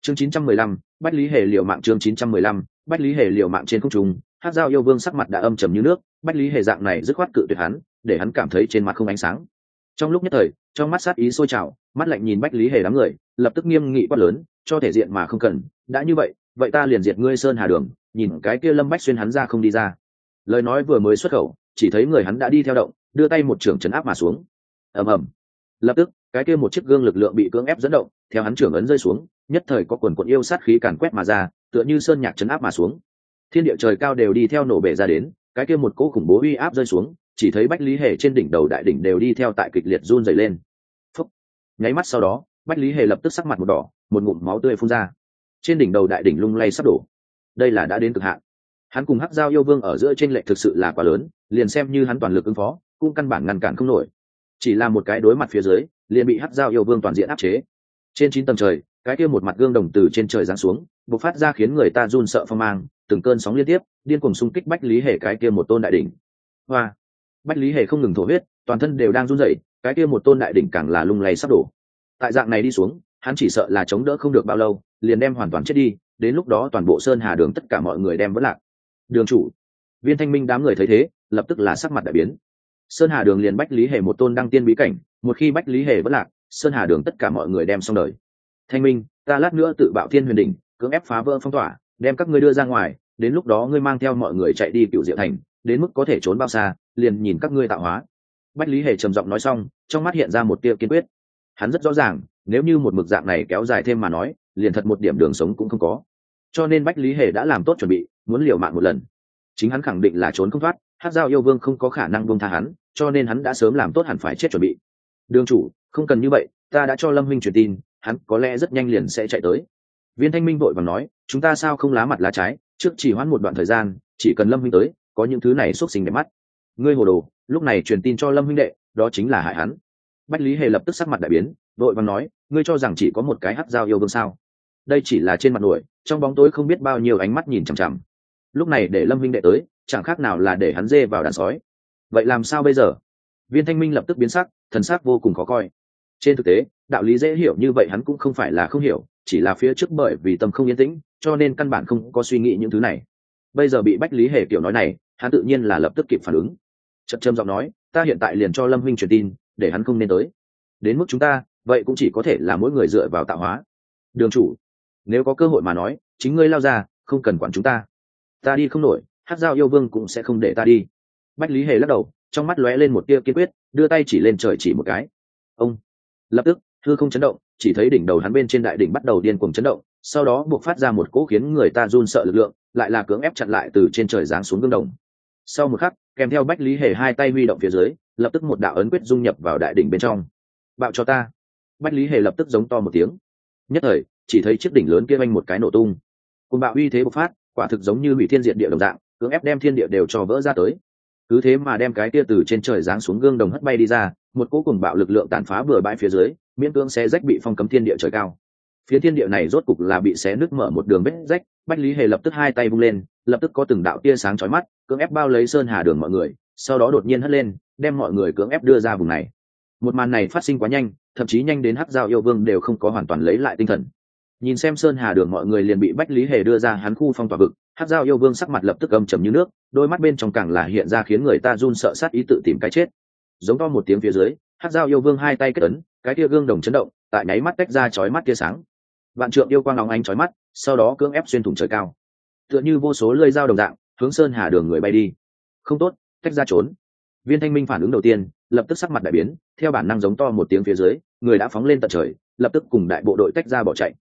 chương 915, bách lý hề liều mạng. chương 915, bách lý hề liều mạng. Trên không trung, Hắc Dao yêu vương sắc mặt đã âm trầm như nước, bách lý hề dạng này dứt khoát cự tuyệt hắn, để hắn cảm thấy trên mặt không ánh sáng. Trong lúc nhất thời, trong mắt sát ý sôi trào, mắt lạnh nhìn bách lý hề đám người, lập tức nghiêm nghị quát lớn, cho thể diện mà không cần, đã như vậy, vậy ta liền diệt ngươi Sơn Hà Đường. Nhìn cái kia Lâm Bách Xuyên hắn ra không đi ra. Lời nói vừa mới xuất khẩu, chỉ thấy người hắn đã đi theo động, đưa tay một trưởng chấn áp mà xuống. Ầm ầm. Lập tức, cái kia một chiếc gương lực lượng bị cưỡng ép dẫn động, theo hắn trưởng ấn rơi xuống, nhất thời có quần quần yêu sát khí càn quét mà ra, tựa như sơn nhạc chấn áp mà xuống. Thiên địa trời cao đều đi theo nổ bể ra đến, cái kia một cỗ khủng bố uy áp rơi xuống, chỉ thấy bách lý hề trên đỉnh đầu đại đỉnh đều đi theo tại kịch liệt run rẩy lên. Phúc. Nháy mắt sau đó, bách lý hề lập tức sắc mặt một đỏ, một ngụm máu tươi phun ra. Trên đỉnh đầu đại đỉnh lung lay sắp đổ. Đây là đã đến cực hạn. Hắn cùng Hắc Dao yêu vương ở giữa trên lệch thực sự là quá lớn, liền xem như hắn toàn lực ứng phó, cũng căn bản ngăn cản không nổi. Chỉ là một cái đối mặt phía dưới, liền bị Hắc Dao yêu vương toàn diện áp chế. Trên 9 tầng trời, cái kia một mặt gương đồng từ trên trời giáng xuống, bộc phát ra khiến người ta run sợ phong mang, từng cơn sóng liên tiếp, điên cuồng xung kích bách lý hề cái kia một tôn đại đỉnh. Hoa! Bách lý hề không ngừng thổ huyết, toàn thân đều đang run rẩy, cái kia một tôn đại đỉnh càng là lung lay sắp đổ. Tại dạng này đi xuống, hắn chỉ sợ là chống đỡ không được bao lâu, liền đem hoàn toàn chết đi, đến lúc đó toàn bộ Sơn Hà Đường tất cả mọi người đem vỡ lạc. Đường chủ, Viên Thanh Minh đám người thấy thế, lập tức là sắc mặt đại biến. Sơn Hà Đường liền bách lý hề một tôn đăng tiên bí cảnh, một khi bách lý hề vỡ lạc, Sơn Hà Đường tất cả mọi người đem xong đời. Thanh Minh, ta lát nữa tự bạo Thiên Huyền đỉnh, cưỡng ép phá vỡ phong tỏa, đem các ngươi đưa ra ngoài, đến lúc đó ngươi mang theo mọi người chạy đi Cửu Diệu Thành, đến mức có thể trốn bao xa, liền nhìn các ngươi tạo hóa. Bách lý hề trầm giọng nói xong, trong mắt hiện ra một tia kiên quyết. Hắn rất rõ ràng, nếu như một mực dạng này kéo dài thêm mà nói, liền thật một điểm đường sống cũng không có. Cho nên bách lý hề đã làm tốt chuẩn bị, muốn liều mạng một lần. Chính hắn khẳng định là trốn không thoát, Hắc Dao yêu vương không có khả năng buông tha hắn, cho nên hắn đã sớm làm tốt hẳn phải chết chuẩn bị. Đường chủ, không cần như vậy, ta đã cho Lâm Minh truyền tin, hắn có lẽ rất nhanh liền sẽ chạy tới. Viên Thanh Minh vội vàng nói, chúng ta sao không lá mặt lá trái, trước chỉ hoãn một đoạn thời gian, chỉ cần Lâm Minh tới, có những thứ này xuất sinh đẹp mắt. Ngươi hồ đồ, lúc này truyền tin cho Lâm huynh đệ, đó chính là hại hắn. Bách lý hề lập tức sắc mặt đại biến, vội vàng nói, ngươi cho rằng chỉ có một cái Hắc Dao yêu vương sao? Đây chỉ là trên mặt nổi, trong bóng tối không biết bao nhiêu ánh mắt nhìn chằm chằm. Lúc này để Lâm huynh đệ tới, chẳng khác nào là để hắn dê vào đàn sói. Vậy làm sao bây giờ? Viên Thanh Minh lập tức biến sắc, thần sắc vô cùng khó coi. Trên thực tế, đạo lý dễ hiểu như vậy hắn cũng không phải là không hiểu, chỉ là phía trước bởi vì tâm không yên tĩnh, cho nên căn bản không có suy nghĩ những thứ này. Bây giờ bị bách lý hề kiểu nói này, hắn tự nhiên là lập tức kịp phản ứng. Chậm châm giọng nói, ta hiện tại liền cho Lâm huynh truyền tin, để hắn không nên tới. Đến mức chúng ta, vậy cũng chỉ có thể là mỗi người dựa vào tạo hóa. Đường chủ, nếu có cơ hội mà nói, chính ngươi lao ra, không cần quản chúng ta. Ta đi không nổi, Hắc Dao yêu vương cũng sẽ không để ta đi. Bách lý hề lắc đầu, trong mắt lóe lên một tia kiên quyết, đưa tay chỉ lên trời chỉ một cái. Ông! Lập tức, hư không chấn động, chỉ thấy đỉnh đầu hắn bên trên đại đỉnh bắt đầu điên cuồng chấn động, sau đó buộc phát ra một cỗ khiến người ta run sợ lực lượng, lại là cưỡng ép chặn lại từ trên trời giáng xuống gương đồng. Sau một khắc, kèm theo bách lý hề hai tay huy động phía dưới, lập tức một đạo ấn quyết dung nhập vào đại đỉnh bên trong. Bạo cho ta! Bách lý hề lập tức giống to một tiếng. Nhất thời, chỉ thấy chiếc đỉnh lớn kia vang một cái nổ tung. Cùng bạo uy thế bộc phát, quả thực giống như hủy thiên diệt địa đồng dạng, cưỡng ép đem thiên địa đều cho vỡ ra tới. Cứ thế mà đem cái kia từ trên trời giáng xuống gương đồng hất bay đi ra, một cỗ cùng bạo lực lượng tàn phá bừa bãi phía dưới, miễn cưỡng xé rách bị phong cấm thiên địa trời cao. Phía thiên địa này rốt cục là bị xé nứt mở một đường vết rách, bách lý hề lập tức hai tay vung lên, lập tức có từng đạo tia sáng chói mắt, cưỡng ép bao lấy Sơn Hà Đường mọi người, sau đó đột nhiên hất lên, đem mọi người cưỡng ép đưa ra vùng này. Một màn này phát sinh quá nhanh, thậm chí nhanh đến Hắc Dao yêu vương đều không có hoàn toàn lấy lại tinh thần. Nhìn xem Sơn Hà Đường mọi người liền bị bách lý hề đưa ra hắn khu phong tỏa vực, Hắc Dao yêu vương sắc mặt lập tức âm trầm như nước, đôi mắt bên trong càng là hiện ra khiến người ta run sợ sát ý tự tìm cái chết. Giống to một tiếng phía dưới, Hắc Dao yêu vương hai tay kết ấn, cái tia gương đồng chấn động, tại nháy mắt tách ra chói mắt tia sáng. Vạn trượng yêu quang óng ánh chói mắt, sau đó cưỡng ép xuyên thủng trời cao. Tựa như vô số lưỡi dao đồng dạng, hướng Sơn Hà Đường người bay đi. Không tốt, tách ra trốn. Viên Thanh Minh phản ứng đầu tiên, lập tức sắc mặt đại biến, theo bản năng giống to một tiếng phía dưới, người đã phóng lên tận trời, lập tức cùng đại bộ đội tách ra bỏ chạy.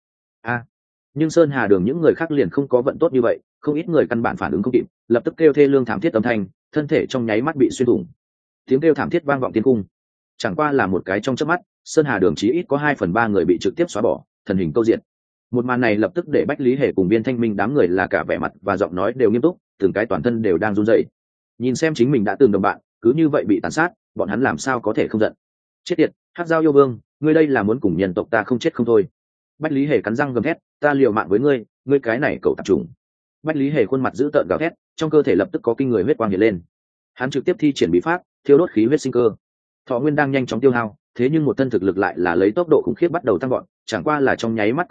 Nhưng Sơn Hà Đường những người khác liền không có vận tốt như vậy, không ít người căn bản phản ứng không kịp, lập tức kêu thê lương thảm thiết âm thanh, thân thể trong nháy mắt bị xuyên thủng. Tiếng kêu thảm thiết vang vọng thiên cung. Chẳng qua là một cái trong chớp mắt, Sơn Hà Đường chí ít có 2/3 người bị trực tiếp xóa bỏ, thần hình câu diện. Một màn này lập tức để Bách Lý Hề cùng Viên Thanh Minh đám người là cả vẻ mặt và giọng nói đều nghiêm túc, từng cái toàn thân đều đang run rẩy. Nhìn xem chính mình đã từng đồng bạn, cứ như vậy bị tàn sát, bọn hắn làm sao có thể không giận. Chết tiệt, Hắc Dao yêu vương, ngươi đây là muốn cùng nhân tộc ta không chết không thôi. Bách Lý Hề cắn răng gầm thét, ta liều mạng với ngươi, ngươi cái này cậu tạp chủng. Bách Lý Hề khuôn mặt dữ tợn gào thét, trong cơ thể lập tức có kinh người huyết quang hiện lên. Hắn trực tiếp thi triển bí pháp, thiêu đốt khí huyết sinh cơ. Thọ nguyên đang nhanh chóng tiêu hao, thế nhưng một thân thực lực lại là lấy tốc độ khủng khiếp bắt đầu tăng vọt, chẳng qua là trong nháy mắt công phu,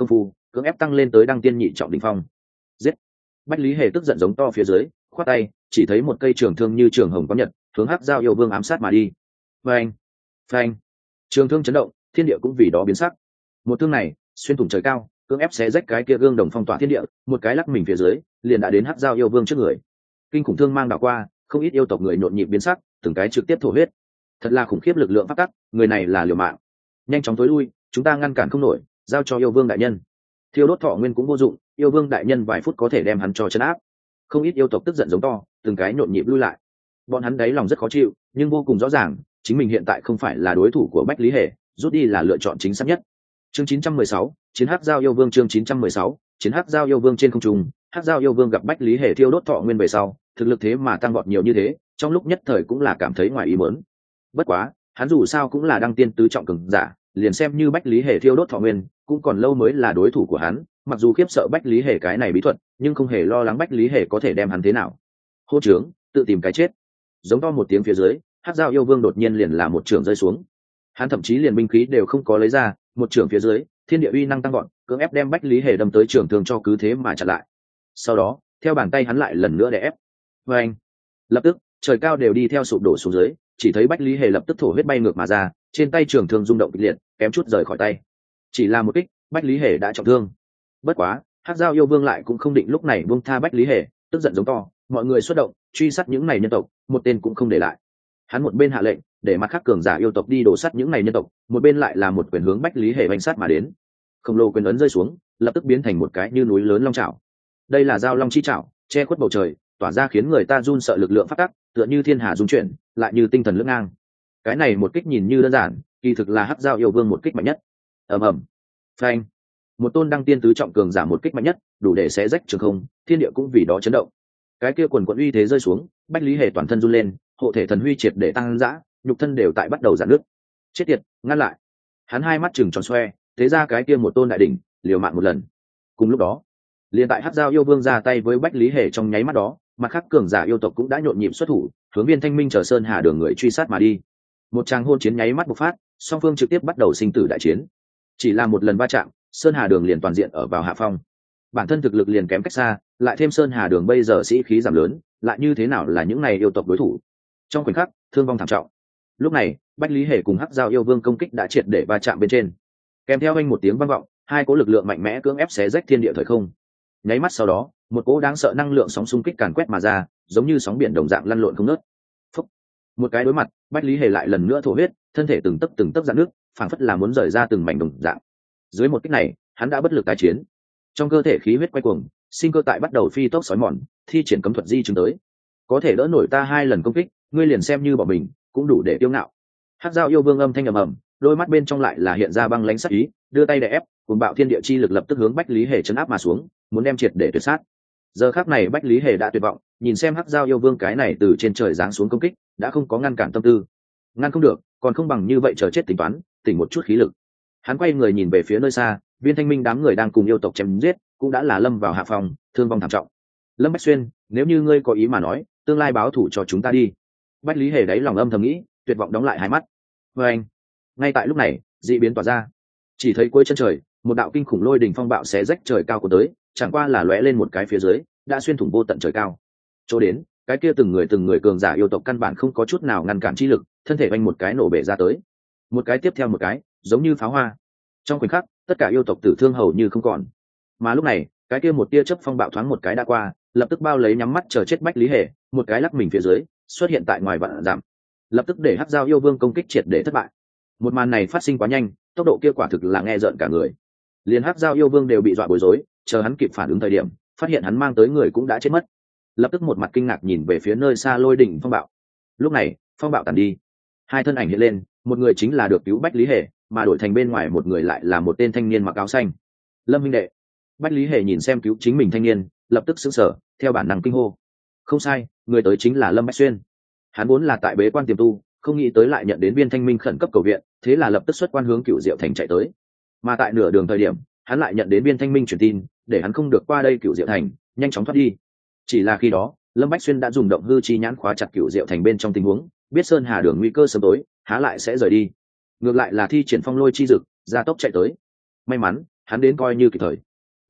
cưỡng ép tăng lên tới đăng tiên nhị trọng đỉnh phong. Giết! Bách Lý Hề tức giận giống to phía dưới, khoát tay, chỉ thấy một cây trường thương như trường hồng có nhật, hướng Hắc Dao yêu vương ám sát mà đi. Phanh! Phanh! Trường thương chấn động, thiên địa cũng vì đó biến sắc. Một thương này xuyên thủng trời cao, cưỡng ép xé rách cái kia gương đồng phong tỏa thiên địa, một cái lắc mình phía dưới, liền đã đến Hắc Dao yêu vương trước người. Kinh khủng thương mang đảo qua, không ít yêu tộc người nhộn nhịp biến sắc, từng cái trực tiếp thổ huyết. Thật là khủng khiếp lực lượng pháp tắc, người này là liều mạng. Nhanh chóng tối lui, chúng ta ngăn cản không nổi, giao cho yêu vương đại nhân. Thiêu đốt thọ nguyên cũng vô dụng, yêu vương đại nhân vài phút có thể đem hắn cho trấn áp. Không ít yêu tộc tức giận giống to, từng cái nhộn nhịp lui lại. Bọn hắn đáy lòng rất khó chịu, nhưng vô cùng rõ ràng, chính mình hiện tại không phải là đối thủ của Bách Lý Hề, rút đi là lựa chọn chính xác nhất. Chương 916, chiến Hắc Dao yêu vương. Chương 916, chiến Hắc Dao yêu vương. Trên không trung, Hắc Dao yêu vương gặp Bách Lý Hề thiêu đốt thọ nguyên về sau, thực lực thế mà tăng vọt nhiều như thế, trong lúc nhất thời cũng là cảm thấy ngoài ý muốn. Bất quá, hắn dù sao cũng là đăng tiên tứ trọng cường giả, liền xem như Bách Lý Hề thiêu đốt thọ nguyên, cũng còn lâu mới là đối thủ của hắn, mặc dù khiếp sợ Bách Lý Hề cái này bí thuật, nhưng không hề lo lắng Bách Lý Hề có thể đem hắn thế nào. Hô trướng, tự tìm cái chết. Giống to một tiếng phía dưới, Hắc Dao yêu vương đột nhiên liền là một trường rơi xuống. Hắn thậm chí liền binh khí đều không có lấy ra, một trường phía dưới, thiên địa uy năng tăng gọn, cưỡng ép đem Bách Lý Hề đâm tới trường thương cho cứ thế mà chặn lại. Sau đó, theo bàn tay hắn lại lần nữa đè ép. Và anh, lập tức, trời cao đều đi theo sụp đổ xuống dưới, chỉ thấy Bách Lý Hề lập tức thổ huyết bay ngược mà ra, trên tay trường thương rung động kịch liệt, kém chút rời khỏi tay. Chỉ là một kích, Bách Lý Hề đã trọng thương. Bất quá, Hắc Dao yêu vương lại cũng không định lúc này buông tha Bách Lý Hề, tức giận giống to, mọi người xuất động, truy sát những này nhân tộc, một tên cũng không để lại. Hắn một bên hạ lệnh, để mặt khác cường giả yêu tộc đi đổ sát những này nhân tộc, một bên lại là một quyền hướng Bách Lý Hề vành sát mà đến. Khổng lồ quyền ấn rơi xuống, lập tức biến thành một cái như núi lớn long chảo. Đây là Dao Long chi chảo, che khuất bầu trời, tỏa ra khiến người ta run sợ lực lượng phát tắc, tựa như thiên hà dung chuyển, lại như tinh thần lưỡng ngang. Cái này một kích nhìn như đơn giản, kỳ thực là Hắc Dao yêu vương một kích mạnh nhất. Ầm ầm, phanh, một tôn đăng tiên tứ trọng cường giả một kích mạnh nhất, đủ để xé rách trường không, thiên địa cũng vì đó chấn động. Cái kia quần quần uy thế rơi xuống, Bách Lý Hề toàn thân run lên, hộ thể thần huy triệt để tăng dã, nhục thân đều tại bắt đầu giãn nước. Chết tiệt, ngăn lại! Hắn hai mắt trừng tròn xoe, thế ra cái kia một tôn đại đỉnh, liều mạng một lần. Cùng lúc đó, liền tại Hắc Dao yêu vương ra tay với Bách Lý Hề trong nháy mắt đó, mặt khác cường giả yêu tộc cũng đã nhộn nhịp xuất thủ, hướng Viên Thanh Minh chờ Sơn Hà Đường người truy sát mà đi. Một tràng hôn chiến nháy mắt bộc phát, song phương trực tiếp bắt đầu sinh tử đại chiến. Chỉ là một lần va chạm, Sơn Hà Đường liền toàn diện ở vào hạ phong. Bản thân thực lực liền kém cách xa, lại thêm Sơn Hà Đường bây giờ sĩ khí giảm lớn, lại như thế nào là những này yêu tộc đối thủ. Trong khoảnh khắc, thương vong thảm trọng. Lúc này, Bách Lý Hề cùng Hắc Dao yêu vương công kích đã triệt để va chạm bên trên. Kèm theo anh một tiếng vang vọng, hai cỗ lực lượng mạnh mẽ cưỡng ép xé rách thiên địa thời không. Nháy mắt sau đó, một cỗ đáng sợ năng lượng sóng xung kích càn quét mà ra, giống như sóng biển đồng dạng lăn lộn không ngớt. Phúc. Một cái đối mặt, Bách Lý Hề lại lần nữa thổ huyết, thân thể từng tấc rạn nước, phảng phất là muốn rời ra từng mảnh đồng dạng. Dưới một kích này, hắn đã bất lực tái chiến. Trong cơ thể khí huyết quay cuồng, sinh cơ tại bắt đầu phi tốc sói mòn, thi triển cấm thuật di chứng tới. Có thể đỡ nổi ta hai lần công kích, ngươi liền xem như bỏ mình, cũng đủ để tiêu ngạo. Hắc Dao yêu vương âm thanh ầm ầm, đôi mắt bên trong lại là hiện ra băng lãnh sắc ý, đưa tay đè ép, cuồng bạo thiên địa chi lực lập tức hướng Bách Lý Hề chấn áp mà xuống, muốn đem triệt để tuyệt sát. Giờ khắc này Bách Lý Hề đã tuyệt vọng, nhìn xem Hắc Dao yêu vương cái này từ trên trời giáng xuống công kích, đã không có ngăn cản tâm tư. Ngăn không được, còn không bằng như vậy chờ chết tính toán, tỉnh một chút khí lực. Hắn quay người nhìn về phía nơi xa, Viên Thanh Minh đám người đang cùng yêu tộc chém giết, cũng đã là lâm vào hạ phòng, thương vong thảm trọng. Lâm Bách Xuyên, nếu như ngươi có ý mà nói, tương lai báo thủ cho chúng ta đi. Bách Lý Hề đáy lòng âm thầm nghĩ, tuyệt vọng đóng lại hai mắt. Và anh, ngay tại lúc này, dị biến tỏa ra, chỉ thấy cuối chân trời, một đạo kinh khủng lôi đỉnh phong bạo xé rách trời cao của tới, chẳng qua là lóe lên một cái phía dưới, đã xuyên thủng vô tận trời cao. Chỗ đến, cái kia từng người cường giả yêu tộc căn bản không có chút nào ngăn cản chi lực, thân thể vanh một cái nổ bể ra tới, một cái tiếp theo một cái, giống như pháo hoa. Trong khoảnh khắc, tất cả yêu tộc tử thương hầu như không còn. Mà lúc này, cái kia một tia chớp phong bạo thoáng một cái đã qua, lập tức bao lấy nhắm mắt chờ chết Bách Lý Hề, một cái lắc mình phía dưới, xuất hiện tại ngoài vạn dặm, lập tức để Hắc Dao yêu vương công kích triệt để thất bại. Một màn này phát sinh quá nhanh, tốc độ kia quả thực là nghe rợn cả người. Liền Hắc Dao yêu vương đều bị dọa bối rối, chờ hắn kịp phản ứng thời điểm, phát hiện hắn mang tới người cũng đã chết mất, lập tức một mặt kinh ngạc nhìn về phía nơi xa lôi đỉnh phong bạo. Lúc này, phong bạo tàn đi, hai thân ảnh hiện lên, một người chính là được cứu Bách Lý Hề, mà đổi thành bên ngoài một người lại là một tên thanh niên mặc áo xanh. Lâm minh đệ. Bách Lý Hề nhìn xem cứu chính mình thanh niên, lập tức sững sờ, theo bản năng kinh hô. Không sai, người tới chính là Lâm Bách Xuyên. Hắn vốn là tại bế quan tiềm tu, không nghĩ tới lại nhận đến Viên Thanh Minh khẩn cấp cầu viện, thế là lập tức xuất quan hướng Cửu Diệu Thành chạy tới. Mà tại nửa đường thời điểm, hắn lại nhận đến Viên Thanh Minh truyền tin, để hắn không được qua đây Cửu Diệu Thành, nhanh chóng thoát đi. Chỉ là khi đó, Lâm Bách Xuyên đã dùng động hư chi nhãn khóa chặt Cửu Diệu Thành bên trong tình huống, biết Sơn Hà Đường nguy cơ sớm tối, há lại sẽ rời đi. Ngược lại là thi triển phong lôi chi dực, gia tốc chạy tới. May mắn, hắn đến coi như kịp thời.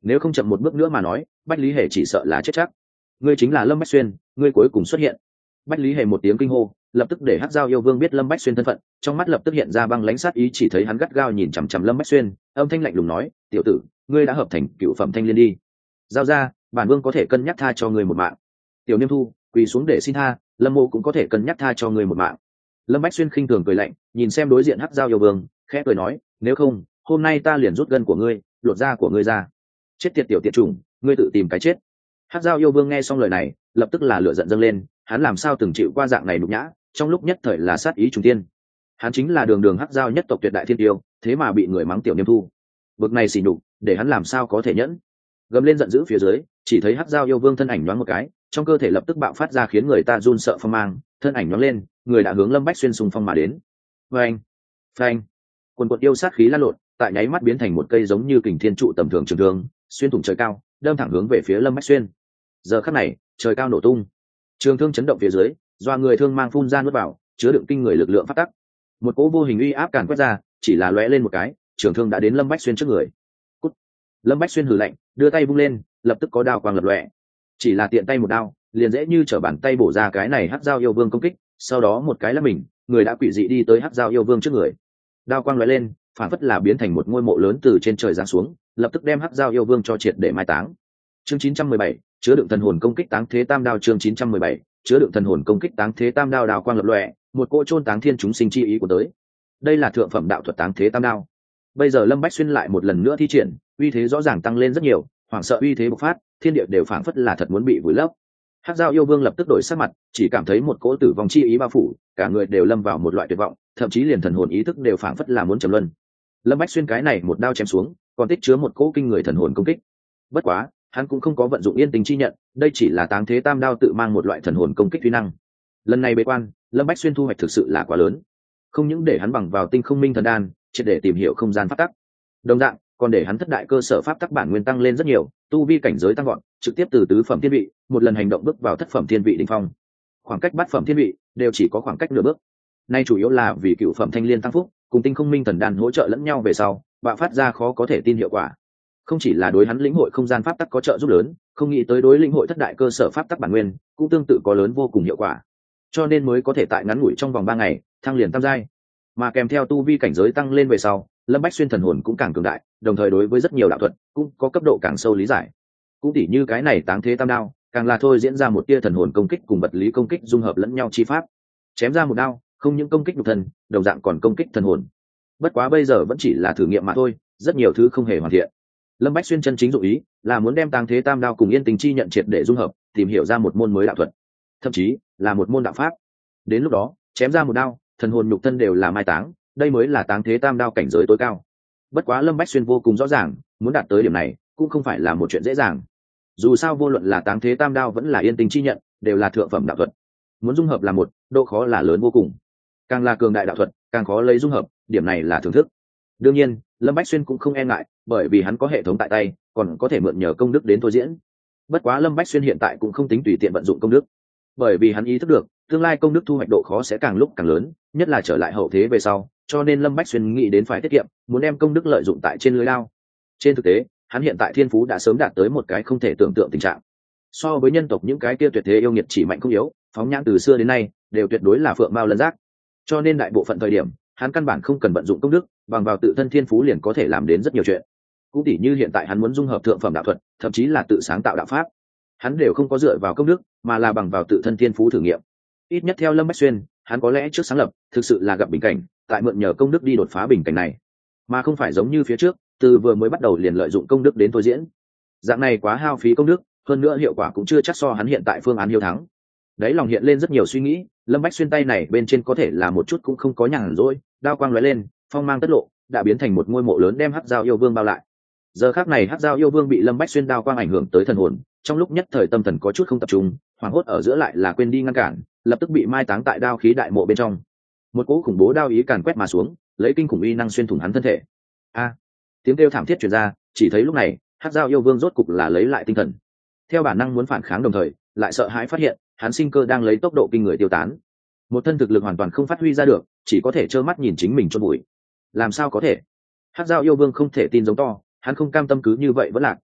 nếu không chậm một bước nữa mà nói bách lý hề chỉ sợ là chết chắc. Ngươi chính là Lâm Bách Xuyên, ngươi cuối cùng xuất hiện. Bách lý hề một tiếng kinh hô, lập tức để Hắc Dao yêu vương biết Lâm Bách Xuyên thân phận, trong mắt lập tức hiện ra băng lãnh sát ý, chỉ thấy hắn gắt gao nhìn chằm chằm Lâm Bách Xuyên, âm thanh lạnh lùng nói, tiểu tử, ngươi đã hợp thành cựu phẩm thanh liên đi, giao ra, bản vương có thể cân nhắc tha cho ngươi một mạng. Tiểu Niêm Thu quỳ xuống để xin tha, Lâm mô cũng có thể cân nhắc tha cho ngươi một mạng. Lâm Bách Xuyên khinh thường cười lạnh, nhìn xem đối diện Hắc Dao yêu vương, khẽ cười nói, nếu không hôm nay ta liền rút gân của ngươi, lột da của ngươi ra. Chết tiệt tiểu tiệt trùng, ngươi tự tìm cái chết. Hắc Dao yêu vương nghe xong lời này lập tức là lửa giận dâng lên, hắn làm sao từng chịu qua dạng này nhục nhã, trong lúc nhất thời là sát ý trùng tiên. Hắn chính là đường đường Hắc Dao nhất tộc tuyệt đại thiên tiêu, thế mà bị người mắng tiểu Niêm Thu, bực này xỉ nhục để hắn làm sao có thể nhẫn. Gầm lên giận dữ phía dưới, chỉ thấy Hắc Dao yêu vương thân ảnh nhoáng một cái, trong cơ thể lập tức bạo phát ra khiến người ta run sợ phong mang, thân ảnh nhoáng lên, người đã hướng Lâm Bách Xuyên xung phong mà đến. Phanh, phanh, quần quần yêu sát khí lan lộn, tại nháy mắt biến thành một cây giống như kình thiên trụ tầm thường trường thương, xuyên thủng trời cao, đâm thẳng hướng về phía Lâm Bách Xuyên. Giờ khắc này, trời cao nổ tung, trường thương chấn động phía dưới, doa người thương mang phun ra nuốt vào, chứa đựng kinh người lực lượng phát tắc. Một cỗ vô hình uy áp càn quét ra, chỉ là lóe lên một cái, trường thương đã đến Lâm Bách Xuyên trước người. Cút. Lâm Bách Xuyên hừ lạnh, đưa tay vung lên, lập tức có đao quang lập lòe. Chỉ là tiện tay một đao, liền dễ như trở bàn tay bổ ra cái này Hắc Dao yêu vương công kích, sau đó một cái lắc mình, người đã quỷ dị đi tới Hắc Dao yêu vương trước người. Đao quang lóe lên, phản phất là biến thành một ngôi mộ lớn từ trên trời giáng xuống, lập tức đem Hắc Dao yêu vương cho triệt để mai táng. Chương 917, chứa đựng thần hồn công kích táng thế tam đao. Chương 917, chứa đựng thần hồn công kích táng thế tam đao. Đao quang lập lòe, một cỗ chôn táng thiên chúng sinh chi ý của tới. Đây là thượng phẩm đạo thuật táng thế tam đao. Bây giờ Lâm Bách Xuyên lại một lần nữa thi triển, uy thế rõ ràng tăng lên rất nhiều, hoảng sợ uy thế bộc phát, thiên địa đều phảng phất là thật muốn bị vùi lấp. Hắc Dao yêu vương lập tức đổi sắc mặt, chỉ cảm thấy một cỗ tử vong chi ý bao phủ, cả người đều lâm vào một loại tuyệt vọng, thậm chí liền thần hồn ý thức đều phảng phất là muốn trầm luân. Lâm Bách Xuyên cái này một đao chém xuống, còn tích chứa một cỗ kinh người thần hồn công kích. Bất quá, hắn cũng không có vận dụng yên tình chi nhận, đây chỉ là táng thế tam đao tự mang một loại thần hồn công kích uy năng. Lần này bế quan, Lâm Bách Xuyên thu hoạch thực sự là quá lớn, không những để hắn bằng vào tinh không minh thần đan, triệt để tìm hiểu không gian pháp tắc, đồng dạng còn để hắn thất đại cơ sở pháp tắc bản nguyên tăng lên rất nhiều, tu vi cảnh giới tăng gọn, trực tiếp từ tứ phẩm thiên vị, một lần hành động bước vào thất phẩm thiên vị đỉnh phong. Khoảng cách bát phẩm thiên vị đều chỉ có khoảng cách nửa bước. Nay chủ yếu là vì cựu phẩm thanh liên tăng phúc, cùng tinh không minh thần đan hỗ trợ lẫn nhau về sau, bạo phát ra khó có thể tin hiệu quả. Không chỉ là đối hắn lĩnh hội không gian pháp tắc có trợ giúp lớn, không nghĩ tới đối lĩnh hội thất đại cơ sở pháp tắc bản nguyên cũng tương tự có lớn vô cùng hiệu quả, cho nên mới có thể tại ngắn ngủi trong vòng 3 ngày thăng liền tam giai. Mà kèm theo tu vi cảnh giới tăng lên về sau, Lâm Bách Xuyên thần hồn cũng càng cường đại, đồng thời đối với rất nhiều đạo thuật cũng có cấp độ càng sâu lý giải. Cũng tỉ như cái này táng thế tam đao, càng là thôi diễn ra một tia thần hồn công kích cùng vật lý công kích dung hợp lẫn nhau chi pháp. Chém ra một đao, không những công kích nhục thân, đồng dạng còn công kích thần hồn. Bất quá bây giờ vẫn chỉ là thử nghiệm mà thôi, rất nhiều thứ không hề hoàn thiện. Lâm Bách Xuyên chân chính dụng ý là muốn đem táng thế tam đao cùng yên tình chi nhận triệt để dung hợp, tìm hiểu ra một môn mới đạo thuật, thậm chí là một môn đạo pháp. Đến lúc đó, chém ra một đao, thần hồn nhục thân đều là mai táng, đây mới là táng thế tam đao cảnh giới tối cao. Bất quá Lâm Bách Xuyên vô cùng rõ ràng, muốn đạt tới điểm này cũng không phải là một chuyện dễ dàng. Dù sao vô luận là táng thế tam đao vẫn là yên tình chi nhận, đều là thượng phẩm đạo thuật, muốn dung hợp là một, độ khó là lớn vô cùng. Càng là cường đại đạo thuật, càng khó lấy dung hợp, điểm này là thưởng thức. Đương nhiên, Lâm Bách Xuyên cũng không e ngại, bởi vì hắn có hệ thống tại tay, còn có thể mượn nhờ công đức đến thôi diễn. Bất quá Lâm Bách Xuyên hiện tại cũng không tính tùy tiện vận dụng công đức, bởi vì hắn ý thức được tương lai công đức thu hoạch độ khó sẽ càng lúc càng lớn, nhất là trở lại hậu thế về sau, cho nên Lâm Bách Xuyên nghĩ đến phải tiết kiệm, muốn đem công đức lợi dụng tại trên lưới lao. Trên thực tế, hắn hiện tại thiên phú đã sớm đạt tới một cái không thể tưởng tượng tình trạng. So với nhân tộc những cái kia tuyệt thế yêu nghiệt chỉ mạnh không yếu, phóng nhãn từ xưa đến nay đều tuyệt đối là phượng mao lân giác. Cho nên đại bộ phận thời điểm, hắn căn bản không cần vận dụng công đức, bằng vào tự thân thiên phú liền có thể làm đến rất nhiều chuyện. Cũng tỉ như hiện tại hắn muốn dung hợp thượng phẩm đạo thuật, thậm chí là tự sáng tạo đạo pháp, hắn đều không có dựa vào công đức, mà là bằng vào tự thân thiên phú thử nghiệm. Ít nhất theo Lâm Bách Xuyên, hắn có lẽ trước sáng lập thực sự là gặp bình cảnh, tại mượn nhờ công đức đi đột phá bình cảnh này, mà không phải giống như phía trước, từ vừa mới bắt đầu liền lợi dụng công đức đến thôi diễn. Dạng này quá hao phí công đức, hơn nữa hiệu quả cũng chưa chắc so hắn hiện tại phương án hiếu thắng. Đấy lòng hiện lên rất nhiều suy nghĩ, Lâm Bách Xuyên tay này bên trên có thể là một chút cũng không có nhàn rỗi, đao quang lóe lên, phong mang tất lộ, đã biến thành một ngôi mộ lớn đem Hắc Dao yêu vương bao lại. Giờ khắc này Hắc Dao yêu vương bị Lâm Bách Xuyên đao quang ảnh hưởng tới thần hồn, trong lúc nhất thời tâm thần có chút không tập trung, hoảng hốt ở giữa lại là quên đi ngăn cản, lập tức bị mai táng tại đao khí đại mộ bên trong. Một cỗ khủng bố đao ý càn quét mà xuống, lấy kinh khủng uy năng xuyên thủng hắn thân thể. A! Tiếng kêu thảm thiết truyền ra, chỉ thấy lúc này Hắc Dao yêu vương rốt cục là lấy lại tinh thần, theo bản năng muốn phản kháng, đồng thời lại sợ hãi phát hiện hắn sinh cơ đang lấy tốc độ kinh người tiêu tán, một thân thực lực hoàn toàn không phát huy ra được, chỉ có thể trơ mắt nhìn chính mình chôn bụi. Làm sao có thể? Hắc Dao yêu vương không thể tin giống to, hắn không cam tâm cứ như vậy vẫn lạc,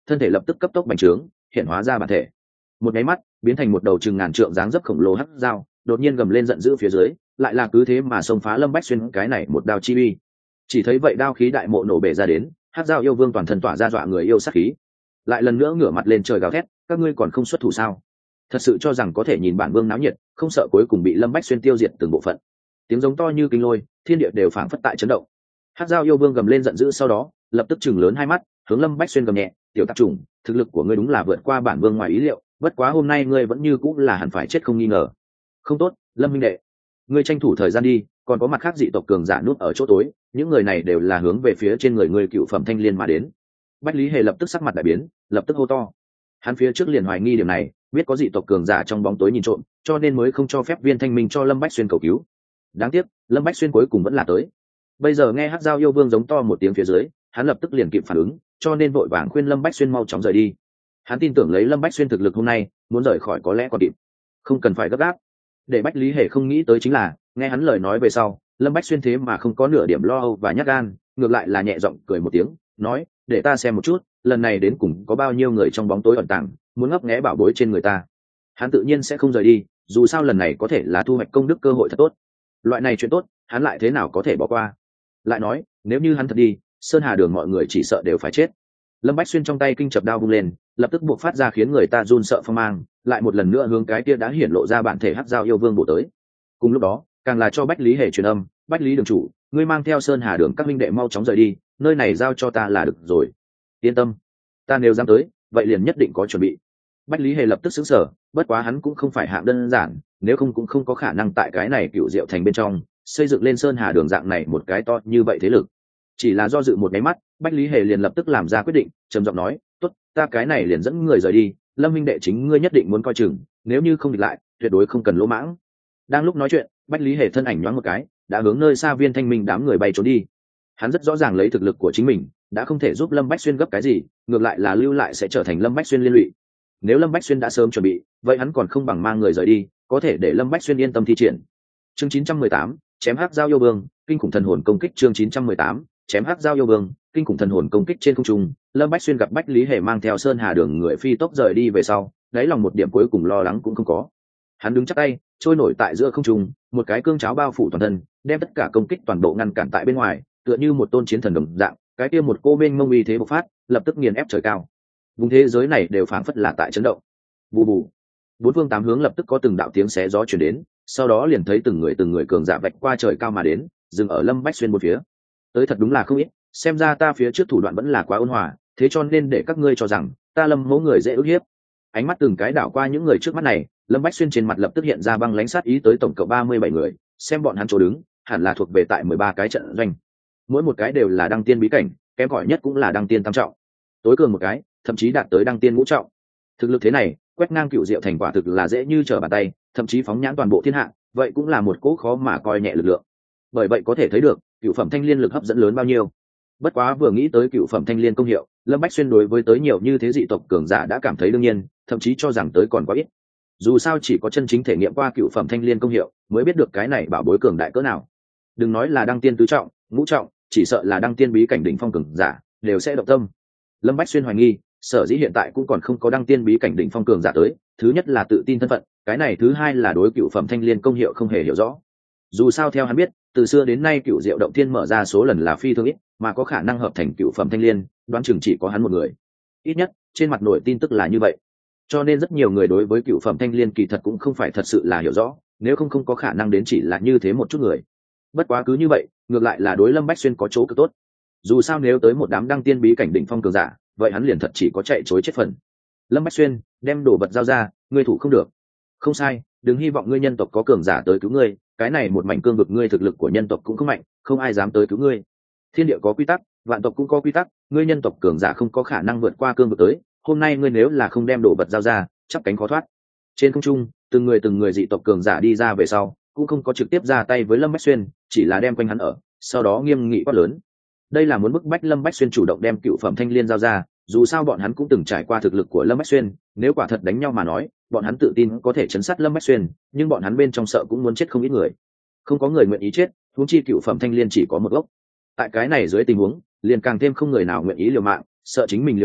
thân thể lập tức cấp tốc bành trướng hiện hóa ra bản thể. Một nháy mắt biến thành một đầu chừng ngàn trượng dáng dấp khổng lồ hắc dao, đột nhiên gầm lên giận dữ phía dưới, lại là cứ thế mà xông phá Lâm Bách Xuyên cái này một đao chi uy. Chỉ thấy vậy đao khí đại mộ nổ bể ra đến, hắc dao yêu vương toàn thân tỏa ra dọa người yêu sát khí, lại lần nữa ngửa mặt lên trời gào thét, các ngươi còn không xuất thủ sao? Thật sự cho rằng có thể nhìn bản vương náo nhiệt, không sợ cuối cùng bị Lâm Bách Xuyên tiêu diệt từng bộ phận. Tiếng giống to như kinh lôi, thiên địa đều phảng phất tại chấn động. Hắc dao yêu vương gầm lên giận dữ, sau đó lập tức chừng lớn hai mắt hướng Lâm Bách Xuyên gầm nhẹ, tiểu tạp chủng, thực lực của ngươi đúng là vượt qua bản vương ngoài ý liệu, bất quá hôm nay ngươi vẫn như cũng là hẳn phải chết không nghi ngờ. Không tốt, Lâm minh đệ, ngươi tranh thủ thời gian đi, còn có mặt khác dị tộc cường giả núp ở chỗ tối, những người này đều là hướng về phía trên người ngươi Cựu Phẩm Thanh Liên mà đến. Bách Lý Hề lập tức sắc mặt đại biến, lập tức hô to. Hắn phía trước liền hoài nghi điểm này, biết có dị tộc cường giả trong bóng tối nhìn trộm, cho nên mới không cho phép Viên Thanh Minh cho Lâm Bách Xuyên cầu cứu. Đáng tiếc, Lâm Bách Xuyên cuối cùng vẫn là tới. Bây giờ nghe Hắc Dao yêu vương giống to một tiếng phía dưới, hắn lập tức liền kịp phản ứng, cho nên vội vàng khuyên Lâm Bách Xuyên mau chóng rời đi. Hắn tin tưởng lấy Lâm Bách Xuyên thực lực hôm nay, muốn rời khỏi có lẽ còn kịp, không cần phải gấp gáp. Để Bách Lý Hề không nghĩ tới chính là, nghe hắn lời nói về sau, Lâm Bách Xuyên thế mà không có nửa điểm lo âu và nhát gan, ngược lại là nhẹ giọng cười một tiếng, nói, để ta xem một chút, lần này đến cùng có bao nhiêu người trong bóng tối ẩn tàng, muốn ngấp nghé bảo bối trên người ta. Hắn tự nhiên sẽ không rời đi, dù sao lần này có thể là thu hoạch công đức cơ hội thật tốt. Loại này chuyện tốt, hắn lại thế nào có thể bỏ qua? Lại nói, nếu như hắn thật đi, Sơn Hà Đường mọi người chỉ sợ đều phải chết. Lâm Bách Xuyên trong tay kinh chập đao vung lên, lập tức buộc phát ra khiến người ta run sợ phong mang, lại một lần nữa hướng cái kia đã hiển lộ ra bản thể Hắc Dao yêu vương bổ tới. Cùng lúc đó, càng là cho Bách Lý Hề truyền âm, Bách Lý đường chủ, ngươi mang theo Sơn Hà Đường các huynh đệ mau chóng rời đi, nơi này giao cho ta là được rồi. Yên tâm, ta nếu dám tới, vậy liền nhất định có chuẩn bị. Bách Lý Hề lập tức sững sờ, bất quá hắn cũng không phải hạng đơn giản, nếu không cũng không có khả năng tại cái này Cựu Diệu thành bên trong xây dựng lên Sơn Hà Đường dạng này một cái to như vậy thế lực. Chỉ là do dự một cái mắt, Bách Lý Hề liền lập tức làm ra quyết định, trầm giọng nói, tốt, ta cái này liền dẫn người rời đi, Lâm huynh đệ chính ngươi nhất định muốn coi chừng, nếu như không địch lại, tuyệt đối không cần lỗ mãng. Đang lúc nói chuyện, Bách Lý Hề thân ảnh nhoáng một cái, đã hướng nơi xa Viên Thanh Minh đám người bay trốn đi. Hắn rất rõ ràng lấy thực lực của chính mình, đã không thể giúp Lâm Bách Xuyên gấp cái gì, ngược lại là lưu lại sẽ trở thành Lâm Bách Xuyên liên lụy. Nếu Lâm Bách Xuyên đã sớm chuẩn bị, vậy hắn còn không bằng mang người rời đi, có thể để Lâm Bách Xuyên yên tâm thi triển. Chương 918, chém Hắc Dao yêu vương, kinh khủng thần hồn công kích. Chương 918, chém Hắc Dao yêu vương, kinh khủng thần hồn công kích. Trên không trung, Lâm Bách Xuyên gặp Bách Lý Hề mang theo Sơn Hà Đường người phi tốc rời đi về sau, đáy lòng một điểm cuối cùng lo lắng cũng không có. Hắn đứng chắc tay, trôi nổi tại giữa không trung, một cái cương cháo bao phủ toàn thân, đem tất cả công kích toàn bộ ngăn cản tại bên ngoài, tựa như một tôn chiến thần đồng dạng, cái kia một cô bên mông uy thế bộc phát, lập tức nghiền ép trời cao. Vùng thế giới này đều phảng phất là tại chấn động. Bù bù. Bốn phương tám hướng lập tức có từng đạo tiếng xé gió truyền đến, sau đó liền thấy từng người cường giả vạch qua trời cao mà đến, dừng ở Lâm Bách Xuyên một phía. Tới thật đúng là không ít, xem ra ta phía trước thủ đoạn vẫn là quá ôn hòa, thế cho nên để các ngươi cho rằng ta Lâm mẫu người dễ ức hiếp. Ánh mắt từng cái đảo qua những người trước mắt này, Lâm Bách Xuyên trên mặt lập tức hiện ra băng lãnh sát ý tới tổng cộng 37 người, xem bọn hắn chỗ đứng, hẳn là thuộc về tại 13 cái trận doanh. Mỗi một cái đều là đăng tiên bí cảnh, kém cỏi nhất cũng là đăng tiên tam trọng. Tối cường một cái, thậm chí đạt tới đăng tiên ngũ trọng. Thực lực thế này, quét ngang Cựu Diệu thành quả thực là dễ như trở bàn tay, thậm chí phóng nhãn toàn bộ thiên hạ, vậy cũng là một cỗ khó mà coi nhẹ lực lượng. Bởi vậy có thể thấy được, Cựu Phẩm Thanh Liên lực hấp dẫn lớn bao nhiêu. Bất quá vừa nghĩ tới Cựu Phẩm Thanh Liên công hiệu, Lâm Bách Xuyên đối với tới nhiều như thế dị tộc cường giả đã cảm thấy đương nhiên, thậm chí cho rằng tới còn quá ít. Dù sao chỉ có chân chính thể nghiệm qua Cựu Phẩm Thanh Liên công hiệu, mới biết được cái này bảo bối cường đại cỡ nào. Đừng nói là đăng tiên tứ trọng, ngũ trọng, chỉ sợ là đăng tiên bí cảnh đỉnh phong cường giả đều sẽ động tâm. Lâm Bách Xuyên hoài nghi, sở dĩ hiện tại cũng còn không có đăng tiên bí cảnh đỉnh phong cường giả tới, thứ nhất là tự tin thân phận, cái này thứ hai là đối Cựu Phẩm Thanh Liên công hiệu không hề hiểu rõ. Dù sao theo hắn biết, từ xưa đến nay Cựu Diệu động thiên mở ra số lần là phi thường ít, mà có khả năng hợp thành Cựu Phẩm Thanh Liên, đoán chừng chỉ có hắn một người. Ít nhất trên mặt nội tin tức là như vậy, cho nên rất nhiều người đối với Cựu Phẩm Thanh Liên kỳ thật cũng không phải thật sự là hiểu rõ, nếu không có khả năng đến chỉ là như thế một chút người. Bất quá cứ như vậy, ngược lại là đối Lâm Bách Xuyên có chỗ cực tốt. Dù sao nếu tới một đám đăng tiên bí cảnh đỉnh phong cường giả, vậy hắn liền thật chỉ có chạy chối chết phần. Lâm Bách Xuyên, đem đồ vật giao ra, ngươi thủ không được. Không sai, đừng hy vọng ngươi nhân tộc có cường giả tới cứu ngươi, cái này một mảnh cương vực ngươi thực lực của nhân tộc cũng không mạnh, không ai dám tới cứu ngươi. Thiên địa có quy tắc, vạn tộc cũng có quy tắc, ngươi nhân tộc cường giả không có khả năng vượt qua cương vực tới, hôm nay ngươi nếu là không đem đồ vật giao ra, chắp cánh khó thoát. Trên không trung, từng người dị tộc cường giả đi ra về sau, cũng không có trực tiếp ra tay với Lâm Bách Xuyên, chỉ là đem quanh hắn ở, sau đó nghiêm nghị quát lớn. Đây là muốn bức bách Lâm Bách Xuyên chủ động đem Cựu Phẩm Thanh Liên giao ra, dù sao bọn hắn cũng từng trải qua thực lực của Lâm Bách Xuyên, nếu quả thật đánh nhau mà nói, bọn hắn tự tin có thể chấn sát Lâm Bách Xuyên, nhưng bọn hắn bên trong sợ cũng muốn chết không ít người. Không có người nguyện ý chết, huống chi Cựu Phẩm Thanh Liên chỉ có một gốc. Tại cái này dưới tình huống, liền càng thêm không người nào nguyện ý liều mạng, sợ chính mình liều mạng,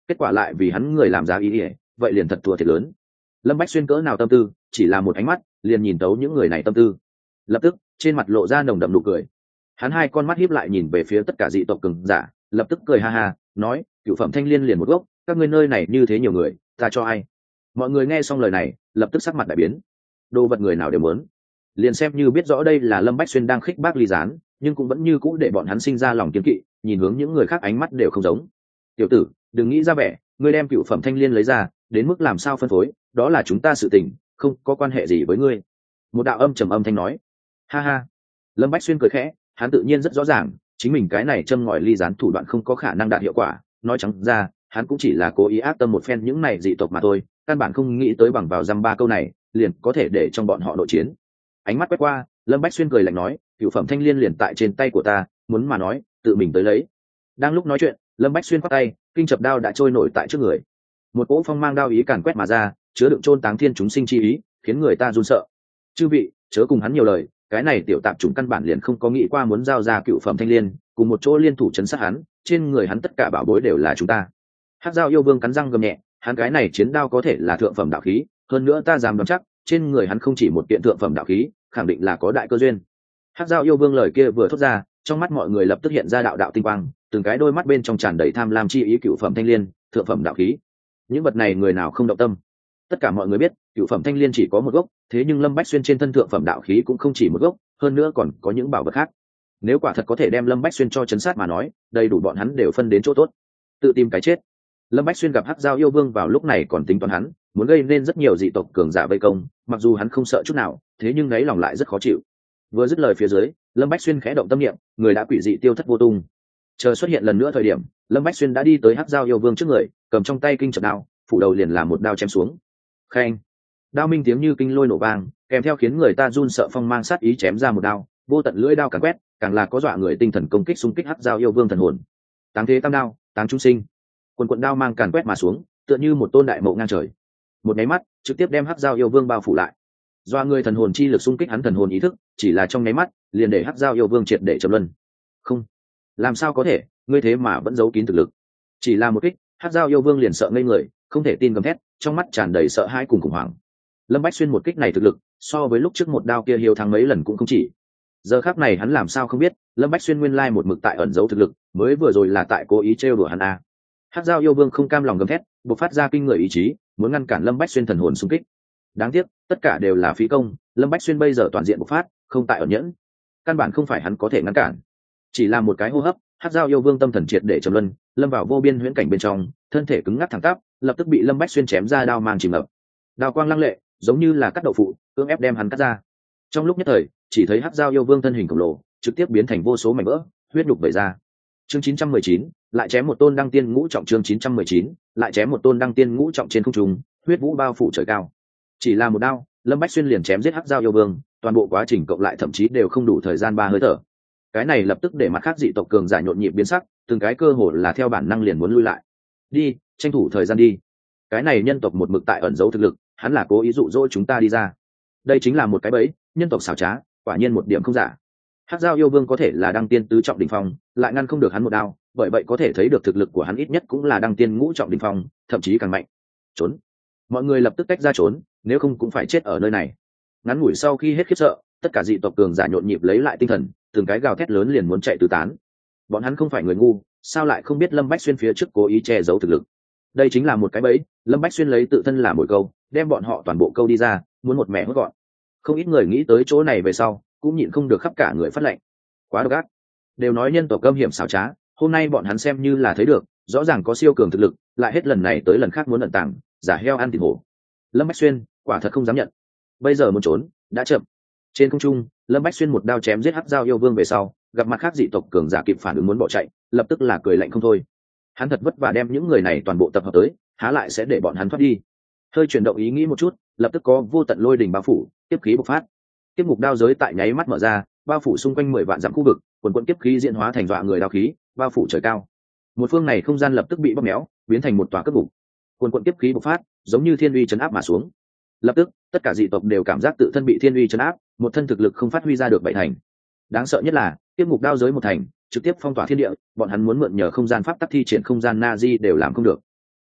kết quả lại vì hắn người làm giá ý ỉa, vậy liền thật thua thiệt lớn. Lâm Bách Xuyên cỡ nào tâm tư, chỉ là một ánh mắt liền nhìn tấu những người này tâm tư. Lập tức trên mặt lộ ra nồng đậm nụ cười, hắn hai con mắt híp lại nhìn về phía tất cả dị tộc cường giả, lập tức cười ha ha nói, cựu phẩm thanh liên liền một gốc, các ngươi nơi này như thế nhiều người, ta cho ai? Mọi người nghe xong lời này lập tức sắc mặt đại biến, đồ vật người nào đều muốn. Liền xem như biết rõ đây là Lâm Bách Xuyên đang khích bác ly gián, nhưng cũng vẫn như cũ để bọn hắn sinh ra lòng kiêng kỵ, nhìn hướng những người khác ánh mắt đều không giống. Tiểu tử, đừng nghĩ ra vẻ, ngươi đem cựu phẩm thanh liên lấy ra, đến mức làm sao phân phối, đó là chúng ta sự tình, không có quan hệ gì với ngươi. Một đạo âm trầm âm thanh nói. Ha ha. Lâm Bách Xuyên cười khẽ, hắn tự nhiên rất rõ ràng chính mình cái này châm ngòi ly gián thủ đoạn không có khả năng đạt hiệu quả, nói trắng ra hắn cũng chỉ là cố ý ác tâm một phen những này dị tộc mà thôi, căn bản không nghĩ tới bằng vào dăm ba câu này liền có thể để trong bọn họ nội chiến. Ánh mắt quét qua, Lâm Bách Xuyên cười lạnh nói, cựu phẩm thanh liên liền tại trên tay của ta, muốn mà nói tự mình tới lấy. Đang lúc nói chuyện, Lâm Bách Xuyên khoác tay, kinh chập đao đã trôi nổi tại trước người, một cỗ phong mang đao ý càn quét mà ra, chứa đựng chôn táng thiên chúng sinh chi ý, khiến người ta run sợ. Chư vị chớ cùng hắn nhiều lời, cái này tiểu tạp chủng căn bản liền không có nghĩ qua muốn giao ra cựu phẩm thanh liên, cùng một chỗ liên thủ chấn sát hắn, trên người hắn tất cả bảo bối đều là chúng ta. Hắc Dao yêu vương cắn răng gầm nhẹ, hắn cái này chiến đao có thể là thượng phẩm đạo khí, hơn nữa ta dám đoán chắc trên người hắn không chỉ một kiện thượng phẩm đạo khí, khẳng định là có đại cơ duyên. Hắc Dao yêu vương lời kia vừa thốt ra, trong mắt mọi người lập tức hiện ra đạo đạo tinh quang, từng cái đôi mắt bên trong tràn đầy tham lam chi ý. Cựu phẩm thanh liên, thượng phẩm đạo khí, những vật này người nào không động tâm? Tất cả mọi người biết cựu phẩm thanh liên chỉ có một gốc, thế nhưng Lâm Bách Xuyên trên thân thượng phẩm đạo khí cũng không chỉ một gốc, hơn nữa còn có những bảo vật khác. Nếu quả thật có thể đem Lâm Bách Xuyên cho chấn sát mà nói, đầy đủ bọn hắn đều phân đến chỗ tốt. Tự tìm cái chết. Lâm Bách Xuyên gặp Hắc Dao yêu vương vào lúc này còn tính toán hắn muốn gây nên rất nhiều dị tộc cường giả vây công, mặc dù hắn không sợ chút nào, thế nhưng đáy lòng lại rất khó chịu. Vừa dứt lời phía dưới, Lâm Bách Xuyên khẽ động tâm niệm, người đã quỷ dị tiêu thất vô tung. Chờ xuất hiện lần nữa thời điểm, Lâm Bách Xuyên đã đi tới Hắc Dao yêu vương trước người, cầm trong tay kinh chập đao, phủ đầu liền làm một đao chém xuống. Khen, đao minh tiếng như kinh lôi nổ vang, kèm theo khiến người ta run sợ phong mang sát ý chém ra một đao, vô tận lưỡi đao càn quét, càng là có dọa người tinh thần công kích xung kích Hắc Dao yêu vương thần hồn. Táng thế tam đao, táng chúng sinh, quần quần đao mang càn quét mà xuống, tựa như một tôn đại mộ ngang trời. Một nháy mắt, trực tiếp đem Hắc Dao yêu vương bao phủ lại. Dọa người thần hồn chi lực xung kích hắn thần hồn ý thức, chỉ là trong nháy mắt, liền để Hắc Dao yêu vương triệt để trầm luân. Không, làm sao có thể, ngươi thế mà vẫn giấu kín thực lực? Chỉ là một kích, Hắc Dao yêu vương liền sợ ngây người, không thể tin gầm thét, trong mắt tràn đầy sợ hãi cùng khủng hoảng. Lâm Bách Xuyên một kích này thực lực, so với lúc trước một đao kia hiếu thắng mấy lần cũng không chỉ. Giờ khắc này hắn làm sao không biết, Lâm Bách Xuyên nguyên lai một mực tại ẩn giấu thực lực, mới vừa rồi là tại cố ý trêu đùa hắn a. Hắc Dao yêu vương không cam lòng gầm thét, bộc phát ra kinh người ý chí, muốn ngăn cản Lâm Bách Xuyên thần hồn xung kích. Đáng tiếc, tất cả đều là phí công, Lâm Bách Xuyên bây giờ toàn diện bộc phát, không tại ẩn nhẫn, căn bản không phải hắn có thể ngăn cản. Chỉ là một cái hô hấp, Hắc Dao yêu vương tâm thần triệt để trầm luân, lâm vào vô biên huyễn cảnh bên trong, thân thể cứng ngắc thẳng tắp, lập tức bị Lâm Bách Xuyên chém ra đao mang chìm ngập. Đao quang lăng lệ, giống như là cắt đậu phụ, cưỡng ép đem hắn cắt ra. Trong lúc nhất thời, chỉ thấy Hắc Dao yêu vương thân hình khổng lồ, trực tiếp biến thành vô số mảnh vỡ, huyết nhục vẩy ra. Chương 919, lại chém một tôn đăng tiên ngũ trọng. Chương 919, lại chém một tôn đăng tiên ngũ trọng trên không trung, huyết vũ bao phủ trời cao. Chỉ là một đao, Lâm Bách Xuyên liền chém giết Hắc Dao yêu vương, toàn bộ quá trình cộng lại thậm chí đều không đủ thời gian 3 hơi thở. Cái này lập tức để mặt khác dị tộc cường giả nhộn nhịp biến sắc, từng cái cơ hồ là theo bản năng liền muốn lui lại. Đi, tranh thủ thời gian đi. Cái này nhân tộc một mực tại ẩn giấu thực lực, hắn là cố ý dụ dỗ chúng ta đi ra. Đây chính là một cái bẫy, nhân tộc xảo trá, quả nhiên một điểm không giả. Hắc Dao yêu vương có thể là đăng tiên tứ trọng đỉnh phong, lại ngăn không được hắn một đao, bởi vậy có thể thấy được thực lực của hắn ít nhất cũng là đăng tiên ngũ trọng đỉnh phong, thậm chí càng mạnh. Trốn! Mọi người lập tức tách ra trốn, nếu không cũng phải chết ở nơi này. Ngắn ngủi sau khi hết khiếp sợ, tất cả dị tộc cường giả nhộn nhịp lấy lại tinh thần, từng cái gào thét lớn liền muốn chạy tứ tán. Bọn hắn không phải người ngu, sao lại không biết Lâm Bách Xuyên phía trước cố ý che giấu thực lực? Đây chính là một cái bẫy, Lâm Bách Xuyên lấy tự thân làm mồi câu, đem bọn họ toàn bộ câu đi ra, muốn một mẻ hốt gọn. Không ít người nghĩ tới chỗ này về sau, cũng nhịn không được khắp cả người phát lệnh. Quá độc ác. Đều nói nhân tộc âm hiểm xảo trá, hôm nay bọn hắn xem như là thấy được, rõ ràng có siêu cường thực lực, lại hết lần này tới lần khác muốn ẩn tàng, giả heo ăn thịt hổ. Lâm Bách Xuyên, quả thật không dám nhận. Bây giờ muốn trốn, đã chậm. Trên không trung, Lâm Bách Xuyên một đao chém giết Hắc Dao yêu vương về sau, gặp mặt khác dị tộc cường giả kịp phản ứng muốn bỏ chạy, lập tức là cười lạnh không thôi. Hắn thật vất vả đem những người này toàn bộ tập hợp tới, há lại sẽ để bọn hắn thoát đi? Hơi chuyển động ý nghĩ một chút, lập tức có vô tận lôi đình bao phủ, tiếp khí bộc phát. Tiếp mục đao giới tại nháy mắt mở ra, bao phủ xung quanh 10 vạn dặm khu vực, quần quần tiếp khí diễn hóa thành dọa người đao khí, bao phủ trời cao. Một phương này không gian lập tức bị bóp méo, biến thành một tòa cất ngục. Quần quần tiếp khí bộc phát, giống như thiên uy trấn áp mà xuống. Lập tức, tất cả dị tộc đều cảm giác tự thân bị thiên uy trấn áp, một thân thực lực không phát huy ra được bảy thành. Đáng sợ nhất là, tiếp mục đao giới một thành, trực tiếp phong tỏa thiên địa, bọn hắn muốn mượn nhờ không gian pháp tắc thi triển không gian Nazi đều làm không được.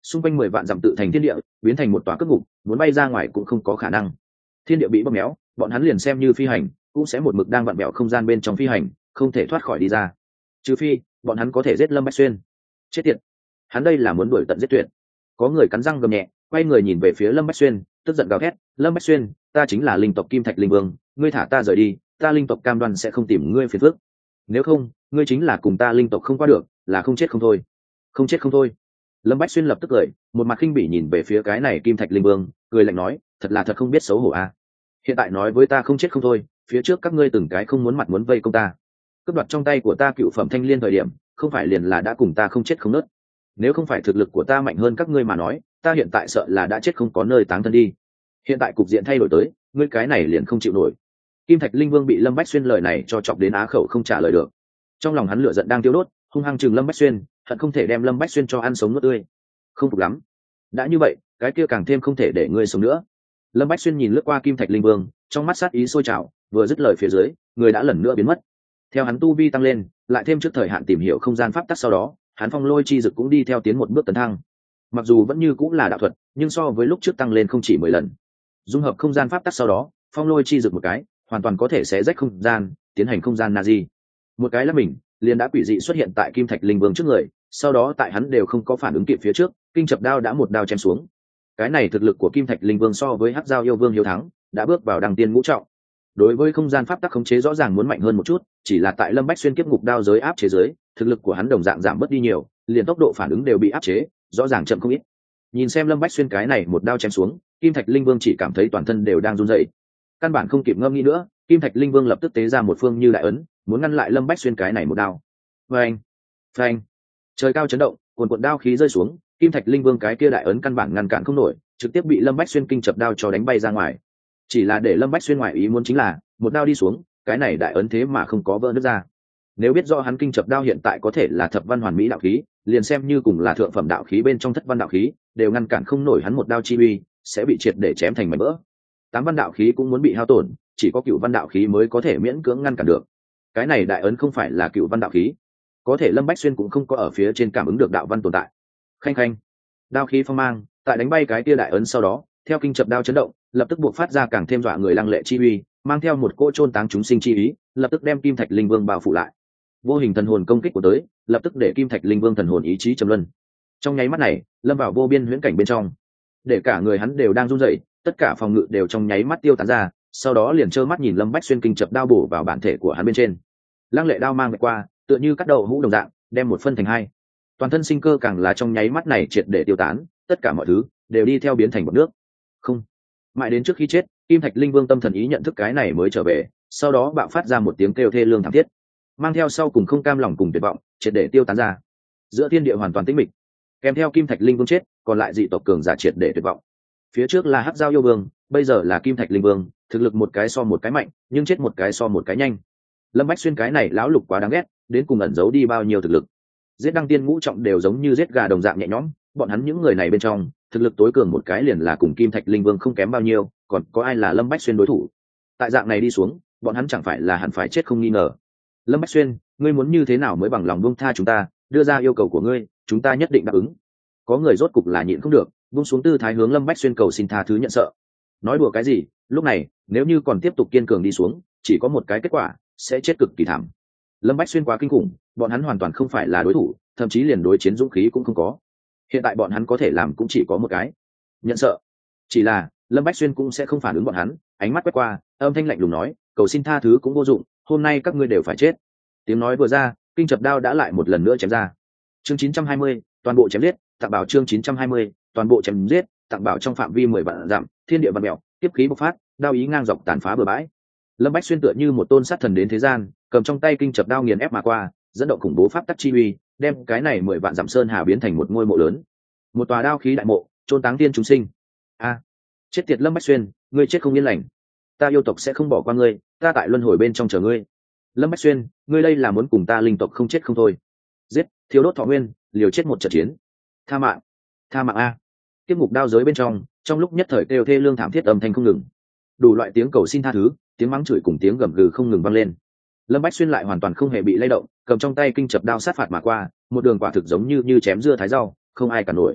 xung quanh 10 vạn dặm tự thành thiên địa, biến thành một tòa cước ngục, muốn bay ra ngoài cũng không có khả năng. Thiên địa bị bóp méo, bọn hắn liền xem như phi hành cũng sẽ một mực đang vặn vẹo không gian bên trong phi hành, không thể thoát khỏi đi ra, trừ phi bọn hắn có thể giết Lâm Bách Xuyên. Chết tiệt, hắn đây là muốn đuổi tận giết tuyệt. Có người cắn răng gầm nhẹ, quay người nhìn về phía Lâm Bách Xuyên, tức giận gào thét: Lâm Bách Xuyên, ta chính là linh tộc Kim Thạch Linh Vương, ngươi thả ta rời đi, ta linh tộc cam đoan sẽ không tìm ngươi phiền phức. Nếu không, ngươi chính là cùng ta linh tộc không qua được, là không chết không thôi. Không chết không thôi. Lâm Bách Xuyên lập tức cười, một mặt khinh bỉ nhìn về phía cái này Kim Thạch Linh Vương, cười lạnh nói: thật là thật không biết xấu hổ a. Hiện tại nói với ta không chết không thôi, phía trước các ngươi từng cái không muốn mặt muốn vây công ta, cướp đoạt trong tay của ta cựu phẩm thanh liên thời điểm, không phải liền là đã cùng ta không chết không nứt. Nếu không phải thực lực của ta mạnh hơn các ngươi mà nói, ta hiện tại sợ là đã chết không có nơi táng thân đi. Hiện tại cục diện thay đổi tới, ngươi cái này liền không chịu nổi. Kim Thạch Linh Vương bị Lâm Bách Xuyên lời này cho chọc đến á khẩu không trả lời được. Trong lòng hắn lửa giận đang tiêu đốt, hung hăng chừng Lâm Bách Xuyên, hận không thể đem Lâm Bách Xuyên cho ăn sống nuốt tươi. Không phục lắm, đã như vậy, cái kia càng thêm không thể để ngươi sống nữa. Lâm Bách Xuyên nhìn lướt qua Kim Thạch Linh Vương, trong mắt sát ý sôi trào, vừa dứt lời phía dưới, người đã lần nữa biến mất. Theo hắn tu vi tăng lên, lại thêm trước thời hạn tìm hiểu không gian pháp tắc sau đó, hắn phong lôi chi dực cũng đi theo tiến một bước tấn thăng. Mặc dù vẫn như cũng là đạo thuật, nhưng so với lúc trước tăng lên không chỉ 10 lần. Dung hợp không gian pháp tắc sau đó, phong lôi chi dực một cái, hoàn toàn có thể xé rách không gian, tiến hành không gian Nazi. Một cái là mình, liền đã quỷ dị xuất hiện tại Kim Thạch Linh Vương trước người, sau đó tại hắn đều không có phản ứng kịp phía trước, kinh chập đao đã một đao chém xuống. Cái này thực lực của Kim Thạch Linh Vương so với Hắc Giao yêu vương hiếu thắng, đã bước vào đăng tiên ngũ trọng. Đối với không gian pháp tắc khống chế rõ ràng muốn mạnh hơn một chút, chỉ là tại Lâm Bách Xuyên kiếp ngục đao giới áp chế giới, thực lực của hắn đồng dạng giảm bớt đi nhiều, liền tốc độ phản ứng đều bị áp chế, rõ ràng chậm không ít. Nhìn xem Lâm Bách Xuyên cái này một đao chém xuống, Kim Thạch Linh Vương chỉ cảm thấy toàn thân đều đang run rẩy. Căn bản không kịp ngâm nghĩ nữa, Kim Thạch Linh Vương lập tức tế ra một phương như đại ấn, muốn ngăn lại Lâm Bách Xuyên cái này một đao. Phanh, phanh, trời cao chấn động, cuồn cuộn đao khí rơi xuống, Kim Thạch Linh Vương cái kia đại ấn căn bản ngăn cản không nổi, trực tiếp bị Lâm Bách Xuyên kinh chập đao cho đánh bay ra ngoài. Chỉ là để Lâm Bách Xuyên ngoài ý muốn chính là, một đao đi xuống, cái này đại ấn thế mà không có vỡ nứt ra. Nếu biết rõ hắn kinh chập đao hiện tại có thể là thập văn hoàn mỹ đạo khí, liền xem như cùng là thượng phẩm đạo khí bên trong thất văn đạo khí, đều ngăn cản không nổi hắn một đao chi uy, sẽ bị triệt để chém thành mảnh vỡ. Tám văn đạo khí cũng muốn bị hao tổn, chỉ có cửu văn đạo khí mới có thể miễn cưỡng ngăn cản được. Cái này đại ấn không phải là cửu văn đạo khí, có thể Lâm Bách Xuyên cũng không có ở phía trên cảm ứng được đạo văn tồn tại. Khanh khanh, đao khí phong mang, tại đánh bay cái tia đại ấn sau đó, theo kinh chập đao chấn động, lập tức buộc phát ra càng thêm dọa người lăng lệ chi uy, mang theo một cỗ chôn táng chúng sinh chi ý, lập tức đem Kim Thạch Linh Vương bao phủ lại. Vô hình thần hồn công kích của tới, lập tức để Kim Thạch Linh Vương thần hồn ý chí trầm luân. Trong nháy mắt này, lâm vào vô biên huyễn cảnh bên trong, để cả người hắn đều đang run rẩy, tất cả phòng ngự đều trong nháy mắt tiêu tán ra, sau đó liền trơ mắt nhìn Lâm Bách Xuyên kinh chập đao bổ vào bản thể của hắn bên trên. Lăng lệ đao mang vạch qua, tựa như cắt đầu hũ đồng dạng, đem một phân thành hai. Toàn thân sinh cơ càng là trong nháy mắt này triệt để tiêu tán, tất cả mọi thứ đều đi theo biến thành bọt nước. Không, mãi đến trước khi chết, Kim Thạch Linh Vương tâm thần ý nhận thức cái này mới trở về, sau đó bạo phát ra một tiếng kêu thê lương thảm thiết, mang theo sau cùng không cam lòng cùng tuyệt vọng, triệt để tiêu tán ra. Giữa thiên địa hoàn toàn tĩnh mịch, kèm theo Kim Thạch Linh Vương chết, còn lại dị tộc cường giả triệt để tuyệt vọng. Phía trước là Hắc Giao yêu vương, bây giờ là Kim Thạch Linh Vương, thực lực một cái so một cái mạnh, nhưng chết một cái so một cái nhanh. Lâm Bách Xuyên cái này lão lục quá đáng ghét, đến cùng ẩn giấu đi bao nhiêu thực lực. Giết đăng tiên ngũ trọng đều giống như giết gà đồng dạng nhẹ nhõm, bọn hắn những người này bên trong, thực lực tối cường một cái liền là cùng Kim Thạch Linh Vương không kém bao nhiêu, còn có ai là Lâm Bách Xuyên đối thủ. Tại dạng này đi xuống, bọn hắn chẳng phải là hẳn phải chết không nghi ngờ. Lâm Bách Xuyên, ngươi muốn như thế nào mới bằng lòng buông tha chúng ta, đưa ra yêu cầu của ngươi, chúng ta nhất định đáp ứng. Có người rốt cục là nhịn không được, buông xuống tư thái hướng Lâm Bách Xuyên cầu xin tha thứ nhận sợ. Nói đùa cái gì, lúc này, nếu như còn tiếp tục kiên cường đi xuống, chỉ có một cái kết quả, sẽ chết cực kỳ thảm. Lâm Bách Xuyên quá kinh khủng, bọn hắn hoàn toàn không phải là đối thủ, thậm chí liền đối chiến dũng khí cũng không có. Hiện tại bọn hắn có thể làm cũng chỉ có một cái, nhận sợ. Chỉ là Lâm Bách Xuyên cũng sẽ không phản ứng bọn hắn, ánh mắt quét qua, âm thanh lạnh lùng nói, cầu xin tha thứ cũng vô dụng, hôm nay các ngươi đều phải chết. Tiếng nói vừa ra, kinh chập đao đã lại một lần nữa chém ra. Chương 920, toàn bộ chém giết, tặng bảo chương 920, toàn bộ chém giết, tặng bảo trong phạm vi 10 vạn dặm, thiên địa vạn mèo, tiếp khí bộc phát, đao ý ngang dọc tàn phá bừa bãi. Lâm Bách Xuyên tựa như một tôn sát thần đến thế gian, cầm trong tay kinh chập đao nghiền ép mà qua, dẫn động khủng bố pháp tắc chi uy, đem cái này 10 vạn dặm sơn hà biến thành một ngôi mộ lớn, một tòa đao khí đại mộ, chôn táng tiên chúng sinh. A, chết tiệt Lâm Bách Xuyên, ngươi chết không yên lành, ta yêu tộc sẽ không bỏ qua ngươi, ta tại luân hồi bên trong chờ ngươi. Lâm Bách Xuyên, ngươi đây là muốn cùng ta linh tộc không chết không thôi. Giết, thiếu đốt thọ nguyên, liều chết một trận chiến. Tha mạng, tha mạng a. Tiếp ngục đao giới bên trong lúc nhất thời kêu thê lương thảm thiết âm thanh không ngừng, đủ loại tiếng cầu xin tha thứ, tiếng mắng chửi cùng tiếng gầm gừ không ngừng vang lên. Lâm Bách Xuyên lại hoàn toàn không hề bị lay động, cầm trong tay kinh chập đao sát phạt mà qua, một đường quả thực giống như chém dưa thái rau, không ai cản nổi.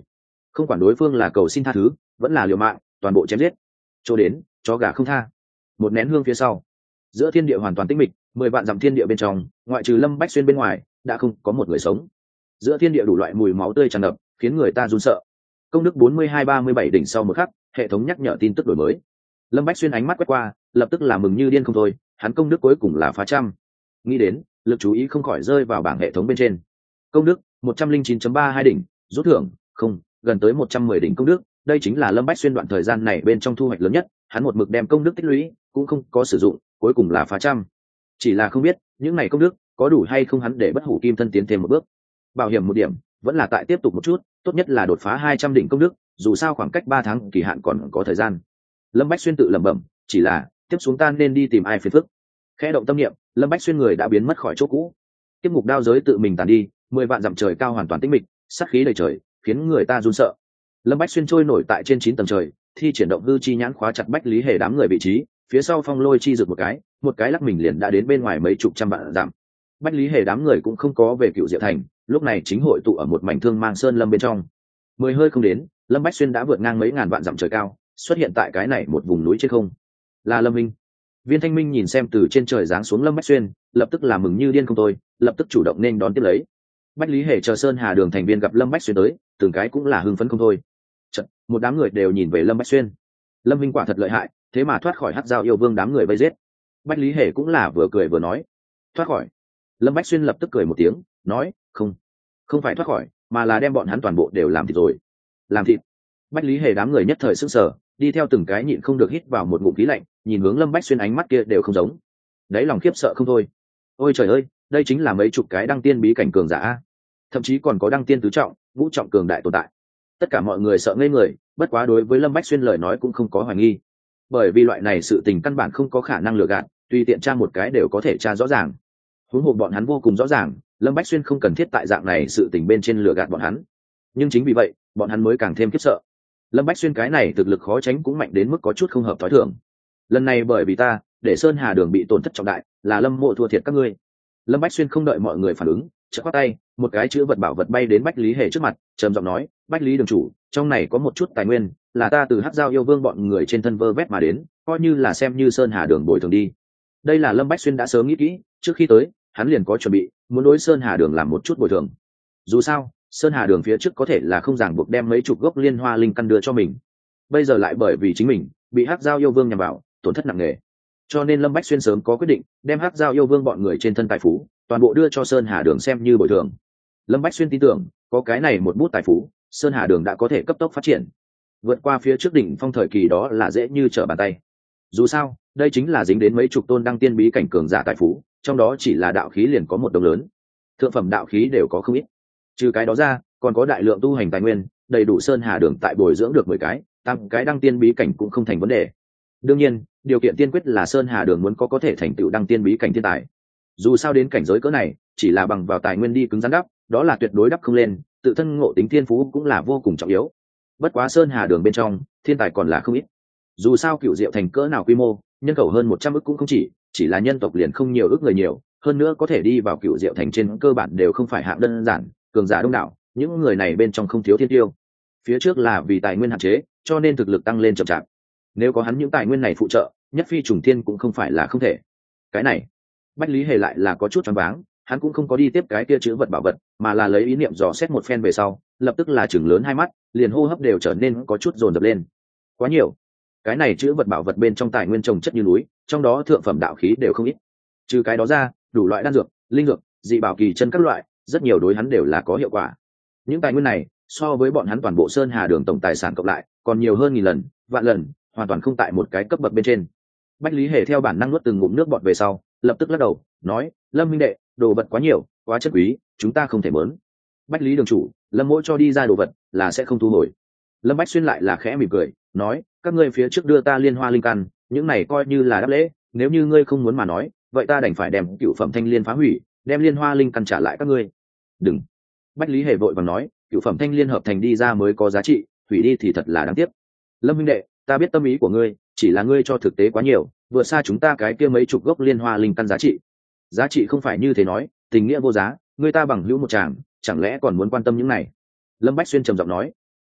không quản đối phương là cầu xin tha thứ vẫn là liều mạng, toàn bộ chém giết. Chỗ đến chó gà không tha. Một nén hương phía sau, giữa thiên địa hoàn toàn tĩnh mịch, 10 vạn dặm thiên địa bên trong, ngoại trừ Lâm Bách Xuyên bên ngoài đã không có một người sống. Giữa thiên địa đủ loại mùi máu tươi tràn ngập, khiến người ta run sợ. Công đức 42-37 đỉnh sau một khắc, hệ thống nhắc nhở tin tức đổi mới. Lâm Bách Xuyên ánh mắt quét qua, lập tức là mừng như điên không thôi, hắn công đức cuối cùng là phá trăm. Nghĩ đến, lực chú ý không khỏi rơi vào bảng hệ thống bên trên. Công đức 109.32 đỉnh, rút thưởng không, gần tới 110 đỉnh công đức, đây chính là Lâm Bách Xuyên đoạn thời gian này bên trong thu hoạch lớn nhất, hắn một mực đem công đức tích lũy, cũng không có sử dụng, cuối cùng là phá trăm. Chỉ là không biết, những này công đức có đủ hay không hắn để bất hủ kim thân tiến thêm một bước. Bảo hiểm một điểm, vẫn là tại tiếp tục một chút, tốt nhất là đột phá 200 đỉnh công đức, dù sao khoảng cách 3 tháng kỳ hạn còn có thời gian. Lâm Bách Xuyên tự lẩm bẩm, chỉ là tiếp xuống ta nên đi tìm ai phiền phức. Khẽ động tâm niệm, Lâm Bách Xuyên người đã biến mất khỏi chỗ cũ. Tiếp ngục đao giới tự mình tàn đi, 10 vạn dặm trời cao hoàn toàn tĩnh mịch, sát khí đầy trời, khiến người ta run sợ. Lâm Bách Xuyên trôi nổi tại trên 9 tầng trời, thi triển động hư chi nhãn khóa chặt Bách Lý Hề đám người vị trí, phía sau phong lôi chi rực một cái lắc mình liền đã đến bên ngoài mấy chục trăm vạn dặm. Bách Lý Hề đám người cũng không có về Cựu Diệu thành, lúc này chính hội tụ ở một mảnh thương mang sơn lâm bên trong. 10 hơi không đến, Lâm Bách Xuyên đã vượt ngang mấy ngàn vạn dặm trời cao, xuất hiện tại cái này một vùng núi trên không. Là Lâm Minh. Viên Thanh Minh nhìn xem từ trên trời giáng xuống Lâm Bách Xuyên, lập tức là mừng như điên không thôi, lập tức chủ động nên đón tiếp lấy. Bách Lý Hề chờ Sơn Hà Đường thành viên gặp Lâm Bách Xuyên tới, từng cái cũng là hưng phấn không thôi. Chợt, một đám người đều nhìn về Lâm Bách Xuyên. Lâm Minh quả thật lợi hại, thế mà thoát khỏi Hắc Giao yêu vương đám người vây giết. Bách Lý Hề cũng là vừa cười vừa nói, thoát khỏi. Lâm Bách Xuyên lập tức cười một tiếng, nói, không phải thoát khỏi, mà là đem bọn hắn toàn bộ đều làm thịt rồi. Làm thịt? Bách Lý Hề đám người nhất thời sững sờ, đi theo từng cái nhịn không được hít vào một ngụm khí lạnh, nhìn hướng Lâm Bách Xuyên ánh mắt kia đều không giống. Đấy lòng khiếp sợ không thôi. Ôi trời ơi, đây chính là mấy chục cái đăng tiên bí cảnh cường giả, thậm chí còn có đăng tiên tứ trọng, ngũ trọng cường đại tồn tại. Tất cả mọi người sợ ngây người, bất quá đối với Lâm Bách Xuyên lời nói cũng không có hoài nghi, bởi vì loại này sự tình căn bản không có khả năng lừa gạt, tùy tiện tra một cái đều có thể tra rõ ràng. Huống hồ bọn hắn vô cùng rõ ràng, Lâm Bách Xuyên không cần thiết tại dạng này sự tình bên trên lừa gạt bọn hắn. Nhưng chính vì vậy, bọn hắn mới càng thêm khiếp sợ. Lâm Bách Xuyên cái này thực lực khó tránh cũng mạnh đến mức có chút không hợp thói thường. Lần này bởi vì ta để Sơn Hà Đường bị tổn thất trọng đại, là Lâm Mộ thua thiệt các ngươi. Lâm Bách Xuyên không đợi mọi người phản ứng, chợt quát tay, một cái chữ vật bảo vật bay đến Bách Lý Hề trước mặt, trầm giọng nói, Bách Lý đường chủ, trong này có một chút tài nguyên, là ta từ Hắc Giao yêu vương bọn người trên thân vơ vét mà đến, coi như là xem như Sơn Hà Đường bồi thường đi. Đây là Lâm Bách Xuyên đã sớm nghĩ kỹ, trước khi tới hắn liền có chuẩn bị, muốn đối Sơn Hà Đường làm một chút bồi thường. Dù sao Sơn Hà Đường phía trước có thể là không ràng buộc đem mấy chục gốc liên hoa linh căn đưa cho mình, bây giờ lại bởi vì chính mình bị Hắc Giao yêu vương nhằm vào, tổn thất nặng nề, cho nên Lâm Bách Xuyên sớm có quyết định đem Hắc Giao yêu vương bọn người trên thân tài phú toàn bộ đưa cho Sơn Hà Đường xem như bồi thường. Lâm Bách Xuyên tin tưởng có cái này một bút tài phú, Sơn Hà Đường đã có thể cấp tốc phát triển, vượt qua phía trước đỉnh phong thời kỳ đó là dễ như trở bàn tay. Dù sao đây chính là dính đến mấy chục tôn đăng tiên bí cảnh cường giả tài phú, trong đó chỉ là đạo khí liền có một đồng lớn, thượng phẩm đạo khí đều có không ít. Trừ cái đó ra còn có đại lượng tu hành tài nguyên, đầy đủ Sơn Hà Đường tại bồi dưỡng được 10 cái, tăng cái đăng tiên bí cảnh cũng không thành vấn đề. Đương nhiên điều kiện tiên quyết là Sơn Hà Đường muốn có thể thành tựu đăng tiên bí cảnh thiên tài. Dù sao đến cảnh giới cỡ này chỉ là bằng vào tài nguyên đi cứng rắn đắp, đó là tuyệt đối đắp không lên, tự thân ngộ tính thiên phú cũng là vô cùng trọng yếu. Bất quá Sơn Hà Đường bên trong thiên tài còn là không ít. Dù sao Cựu Diệu thành cỡ nào quy mô, nhân khẩu hơn 100 ức cũng không chỉ là nhân tộc liền không nhiều ức người nhiều, hơn nữa có thể đi vào Cựu Diệu thành trên cơ bản đều không phải hạng đơn giản, cường giả đông đảo, những người này bên trong không thiếu thiên tiêu. Phía trước là vì tài nguyên hạn chế, cho nên thực lực tăng lên chậm chạp. Nếu có hắn những tài nguyên này phụ trợ, nhất phi trùng thiên cũng không phải là không thể. Cái này Bách Lý Hề lại là có chút choáng váng, hắn cũng không có đi tiếp cái kia chữ vật bảo vật, mà là lấy ý niệm dò xét một phen về sau, lập tức là chừng lớn hai mắt, liền hô hấp đều trở nên có chút dồn dập lên. Quá nhiều. Cái này chữ vật bảo vật bên trong tài nguyên trồng chất như núi, trong đó thượng phẩm đạo khí đều không ít. Trừ cái đó ra, đủ loại đan dược, linh dược, dị bảo kỳ chân các loại, rất nhiều đối hắn đều là có hiệu quả. Những tài nguyên này, so với bọn hắn toàn bộ Sơn Hà Đường tổng tài sản cộng lại, còn nhiều hơn nghìn lần, vạn lần, hoàn toàn không tại một cái cấp bậc bên trên. Bách Lý Hề theo bản năng nuốt từng ngụm nước bọt về sau, lập tức lắc đầu, nói, Lâm minh đệ, đồ vật quá nhiều, quá chất quý, chúng ta không thể mớn. Bách Lý đường chủ, Lâm mỗi cho đi ra đồ vật là sẽ không thu hồi. Lâm Bách Xuyên lại là khẽ mỉm cười, nói, các ngươi phía trước đưa ta liên hoa linh căn, những này coi như là đáp lễ, nếu như ngươi không muốn mà nói, vậy ta đành phải đem cựu phẩm thanh liên phá hủy, đem liên hoa linh căn trả lại các ngươi. Đừng. Bách Lý Hề vội vàng nói, cựu phẩm thanh liên hợp thành đi ra mới có giá trị, hủy đi thì thật là đáng tiếc. Lâm minh đệ, ta biết tâm ý của ngươi, chỉ là ngươi cho thực tế quá nhiều, vượt xa chúng ta cái kia mấy chục gốc liên hoa linh căn giá trị. Giá trị không phải như thế nói, tình nghĩa vô giá, ngươi ta bằng hữu một chàng, chẳng lẽ còn muốn quan tâm những này? Lâm Bách Xuyên trầm giọng nói.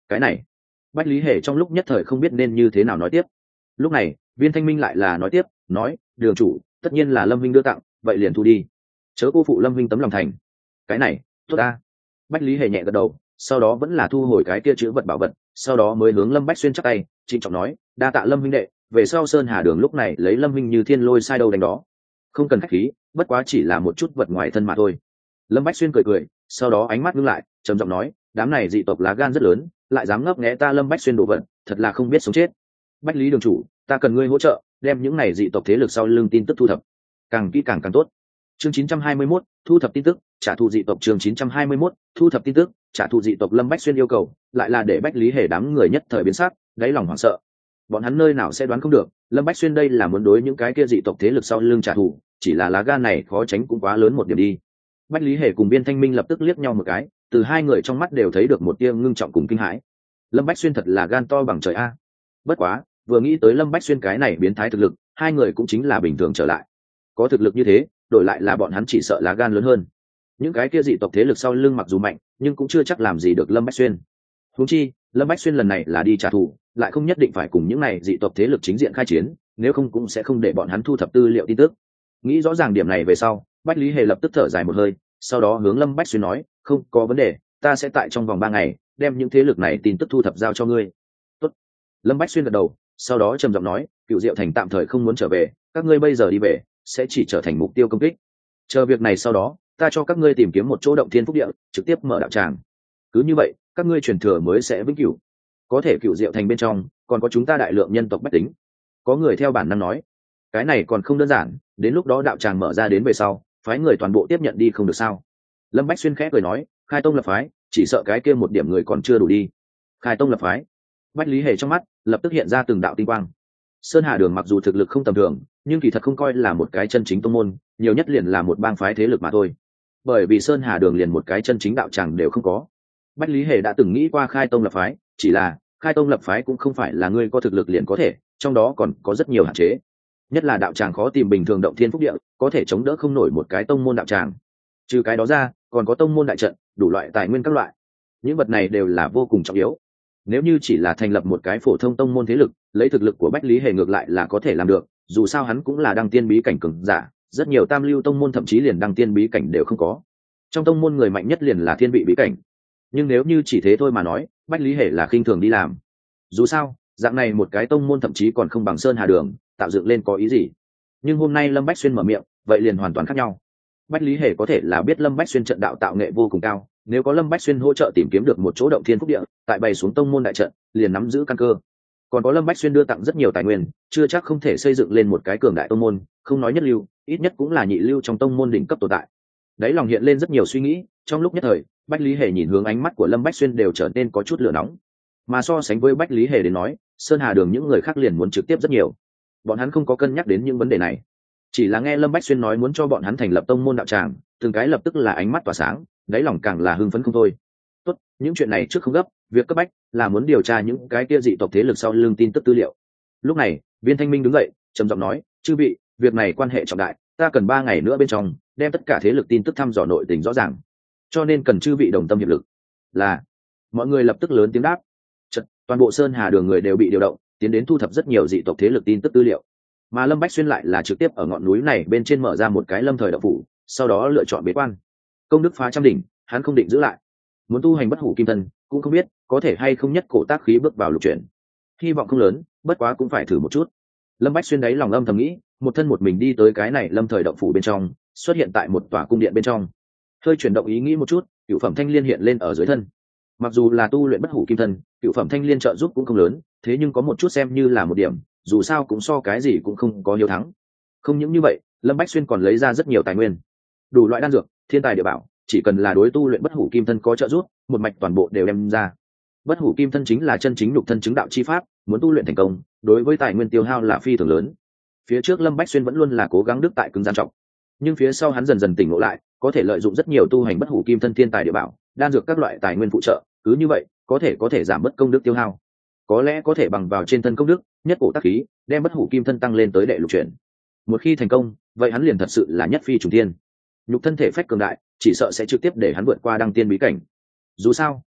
Cái này, bách lý hề trong lúc nhất thời không biết nên như thế nào nói tiếp. Lúc này Viên Thanh Minh lại là nói tiếp, nói đường chủ tất nhiên là Lâm Vinh đưa tặng, vậy liền thu đi, chớ cô phụ Lâm Vinh tấm lòng thành. Cái này tốt ta. Bách lý hề nhẹ gật đầu, sau đó vẫn là thu hồi cái kia chữ vật bảo vật, sau đó mới hướng Lâm Bách Xuyên chắp tay trịnh trọng nói, đa tạ Lâm Vinh đệ, về sau Sơn Hà Đường lúc này lấy Lâm Vinh như thiên lôi sai đâu đánh đó, không cần khách khí, bất quá chỉ là một chút vật ngoài thân mà thôi. Lâm Bách Xuyên cười cười, sau đó ánh mắt ngưng lại, trầm giọng nói, đám này dị tộc lá gan rất lớn, lại dám ngấp nghé ta Lâm Bách Xuyên đồ vật, thật là không biết sống chết. Bách lý đường chủ, ta cần ngươi hỗ trợ đem những này dị tộc thế lực sau lưng tin tức thu thập, càng kỹ càng tốt. Chương 921, thu thập tin tức, trả thù dị tộc. Chương 921, thu thập tin tức, trả thù dị tộc. Lâm Bách Xuyên yêu cầu lại là để Bách lý hề đám người nhất thời biến sắc, đáy lòng hoảng sợ. Bọn hắn nơi nào sẽ đoán không được, Lâm Bách Xuyên đây là muốn đối những cái kia dị tộc thế lực sau lưng trả thù, chỉ là lá gan này khó tránh cũng quá lớn một điểm đi. Bách lý hề cùng Viên Thanh Minh lập tức liếc nhau một cái, từ hai người trong mắt đều thấy được một tia ngưng trọng cùng kinh hãi. Lâm Bách Xuyên thật là gan to bằng trời a. Bất quá vừa nghĩ tới Lâm Bách Xuyên cái này biến thái thực lực, hai người cũng chính là bình thường trở lại. Có thực lực như thế, đổi lại là bọn hắn chỉ sợ lá gan lớn hơn. Những cái kia dị tộc thế lực sau lưng mặc dù mạnh, nhưng cũng chưa chắc làm gì được Lâm Bách Xuyên. Huống chi Lâm Bách Xuyên lần này là đi trả thù, lại không nhất định phải cùng những này dị tộc thế lực chính diện khai chiến, nếu không cũng sẽ không để bọn hắn thu thập tư liệu tin tức. Nghĩ rõ ràng điểm này về sau, Bách lý hề lập tức thở dài một hơi, sau đó hướng Lâm Bách Xuyên nói, không có vấn đề, ta sẽ tại trong vòng 3 ngày đem những thế lực này tin tức thu thập giao cho ngươi. Tốt. Lâm Bách Xuyên gật đầu, sau đó trầm giọng nói, Cựu Diệu Thành tạm thời không muốn trở về, các ngươi bây giờ đi về sẽ chỉ trở thành mục tiêu công kích. Chờ việc này sau đó, ta cho các ngươi tìm kiếm một chỗ động thiên phúc địa, trực tiếp mở đạo tràng. Cứ như vậy, các ngươi truyền thừa mới sẽ vĩnh cửu. Có thể Cựu Diệu Thành bên trong còn có chúng ta đại lượng nhân tộc bách tính. Có người theo bản năng nói, cái này còn không đơn giản, đến lúc đó đạo tràng mở ra đến về sau, phái người toàn bộ tiếp nhận đi không được sao? Lâm Bách Xuyên khẽ cười nói, khai tông lập phái, chỉ sợ cái kia một điểm người còn chưa đủ đi. Khai tông lập phái. Bách lý hề trong mắt lập tức hiện ra từng đạo tinh quang. Sơn Hà Đường mặc dù thực lực không tầm thường, nhưng kỳ thật không coi là một cái chân chính tông môn, nhiều nhất liền là một bang phái thế lực mà thôi. Bởi vì Sơn Hà Đường liền một cái chân chính đạo tràng đều không có. Bách lý hề đã từng nghĩ qua khai tông lập phái, chỉ là khai tông lập phái cũng không phải là ngươi có thực lực liền có thể, trong đó còn có rất nhiều hạn chế. Nhất là đạo tràng khó tìm bình thường động thiên phúc địa, có thể chống đỡ không nổi một cái tông môn đạo tràng. Trừ cái đó ra, còn có tông môn đại trận, đủ loại tài nguyên các loại. Những vật này đều là vô cùng trọng yếu. Nếu như chỉ là thành lập một cái phổ thông tông môn thế lực, lấy thực lực của Bách lý hề ngược lại là có thể làm được, dù sao hắn cũng là đăng tiên bí cảnh cường giả, rất nhiều tam lưu tông môn thậm chí liền đăng tiên bí cảnh đều không có. Trong tông môn người mạnh nhất liền là thiên vị bí cảnh. Nhưng nếu như chỉ thế thôi mà nói, Bách lý hề là khinh thường đi làm. Dù sao dạng này một cái tông môn thậm chí còn không bằng Sơn Hà Đường tạo dựng lên có ý gì. Nhưng hôm nay Lâm Bách Xuyên mở miệng, vậy liền hoàn toàn khác nhau. Bách lý hề có thể là biết Lâm Bách Xuyên trận đạo tạo nghệ vô cùng cao, nếu có Lâm Bách Xuyên hỗ trợ tìm kiếm được một chỗ động thiên phúc địa, tại bày xuống tông môn đại trận, liền nắm giữ căn cơ. Còn có Lâm Bách Xuyên đưa tặng rất nhiều tài nguyên, chưa chắc không thể xây dựng lên một cái cường đại tông môn, không nói nhất lưu, ít nhất cũng là nhị lưu trong tông môn đỉnh cấp tồn tại. Đấy lòng hiện lên rất nhiều suy nghĩ, trong lúc nhất thời, Bách lý hề nhìn hướng ánh mắt của Lâm Bách Xuyên đều trở nên có chút lửa nóng. Mà so sánh với Bách lý hề đến nói, Sơn Hà Đường những người khác liền muốn trực tiếp rất nhiều. Bọn hắn không có cân nhắc đến những vấn đề này, chỉ là nghe Lâm Bách Xuyên nói muốn cho bọn hắn thành lập tông môn đạo tràng, từng cái lập tức là ánh mắt tỏa sáng, đáy lòng càng là hưng phấn không thôi. Tốt, những chuyện này trước không gấp, việc cấp bách là muốn điều tra những cái kia dị tộc thế lực sau lưng tin tức tư liệu. Lúc này Viên Thanh Minh đứng dậy trầm giọng nói, chư vị, việc này quan hệ trọng đại, ta cần 3 ngày nữa bên trong đem tất cả thế lực tin tức thăm dò nội tình rõ ràng, cho nên cần chư vị đồng tâm hiệp lực. Là. Mọi người lập tức lớn tiếng đáp. Toàn bộ Sơn Hà Đường người đều bị điều động tiến đến thu thập rất nhiều dị tộc thế lực tin tức tư liệu, mà Lâm Bách Xuyên lại là trực tiếp ở ngọn núi này bên trên mở ra một cái lâm thời động phủ, sau đó lựa chọn bế quan. Công đức phá trăm đỉnh, hắn không định giữ lại, muốn tu hành bất hủ kim thân, cũng không biết có thể hay không nhất cổ tác khí bước vào lục chuyển. Hy vọng không lớn, bất quá cũng phải thử một chút. Lâm Bách Xuyên đáy lòng âm thầm nghĩ, một thân một mình đi tới cái này lâm thời động phủ bên trong, xuất hiện tại một tòa cung điện bên trong. Hơi chuyển động ý nghĩ một chút, cửu phẩm thanh liên hiện lên ở dưới thân. Mặc dù là tu luyện bất hủ kim thân, cửu phẩm thanh liên trợ giúp cũng không lớn, thế nhưng có một chút xem như là một điểm, dù sao cũng so cái gì cũng không có hiếu thắng. Không những như vậy, Lâm Bách Xuyên còn lấy ra rất nhiều tài nguyên, đủ loại đan dược, thiên tài địa bảo, chỉ cần là đối tu luyện bất hủ kim thân có trợ giúp, một mạch toàn bộ đều đem ra. Bất hủ kim thân chính là chân chính nhục thân chứng đạo chi pháp, muốn tu luyện thành công, đối với tài nguyên tiêu hao là phi thường lớn. Phía trước Lâm Bách Xuyên vẫn luôn là cố gắng đức tại cứng gian trọng, nhưng phía sau hắn dần dần tỉnh ngộ lại, có thể lợi dụng rất nhiều tu hành bất hủ kim thân thiên tài địa bảo, đan dược các loại tài nguyên phụ trợ, cứ như vậy, có thể giảm bớt công đức tiêu hao. Có lẽ có thể bằng vào trên thân công đức, nhất cổ tác khí, đem bất hủ kim thân tăng lên tới đệ lục chuyển. Một khi thành công, vậy hắn liền thật sự là nhất phi trùng thiên. Nhục thân thể phách cường đại, chỉ sợ sẽ trực tiếp để hắn vượt qua đăng tiên bí cảnh. Dù sao,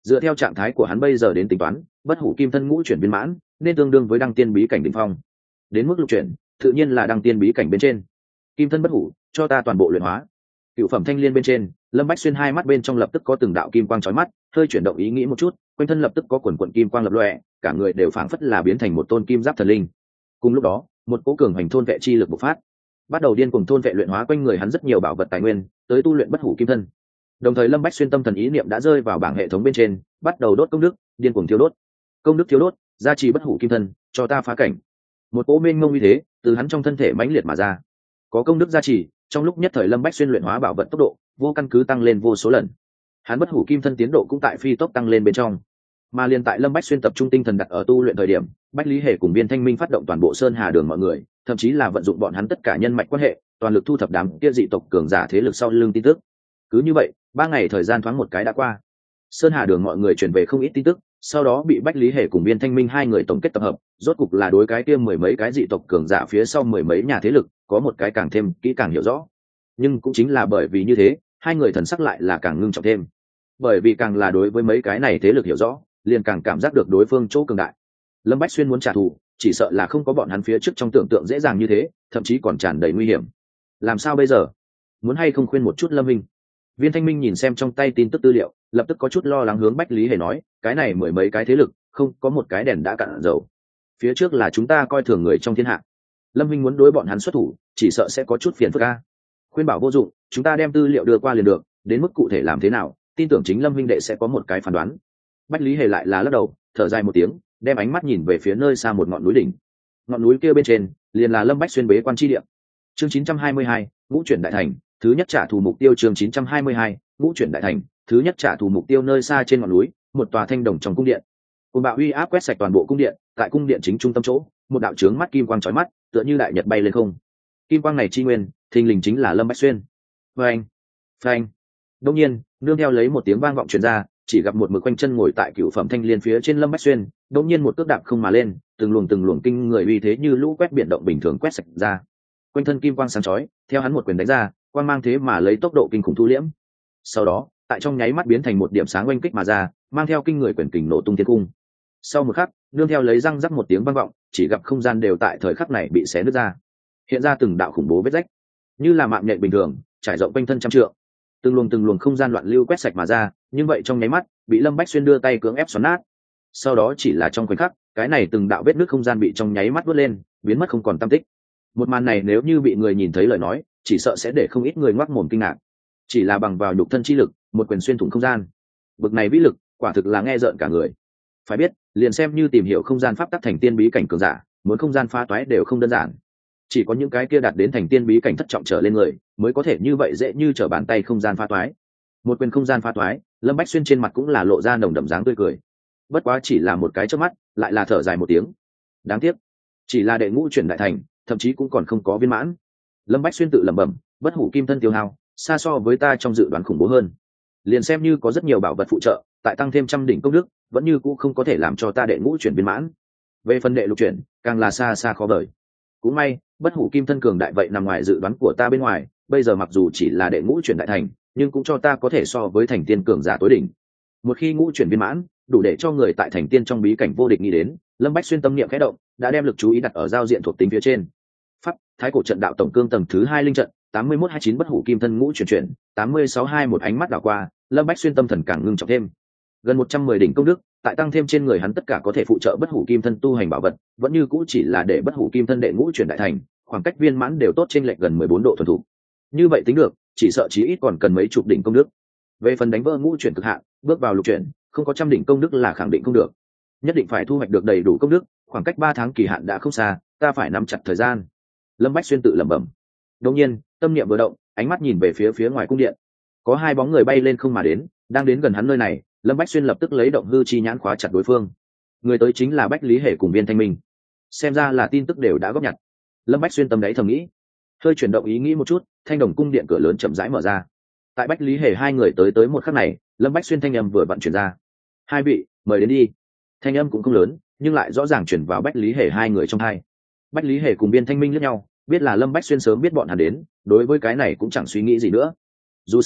Dựa theo trạng thái của hắn bây giờ đến tính toán, bất hủ kim thân ngũ chuyển viên mãn nên tương đương với đăng tiên bí cảnh đỉnh phong. Đến mức lục chuyển tự nhiên là đăng tiên bí cảnh bên trên. Kim thân bất hủ, cho ta toàn bộ luyện hóa. Cựu phẩm thanh liên bên trên, Lâm Bách Xuyên hai mắt bên trong lập tức có từng đạo kim quang chói mắt, hơi chuyển động ý nghĩ một chút, quanh thân lập tức có quần quần kim quang lập lòe, cả người đều phảng phất là biến thành một tôn kim giáp thần linh. Cùng lúc đó, một cỗ cường hành thôn vệ chi lực bộc phát, bắt đầu điên cuồng thôn vệ luyện hóa quanh người hắn rất nhiều bảo vật tài nguyên, tới tu luyện bất hủ kim thân. Đồng thời Lâm Bách Xuyên tâm thần ý niệm đã rơi vào bảng hệ thống bên trên, bắt đầu đốt công đức, điên cuồng thiếu đốt. Công đức thiếu đốt, gia trì bất hủ kim thân, cho ta phá cảnh. Một cỗ mênh mông uy thế từ hắn trong thân thể mãnh liệt mà ra. Có công đức gia trì, trong lúc nhất thời Lâm Bách Xuyên luyện hóa bảo vật tốc độ vô căn cứ tăng lên vô số lần. Hắn bất hủ kim thân tiến độ cũng tại phi tốc tăng lên bên trong. Mà liền tại Lâm Bách Xuyên tập trung tinh thần đặt ở tu luyện thời điểm, Bách Lý Hề cùng Viên Thanh Minh phát động toàn bộ Sơn Hà Đường mọi người, thậm chí là vận dụng bọn hắn tất cả nhân mạch quan hệ, toàn lực thu thập đám kia dị tộc cường giả thế lực sau lưng tin tức. Cứ như vậy, 3 ngày thời gian thoáng một cái đã qua. Sơn Hà Đường mọi người truyền về không ít tin tức, sau đó bị Bách Lý Hề cùng Viên Thanh Minh hai người tổng kết tập hợp, rốt cục là đối cái kia mười mấy cái dị tộc cường giả phía sau mười mấy nhà thế lực, có một cái càng thêm kỹ càng hiểu rõ. Nhưng cũng chính là bởi vì như thế, hai người thần sắc lại là càng ngưng trọng thêm. Bởi vì càng là đối với mấy cái này thế lực hiểu rõ, liền càng cảm giác được đối phương chỗ cường đại. Lâm Bách Xuyên muốn trả thù, chỉ sợ là không có bọn hắn phía trước trong tưởng tượng dễ dàng như thế, thậm chí còn tràn đầy nguy hiểm. Làm sao bây giờ? Muốn hay không khuyên một chút Lâm Minh? Viên Thanh Minh nhìn xem trong tay tin tức tư liệu, lập tức có chút lo lắng hướng Bách Lý Hề nói, cái này mười mấy cái thế lực, không có một cái đèn đã cạn dầu. Phía trước là chúng ta coi thường người trong thiên hạ. Lâm Minh muốn đối bọn hắn xuất thủ, chỉ sợ sẽ có chút phiền phức a. Khuyên bảo vô dụng, chúng ta đem tư liệu đưa qua liền được, đến mức cụ thể làm thế nào, tin tưởng chính Lâm Minh đệ sẽ có một cái phán đoán. Bách Lý Hề lại là lắc đầu, thở dài một tiếng, đem ánh mắt nhìn về phía nơi xa một ngọn núi đỉnh. Ngọn núi kia bên trên, liền là Lâm Bách Xuyên bế quan chi địa. Chương 922, ngũ chuyển đại thành, thứ nhất trả thù mục tiêu. Chương 922, ngũ chuyển đại thành, thứ nhất trả thù mục tiêu. Nơi xa trên ngọn núi, một tòa thanh đồng trong cung điện. Cơn bão uy áp quét sạch toàn bộ cung điện, tại cung điện chính trung tâm chỗ, một đạo chướng mắt kim quang chói mắt, tựa như đại nhật bay lên không. Kim quang này chi nguyên, thình lình chính là Lâm Bách Xuyên. Phanh, phanh. Đương nhiên, nương theo lấy một tiếng vang vọng truyền ra, chỉ gặp một mực quanh chân ngồi tại cựu phẩm thanh liên phía trên Lâm Bách Xuyên, đột nhiên một cước đạp không mà lên, từng luồng kinh người uy thế như lũ quét biển động bình thường quét sạch ra. Quanh thân kim quang sáng chói, theo hắn một quyền đánh ra, quang mang thế mà lấy tốc độ kinh khủng thu liễm. Sau đó, tại trong nháy mắt biến thành một điểm sáng oanh kích mà ra, mang theo kinh người quyền kình nổ tung thiên cung. Sau một khắc, nương theo lấy răng rắc một tiếng vang vọng, chỉ gặp không gian đều tại thời khắc này bị xé nứt ra, hiện ra từng đạo khủng bố vết rách, như là mạng nhện bình thường, trải rộng quanh thân trăm trượng. Từng luồng không gian loạn lưu quét sạch mà ra, nhưng vậy trong nháy mắt, bị Lâm Bách Xuyên đưa tay cưỡng ép xoắn nát. Sau đó chỉ là trong khoảnh khắc, cái này từng đạo vết nứt không gian bị trong nháy mắt vớt lên, biến mất không còn tăm tích. Một màn này nếu như bị người nhìn thấy lời nói, chỉ sợ sẽ để không ít người ngoác mồm kinh ngạc. Chỉ là bằng vào nhục thân chi lực, một quyền xuyên thủng không gian, bực này vĩ lực, quả thực là nghe rợn cả người. Phải biết, liền xem như tìm hiểu không gian pháp tắc thành tiên bí cảnh cường giả, muốn không gian phá toái đều không đơn giản. Chỉ có những cái kia đạt đến thành tiên bí cảnh thất trọng trở lên người, mới có thể như vậy dễ như trở bàn tay không gian phá toái. Một quyền không gian phá toái, Lâm Bách Xuyên trên mặt cũng là lộ ra nồng đậm dáng tươi cười. Bất quá chỉ là một cái chớp mắt, lại là thở dài một tiếng. Đáng tiếc, chỉ là đệ ngũ chuyển đại thành, thậm chí cũng còn không có viên mãn. Lâm Bách Xuyên tự lẩm bẩm, bất hủ kim thân tiêu hao, xa so với ta trong dự đoán khủng bố hơn. Liền xem như có rất nhiều bảo vật phụ trợ, tại tăng thêm trăm đỉnh công đức, vẫn như cũ không có thể làm cho ta đệ ngũ chuyển viên mãn. Về phần đệ lục chuyển, càng là xa xa khó vời. Cũng may, bất hủ kim thân cường đại vậy nằm ngoài dự đoán của ta bên ngoài, bây giờ mặc dù chỉ là đệ ngũ chuyển đại thành, nhưng cũng cho ta có thể so với thành tiên cường giả tối đỉnh. Một khi ngũ chuyển viên mãn, đủ để cho người tại thành tiên trong bí cảnh vô địch nghĩ đến. Lâm Bách Xuyên tâm niệm khẽ động, đã đem lực chú ý đặt ở giao diện thuộc tính phía trên. Pháp, Thái cổ trận đạo tổng cương tầng thứ 2 linh trận, 8129 bất hủ kim thân ngũ chuyển, 8621 ánh mắt đảo qua, Lâm Bách Xuyên tâm thần càng ngưng trọng thêm. Gần 110 đỉnh công đức, tại tăng thêm trên người hắn tất cả có thể phụ trợ bất hủ kim thân tu hành bảo vật, vẫn như cũ chỉ là để bất hủ kim thân đệ ngũ chuyển đại thành, khoảng cách viên mãn đều tốt trên lệch gần 14 độ thuần thục. Như vậy tính được, chỉ sợ chí ít còn cần mấy chục đỉnh công đức. Về phần đánh vỡ ngũ chuyển cực hạn, bước vào lục chuyển, không có trăm đỉnh công đức là khẳng định không được. Nhất định phải thu hoạch được đầy đủ công đức, khoảng cách 3 tháng kỳ hạn đã không xa, ta phải nắm chặt thời gian. Lâm Bách Xuyên tự lẩm bẩm. Đột nhiên, tâm niệm vừa động, ánh mắt nhìn về phía ngoài cung điện. Có 2 bóng người bay lên không mà đến, đang đến gần hắn nơi này, Lâm Bách Xuyên lập tức lấy động hư chi nhãn khóa chặt đối phương. Người tới chính là Bách Lý Hề cùng Viên Thanh Minh. Xem ra là tin tức đều đã góp nhặt. Lâm Bách Xuyên tâm đáy thầm nghĩ, hơi chuyển động ý nghĩ một chút, thanh đồng cung điện cửa lớn chậm rãi mở ra. Tại Bách Lý Hề hai người tới một khắc này, Lâm Bách Xuyên thanh âm vừa vặn chuyển ra. 2 vị, mời đến đi. Thanh âm cũng không lớn, nhưng lại rõ ràng chuyển vào Bách Lý Hề hai người trong tai. Bách Lý Hề cùng Viên Thanh Minh liếc nhau, biết là Lâm Bách Xuyên sớm biết bọn hắn đến, đối với cái này cũng chẳng suy nghĩ gì nữa. Dù sao,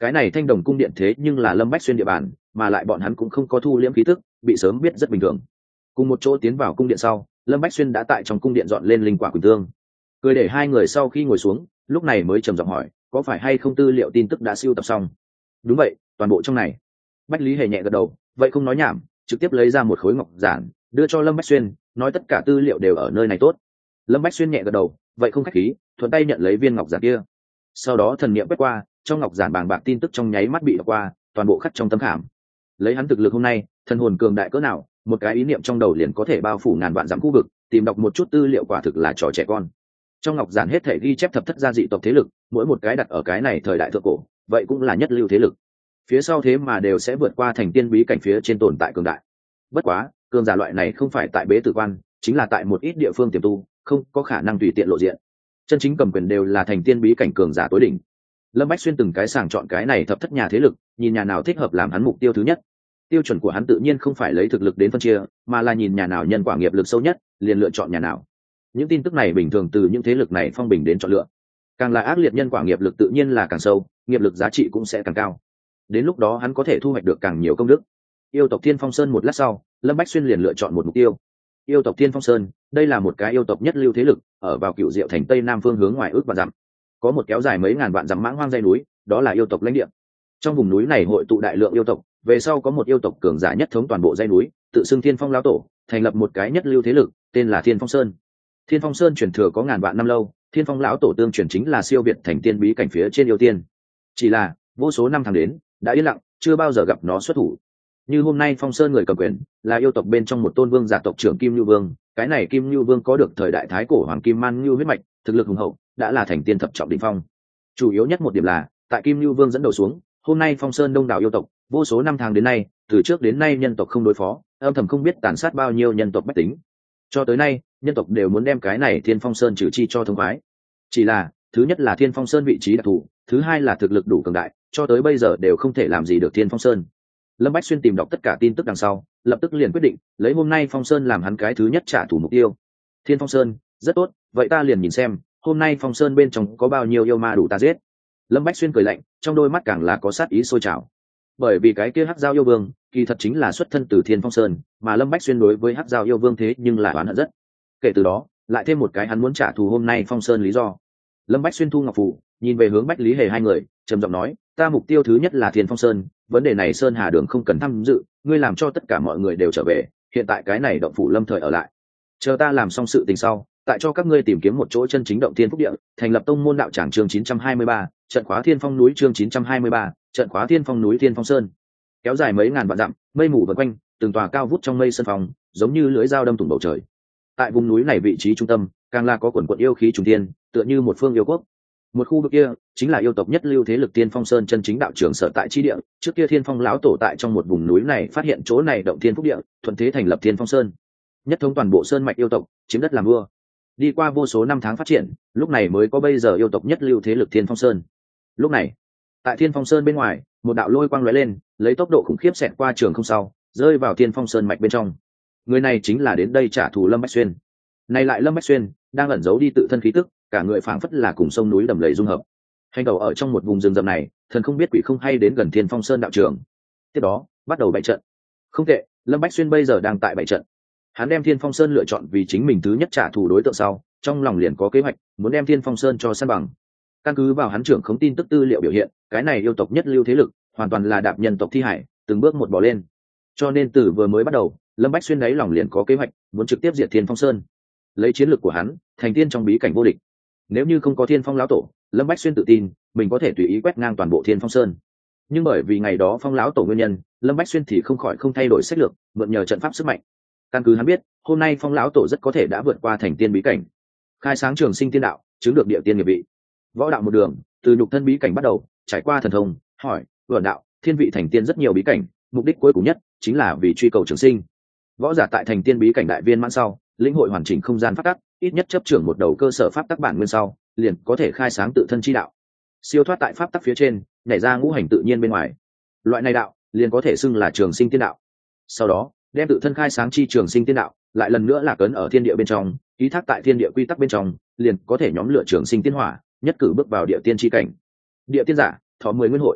cái này Thanh Đồng cung điện thế nhưng là Lâm Bách Xuyên địa bàn, mà lại bọn hắn cũng không có thu liễm khí tức, bị sớm biết rất bình thường. Cùng một chỗ tiến vào cung điện sau, Lâm Bách Xuyên đã tại trong cung điện dọn lên linh quả quỳnh tương. Cười để hai người sau khi ngồi xuống, lúc này mới trầm giọng hỏi, có phải hay không tư liệu tin tức đã sưu tập xong? Đúng vậy, toàn bộ trong này. Bách Lý Hề nhẹ gật đầu, vậy không nói nhảm, trực tiếp lấy ra một khối ngọc giản, đưa cho Lâm Bách Xuyên, nói tất cả tư liệu đều ở nơi này tốt. Lâm Bách Xuyên nhẹ gật đầu, vậy không khách khí, thuận tay nhận lấy viên ngọc giản kia. Sau đó thần niệm quét qua, trong ngọc giản bàng bạc tin tức trong nháy mắt bị đọc qua, toàn bộ khắc trong tấm khảm. Lấy hắn thực lực hôm nay, thần hồn cường đại cỡ nào, một cái ý niệm trong đầu liền có thể bao phủ ngàn vạn dặm khu vực, tìm đọc một chút tư liệu quả thực là trò trẻ con. Trong ngọc giản hết thể ghi chép thập thất gia dị tộc thế lực, mỗi một cái đặt ở cái này thời đại thượng cổ, vậy cũng là nhất lưu thế lực. Phía sau thế mà đều sẽ vượt qua thành tiên bí cảnh phía trên tồn tại cường đại. Bất quá, cường giả loại này không phải tại bế tử quan, chính là tại một ít địa phương tiềm tu, không có khả năng tùy tiện lộ diện. Chân chính cầm quyền đều là thành tiên bí cảnh cường giả tối đỉnh. Lâm Bách Xuyên từng cái sàng chọn cái này thập thất nhà thế lực, nhìn nhà nào thích hợp làm hắn mục tiêu thứ nhất. Tiêu chuẩn của hắn tự nhiên không phải lấy thực lực đến phân chia, mà là nhìn nhà nào nhân quả nghiệp lực sâu nhất, liền lựa chọn nhà nào. Những tin tức này bình thường từ những thế lực này phong bình đến chọn lựa. Càng là ác liệt nhân quả nghiệp lực tự nhiên là càng sâu, nghiệp lực giá trị cũng sẽ càng cao. Đến lúc đó hắn có thể thu hoạch được càng nhiều công đức. Yêu tộc Thiên Phong Sơn một lát sau, Lâm Bách Xuyên liền lựa chọn một mục tiêu. Yêu tộc Thiên Phong Sơn, đây là một cái yêu tộc nhất lưu thế lực, ở vào Cựu Diệu thành tây nam phương hướng ngoài ước và dặm. Có một kéo dài mấy ngàn vạn dặm mãng hoang dãy núi, đó là yêu tộc lãnh địa. Trong vùng núi này hội tụ đại lượng yêu tộc, về sau có một yêu tộc cường giả nhất thống toàn bộ dãy núi, tự xưng Thiên Phong lão tổ, thành lập một cái nhất lưu thế lực, tên là Thiên Phong Sơn. Thiên Phong Sơn truyền thừa có ngàn vạn năm lâu, Thiên Phong lão tổ tương truyền chính là siêu việt thành tiên bí cảnh phía trên yêu tiên. Chỉ là vô số năm tháng đến, đã yên lặng, chưa bao giờ gặp nó xuất thủ. Như hôm nay Phong Sơn người cầm quyền là yêu tộc bên trong một tôn vương giả tộc trưởng Kim Nhu Vương, cái này Kim Nhu Vương có được thời đại thái cổ hoàng kim man nhu huyết mạch, thực lực hùng hậu, đã là thành tiên thập trọng đỉnh phong. Chủ yếu nhất một điểm là, tại Kim Nhu Vương dẫn đầu xuống, hôm nay Phong Sơn đông đảo yêu tộc, vô số năm tháng đến nay, từ trước đến nay nhân tộc không đối phó, âm thầm không biết tàn sát bao nhiêu nhân tộc bách tính. Cho tới nay, nhân tộc đều muốn đem cái này Thiên Phong Sơn trừ chi cho thông khoái. Chỉ là, thứ nhất là Thiên Phong Sơn vị trí đặc thù, thứ hai là thực lực đủ cường đại, cho tới bây giờ đều không thể làm gì được Thiên Phong Sơn. Lâm Bách Xuyên tìm đọc tất cả tin tức đằng sau, lập tức liền quyết định lấy hôm nay Phong Sơn làm hắn cái thứ nhất trả thù mục tiêu. Thiên Phong Sơn, rất tốt, vậy ta liền nhìn xem hôm nay Phong Sơn bên trong có bao nhiêu yêu ma đủ ta giết. Lâm Bách Xuyên cười lạnh, trong đôi mắt càng là có sát ý sôi trào. Bởi vì cái kia Hắc Giao yêu vương, kỳ thật chính là xuất thân từ Thiên Phong Sơn, mà Lâm Bách Xuyên đối với Hắc Giao yêu vương thế nhưng lại oán hận rất. Kể từ đó, lại thêm một cái hắn muốn trả thù hôm nay Phong Sơn lý do. Lâm Bách Xuyên thu ngọc phù, nhìn về hướng Bách Lý Hề hai người, trầm giọng nói, ta mục tiêu thứ nhất là Thiên Phong Sơn, vấn đề này Sơn Hà Đường không cần tham dự, ngươi làm cho tất cả mọi người đều trở về, hiện tại cái này động phủ lâm thời ở lại, chờ ta làm xong sự tình sau, tại cho các ngươi tìm kiếm một chỗ chân chính động thiên phúc địa, thành lập tông môn đạo tràng chương 923, trận khóa Thiên Phong núi chương 923, trận khóa Thiên Phong núi Thiên Phong Sơn. Kéo dài mấy ngàn vạn dặm, mây mù vần quanh, từng tòa cao vút trong mây sơn phòng, giống như lưỡi dao đâm thủng bầu trời. Tại vùng núi này vị trí trung tâm, càng là có quần quần yêu khí trùng thiên, tựa như một phương yêu quốc. Một khu vực kia chính là yêu tộc nhất lưu thế lực Thiên Phong Sơn chân chính đạo trưởng sở tại chi địa. Trước kia Thiên Phong lão tổ tại trong một vùng núi này phát hiện chỗ này động thiên phúc địa, thuận thế thành lập Thiên Phong Sơn, nhất thống toàn bộ sơn mạch yêu tộc, chiếm đất làm vua. Đi qua vô số năm tháng phát triển, lúc này mới có bây giờ yêu tộc nhất lưu thế lực Thiên Phong Sơn. Lúc này, tại Thiên Phong Sơn bên ngoài, một đạo lôi quang lóe lên, lấy tốc độ khủng khiếp xẹt qua trường không sau, rơi vào Thiên Phong Sơn mạch bên trong. Người này chính là đến đây trả thù Lâm Bách Xuyên. Này lại Lâm Bách Xuyên đang ẩn giấu đi tự thân khí tức, cả người phảng phất là cùng sông núi đầm lầy dung hợp. Hành đầu ở trong một vùng rừng rậm này, thần không biết quỷ không hay đến gần Thiên Phong Sơn đạo trường. Tiếp đó, bắt đầu bày trận. Không tệ, Lâm Bách Xuyên bây giờ đang tại bày trận. Hắn đem Thiên Phong Sơn lựa chọn vì chính mình thứ nhất trả thù đối tượng sau, trong lòng liền có kế hoạch, muốn đem Thiên Phong Sơn cho san bằng. Căn cứ vào hắn trưởng không tin tức tư liệu biểu hiện, cái này yêu tộc nhất lưu thế lực, hoàn toàn là đạp nhân tộc thi hải, từng bước một bò lên. Cho nên từ vừa mới bắt đầu, Lâm Bách Xuyên đáy lòng liền có kế hoạch, muốn trực tiếp diệt Thiên Phong Sơn. Lấy chiến lược của hắn, thành tiên trong bí cảnh vô địch. Nếu như không có Thiên Phong lão tổ, Lâm Bách Xuyên tự tin mình có thể tùy ý quét ngang toàn bộ Thiên Phong Sơn. Nhưng bởi vì ngày đó Phong lão tổ nguyên nhân, Lâm Bách Xuyên thì không khỏi không thay đổi sách lược, mượn nhờ trận pháp sức mạnh. Căn cứ hắn biết, hôm nay Phong lão tổ rất có thể đã vượt qua thành tiên bí cảnh, khai sáng trường sinh tiên đạo, chứng được địa tiên nghiệp vị. Võ đạo một đường, từ nhục thân bí cảnh bắt đầu, trải qua thần thông, hỏi, võ đạo, thiên vị thành tiên rất nhiều bí cảnh, mục đích cuối cùng nhất chính là vì truy cầu trường sinh. Võ giả tại thành tiên bí cảnh đại viên mãn sau, lĩnh hội hoàn chỉnh không gian pháp tắc, ít nhất chấp trưởng một đầu cơ sở pháp tắc bản nguyên sau, liền có thể khai sáng tự thân chi đạo, siêu thoát tại pháp tắc phía trên, nhảy ra ngũ hành tự nhiên bên ngoài. Loại này đạo liền có thể xưng là trường sinh tiên đạo. Sau đó, đem tự thân khai sáng chi trường sinh tiên đạo, lại lần nữa là cấn ở thiên địa bên trong, ký thác tại thiên địa quy tắc bên trong, liền có thể nhóm lựa trường sinh tiên hỏa, nhất cử bước vào địa tiên chi cảnh. Địa tiên giả, thọ 10 nguyên hội.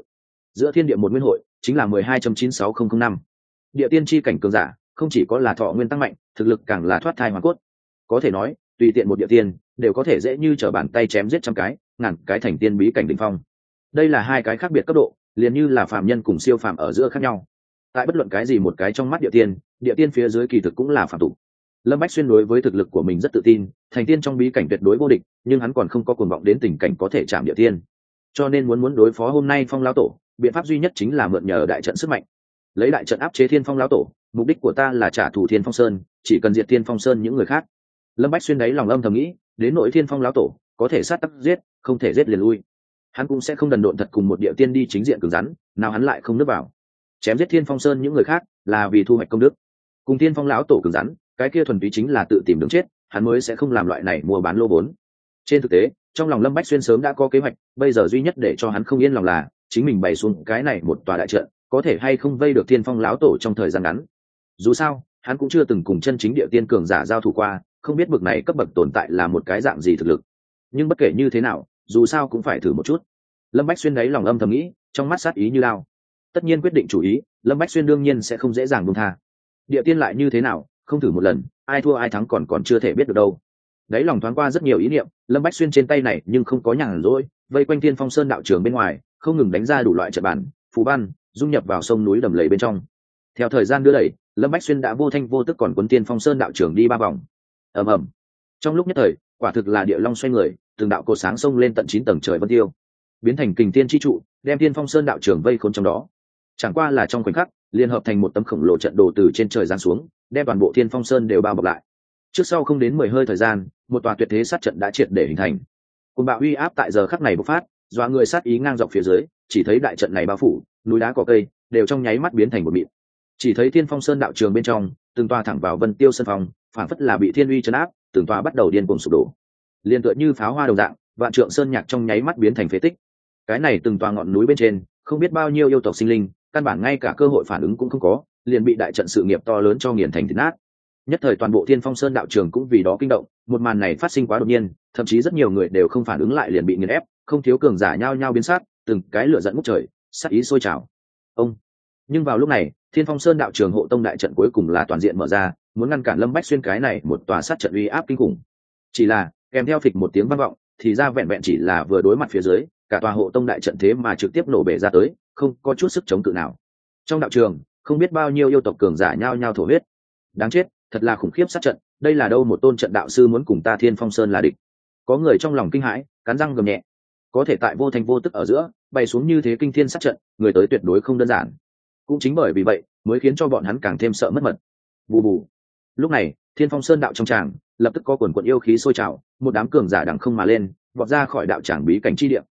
giữa thiên địa một nguyên hội chính là 12.96005. Địa tiên chi cảnh cường giả không chỉ có là thọ nguyên tăng mạnh, thực lực càng là thoát thai hoàn cốt. Có thể nói tùy tiện một địa tiên đều có thể dễ như trở bàn tay chém giết trăm cái ngàn cái thành tiên bí cảnh đỉnh phong. Đây là hai cái khác biệt cấp độ, liền như là phàm nhân cùng siêu phàm ở giữa khác nhau. Tại bất luận cái gì một cái trong mắt địa tiên phía dưới kỳ thực cũng là phàm tục. Lâm Bách Xuyên đối với thực lực của mình rất tự tin, thành tiên trong bí cảnh tuyệt đối vô địch, nhưng hắn còn không có cuồng vọng đến tình cảnh có thể chạm địa tiên. Cho nên muốn đối phó hôm nay Phong lão tổ, biện pháp duy nhất chính là mượn nhờ đại trận sức mạnh. Lấy đại trận áp chế Thiên Phong lão tổ, mục đích của ta là trả thù Thiên Phong Sơn, chỉ cần diệt Thiên Phong Sơn những người khác. Lâm Bách Xuyên đấy lòng âm thầm nghĩ, đến nội Thiên Phong lão tổ, có thể sát tắc giết, không thể giết liền lui. Hắn cũng sẽ không đần độn thật cùng một địa tiên đi chính diện cứng rắn, nào hắn lại không nước vào. Chém giết Thiên Phong Sơn những người khác là vì thu hoạch công đức. Cùng Thiên Phong lão tổ cứng rắn, cái kia thuần túy chính là tự tìm đường chết, hắn mới sẽ không làm loại này mua bán lô vốn. Trên thực tế, trong lòng Lâm Bách Xuyên sớm đã có kế hoạch, bây giờ duy nhất để cho hắn không yên lòng là chính mình bày xuống cái này một tòa đại trận, có thể hay không vây được Thiên Phong lão tổ trong thời gian ngắn. Dù sao, hắn cũng chưa từng cùng chân chính địa tiên cường giả giao thủ qua, không biết bậc này cấp bậc tồn tại là một cái dạng gì thực lực. Nhưng bất kể như thế nào, dù sao cũng phải thử một chút. Lâm Bách Xuyên đấy lòng âm thầm nghĩ, trong mắt sát ý như lao. Tất nhiên quyết định chủ ý, Lâm Bách Xuyên đương nhiên sẽ không dễ dàng buông tha. Địa tiên lại như thế nào, không thử một lần, ai thua ai thắng còn chưa thể biết được đâu. Đấy lòng thoáng qua rất nhiều ý niệm, Lâm Bách Xuyên trên tay này nhưng không có nhàn rỗi, vây quanh Thiên Phong Sơn đạo trường bên ngoài, không ngừng đánh ra đủ loại trận bản, phù văn, dung nhập vào sông núi đầm lầy bên trong. Theo thời gian đưa đẩy, Lâm Bách Xuyên đã vô thanh vô tức còn cuốn Thiên Phong Sơn đạo trường đi 3 vòng. Ầm ầm. Trong lúc nhất thời, quả thực là địa long xoay người, từng đạo cột sáng sông lên tận 9 tầng trời vân tiêu, biến thành kình thiên chi trụ, đem Thiên Phong Sơn đạo trường vây khốn trong đó. Chẳng qua là trong khoảnh khắc, liên hợp thành một tấm khổng lồ trận đồ từ trên trời giáng xuống, đem toàn bộ Thiên Phong Sơn đều bao bọc lại. Trước sau không đến 10 hơi thời gian, một tòa tuyệt thế sát trận đã triệt để hình thành. Cơn bạo uy áp tại giờ khắc này bộc phát, dọa người sát ý ngang dọc phía dưới, chỉ thấy đại trận này bao phủ, núi đá cỏ cây đều trong nháy mắt biến thành một mịn. Chỉ thấy Thiên Phong Sơn đạo trường bên trong, từng tòa thẳng vào Vân Tiêu Sơn Phong, phảng phất là bị thiên uy trấn áp, từng tòa bắt đầu điên cuồng sụp đổ. Liên tựa như pháo hoa đồng dạng, vạn trượng sơn nhạc trong nháy mắt biến thành phế tích. Cái này từng tòa ngọn núi bên trên, không biết bao nhiêu yêu tộc sinh linh, căn bản ngay cả cơ hội phản ứng cũng không có, liền bị đại trận sự nghiệp to lớn cho nghiền thành thịt nát. Nhất thời toàn bộ Thiên Phong Sơn đạo trường cũng vì đó kinh động, một màn này phát sinh quá đột nhiên, thậm chí rất nhiều người đều không phản ứng lại liền bị nghiền ép, không thiếu cường giả nhao nhao biến sắc, từng cái lửa giận ngút trời, sát ý sôi trào. Nhưng vào lúc này, Thiên Phong Sơn đạo trường hộ tông đại trận cuối cùng là toàn diện mở ra, muốn ngăn cản Lâm Bách Xuyên cái này một tòa sát trận uy áp kinh khủng. Chỉ là, kèm theo phịch một tiếng vang vọng, thì ra vẹn vẹn chỉ là vừa đối mặt phía dưới, cả tòa hộ tông đại trận thế mà trực tiếp nổ bể ra tới, không có chút sức chống cự nào. Trong đạo trường, không biết bao nhiêu yêu tộc cường giả nhao nhao thổ huyết. Đáng chết, thật là khủng khiếp sát trận, đây là đâu một tôn trận đạo sư muốn cùng ta Thiên Phong Sơn là địch. Có người trong lòng kinh hãi, cắn răng gầm nhẹ. Có thể tại vô thành vô tức ở giữa, bay xuống như thế kinh thiên sát trận, người tới tuyệt đối không đơn giản. Cũng chính bởi vì vậy, mới khiến cho bọn hắn càng thêm sợ mất mật. Bù bù. Lúc này, Thiên Phong Sơn đạo trong tràng, lập tức có quần quần yêu khí sôi trào, một đám cường giả đằng không mà lên, vọt ra khỏi đạo tràng bí cảnh chi địa.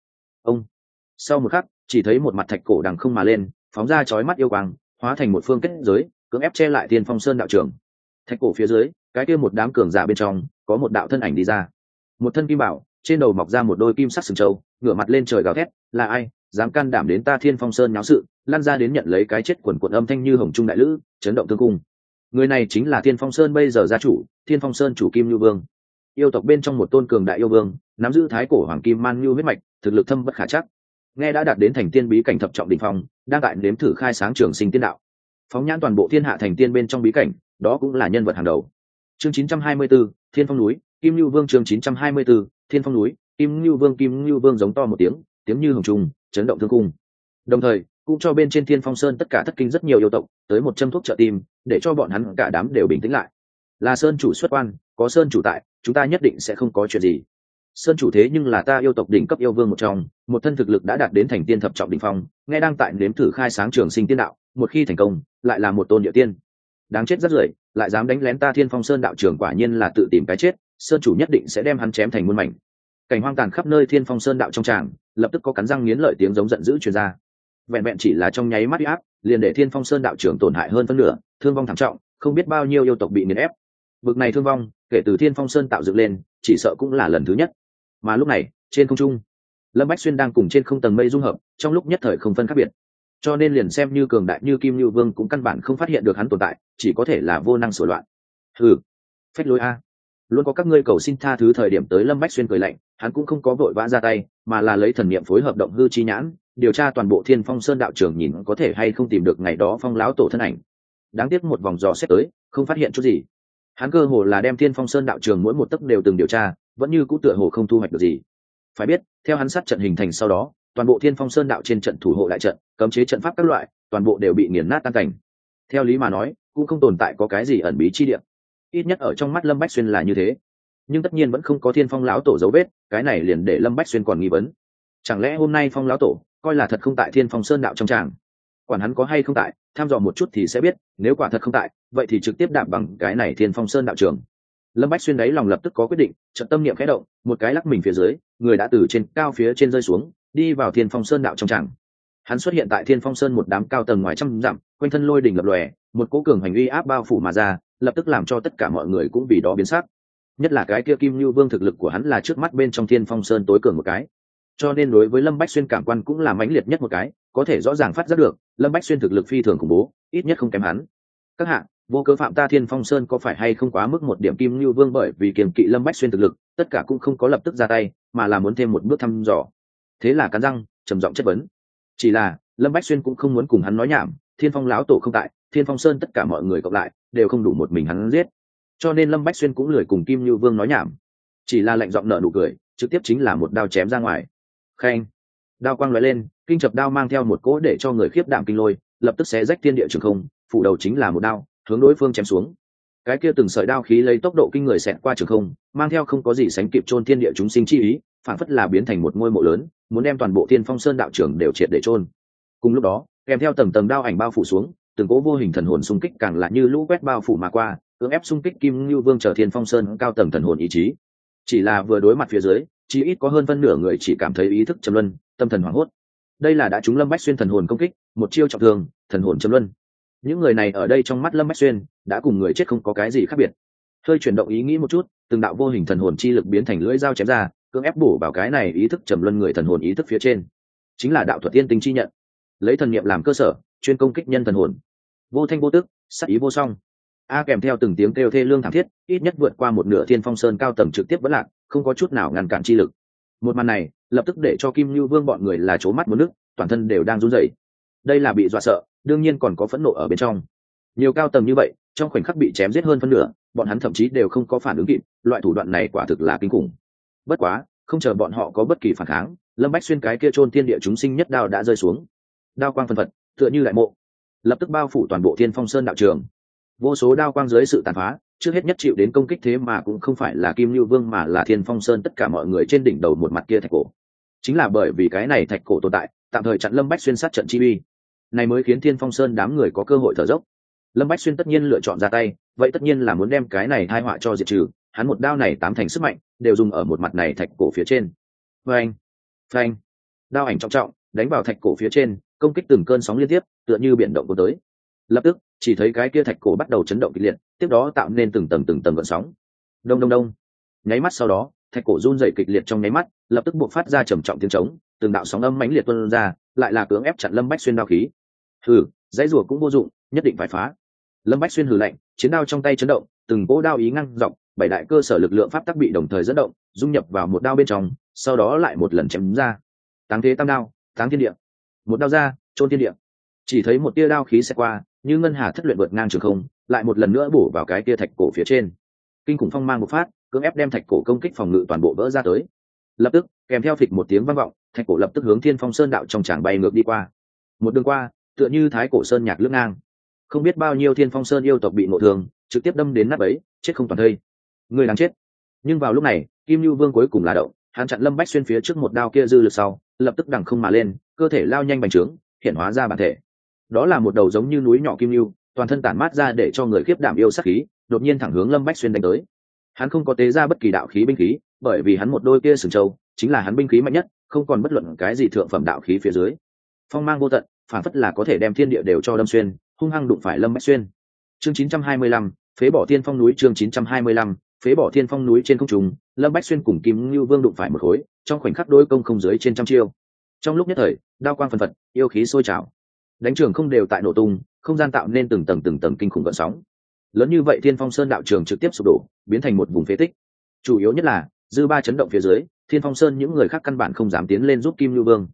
Sau một khắc, chỉ thấy một mặt thạch cổ đằng không mà lên, phóng ra chói mắt yêu quang, hóa thành một phương kết giới, cưỡng ép che lại Thiên Phong Sơn đạo trường. Thạch cổ phía dưới, cái kia một đám cường giả bên trong, có một đạo thân ảnh đi ra. Một thân kim bảo, trên đầu mọc ra một đôi kim sắc sừng trâu, ngửa mặt lên trời gào thét, là ai, dám can đảm đến ta Thiên Phong Sơn nháo sự, lăn ra đến nhận lấy cái chết quần quần âm thanh như hồng trung đại lữ, chấn động thương cung. Người này chính là Thiên Phong Sơn bây giờ gia chủ, Thiên Phong Sơn chủ Kim Nhu Vương. Yêu tộc bên trong một tôn cường đại yêu vương, nắm giữ thái cổ hoàng kim man nhu huyết mạch, thực lực thâm bất khả trắc. Nghe đã đạt đến thành tiên bí cảnh thập trọng đỉnh phong, đang tại nếm thử khai sáng trường sinh tiên đạo. Phóng nhãn toàn bộ thiên hạ thành tiên bên trong bí cảnh, đó cũng là nhân vật hàng đầu. Chương 924, Thiên Phong núi, Kim Nhu Vương chương 924, Thiên Phong núi, Kim Nhu Vương giống to một tiếng, tiếng như hồng trung, chấn động thương cung. Đồng thời, cũng cho bên trên Thiên Phong Sơn tất cả thất kinh rất nhiều yêu tộc, tới một châm thuốc trợ tim, để cho bọn hắn cả đám đều bình tĩnh lại. Là Sơn chủ xuất quan, có Sơn chủ tại, chúng ta nhất định sẽ không có chuyện gì. Sơn chủ thế nhưng là ta yêu tộc đỉnh cấp yêu vương một trong, một thân thực lực đã đạt đến thành tiên thập trọng đỉnh phong, nghe đang tại nếm thử khai sáng trường sinh tiên đạo, một khi thành công, lại là một tôn địa tiên. Đáng chết rất rưởi, lại dám đánh lén ta Thiên Phong Sơn đạo trường, quả nhiên là tự tìm cái chết, Sơn chủ nhất định sẽ đem hắn chém thành muôn mảnh. Cảnh hoang tàn khắp nơi Thiên Phong Sơn đạo trong tràng, lập tức có cắn răng nghiến lợi tiếng giống giận dữ truyền ra. Vẹn vẹn chỉ là trong nháy mắt uy áp, liền để Thiên Phong Sơn đạo trưởng tổn hại hơn phân nửa, thương vong thảm trọng, không biết bao nhiêu yêu tộc bị nghiền ép. Vực này thương vong, kể từ Thiên Phong Sơn tạo dựng lên, chỉ sợ cũng là lần thứ nhất. Mà lúc này, trên không trung, Lâm Bách Xuyên đang cùng trên không tầng mây dung hợp, trong lúc nhất thời không phân khác biệt. Cho nên liền xem như cường đại như Kim Nhu Vương cũng căn bản không phát hiện được hắn tồn tại, chỉ có thể là vô năng sửa loạn. Hừ, phách lối a. Luôn có các ngươi cầu xin tha thứ thời điểm tới, Lâm Bách Xuyên cười lạnh, hắn cũng không có vội vã ra tay, mà là lấy thần niệm phối hợp động hư chi nhãn, điều tra toàn bộ Thiên Phong Sơn đạo trường nhìn có thể hay không tìm được ngày đó Phong lão tổ thân ảnh. Đáng tiếc một vòng dò xét tới, không phát hiện chút gì. Hắn cơ hồ là đem Thiên Phong Sơn đạo trường mỗi một tấc đều từng điều tra, vẫn như cũ tựa hồ không thu hoạch được gì. Phải biết, theo hắn sát trận hình thành sau đó, toàn bộ Thiên Phong Sơn đạo trên trận thủ hộ đại trận, cấm chế trận pháp các loại, toàn bộ đều bị nghiền nát tan cảnh. Theo lý mà nói, cũng không tồn tại có cái gì ẩn bí chi địa. Ít nhất ở trong mắt Lâm Bách Xuyên là như thế. Nhưng tất nhiên vẫn không có Thiên Phong lão tổ dấu vết, cái này liền để Lâm Bách Xuyên còn nghi vấn. Chẳng lẽ hôm nay Phong lão tổ coi là thật không tại Thiên Phong Sơn đạo trong tràng? Quản hắn có hay không tại, tham dò một chút thì sẽ biết, nếu quả thật không tại, vậy thì trực tiếp đạp bằng cái này Thiên Phong Sơn đạo trường. Lâm Bách Xuyên đấy lòng lập tức có quyết định, trận tâm niệm khẽ động, một cái lắc mình phía dưới, người đã từ trên cao phía trên rơi xuống, đi vào Thiên Phong Sơn đạo trong tràng. Hắn xuất hiện tại Thiên Phong Sơn một đám cao tầng ngoài trăm dặm, quanh thân lôi đỉnh lập lòe, một cỗ cường hành uy áp bao phủ mà ra, lập tức làm cho tất cả mọi người cũng vì đó biến sắc. Nhất là cái kia Kim Nưu Vương thực lực của hắn là trước mắt bên trong Thiên Phong Sơn tối cường một cái, cho nên đối với Lâm Bách Xuyên cảm quan cũng là mãnh liệt nhất một cái, có thể rõ ràng phát giác được Lâm Bách Xuyên thực lực phi thường khủng bố, ít nhất không kém hắn. Các hạ, vô cớ phạm ta Thiên Phong Sơn có phải hay không quá mức một điểm? Kim Nưu Vương bởi vì kiềm kỵ Lâm Bách Xuyên thực lực, tất cả cũng không có lập tức ra tay, mà là muốn thêm một bước thăm dò. Thế là cắn răng trầm giọng chất vấn. Chỉ là Lâm Bách Xuyên cũng không muốn cùng hắn nói nhảm, Thiên Phong lão tổ không tại, Thiên Phong Sơn tất cả mọi người cộng lại đều không đủ một mình hắn giết, cho nên Lâm Bách Xuyên cũng lười cùng Kim Nưu Vương nói nhảm, chỉ là lạnh giọng nở nụ cười, trực tiếp chính là một đao chém ra ngoài. Khen, đao quang lóe lên, kinh chập đao mang theo một cỗ để cho người khiếp đảm kinh lôi, lập tức xé rách thiên địa trường không, phủ đầu chính là một đao, hướng đối phương chém xuống. Cái kia từng sợi đao khí lấy tốc độ kinh người xẹt qua trường không, mang theo không có gì sánh kịp chôn thiên địa chúng sinh chi ý, phản phất là biến thành một ngôi mộ lớn, muốn đem toàn bộ Thiên Phong Sơn đạo trường đều triệt để chôn. Cùng lúc đó, kèm theo tầng tầng đao ảnh bao phủ xuống, từng cỗ vô hình thần hồn xung kích càng là như lũ quét bao phủ mà qua, cưỡng ép xung kích Kim Nưu Vương trở Thiên Phong Sơn cao tầng thần hồn ý chí. Chỉ là vừa đối mặt phía dưới, chỉ ít có hơn phân nửa người chỉ cảm thấy ý thức trầm luân, tâm thần hoảng hốt. Đây là đã trúng Lâm Bách Xuyên thần hồn công kích, một chiêu trọng thương, thần hồn trầm luân. Những người này ở đây trong mắt Lâm Bách Xuyên đã cùng người chết không có cái gì khác biệt. Hơi chuyển động ý nghĩ một chút, từng đạo vô hình thần hồn chi lực biến thành lưỡi dao chém ra, cưỡng ép bổ vào cái này ý thức trầm luân người thần hồn ý thức phía trên. Chính là đạo thuật tiên tinh chi nhận, lấy thần niệm làm cơ sở, chuyên công kích nhân thần hồn. Vô thanh vô tức, sát ý vô song. Kèm theo từng tiếng kêu thê lương thảm thiết, ít nhất vượt qua một nửa Thiên Phong Sơn cao tầng trực tiếp vẫn lạc, không có chút nào ngăn cản chi lực. Một màn này lập tức để cho Kim Nưu Vương bọn người là trố mắt muốn nước, toàn thân đều đang run rẩy. Đây là bị dọa sợ, đương nhiên còn có phẫn nộ ở bên trong. Nhiều cao tầng như vậy, trong khoảnh khắc bị chém giết hơn phân nửa, bọn hắn thậm chí đều không có phản ứng kịp, loại thủ đoạn này quả thực là kinh khủng. Bất quá, không chờ bọn họ có bất kỳ phản kháng, Lâm Bách Xuyên cái kia chôn thiên địa chúng sinh nhất đao đã rơi xuống. Đao quang phân phật, tựa như đại mộ, lập tức bao phủ toàn bộ Thiên Phong Sơn đạo trường. Vô số đao quang dưới sự tàn phá, trước hết nhất chịu đến công kích thế mà cũng không phải là Kim Nưu Vương mà là Thiên Phong Sơn tất cả mọi người trên đỉnh đầu một mặt kia thạch cổ. Chính là bởi vì cái này thạch cổ tồn tại, tạm thời chặn Lâm Bách Xuyên sát trận chi uy, này mới khiến Thiên Phong Sơn đám người có cơ hội thở dốc. Lâm Bách Xuyên tất nhiên lựa chọn ra tay, vậy tất nhiên là muốn đem cái này tai họa cho diệt trừ, hắn một đao này tám thành sức mạnh đều dùng ở một mặt này thạch cổ phía trên. Phanh, phanh, đao ảnh trọng trọng đánh vào thạch cổ phía trên, công kích từng cơn sóng liên tiếp, tựa như biển động cuốn tới. Lập tức, chỉ thấy cái kia thạch cổ bắt đầu chấn động kịch liệt, tiếp đó tạo nên từng tầng gợn sóng. Đông đông đông. Nháy mắt sau đó, thạch cổ run rẩy kịch liệt trong nháy mắt, lập tức buộc phát ra trầm trọng tiếng trống, từng đạo sóng âm mãnh liệt tuôn ra, lại là cưỡng ép chặn Lâm Bách Xuyên đao khí. Hừ, dãy rủa cũng vô dụng, nhất định phải phá. Lâm Bách Xuyên hừ lạnh, chiến đao trong tay chấn động, từng cỗ đao ý ngăn dọc, bảy đại cơ sở lực lượng pháp tắc bị đồng thời dẫn động, dung nhập vào một đao bên trong, sau đó lại một lần chém ra. Táng thế tam đao, táng thiên địa. Một đao ra, chôn thiên địa. Chỉ thấy một tia đao khí sẽ qua, như ngân hà thất luyện vượt ngang trường không, lại một lần nữa bổ vào cái tia thạch cổ phía trên. Kinh khủng phong mang một phát, cưỡng ép đem thạch cổ công kích phòng ngự toàn bộ vỡ ra tới. Lập tức, kèm theo phịch một tiếng vang vọng, thạch cổ lập tức hướng Thiên Phong Sơn đạo trong tràng bay ngược đi qua. Một đường qua, tựa như thái cổ sơn nhạc lướt ngang. Không biết bao nhiêu Thiên Phong Sơn yêu tộc bị ngộ thương, trực tiếp đâm đến nát bấy, chết không toàn thây. Người đáng chết. Nhưng vào lúc này, Kim Nưu Vương cuối cùng là động, hắn chặn Lâm Bách Xuyên phía trước một đao kia dư lực sau, lập tức đằng không mà lên, cơ thể lao nhanh bành trướng, hiện hóa ra bản thể. Đó là một đầu giống như núi nhỏ kim lưu, toàn thân tản mát ra để cho người khiếp đảm yêu sát khí, đột nhiên thẳng hướng Lâm Bách Xuyên đánh tới. Hắn không có tế ra bất kỳ đạo khí binh khí, bởi vì hắn một đôi kia sừng trâu chính là hắn binh khí mạnh nhất, không còn bất luận cái gì thượng phẩm đạo khí phía dưới. Phong mang vô tận, phản phất là có thể đem thiên địa đều cho đâm xuyên, hung hăng đụng phải Lâm Bách Xuyên. Chương 925, phế bỏ Thiên Phong núi. Chương 925, phế bỏ Thiên Phong núi. Trên không trung, Lâm Bách Xuyên cùng Kim Nưu Vương đụng phải một khối, trong khoảnh khắc đối công không dưới trên trăm chiêu. Trong lúc nhất thời, đao quang phân phật, yêu khí sôi trào, đánh trường không đều tại nổ tung, không gian tạo nên từng tầng kinh khủng gợn sóng. Lớn như vậy Thiên Phong Sơn đạo trường trực tiếp sụp đổ, biến thành một vùng phế tích. Chủ yếu nhất là dư ba chấn động phía dưới, Thiên Phong Sơn những người khác căn bản không dám tiến lên giúp Kim Nưu Vương.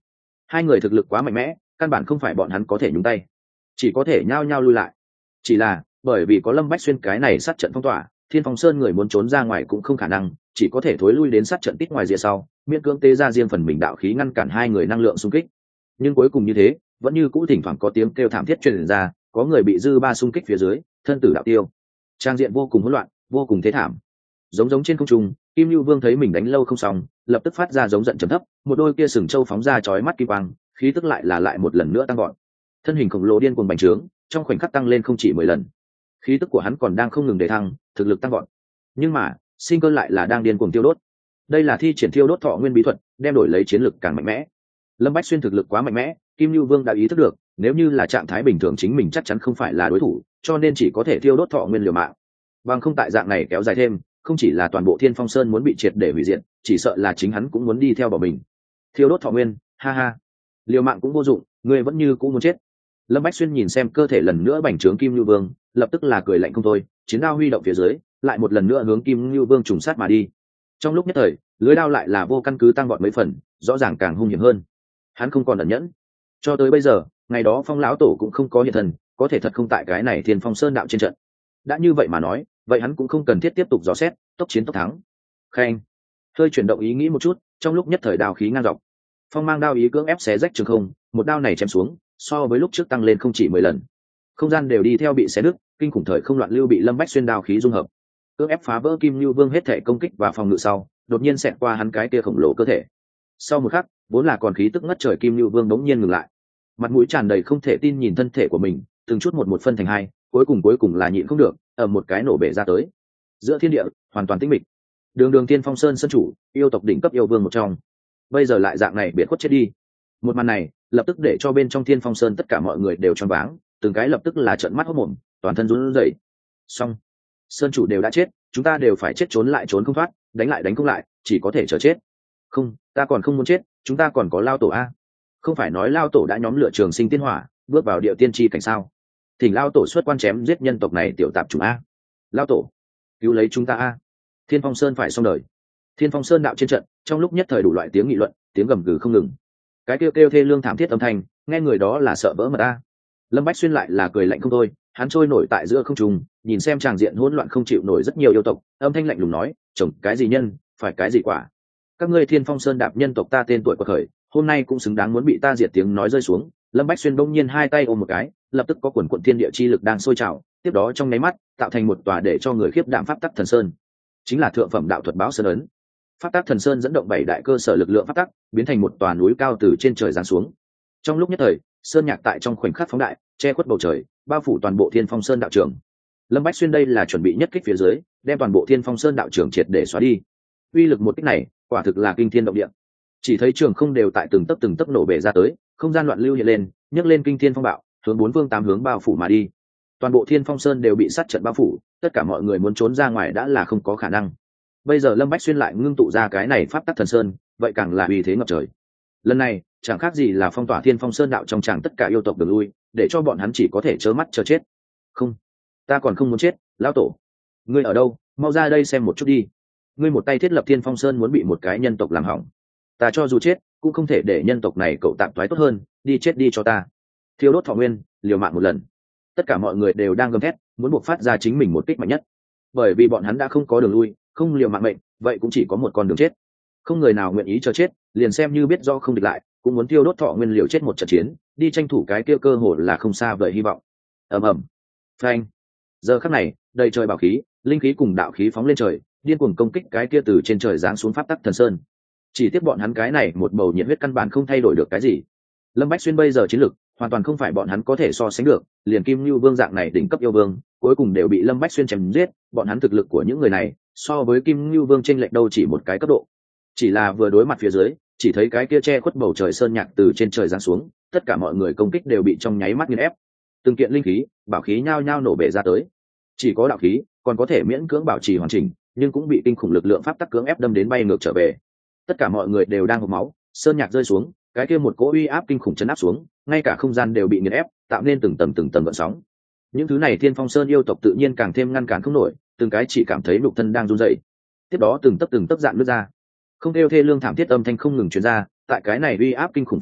Hai người thực lực quá mạnh mẽ, căn bản không phải bọn hắn có thể nhúng tay, chỉ có thể nhao nhao lui lại. Chỉ là bởi vì có Lâm Bách Xuyên cái này sát trận phong tỏa, Thiên Phong Sơn người muốn trốn ra ngoài cũng không khả năng, chỉ có thể thối lui đến sát trận tít ngoài rìa sau, miễn cưỡng tế ra riêng phần mình đạo khí ngăn cản hai người năng lượng xung kích. Nhưng cuối cùng như thế, vẫn như cũ thỉnh thoảng có tiếng kêu thảm thiết truyền ra, có người bị dư ba xung kích phía dưới, thân tử đạo tiêu. Trang diện vô cùng hỗn loạn, vô cùng thế thảm. Giống trên không trung, Kim Lưu Vương thấy mình đánh lâu không xong, lập tức phát ra giống giận trầm thấp, một đôi kia sừng trâu phóng ra chói mắt kim quang, khí tức lại một lần nữa tăng gọn. Thân hình khổng lồ điên cuồng bành trướng, trong khoảnh khắc tăng lên không chỉ 10 lần. Khí tức của hắn còn đang không ngừng để thăng, thực lực tăng gọn. Nhưng mà, sinh cơ lại là đang điên cuồng tiêu đốt. Đây là thi triển thiêu đốt thọ nguyên bí thuật, đem đổi lấy chiến lực càng mạnh mẽ. Lâm Bách Xuyên thực lực quá mạnh mẽ, Kim Lưu Vương đã ý thức được, nếu như là trạng thái bình thường chính mình chắc chắn không phải là đối thủ, cho nên chỉ có thể thiêu đốt thọ nguyên liều mạng. Bằng không tại dạng này kéo dài thêm, không chỉ là toàn bộ Thiên Phong Sơn muốn bị triệt để hủy diệt, chỉ sợ là chính hắn cũng muốn đi theo bỏ mình. Thiêu đốt thọ nguyên, ha ha, liều mạng cũng vô dụng, người vẫn như cũng muốn chết. Lâm Bách Xuyên nhìn xem cơ thể lần nữa bành trướng Kim Lưu Vương, lập tức là cười lạnh không thôi, chiến đao huy động phía dưới, lại một lần nữa hướng Kim Lưu Vương trùng sát mà đi. Trong lúc nhất thời, lưới đao lại là vô căn cứ tăng vọt mấy phần, rõ ràng càng hung hiểm hơn. Hắn không còn ẩn nhẫn. Cho tới bây giờ, ngày đó Phong lão tổ cũng không có hiện thân, có thể thật không tại cái này Thiên Phong Sơn đạo trên trận. Đã như vậy mà nói, vậy hắn cũng không cần thiết tiếp tục dò xét, tốc chiến tốc thắng. Khen. Hơi chuyển động ý nghĩ một chút, trong lúc nhất thời đao khí ngang dọc. Phong mang đao ý cưỡng ép xé rách trường không, một đao này chém xuống, so với lúc trước tăng lên không chỉ 10 lần. Không gian đều đi theo bị xé nứt, kinh khủng thời không loạn lưu bị Lâm Bách Xuyên đao khí dung hợp. Cưỡng ép phá vỡ Kim Lưu Vương hết thể công kích và phòng ngự sau, đột nhiên xẹt qua hắn cái kia khổng lồ cơ thể. Sau một khắc, vốn là còn khí tức ngất trời Kim Lưu Vương đống nhiên ngừng lại. Mặt mũi tràn đầy không thể tin nhìn thân thể của mình, từng chút một phân thành hai, cuối cùng là nhịn không được, ầm một cái nổ bể ra tới. Giữa thiên địa hoàn toàn tĩnh mịch. Đường Thiên Phong Sơn sân chủ, yêu tộc đỉnh cấp yêu vương một trong, bây giờ lại dạng này biệt khuất chết đi. Một màn này lập tức để cho bên trong Thiên Phong Sơn tất cả mọi người đều choáng váng, từng cái lập tức là trợn mắt hốt mồm, toàn thân run rẩy. Xong, sơn chủ đều đã chết, chúng ta đều phải chết, trốn lại trốn không thoát, đánh lại đánh không lại, chỉ có thể chờ chết. Không, ta còn không muốn chết, chúng ta còn có lao tổ a. Không phải nói lao tổ đã nhóm lửa trường sinh tiên hỏa, bước vào địa tiên tri cảnh sao? Thỉnh lao tổ xuất quan chém giết nhân tộc này tiểu tạp chủng a. Lao tổ, cứu lấy chúng ta a. Thiên Phong Sơn phải xong đời. Thiên Phong Sơn đạo trên trận, trong lúc nhất thời đủ loại tiếng nghị luận, tiếng gầm gừ không ngừng. Cái kêu thê lương thảm thiết âm thanh, nghe người đó là sợ vỡ mật a. Lâm Bách Xuyên lại là cười lạnh không thôi, hắn trôi nổi tại giữa không trung, nhìn xem tràng diện hỗn loạn không chịu nổi rất nhiều yêu tộc, âm thanh lạnh lùng nói, trồng cái gì nhân, phải cái gì quả. Các ngươi Thiên Phong Sơn đạp nhân tộc ta tên tuổi quật khởi, hôm nay cũng xứng đáng muốn bị ta diệt. Tiếng nói rơi xuống, Lâm Bách Xuyên bỗng nhiên hai tay ôm một cái, lập tức có quần quần thiên địa chi lực đang sôi trào, tiếp đó trong nháy mắt tạo thành một tòa để cho người khiếp đảm pháp tắc thần sơn, chính là thượng phẩm đạo thuật báo sơn ấn. Pháp tắc thần sơn dẫn động 7 đại cơ sở lực lượng pháp tắc, biến thành một tòa núi cao từ trên trời giáng xuống. Trong lúc nhất thời, sơn nhạc tại trong khoảnh khắc phóng đại, che khuất bầu trời, bao phủ toàn bộ Thiên Phong Sơn đạo trường. Lâm Bách Xuyên đây là chuẩn bị nhất kích phía dưới, đem toàn bộ Thiên Phong Sơn đạo trường triệt để xóa đi. Uy lực một kích này, quả thực là kinh thiên động địa. Chỉ thấy trường không đều tại từng tấc nổ bể ra tới, không gian loạn lưu hiện lên, nhấc lên kinh thiên phong bạo, hướng bốn phương tám hướng bao phủ mà đi. Toàn bộ Thiên Phong Sơn đều bị sát trận bao phủ, tất cả mọi người muốn trốn ra ngoài đã là không có khả năng. Bây giờ Lâm Bách Xuyên lại ngưng tụ ra cái này pháp tắc thần sơn, vậy càng là uy thế ngập trời. Lần này chẳng khác gì là phong tỏa Thiên Phong Sơn đạo trong tràng tất cả yêu tộc đường lui, để cho bọn hắn chỉ có thể trơ mắt chờ chết. Không, ta còn không muốn chết, lão tổ, ngươi ở đâu, mau ra đây xem một chút đi. Ngươi một tay thiết lập Thiên Phong Sơn muốn bị một cái nhân tộc làm hỏng, ta cho dù chết cũng không thể để nhân tộc này cậu tạm thoái tốt hơn, đi chết đi cho ta. Thiêu đốt thọ nguyên, liều mạng một lần. Tất cả mọi người đều đang gầm thét, muốn buộc phát ra chính mình một kích mạnh nhất, bởi vì bọn hắn đã không có đường lui, không liều mạng mệnh, vậy cũng chỉ có một con đường chết. Không người nào nguyện ý chờ chết, liền xem như biết do không địch lại, cũng muốn tiêu đốt thọ nguyên liều chết một trận chiến, đi tranh thủ cái kia cơ hội là không xa vời hy vọng. Ầm, phanh. Giờ khắc này, đầy trời bảo khí, linh khí cùng đạo khí phóng lên trời, điên cuồng công kích cái kia từ trên trời giáng xuống pháp tắc thần sơn. Chỉ tiếc bọn hắn cái này một bầu nhiệt huyết căn bản không thay đổi được cái gì. Lâm Bách Xuyên bây giờ chiến lực hoàn toàn không phải bọn hắn có thể so sánh được, liền Kim Nưu Vương dạng này đỉnh cấp yêu vương, cuối cùng đều bị Lâm Bách Xuyên chém giết, bọn hắn thực lực của những người này so với Kim Nưu Vương chênh lệch đâu chỉ một cái cấp độ. Chỉ là vừa đối mặt phía dưới, chỉ thấy cái kia che khuất bầu trời sơn nhạc từ trên trời giáng xuống, tất cả mọi người công kích đều bị trong nháy mắt nghiền ép. Từng kiện linh khí, bảo khí nhao nhao nổ bể ra tới. Chỉ có đạo khí còn có thể miễn cưỡng bảo trì hoàn chỉnh, nhưng cũng bị kinh khủng lực lượng pháp tắc cưỡng ép đâm đến bay ngược trở về. Tất cả mọi người đều đang hộc máu, sơn nhạc rơi xuống, cái kia một cỗ uy áp kinh khủng chấn áp xuống, ngay cả không gian đều bị nghiền ép, tạo nên từng tầng gợn sóng. Những thứ này Thiên Phong Sơn yêu tộc tự nhiên càng thêm ngăn cản không nổi, từng cái chỉ cảm thấy nhục thân đang run rẩy. Tiếp đó từng tấc dạn nứt ra, không kêu thê lương thảm thiết âm thanh không ngừng truyền ra, tại cái này uy áp kinh khủng phía dưới,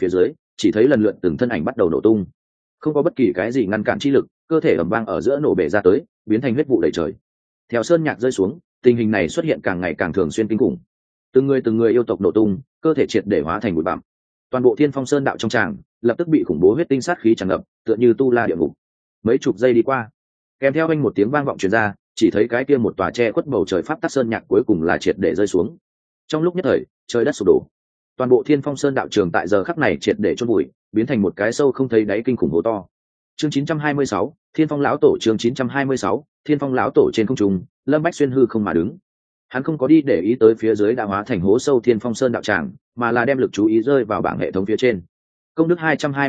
chỉ thấy lần lượt từng thân ảnh bắt đầu nổ tung, không có bất kỳ cái gì ngăn cản chi lực, cơ thể ầm vang ở giữa nổ bể ra tới, biến thành huyết vụ đầy trời. Theo sơn nhạc rơi xuống, tình hình này xuất hiện càng ngày càng thường xuyên kinh khủng. Từng người yêu tộc nổ tung, cơ thể triệt để hóa thành bụi bặm. Toàn bộ Thiên Phong Sơn đạo trong tràng lập tức bị khủng bố huyết tinh sát khí tràn ngập, tựa như tu la địa ngục. Mấy chục giây đi qua, kèm theo anh một tiếng vang vọng truyền ra, chỉ thấy cái kia một tòa che khuất bầu trời pháp tắc sơn nhạc cuối cùng là triệt để rơi xuống. Trong lúc nhất thời, trời đất sụp đổ. Toàn bộ Thiên Phong Sơn đạo trường tại giờ khắc này triệt để chôn bụi, biến thành một cái sâu không thấy đáy kinh khủng hố to. Chương 926, Thiên Phong lão tổ. Chương 926, Thiên Phong lão tổ. Trên không trung, Lâm Bách Xuyên hư không mà đứng. Hắn không có đi để ý tới phía dưới đã hóa thành hố sâu Thiên Phong Sơn đạo tràng, mà là đem lực chú ý rơi vào bảng hệ thống phía trên. Công đức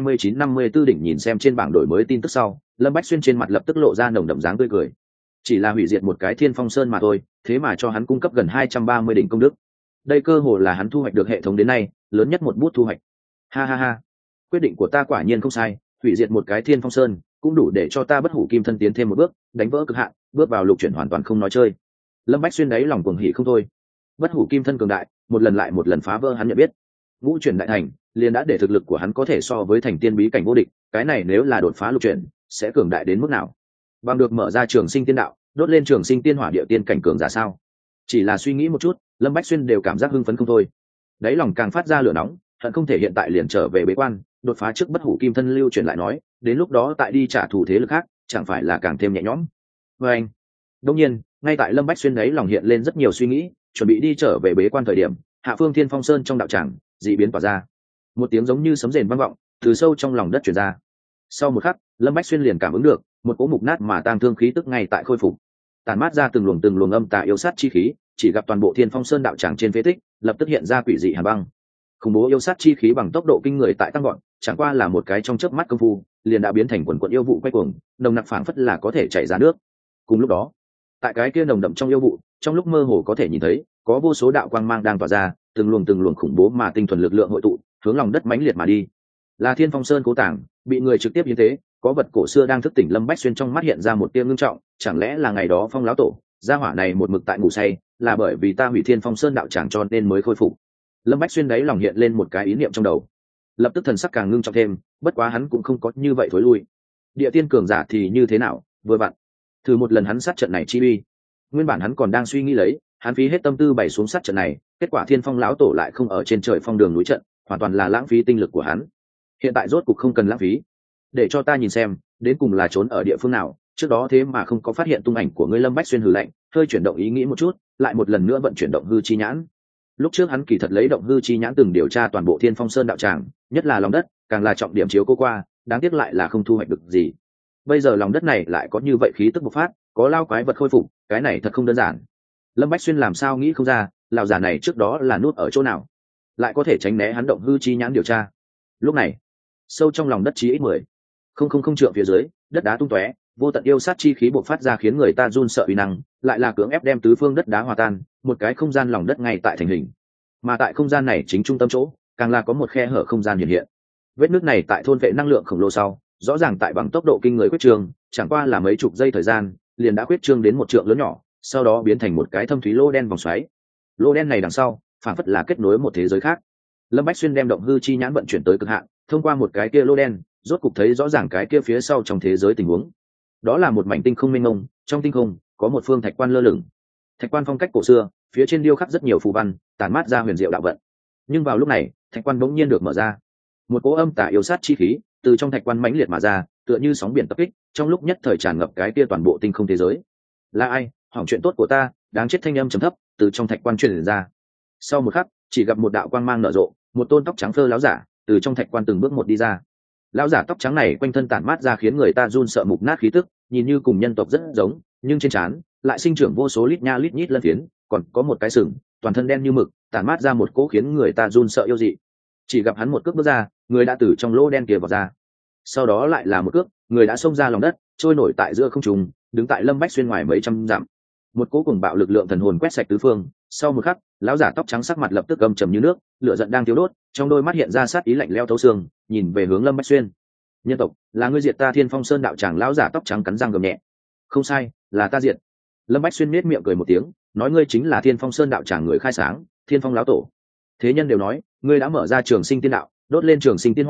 229-54 đỉnh, nhìn xem trên bảng đổi mới tin tức sau, Lâm Bách Xuyên trên mặt lập tức lộ ra nồng đậm dáng tươi cười. Chỉ là hủy diệt một cái Thiên Phong Sơn mà thôi, thế mà cho hắn cung cấp gần 230 đỉnh công đức. Đây cơ hồ là hắn thu hoạch được hệ thống đến nay lớn nhất một bút thu hoạch. Ha ha ha, quyết định của ta quả nhiên không sai, hủy diệt một cái Thiên Phong Sơn cũng đủ để cho ta bất hủ kim thân tiến thêm một bước, đánh vỡ cực hạn, bước vào lục chuyển hoàn toàn không nói chơi. Lâm Bách Xuyên đáy lòng cuồng hỉ không thôi. Bất hủ kim thân cường đại, một lần lại một lần phá vỡ hắn nhận biết. Ngũ chuyển đại thành liền đã để thực lực của hắn có thể so với thành tiên bí cảnh vô địch, cái này nếu là đột phá lục chuyển sẽ cường đại đến mức nào? Bằng được mở ra trường sinh tiên đạo, đốt lên trường sinh tiên hỏa địa tiên cảnh cường giả sao? Chỉ là suy nghĩ một chút, Lâm Bách Xuyên đều cảm giác hưng phấn không thôi. Đáy lòng càng phát ra lửa nóng, hận không thể hiện tại liền trở về bế quan, đột phá trước bất hủ kim thân lưu chuyển lại nói, đến lúc đó tại đi trả thù thế lực khác, chẳng phải là càng thêm nhẹ nhõm. Và anh, đương nhiên, ngay tại Lâm Bách Xuyên đấy lòng hiện lên rất nhiều suy nghĩ, chuẩn bị đi trở về bế quan thời điểm, hạ phương Thiên Phong Sơn trong đạo tràng dị biến tỏa ra, một tiếng giống như sấm rền vang vọng từ sâu trong lòng đất truyền ra. Sau một khắc, Lâm Bách Xuyên liền cảm ứng được một cỗ mục nát mà tang thương khí tức ngay tại khôi phục, tàn mát ra từng luồng âm tà yêu sát chi khí, chỉ gặp toàn bộ Thiên Phong Sơn đạo tràng trên phế tích lập tức hiện ra quỷ dị hàn băng, khủng bố yêu sát chi khí bằng tốc độ kinh người tại tăng gọn, chẳng qua là một cái trong chớp mắt công phu liền đã biến thành quần quần yêu vụ quay cuồng, nồng nặc phảng phất là có thể chảy ra nước. Cùng lúc đó, tại cái kia nồng đậm trong yêu vụ, trong lúc mơ hồ có thể nhìn thấy có vô số đạo quang mang đang tỏa ra, từng luồng khủng bố mà tinh thuần lực lượng hội tụ hướng lòng đất mãnh liệt mà đi. Là Thiên Phong Sơn cố tàng bị người trực tiếp như thế, có vật cổ xưa đang thức tỉnh. Lâm Bách Xuyên trong mắt hiện ra một tia ngưng trọng, chẳng lẽ là ngày đó Phong lão tổ gia hỏa này một mực tại ngủ say, là bởi vì ta hủy Thiên Phong Sơn đạo tràng cho nên mới khôi phục. Lâm Bách Xuyên đấy lòng hiện lên một cái ý niệm trong đầu, lập tức thần sắc càng ngưng trọng thêm. Bất quá hắn cũng không có như vậy thối lui. Địa tiên cường giả thì như thế nào, vừa vặn thử một lần hắn sát trận này chi uy. Nguyên bản hắn còn đang suy nghĩ lấy, hắn phí hết tâm tư bày xuống sát trận này, kết quả Thiên Phong lão tổ lại không ở trên trời phong đường núi trận, hoàn toàn là lãng phí tinh lực của hắn. Hiện tại rốt cục không cần lãng phí, để cho ta nhìn xem đến cùng là trốn ở địa phương nào, trước đó thế mà không có phát hiện tung ảnh của ngươi. Lâm Bách Xuyên hừ lạnh, hơi chuyển động ý nghĩ một chút, lại một lần nữa vận chuyển động hư chi nhãn. Lúc trước hắn kỳ thật lấy động hư chi nhãn từng điều tra toàn bộ Thiên Phong Sơn đạo tràng, nhất là lòng đất, càng là trọng điểm chiếu cố qua, đáng tiếc lại là không thu hoạch được gì. Bây giờ lòng đất này lại có như vậy khí tức bộc phát, có lao quái vật khôi phục, cái này thật không đơn giản. Lâm Bách Xuyên làm sao nghĩ không ra, lão giả này trước đó là nút ở chỗ nào, lại có thể tránh né hắn động hư chi nhãn điều tra. Lúc này, sâu trong lòng đất chí ít 10,000 trượng phía dưới, đất đá tung tóe, vô tận yêu sát chi khí bộc phát ra khiến người ta run sợ uy năng, lại là cưỡng ép đem tứ phương đất đá hòa tan, một cái không gian lòng đất ngay tại thành hình. Mà tại không gian này chính trung tâm chỗ, càng là có một khe hở không gian hiện hiện. Vết nứt này tại thôn vệ năng lượng khổng lồ sau, rõ ràng tại bằng tốc độ kinh người quyết trương, chẳng qua là mấy chục giây thời gian, liền đã quyết trương đến một trượng lớn nhỏ, sau đó biến thành một cái thâm thúy lô đen vòng xoáy. Lô đen này đằng sau, phản phất là kết nối một thế giới khác. Lâm Bách Xuyên đem động hư chi nhãn vận chuyển tới cực hạn, thông qua một cái kia lô đen, rốt cục thấy rõ ràng cái kia phía sau trong thế giới tình huống. Đó là một mảnh tinh không mênh mông, trong tinh không có một phương thạch quan lơ lửng. Thạch quan phong cách cổ xưa, phía trên điêu khắc rất nhiều phù văn, tản mát ra huyền diệu đạo vận. Nhưng vào lúc này, thạch quan bỗng nhiên được mở ra. Một cỗ âm tà yêu sát chi khí từ trong thạch quan mãnh liệt mà ra, tựa như sóng biển tập kích, trong lúc nhất thời tràn ngập cái kia toàn bộ tinh không thế giới. Là ai hỏng chuyện tốt của ta? Đáng chết, thanh âm trầm thấp từ trong thạch quan truyền ra. Sau một khắc, chỉ gặp một đạo quang mang nở rộ, một tôn tóc trắng phơ láo giả từ trong thạch quan từng bước một đi ra. Lão giả tóc trắng này quanh thân tản mát ra khiến người ta run sợ mục nát khí tức, nhìn như cùng nhân tộc rất giống, nhưng trên trán lại sinh trưởng vô số lít nha lít nhít lân phiến, còn có một cái sừng, toàn thân đen như mực, tản mát ra một cỗ khiến người ta run sợ yêu dị. Chỉ gặp hắn một cước bước ra, người đã từ trong lỗ đen kia vào ra. Sau đó lại là một cước, người đã xông ra lòng đất, trôi nổi tại giữa không trung, đứng tại Lâm Bách Xuyên ngoài mấy trăm dặm. Một cỗ cùng bạo lực lượng thần hồn quét sạch tứ phương. Sau một khắc, lão giả tóc trắng sắc mặt lập tức âm trầm như nước, lửa giận đang thiêu đốt, trong đôi mắt hiện ra sát ý lạnh lẽo thấu xương, nhìn về hướng Lâm Bách Xuyên. Nhân tộc, là ngươi diệt ta Thiên Phong Sơn đạo tràng. Lão giả tóc trắng cắn răng gầm nhẹ. Không sai, là ta diệt. Lâm Bách Xuyên nhếch miệng cười một tiếng, nói ngươi chính là Thiên Phong Sơn đạo tràng người khai sáng, Thiên Phong lão tổ. Thế nhân đều nói, ngươi đã mở ra trường sinh tiên đạo, đốt lên trường sinh tiên hỏa,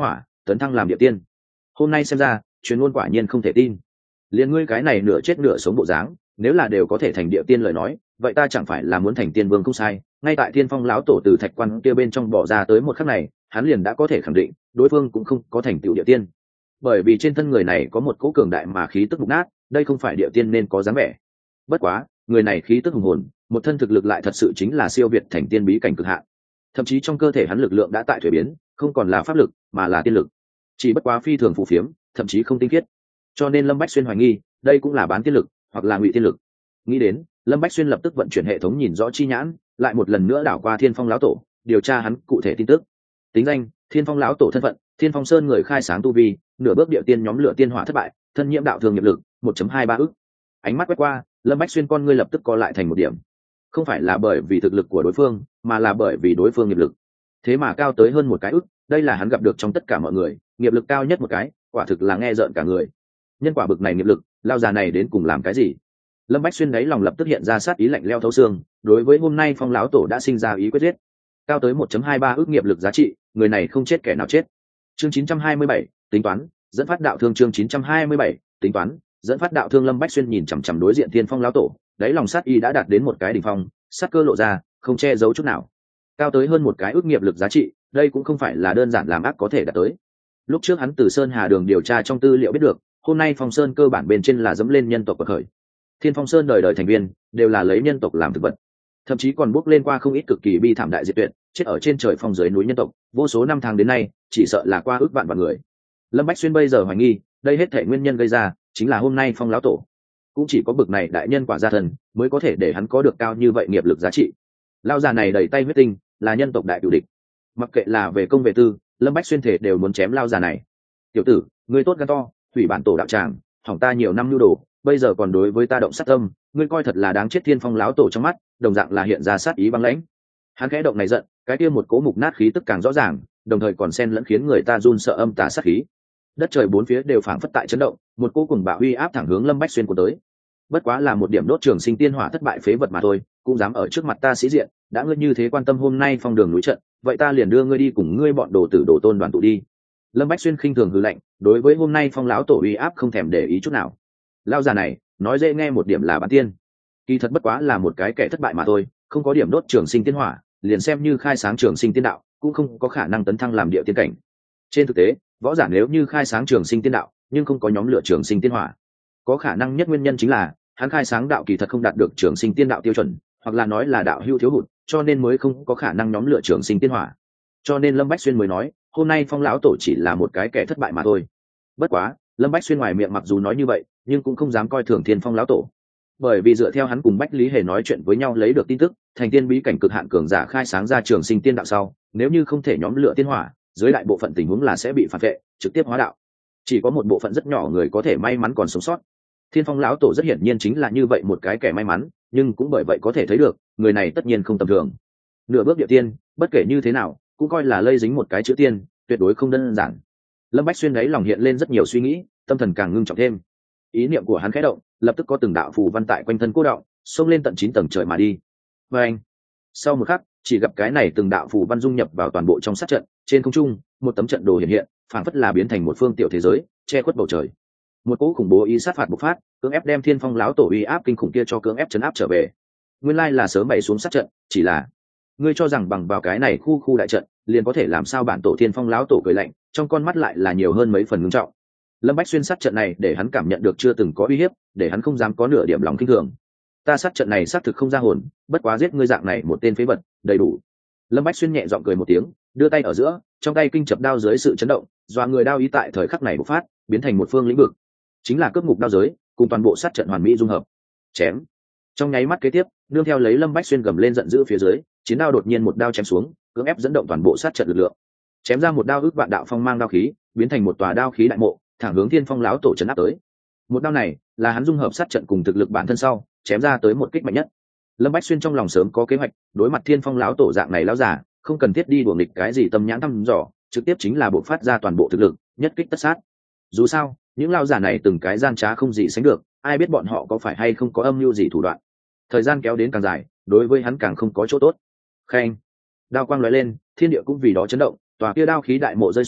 tấn thăng làm địa tiên. Hôm nay xem ra truyền ngôn quả nhiên không thể tin. Liên ngươi cái này nửa chết nửa sống bộ dáng, nếu là đều có thể thành địa tiên lời nói, vậy ta chẳng phải là muốn thành tiên vương không sai. Ngay tại Thiên Phong lão tổ từ thạch quan kia bên trong bỏ ra tới một khắc này, hắn liền đã có thể khẳng định đối phương cũng không có thành tựu địa tiên, bởi vì trên thân người này có một cỗ cường đại mà khí tức mục nát, đây không phải địa tiên nên có dáng vẻ. Bất quá người này khí tức hùng hồn, một thân thực lực lại thật sự chính là siêu việt thành tiên bí cảnh cực hạn, thậm chí trong cơ thể hắn lực lượng đã tại thuế biến, không còn là pháp lực mà là tiên lực, chỉ bất quá phi thường phù phiếm, thậm chí không tinh khiết. Cho nên Lâm Bách Xuyên hoài nghi đây cũng là bán tiên lực hoặc là ngụy tiên lực. Nghĩ đến, Lâm Bách Xuyên lập tức vận chuyển hệ thống nhìn rõ chi nhãn, lại một lần nữa đảo qua Thiên Phong lão tổ, điều tra hắn cụ thể tin tức. Tính danh: Thiên Phong lão tổ. Thân phận: Thiên Phong Sơn người khai sáng tu vi, nửa bước địa tiên nhóm lửa tiên hỏa thất bại, thân nhiễm đạo thường nghiệp lực 1.23 ức. Ánh mắt quét qua, Lâm Bách Xuyên con ngươi lập tức co lại thành một điểm. Không phải là bởi vì thực lực của đối phương, mà là bởi vì đối phương nghiệp lực thế mà cao tới hơn một cái ức, đây là hắn gặp được trong tất cả mọi người nghiệp lực cao nhất một cái, quả thực là nghe rợn cả người. Nhân quả bực này nghiệp lực, lao già này đến cùng làm cái gì? Lâm Bách Xuyên đáy lòng lập tức hiện ra sát ý lạnh lẽo thấu xương, đối với hôm nay Phong lão tổ đã sinh ra ý quyết giết. Cao tới 1.23 ức nghiệp lực giá trị, người này không chết kẻ nào chết. Chương 927, tính toán, dẫn phát đạo thương. Chương 927, tính toán, dẫn phát đạo thương. Lâm Bách Xuyên nhìn chằm chằm đối diện Thiên Phong lão tổ, đáy lòng sát ý đã đạt đến một cái đỉnh phong, sát cơ lộ ra, không che giấu chút nào. Cao tới hơn một cái ức nghiệp lực giá trị, đây cũng không phải là đơn giản làm ác có thể đạt tới. Lúc trước hắn từ Sơn Hà Đường điều tra trong tư liệu biết được, hôm nay Phong Sơn cơ bản bên trên là dẫm lên nhân tộc bậc khởi. Thiên Phong Sơn đời đời thành viên đều là lấy nhân tộc làm thực vật, thậm chí còn bước lên qua không ít cực kỳ bi thảm đại diệt tuyệt, chết ở trên trời phong dưới núi nhân tộc, vô số năm tháng đến nay, chỉ sợ là qua ước vạn vạn người. Lâm Bách Xuyên bây giờ hoài nghi, đây hết thảy nguyên nhân gây ra chính là hôm nay Phong lão tổ. Cũng chỉ có bực này đại nhân quả gia thần mới có thể để hắn có được cao như vậy nghiệp lực giá trị. Lão già này đầy tay huyết tinh, là nhân tộc đại cửu địch. Mặc kệ là về công về tư, Lâm Bách Xuyên thể đều muốn chém lão già này. Tiểu tử, ngươi tốt gan to, hủy bản tổ đạo tràng, hỏng ta nhiều năm nhu đồ, bây giờ còn đối với ta động sát tâm, ngươi coi thật là đáng chết. Thiên Phong lão tổ trong mắt đồng dạng là hiện ra sát ý băng lãnh. Hắn khẽ động này giận, cái kia một cỗ mục nát khí tức càng rõ ràng, đồng thời còn xen lẫn khiến người ta run sợ âm tà sát khí. Đất trời bốn phía đều phảng phất tại chấn động, một cỗ cùng bạo uy áp thẳng hướng Lâm Bách Xuyên của tới. Bất quá là một điểm đốt trường sinh tiên hỏa thất bại phế vật mà thôi, cũng dám ở trước mặt ta sĩ diện, đã ngươi như thế quan tâm hôm nay Phong đường núi trận, vậy ta liền đưa ngươi đi cùng ngươi bọn đồ tử đồ tôn đoàn tụ đi. Lâm Bách Xuyên khinh thường hừ lạnh, đối với hôm nay Phong lão tổ uy áp không thèm để ý chút nào. Lão già này nói dễ nghe một điểm là bán tiên, kỳ thật bất quá là một cái kẻ thất bại mà thôi, không có điểm đốt trường sinh tiên hỏa, liền xem như khai sáng trường sinh tiên đạo cũng không có khả năng tấn thăng làm địa tiên cảnh. Trên thực tế, võ giả nếu như khai sáng trường sinh tiên đạo nhưng không có nhóm lửa trường sinh tiên hỏa, có khả năng nhất nguyên nhân chính là hắn khai sáng đạo kỳ thật không đạt được trường sinh tiên đạo tiêu chuẩn, hoặc là nói là đạo hữu thiếu hụt, cho nên mới không có khả năng nhóm lửa trường sinh tiên hỏa. Cho nên Lâm Bách Xuyên mới nói hôm nay Phong lão tổ chỉ là một cái kẻ thất bại mà thôi. Bất quá Lâm Bách Xuyên ngoài miệng mặc dù nói như vậy, nhưng cũng không dám coi thường Thiên Phong lão tổ, bởi vì dựa theo hắn cùng Bách Lý Hề nói chuyện với nhau lấy được tin tức, thành tiên bí cảnh cực hạn cường giả khai sáng ra trường sinh tiên đạo sau, nếu như không thể nhóm lửa tiên hỏa, dưới đại bộ phận tình huống là sẽ bị phản vệ, trực tiếp hóa đạo. Chỉ có một bộ phận rất nhỏ người có thể may mắn còn sống sót. Thiên Phong lão tổ rất hiển nhiên chính là như vậy một cái kẻ may mắn, nhưng cũng bởi vậy có thể thấy được, người này tất nhiên không tầm thường. Nửa bước địa tiên, bất kể như thế nào, cũng coi là lây dính một cái chữ tiên, tuyệt đối không đơn giản. Lâm Bách Xuyên đấy lòng hiện lên rất nhiều suy nghĩ, tâm thần càng ngưng trọng thêm. Ý niệm của hắn khẽ động, lập tức có từng đạo phù văn tại quanh thân cô động, xông lên tận 9 tầng trời mà đi. Và anh, sau một khắc, chỉ gặp cái này từng đạo phù văn dung nhập vào toàn bộ trong sát trận, trên không trung, một tấm trận đồ hiện hiện, phảng phất là biến thành một phương tiểu thế giới, che khuất bầu trời. Một cỗ khủng bố ý sát phạt bộc phát, cưỡng ép đem Thiên Phong lão tổ uy áp kinh khủng kia cho cưỡng ép trấn áp trở về. Nguyên lai là sớm bày xuống sát trận, chỉ là ngươi cho rằng bằng vào cái này khu đại trận, liền có thể làm sao bản tổ Thiên Phong lão tổ cười lạnh, trong con mắt lại là nhiều hơn mấy phần ngưng trọng. Lâm Bách Xuyên sát trận này để hắn cảm nhận được chưa từng có uy hiếp, để hắn không dám có nửa điểm lòng kinh thường. Ta sát trận này xác thực không ra hồn, bất quá giết ngươi dạng này một tên phế vật, đầy đủ. Lâm Bách Xuyên nhẹ giọng cười một tiếng, đưa tay ở giữa, trong tay kinh chập đao dưới sự chấn động, doa người đao ý tại thời khắc này bộc phát, biến thành một phương lĩnh vực, chính là cướp ngục đao giới, cùng toàn bộ sát trận hoàn mỹ dung hợp. Chém. Trong nháy mắt kế tiếp, nương theo lấy Lâm Bách Xuyên gầm lên giận dữ phía dưới, chiến đao đột nhiên một đao chém xuống, cưỡng ép dẫn động toàn bộ sát trận lực lượng. Chém ra một đao ước vạn đạo phong mang đao khí, biến thành một tòa đao khí đại mộ, thẳng hướng Thiên Phong lão tổ trấn áp tới. Một đao này là hắn dung hợp sát trận cùng thực lực bản thân sau, chém ra tới một kích mạnh nhất. Lâm Bách Xuyên trong lòng sớm có kế hoạch, đối mặt Thiên Phong lão tổ dạng này lão già, không cần thiết đi đùa nghịch cái gì tâm nhãn thăm dò, trực tiếp chính là bộc phát ra toàn bộ thực lực, nhất kích tất sát. Dù sao, những lão già này từng cái gian trá không gì sánh được, ai biết bọn họ có phải hay không có âm mưu gì thủ đoạn. Thời gian kéo đến càng dài, đối với hắn càng không có chỗ tốt. Khen, đao quang lóe lên, thiên địa cũng vì đó chấn động, tòa kia đao khí đại mộ rơi xuống,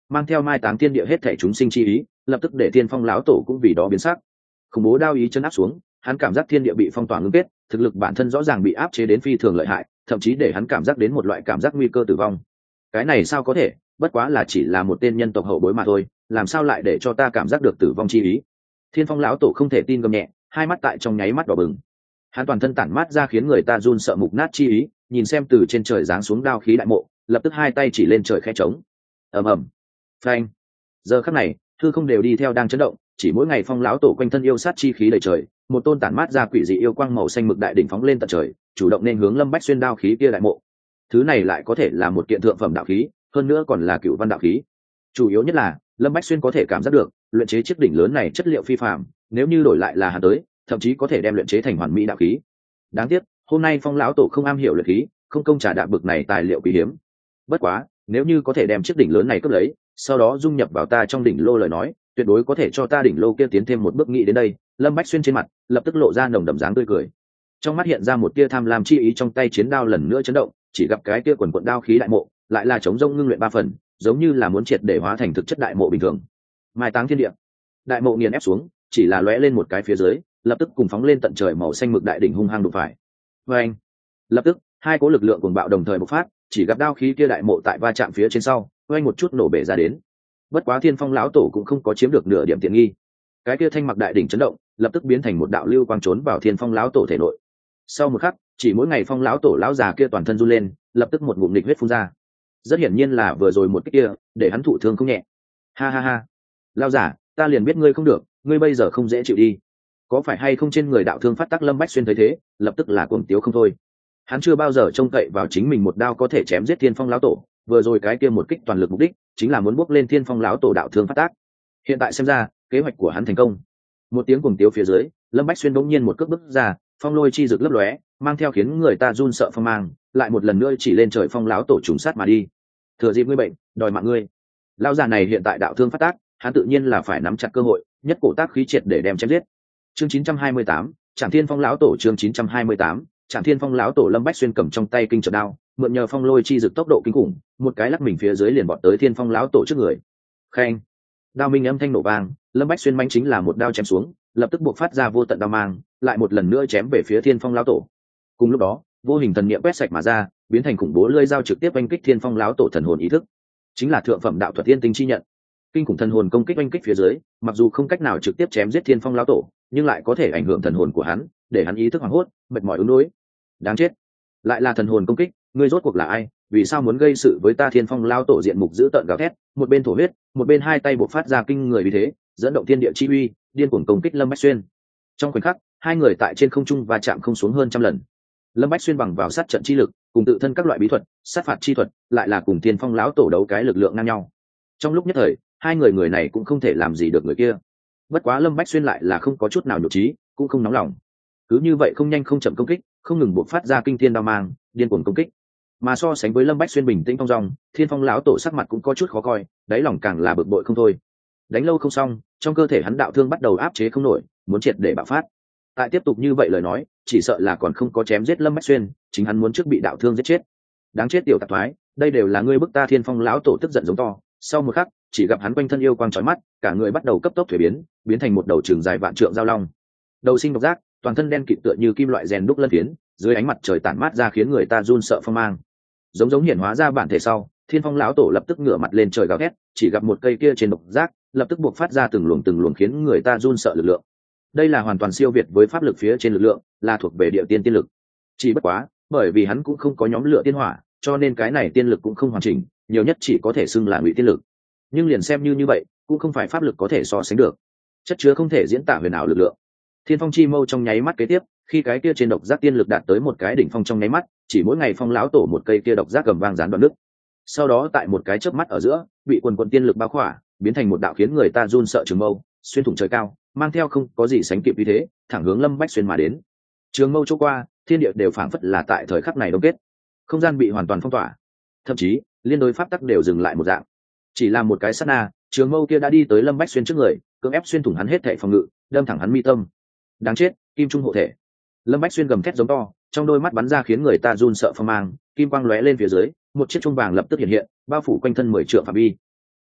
mang theo mai táng thiên địa hết thể chúng sinh chi ý, lập tức để thiên phong lão tổ cũng vì đó biến sắc. Khủng bố đao ý chân áp xuống, hắn cảm giác thiên địa bị phong tỏa ngưng kết, thực lực bản thân rõ ràng bị áp chế đến phi thường lợi hại, thậm chí để hắn cảm giác đến một loại cảm giác nguy cơ tử vong. Cái này sao có thể, bất quá là chỉ là một tên nhân tộc hậu bối mà thôi, làm sao lại để cho ta cảm giác được tử vong chi ý? Thiên phong lão tổ không thể tin gầm nhẹ, hai mắt tại trong nháy mắt đỏ bừng. Hắn toàn thân tản mát ra khiến người ta run sợ mục nát chi ý, nhìn xem từ trên trời giáng xuống đao khí đại mộ, lập tức hai tay chỉ lên trời khẽ trống. Ầm ầm, phanh. Giờ khắc này, thư không đều đi theo đang chấn động, chỉ mỗi ngày phong lão tổ quanh thân yêu sát chi khí đầy trời, một tôn tản mát ra quỷ dị yêu quang màu xanh mực đại đỉnh phóng lên tận trời, chủ động nên hướng Lâm Bách Xuyên đao khí kia đại mộ. Thứ này lại có thể là một kiện thượng phẩm đạo khí, hơn nữa còn là cửu văn đạo khí. Chủ yếu nhất là Lâm Bách Xuyên có thể cảm giác được, luyện chế chiếc đỉnh lớn này chất liệu phi phàm, nếu như đổi lại là hắn tới, thậm chí có thể đem luyện chế thành hoàn mỹ đạo khí. Đáng tiếc, hôm nay phong lão tổ không am hiểu luyện khí, không công trả đạm bực này tài liệu quý hiếm. Bất quá, nếu như có thể đem chiếc đỉnh lớn này cướp lấy, sau đó dung nhập vào ta trong đỉnh lô lời nói, tuyệt đối có thể cho ta đỉnh lô kia tiến thêm một bước. Nghĩ đến đây, Lâm Bách Xuyên trên mặt lập tức lộ ra nồng đậm dáng tươi cười, trong mắt hiện ra một tia tham lam chi ý, trong tay chiến đao lần nữa chấn động, chỉ gặp cái tia quần quận đao khí đại mộ lại là chống rông ngưng luyện 3 phần, giống như là muốn triệt để hóa thành thực chất đại mộ bình thường. Mai táng thiên địa, đại mộ nghiền ép xuống, chỉ là lóe lên một cái phía dưới, lập tức cùng phóng lên tận trời màu xanh mực đại đỉnh hung hăng đụng phải. Và anh, lập tức hai cỗ lực lượng cuồng bạo đồng thời bộc phát, chỉ gặp đao khí kia đại mộ tại va chạm phía trên sau, oanh một chút nổ bể ra đến. Bất quá thiên phong lão tổ cũng không có chiếm được nửa điểm tiện nghi, cái kia thanh mặc đại đỉnh chấn động, lập tức biến thành một đạo lưu quang trốn vào thiên phong lão tổ thể nội. Sau một khắc, chỉ mỗi ngày phong lão tổ lão già kia toàn thân run lên, lập tức một ngụm nghịch huyết phun ra. Rất hiển nhiên là vừa rồi một cái kia để hắn thụ thương không nhẹ. Ha ha ha, lão già, ta liền biết ngươi không được, ngươi bây giờ không dễ chịu đi. Có phải hay không trên người đạo thương phát tác? Lâm Bách Xuyên thấy thế, lập tức là cuồng tiếu không thôi. Hắn chưa bao giờ trông cậy vào chính mình một đao có thể chém giết thiên phong lão tổ, vừa rồi cái kia một kích toàn lực mục đích chính là muốn bước lên thiên phong lão tổ đạo thương phát tác. Hiện tại xem ra, kế hoạch của hắn thành công. Một tiếng cuồng tiếu phía dưới, Lâm Bách Xuyên bỗng nhiên một cước bước ra, phong lôi chi rực lấp lóe, mang theo khiến người ta run sợ phong mang, lại một lần nữa chỉ lên trời phong lão tổ trùng sát mà đi. Thừa dịp ngươi bệnh, đòi mạng ngươi. Lão già này hiện tại đạo thương phát tác, hắn tự nhiên là phải nắm chặt cơ hội, nhất cổ tác khí triệt để đem chém giết. Chương 928, Trảm Thiên Phong lão tổ. Chương 928, Trảm Thiên Phong lão tổ. Lâm Bách Xuyên cầm trong tay kinh trợ đao, mượn nhờ phong lôi chi rực tốc độ kinh khủng, một cái lắc mình phía dưới liền bọt tới Thiên Phong lão tổ trước người. Khen, đao minh âm thanh nổ vang, Lâm Bách Xuyên mãnh chính là một đao chém xuống, lập tức buộc phát ra vô tận đao mang, lại một lần nữa chém về phía Thiên Phong lão tổ. Cùng lúc đó, vô hình thần niệm quét sạch mà ra, biến thành khủng bố lưỡi dao trực tiếp oanh kích Thiên Phong lão tổ thần hồn ý thức, chính là thượng phẩm đạo thuật tiên tinh chi nhận. Kinh khủng thần hồn công kích oanh kích phía dưới, mặc dù không cách nào trực tiếp chém giết Thiên Phong lão tổ, nhưng lại có thể ảnh hưởng thần hồn của hắn, để hắn ý thức hoảng hốt, mệt mỏi ứng đối. Đáng chết, lại là thần hồn công kích, ngươi rốt cuộc là ai? Vì sao muốn gây sự với ta? Thiên Phong lão tổ diện mục dữ tợn gào thét, một bên thổ huyết, một bên hai tay bộc phát ra kinh người vì thế, dẫn động thiên địa chi uy, điên cuồng công kích Lâm Bách Xuyên. Trong khoảnh khắc, hai người tại trên không trung va chạm không xuống hơn 100 lần. Lâm Bách Xuyên bằng vào sát trận chi lực, cùng tự thân các loại bí thuật, sát phạt chi thuật, lại là cùng Thiên Phong lão tổ đấu cái lực lượng ngang nhau. Trong lúc nhất thời, hai người này cũng không thể làm gì được người kia. Bất quá Lâm Bách Xuyên lại là không có chút nào nhục trí, cũng không nóng lòng. Cứ như vậy không nhanh không chậm công kích, không ngừng bộc phát ra kinh thiên đao mang, điên cuồng công kích. Mà so sánh với Lâm Bách Xuyên bình tĩnh thong dong, Thiên Phong lão tổ sắc mặt cũng có chút khó coi, đáy lòng càng là bực bội không thôi. Đánh lâu không xong, trong cơ thể hắn đạo thương bắt đầu áp chế không nổi, muốn triệt để bạo phát. Tại tiếp tục như vậy lời nói, chỉ sợ là còn không có chém giết Lâm Bách Xuyên, chính hắn muốn trước bị đạo thương giết chết. Đáng chết tiểu tạp thoái, đây đều là ngươi bức ta! Thiên Phong lão tổ tức giận giống to. Sau một khắc, chỉ gặp hắn quanh thân yêu quang chói mắt, cả người bắt đầu cấp tốc thuế biến thành một đầu trường dài vạn trượng giao long. Đầu sinh độc giác, toàn thân đen kịt tựa như kim loại rèn đúc lân phiến, dưới ánh mặt trời tản mát ra khiến người ta run sợ phong mang. Giống hiển hóa ra bản thể sau, Thiên Phong lão tổ lập tức ngửa mặt lên trời gào thét, chỉ gặp một cây kia trên độc giác, lập tức buộc phát ra từng luồng khiến người ta run sợ lực lượng. Đây là hoàn toàn siêu việt với pháp lực phía trên lực lượng, là thuộc về địa tiên tiên lực. Chỉ bất quá, bởi vì hắn cũng không có nhóm lửa tiên hỏa, cho nên cái này tiên lực cũng không hoàn chỉnh, nhiều nhất chỉ có thể xưng là ngụy tiên lực. Nhưng liền xem như vậy, cũng không phải pháp lực có thể so sánh được. Chất chứa không thể diễn tả huyền ảo lực lượng. Thiên Phong chi mâu trong nháy mắt kế tiếp, khi cái kia trên độc giác tiên lực đạt tới một cái đỉnh phong trong nháy mắt, chỉ mỗi ngày phong lão tổ một cây kia độc giác gầm vang gián đoạn nước. Sau đó tại một cái chớp mắt ở giữa, bị quần tiên lực bao khỏa, biến thành một đạo khiến người ta run sợ trường mâu, xuyên thủng trời cao, mang theo không có gì sánh kịp như thế, thẳng hướng Lâm Bách Xuyên mà đến. Trường mâu chỗ qua, thiên địa đều phảng phất là tại thời khắc này đông kết, không gian bị hoàn toàn phong tỏa, thậm chí liên đối pháp tắc đều dừng lại một dạng. Chỉ là một cái sát na, trường mâu kia đã đi tới Lâm Bách Xuyên trước người, cưỡng ép xuyên thủng hắn hết thảy phòng ngự, đâm thẳng hắn mi tâm. Đáng chết, kim trung hộ thể! Lâm Bách Xuyên gầm thét giống to, trong đôi mắt bắn ra khiến người ta run sợ phong mang, kim quang lóe lên phía dưới, một chiếc chuông vàng lập tức hiện hiện, bao phủ quanh thân 10 trượng phạm vi.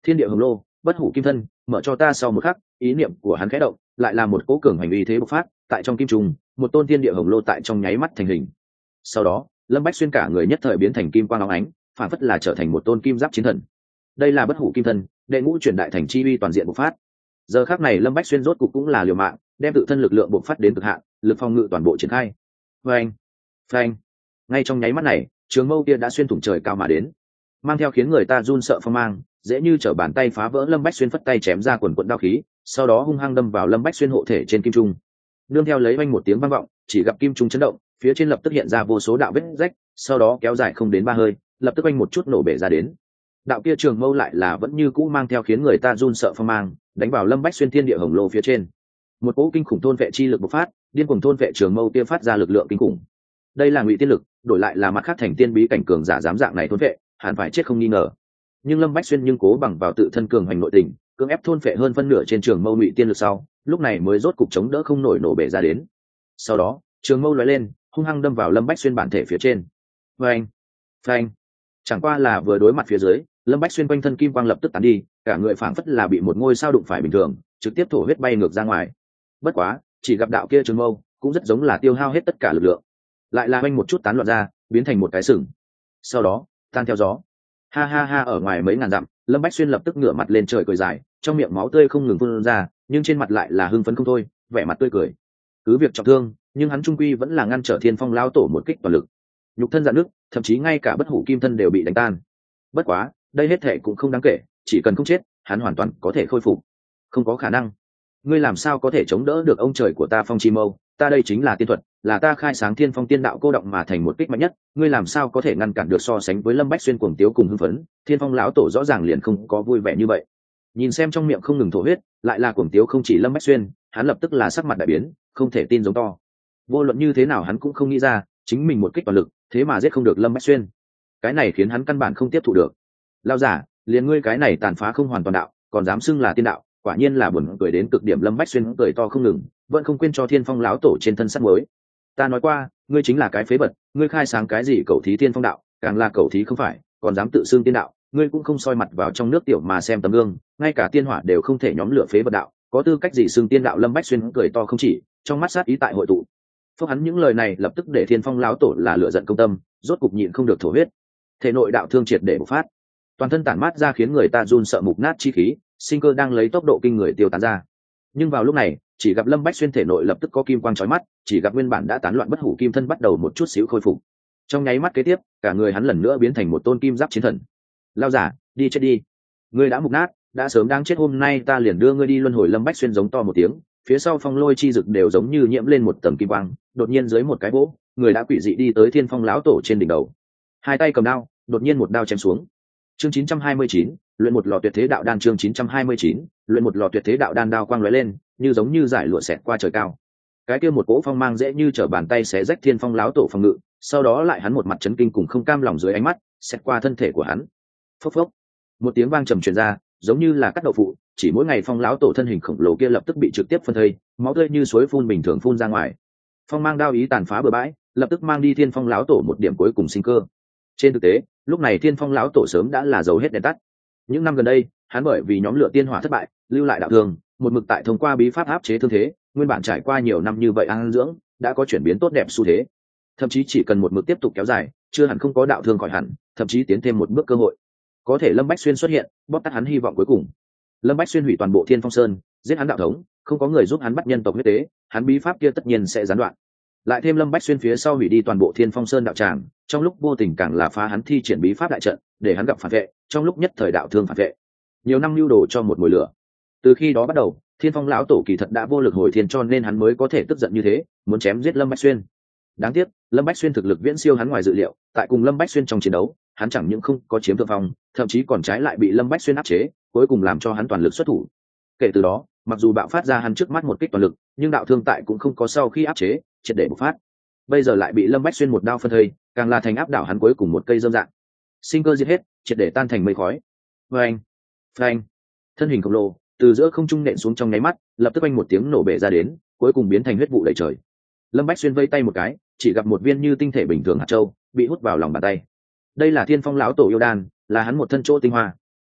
Thiên địa hồng lô, bất hủ kim thân, mở cho ta. Sau một khắc, ý niệm của hắn khẽ động, lại là một cỗ cường hành uy thế bộc phát, tại trong kim trùng, một tôn thiên địa hồng lô tại trong nháy mắt thành hình. Sau đó, Lâm Bách Xuyên cả người nhất thời biến thành kim quang óng ánh, phản phất là trở thành một tôn kim giáp chiến thần. Đây là bất hủ kim thân, đệ ngũ chuyển đại thành chi uy toàn diện bộc phát. Giờ khắc này Lâm Bách Xuyên rốt cục cũng là liều mạng, đem tự thân lực lượng bộc phát đến cực hạn, lực phòng ngự toàn bộ triển khai. Phanh, phanh. Ngay trong nháy mắt này, trường mâu kia đã xuyên thủng trời cao mà đến, mang theo khiến người ta run sợ phong mang, dễ như trở bàn tay phá vỡ Lâm Bách Xuyên, phất tay chém ra quần quần đao khí, sau đó hung hăng đâm vào Lâm Bách Xuyên hộ thể trên kim trung. Nương theo lấy vang một tiếng vang vọng, chỉ gặp kim trung chấn động, phía trên lập tức hiện ra vô số đạo vết rách, sau đó kéo dài không đến 3 hơi, lập tức vang một chút nổ bể ra đến. Đạo kia trường mâu lại là vẫn như cũ mang theo khiến người ta run sợ phong mang, đánh vào Lâm Bách Xuyên thiên địa hồng lô phía trên. Một cỗ kinh khủng thôn vệ chi lực bộc phát, điên cuồng thôn vệ trường mâu kia phát ra lực lượng kinh khủng. Đây là ngụy tiên lực, đổi lại là mặt khác thành tiên bí cảnh cường giả dám dạng này thôn vệ, hẳn phải chết không nghi ngờ. Nhưng Lâm Bách Xuyên nhưng cố bằng vào tự thân cường hành nội tình, cưỡng ép thôn phệ hơn phân nửa trên trường mâu ngụy tiên lực sau, lúc này mới rốt cục chống đỡ không nổi nổ bể ra đến. Sau đó, trường mâu lóe lên, hung hăng đâm vào Lâm Bách Xuyên bản thể phía trên. Phanh, phanh. Chẳng qua là vừa đối mặt phía dưới, Lâm Bách Xuyên quanh thân kim quang lập tức tán đi, cả người phảng phất là bị một ngôi sao đụng phải bình thường, trực tiếp thổ huyết bay ngược ra ngoài. Bất quá, chỉ gặp đạo kia trường mâu, cũng rất giống là tiêu hao hết tất cả lực lượng, lại là vang một chút tán loạn ra, biến thành một cái sừng. Sau đó, tan theo gió. Ha ha ha. Ở ngoài mấy ngàn dặm, Lâm Bách Xuyên lập tức ngửa mặt lên trời cười dài, trong miệng máu tươi không ngừng phun ra, nhưng trên mặt lại là hưng phấn không thôi, vẻ mặt tươi cười. Cứ việc trọng thương, nhưng hắn trung quy vẫn là ngăn trở Thiên Phong lão tổ một kích toàn lực. Nhục thân dạn nước, thậm chí ngay cả bất hủ kim thân đều bị đánh tan. Bất quá, đây hết thệ cũng không đáng kể, chỉ cần không chết, hắn hoàn toàn có thể khôi phục. Không có khả năng. Ngươi làm sao có thể chống đỡ được ông trời của ta Phong Chi Mâu? Ta đây chính là tiên thuật, là ta khai sáng Thiên Phong tiên đạo cô động mà thành một kích mạnh nhất, ngươi làm sao có thể ngăn cản được? So sánh với Lâm Bách Xuyên cuồng tiếu cùng hưng phấn, Thiên Phong lão tổ rõ ràng liền không có vui vẻ như vậy. Nhìn xem trong miệng không ngừng thổ huyết, lại là cuồng tiếu không chỉ Lâm Bách Xuyên, hắn lập tức là sắc mặt đại biến, không thể tin giống to. Vô luận như thế nào hắn cũng không nghĩ ra, chính mình một kích toàn lực, thế mà giết không được Lâm Bách Xuyên. Cái này khiến hắn căn bản không tiếp thụ được. Lão giả, liền ngươi cái này tàn phá không hoàn toàn đạo, còn dám xưng là tiên đạo, quả nhiên là buồn cười đến cực điểm. Lâm Bách Xuyên cười to không ngừng, vẫn không quên cho Thiên Phong lão tổ trên thân sắt mới. Ta nói qua, ngươi chính là cái phế vật, ngươi khai sáng cái gì cẩu thí Thiên Phong đạo, càng là cẩu thí không phải, còn dám tự xưng tiên đạo, ngươi cũng không soi mặt vào trong nước tiểu mà xem tấm gương, ngay cả tiên hỏa đều không thể nhóm lửa phế vật đạo, có tư cách gì xưng tiên đạo? Lâm Bách Xuyên cười to không chỉ, trong mắt sát ý tại hội tụ. Phúc hắn những lời này lập tức để Thiên Phong lão tổ là lửa giận công tâm, rốt cục nhịn không được thổ huyết. Thể nội đạo thương triệt để bộc phát, toàn thân tản mát ra khiến người ta run sợ mục nát chi khí, sinh cơ đang lấy tốc độ kinh người tiêu tán ra. Nhưng vào lúc này, chỉ gặp Lâm Bách Xuyên thể nội lập tức có kim quang chói mắt, chỉ gặp nguyên bản đã tán loạn bất hủ kim thân bắt đầu một chút xíu khôi phục. Trong nháy mắt kế tiếp, cả người hắn lần nữa biến thành một tôn kim giáp chiến thần. Lao giả, đi chết đi, ngươi đã mục nát, đã sớm đang chết, hôm nay ta liền đưa ngươi đi luân hồi. Lâm Bách Xuyên giống to một tiếng, phía sau phong lôi chi dực đều giống như nhiễm lên một tầng kim quang, đột nhiên dưới một cái vỗ, người đã quỷ dị đi tới Thiên Phong lão tổ trên đỉnh đầu, hai tay cầm đao, đột nhiên một đao chém xuống. Chương 929, luyện một lò tuyệt thế đạo đan. Chương 929, luyện một lò tuyệt thế đạo đan. Đao quang lóe lên, như giống như giải lụa xẹt qua trời cao. Cái kia một cỗ phong mang dễ như trở bàn tay xé rách Thiên Phong lão tổ phòng ngự, sau đó lại hắn một mặt chấn kinh cùng không cam lòng dưới ánh mắt, xẹt qua thân thể của hắn. Phốc phốc, một tiếng vang trầm truyền ra, giống như là cắt đậu phụ, chỉ mỗi ngày Phong lão tổ thân hình khổng lồ kia lập tức bị trực tiếp phân thây, máu tươi như suối phun bình thường phun ra ngoài. Phong mang đao ý tàn phá bừa bãi, lập tức mang đi Thiên Phong lão tổ một điểm cuối cùng sinh cơ. Trên thực tế, lúc này Thiên Phong lão tổ sớm đã là dầu hết đèn tắt. Những năm gần đây, hắn bởi vì nhóm lửa tiên hỏa thất bại, lưu lại đạo thương, một mực tại thông qua bí pháp áp chế thương thế, nguyên bản trải qua nhiều năm như vậy ăn dưỡng, đã có chuyển biến tốt đẹp xu thế. Thậm chí chỉ cần một mực tiếp tục kéo dài, chưa hẳn không có đạo thương khỏi hẳn, thậm chí tiến thêm một bước cơ hội. Có thể Lâm Bách Xuyên xuất hiện, bóp tắt hắn hy vọng cuối cùng. Lâm Bách Xuyên hủy toàn bộ Thiên Phong Sơn, giết hắn đạo thống, không có người giúp hắn bắt nhân tộc huyết tế, hắn bí pháp kia tất nhiên sẽ gián đoạn. Lại thêm Lâm Bách Xuyên phía sau hủy đi toàn bộ Thiên Phong Sơn đạo tràng, trong lúc vô tình càng là phá hắn thi triển bí pháp đại trận, để hắn gặp phản vệ, trong lúc nhất thời đạo thương phản vệ. Nhiều năm lưu đồ cho một mùi lửa. Từ khi đó bắt đầu, Thiên Phong lão tổ kỳ thật đã vô lực hồi thiên, cho nên hắn mới có thể tức giận như thế, muốn chém giết Lâm Bách Xuyên. Đáng tiếc, Lâm Bách Xuyên thực lực viễn siêu hắn ngoài dự liệu, tại cùng Lâm Bách Xuyên trong chiến đấu, hắn chẳng những không có chiếm thượng phong, thậm chí còn trái lại bị Lâm Bách Xuyên áp chế, cuối cùng làm cho hắn toàn lực xuất thủ. Kể từ đó, mặc dù bạo phát ra hắn trước mắt một kích toàn lực, nhưng đạo thương tại cũng không có sau khi áp chế, triệt để bộc phát. Bây giờ lại bị Lâm Bách Xuyên một đao phân thây, càng là thành áp đảo hắn cuối cùng một cây dâm dạng. Sinh cơ diệt hết, triệt để tan thành mây khói. Phanh, phanh, thân hình khổng lồ từ giữa không trung nện xuống trong nháy mắt, lập tức vang một tiếng nổ bể ra đến, cuối cùng biến thành huyết vụ đầy trời. Lâm Bách Xuyên vây tay một cái, chỉ gặp một viên như tinh thể bình thường hạt châu bị hút vào lòng bàn tay. Đây là Thiên Phong lão tổ yêu đan, là hắn một thân chỗ tinh hoa.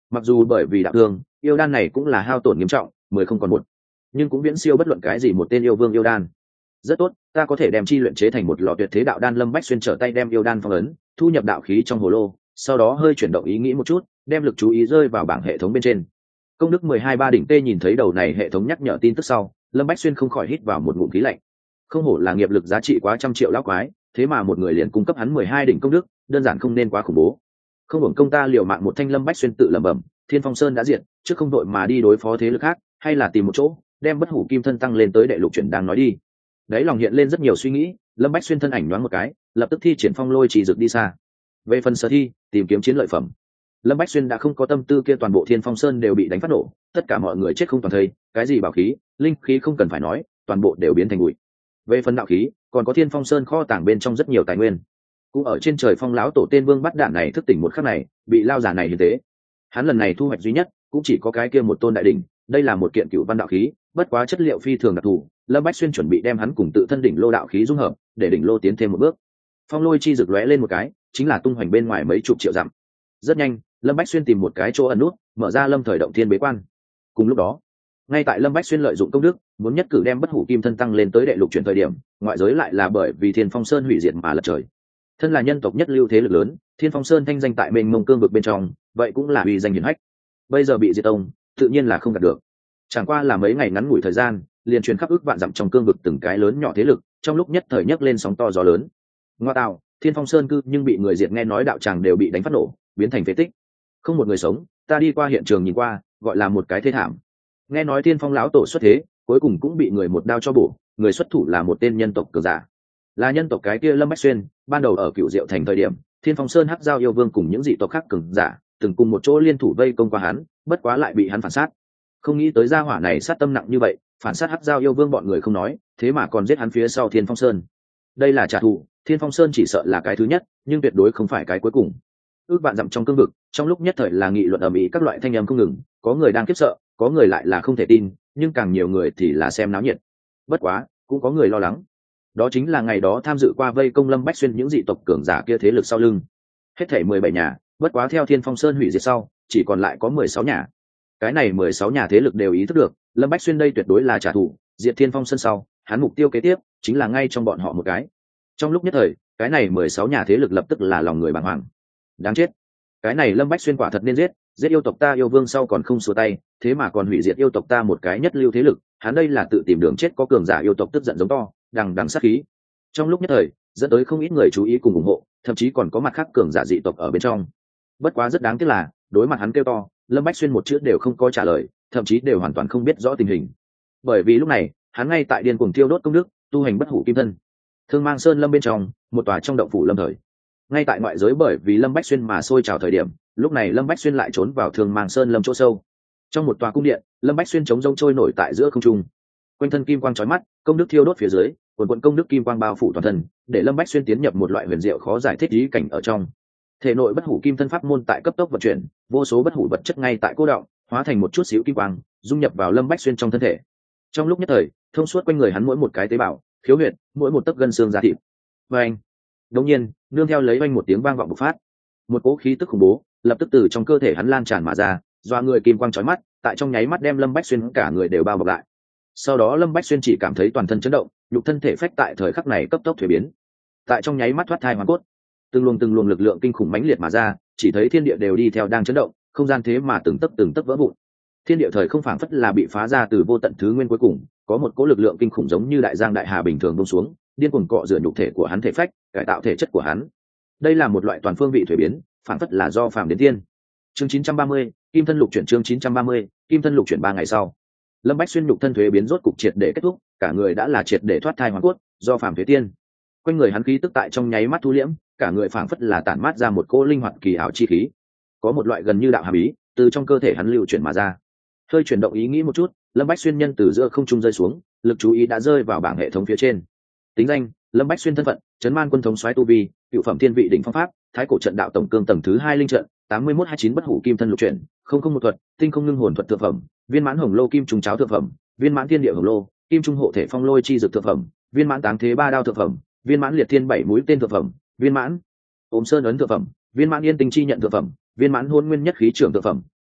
Mặc dù bởi vì đạo thương, yêu đan này cũng là hao tổn nghiêm trọng, 10 không còn một, nhưng cũng viễn siêu bất luận cái gì một tên yêu vương yêu đan. Rất tốt, ta có thể đem chi luyện chế thành một lò tuyệt thế đạo đan. Lâm Bách Xuyên trở tay đem yêu đan phong ấn, thu nhập đạo khí trong hồ lô, sau đó hơi chuyển động ý nghĩ một chút, đem lực chú ý rơi vào bảng hệ thống bên trên. Công đức 12 ba đỉnh tê nhìn thấy đầu này hệ thống nhắc nhở tin tức sau, Lâm Bách Xuyên không khỏi hít vào một ngụm khí lạnh. Không hổ là nghiệp lực giá trị quá trăm triệu lão quái, thế mà một người liền cung cấp hắn 12 đỉnh công đức, đơn giản không nên quá khủng bố. Không hưởng công ta liều mạng một thanh. Lâm Bách Xuyên tự lẩm bẩm, Thiên Phong Sơn đã diệt, trước không đội mà đi đối phó thế lực khác, hay là tìm một chỗ đem bất hủ kim thân tăng lên tới đệ lục chuyển đang nói đi. Đấy lòng hiện lên rất nhiều suy nghĩ, Lâm Bách Xuyên thân ảnh nhoáng một cái, lập tức thi triển phong lôi chỉ dực đi xa. Về phần sở thi, tìm kiếm chiến lợi phẩm, Lâm Bách Xuyên đã không có tâm tư kia. Toàn bộ Thiên Phong Sơn đều bị đánh phát nổ, tất cả mọi người chết không toàn thây, cái gì bảo khí, linh khí không cần phải nói, toàn bộ đều biến thành bụi. Về phần đạo khí, còn có Thiên Phong Sơn kho tàng bên trong rất nhiều tài nguyên, cũng ở trên trời. Phong lão tổ tên Vương Bắt Đạn này thức tỉnh một khắc này, bị lao giả này hiến tế. Hắn lần này thu hoạch duy nhất cũng chỉ có cái kia một tôn đại đỉnh, đây là một kiện cựu văn đạo khí, bất quá chất liệu phi thường đặc thù. Lâm Bách Xuyên chuẩn bị đem hắn cùng tự thân đỉnh lô đạo khí dung hợp, để đỉnh lô tiến thêm một bước. Phong lôi chi rực lóe lên một cái, chính là tung hoành bên ngoài mấy chục triệu dặm. Rất nhanh, Lâm Bách Xuyên tìm một cái chỗ ẩn nút, mở ra Lâm Thời Động Thiên bế quan. Cùng lúc đó, ngay tại Lâm Bách Xuyên lợi dụng công đức, muốn nhất cử đem bất hủ kim thân tăng lên tới đệ lục chuyển thời điểm, ngoại giới lại là bởi vì Thiên Phong Sơn hủy diệt mà lật trời. Thân là nhân tộc nhất lưu thế lực lớn, Thiên Phong Sơn thanh danh tại mênh mông cương vực bên trong, vậy cũng là uy danh hiển hách. Bây giờ bị diệt tông, tự nhiên là không đạt được. Chẳng qua là mấy ngày ngắn ngủi thời gian, liền truyền khắp ước vạn dặm trong cương vực từng cái lớn nhỏ thế lực, trong lúc nhất thời nhấc lên sóng to gió lớn. Ngoa tạo, Thiên Phong Sơn cư nhưng bị người diệt, nghe nói đạo tràng đều bị đánh phát nổ, biến thành phế tích, không một người sống. Ta đi qua hiện trường nhìn qua, gọi là một cái thê thảm. Nghe nói Thiên Phong lão tổ xuất thế, cuối cùng cũng bị người một đao cho bổ, người xuất thủ là một tên nhân tộc cường giả, là nhân tộc cái kia Lâm Bách Xuyên. Ban đầu ở Cựu Diệu Thành thời điểm, Thiên Phong Sơn Hắc Giao yêu vương cùng những dị tộc khác cường giả từng cùng một chỗ liên thủ vây công qua hắn, bất quá lại bị hắn phản sát. Không nghĩ tới gia hỏa này sát tâm nặng như vậy, phản sát Hắc Giao yêu vương bọn người không nói, thế mà còn giết hắn phía sau Thiên Phong Sơn. Đây là trả thù, Thiên Phong Sơn chỉ sợ là cái thứ nhất, nhưng tuyệt đối không phải cái cuối cùng. Ước vạn dặm trong cương vực, trong lúc nhất thời là nghị luận ầm ĩ, các loại thanh âm không ngừng, có người đang khiếp sợ, có người lại là không thể tin, nhưng càng nhiều người thì là xem náo nhiệt. Bất quá, cũng có người lo lắng. Đó chính là ngày đó tham dự qua vây công Lâm Bách Xuyên những dị tộc cường giả kia thế lực sau lưng. Hết thảy 17 nhà, bất quá theo Thiên Phong Sơn hủy diệt sau, chỉ còn lại có 16 nhà. Cái này 16 nhà thế lực đều ý thức được, Lâm Bách Xuyên đây tuyệt đối là trả thù, diệt Thiên Phong Sơn sau, hắn mục tiêu kế tiếp chính là ngay trong bọn họ một cái. Trong lúc nhất thời, cái này 16 nhà thế lực lập tức là lòng người bàng hoàng. Đáng chết, cái này Lâm Bách Xuyên quả thật nên giết, giết yêu tộc ta yêu vương sau còn không xua tay, thế mà còn hủy diệt yêu tộc ta một cái nhất lưu thế lực, hắn đây là tự tìm đường chết. Có cường giả yêu tộc tức giận giống to, đằng đằng sát khí. Trong lúc nhất thời, dẫn tới không ít người chú ý cùng ủng hộ, thậm chí còn có mặt khác cường giả dị tộc ở bên trong. Bất quá rất đáng tiếc là, đối mặt hắn kêu to, Lâm Bách Xuyên một chữ đều không có trả lời, thậm chí đều hoàn toàn không biết rõ tình hình. Bởi vì lúc này, hắn ngay tại điên cuồng thiêu đốt công đức, tu hành bất hủ kim thân. Thương Mang Sơn Lâm bên trong, một tòa trong động phủ Lâm Thời. Ngay tại ngoại giới bởi vì Lâm Bách Xuyên mà sôi trào thời điểm, lúc này Lâm Bách Xuyên lại trốn vào Thương Mang Sơn Lâm chỗ sâu. Trong một tòa cung điện, Lâm Bách Xuyên chống rông trôi nổi tại giữa không trung. Quanh thân kim quang chói mắt, công đức thiêu đốt phía dưới, quần công đức kim quang bao phủ toàn thân, để Lâm Bách Xuyên tiến nhập một loại huyền diệu khó giải thích ý cảnh ở trong. Thể nội bất hủ kim thân pháp môn tại cấp tốc vận chuyển, vô số bất hủ vật chất ngay tại cô động, hóa thành một chút xíu kim quang, dung nhập vào Lâm Bách Xuyên trong thân thể. Trong lúc nhất thời, thông suốt quanh người hắn mỗi một cái tế bào, khiếu huyệt, mỗi một tấc gân xương da thịt. Và anh, đột nhiên, nương theo lấy oanh một tiếng vang vọng bộc phát, một cỗ khí tức khủng bố lập tức từ trong cơ thể hắn lan tràn mà ra, doa người kim quang chói mắt, tại trong nháy mắt đem Lâm Bách Xuyên cả người đều bao bọc lại. Sau đó Lâm Bách Xuyên chỉ cảm thấy toàn thân chấn động, nhục thân thể phách tại thời khắc này cấp tốc thuế biến, tại trong nháy mắt thoát thai hoàn cốt, từng luồng lực lượng kinh khủng mãnh liệt mà ra, chỉ thấy thiên địa đều đi theo đang chấn động, không gian thế mà từng tấc vỡ vụn. Thiên địa thời không phảng phất là bị phá ra từ vô tận thứ nguyên, cuối cùng có một cỗ lực lượng kinh khủng giống như đại giang đại hà bình thường buông xuống, điên cuồng cọ rửa nhục thể của hắn thể phách, cải tạo thể chất của hắn. Đây là một loại toàn phương vị thuế biến, phảng phất là do phàm đến tiên. Chương 930, Kim thân lục chuyển. Chương 930, Kim thân lục chuyển. 3 ngày sau, Lâm Bách Xuyên nhục thân thuế biến rốt cục triệt để kết thúc, cả người đã là triệt để thoát thai hoàn cốt, do phàm thuế tiên. Quanh người hắn khí tức tại trong nháy mắt thu liễm, cả người phảng phất là tản mát ra một cỗ linh hoạt kỳ ảo chi khí, có một loại gần như đạo hàm ý từ trong cơ thể hắn lưu chuyển mà ra. Hơi chuyển động ý nghĩ một chút, Lâm Bách Xuyên nhân từ giữa không trung rơi xuống, lực chú ý đã rơi vào bảng hệ thống phía trên. Tính danh: Lâm Bách Xuyên. Thân phận: Trấn Man Quân thống soái tu vi, cựu phẩm thiên vị đỉnh phong pháp, thái cổ trận đạo tổng cương tầng thứ 2 linh trận, 8129 bất hủ kim thân lục chuyển, không một thuật, tinh không ngưng hồn thuật thượng phẩm, viên mãn hồng lô kim trùng cháo thượng phẩm, viên mãn thiên địa hồng lô, kim trung hộ thể phong lôi chi dược thượng phẩm, viên mãn táng thế ba đao thượng phẩm, viên mãn liệt thiên bảy mũi tên thượng phẩm, viên mãn ôm sơn ấn thượng phẩm, viên mãn yên tinh chi nhận thượng phẩm, viên mãn hôn nguyên nhất khí trưởng thượng phẩm,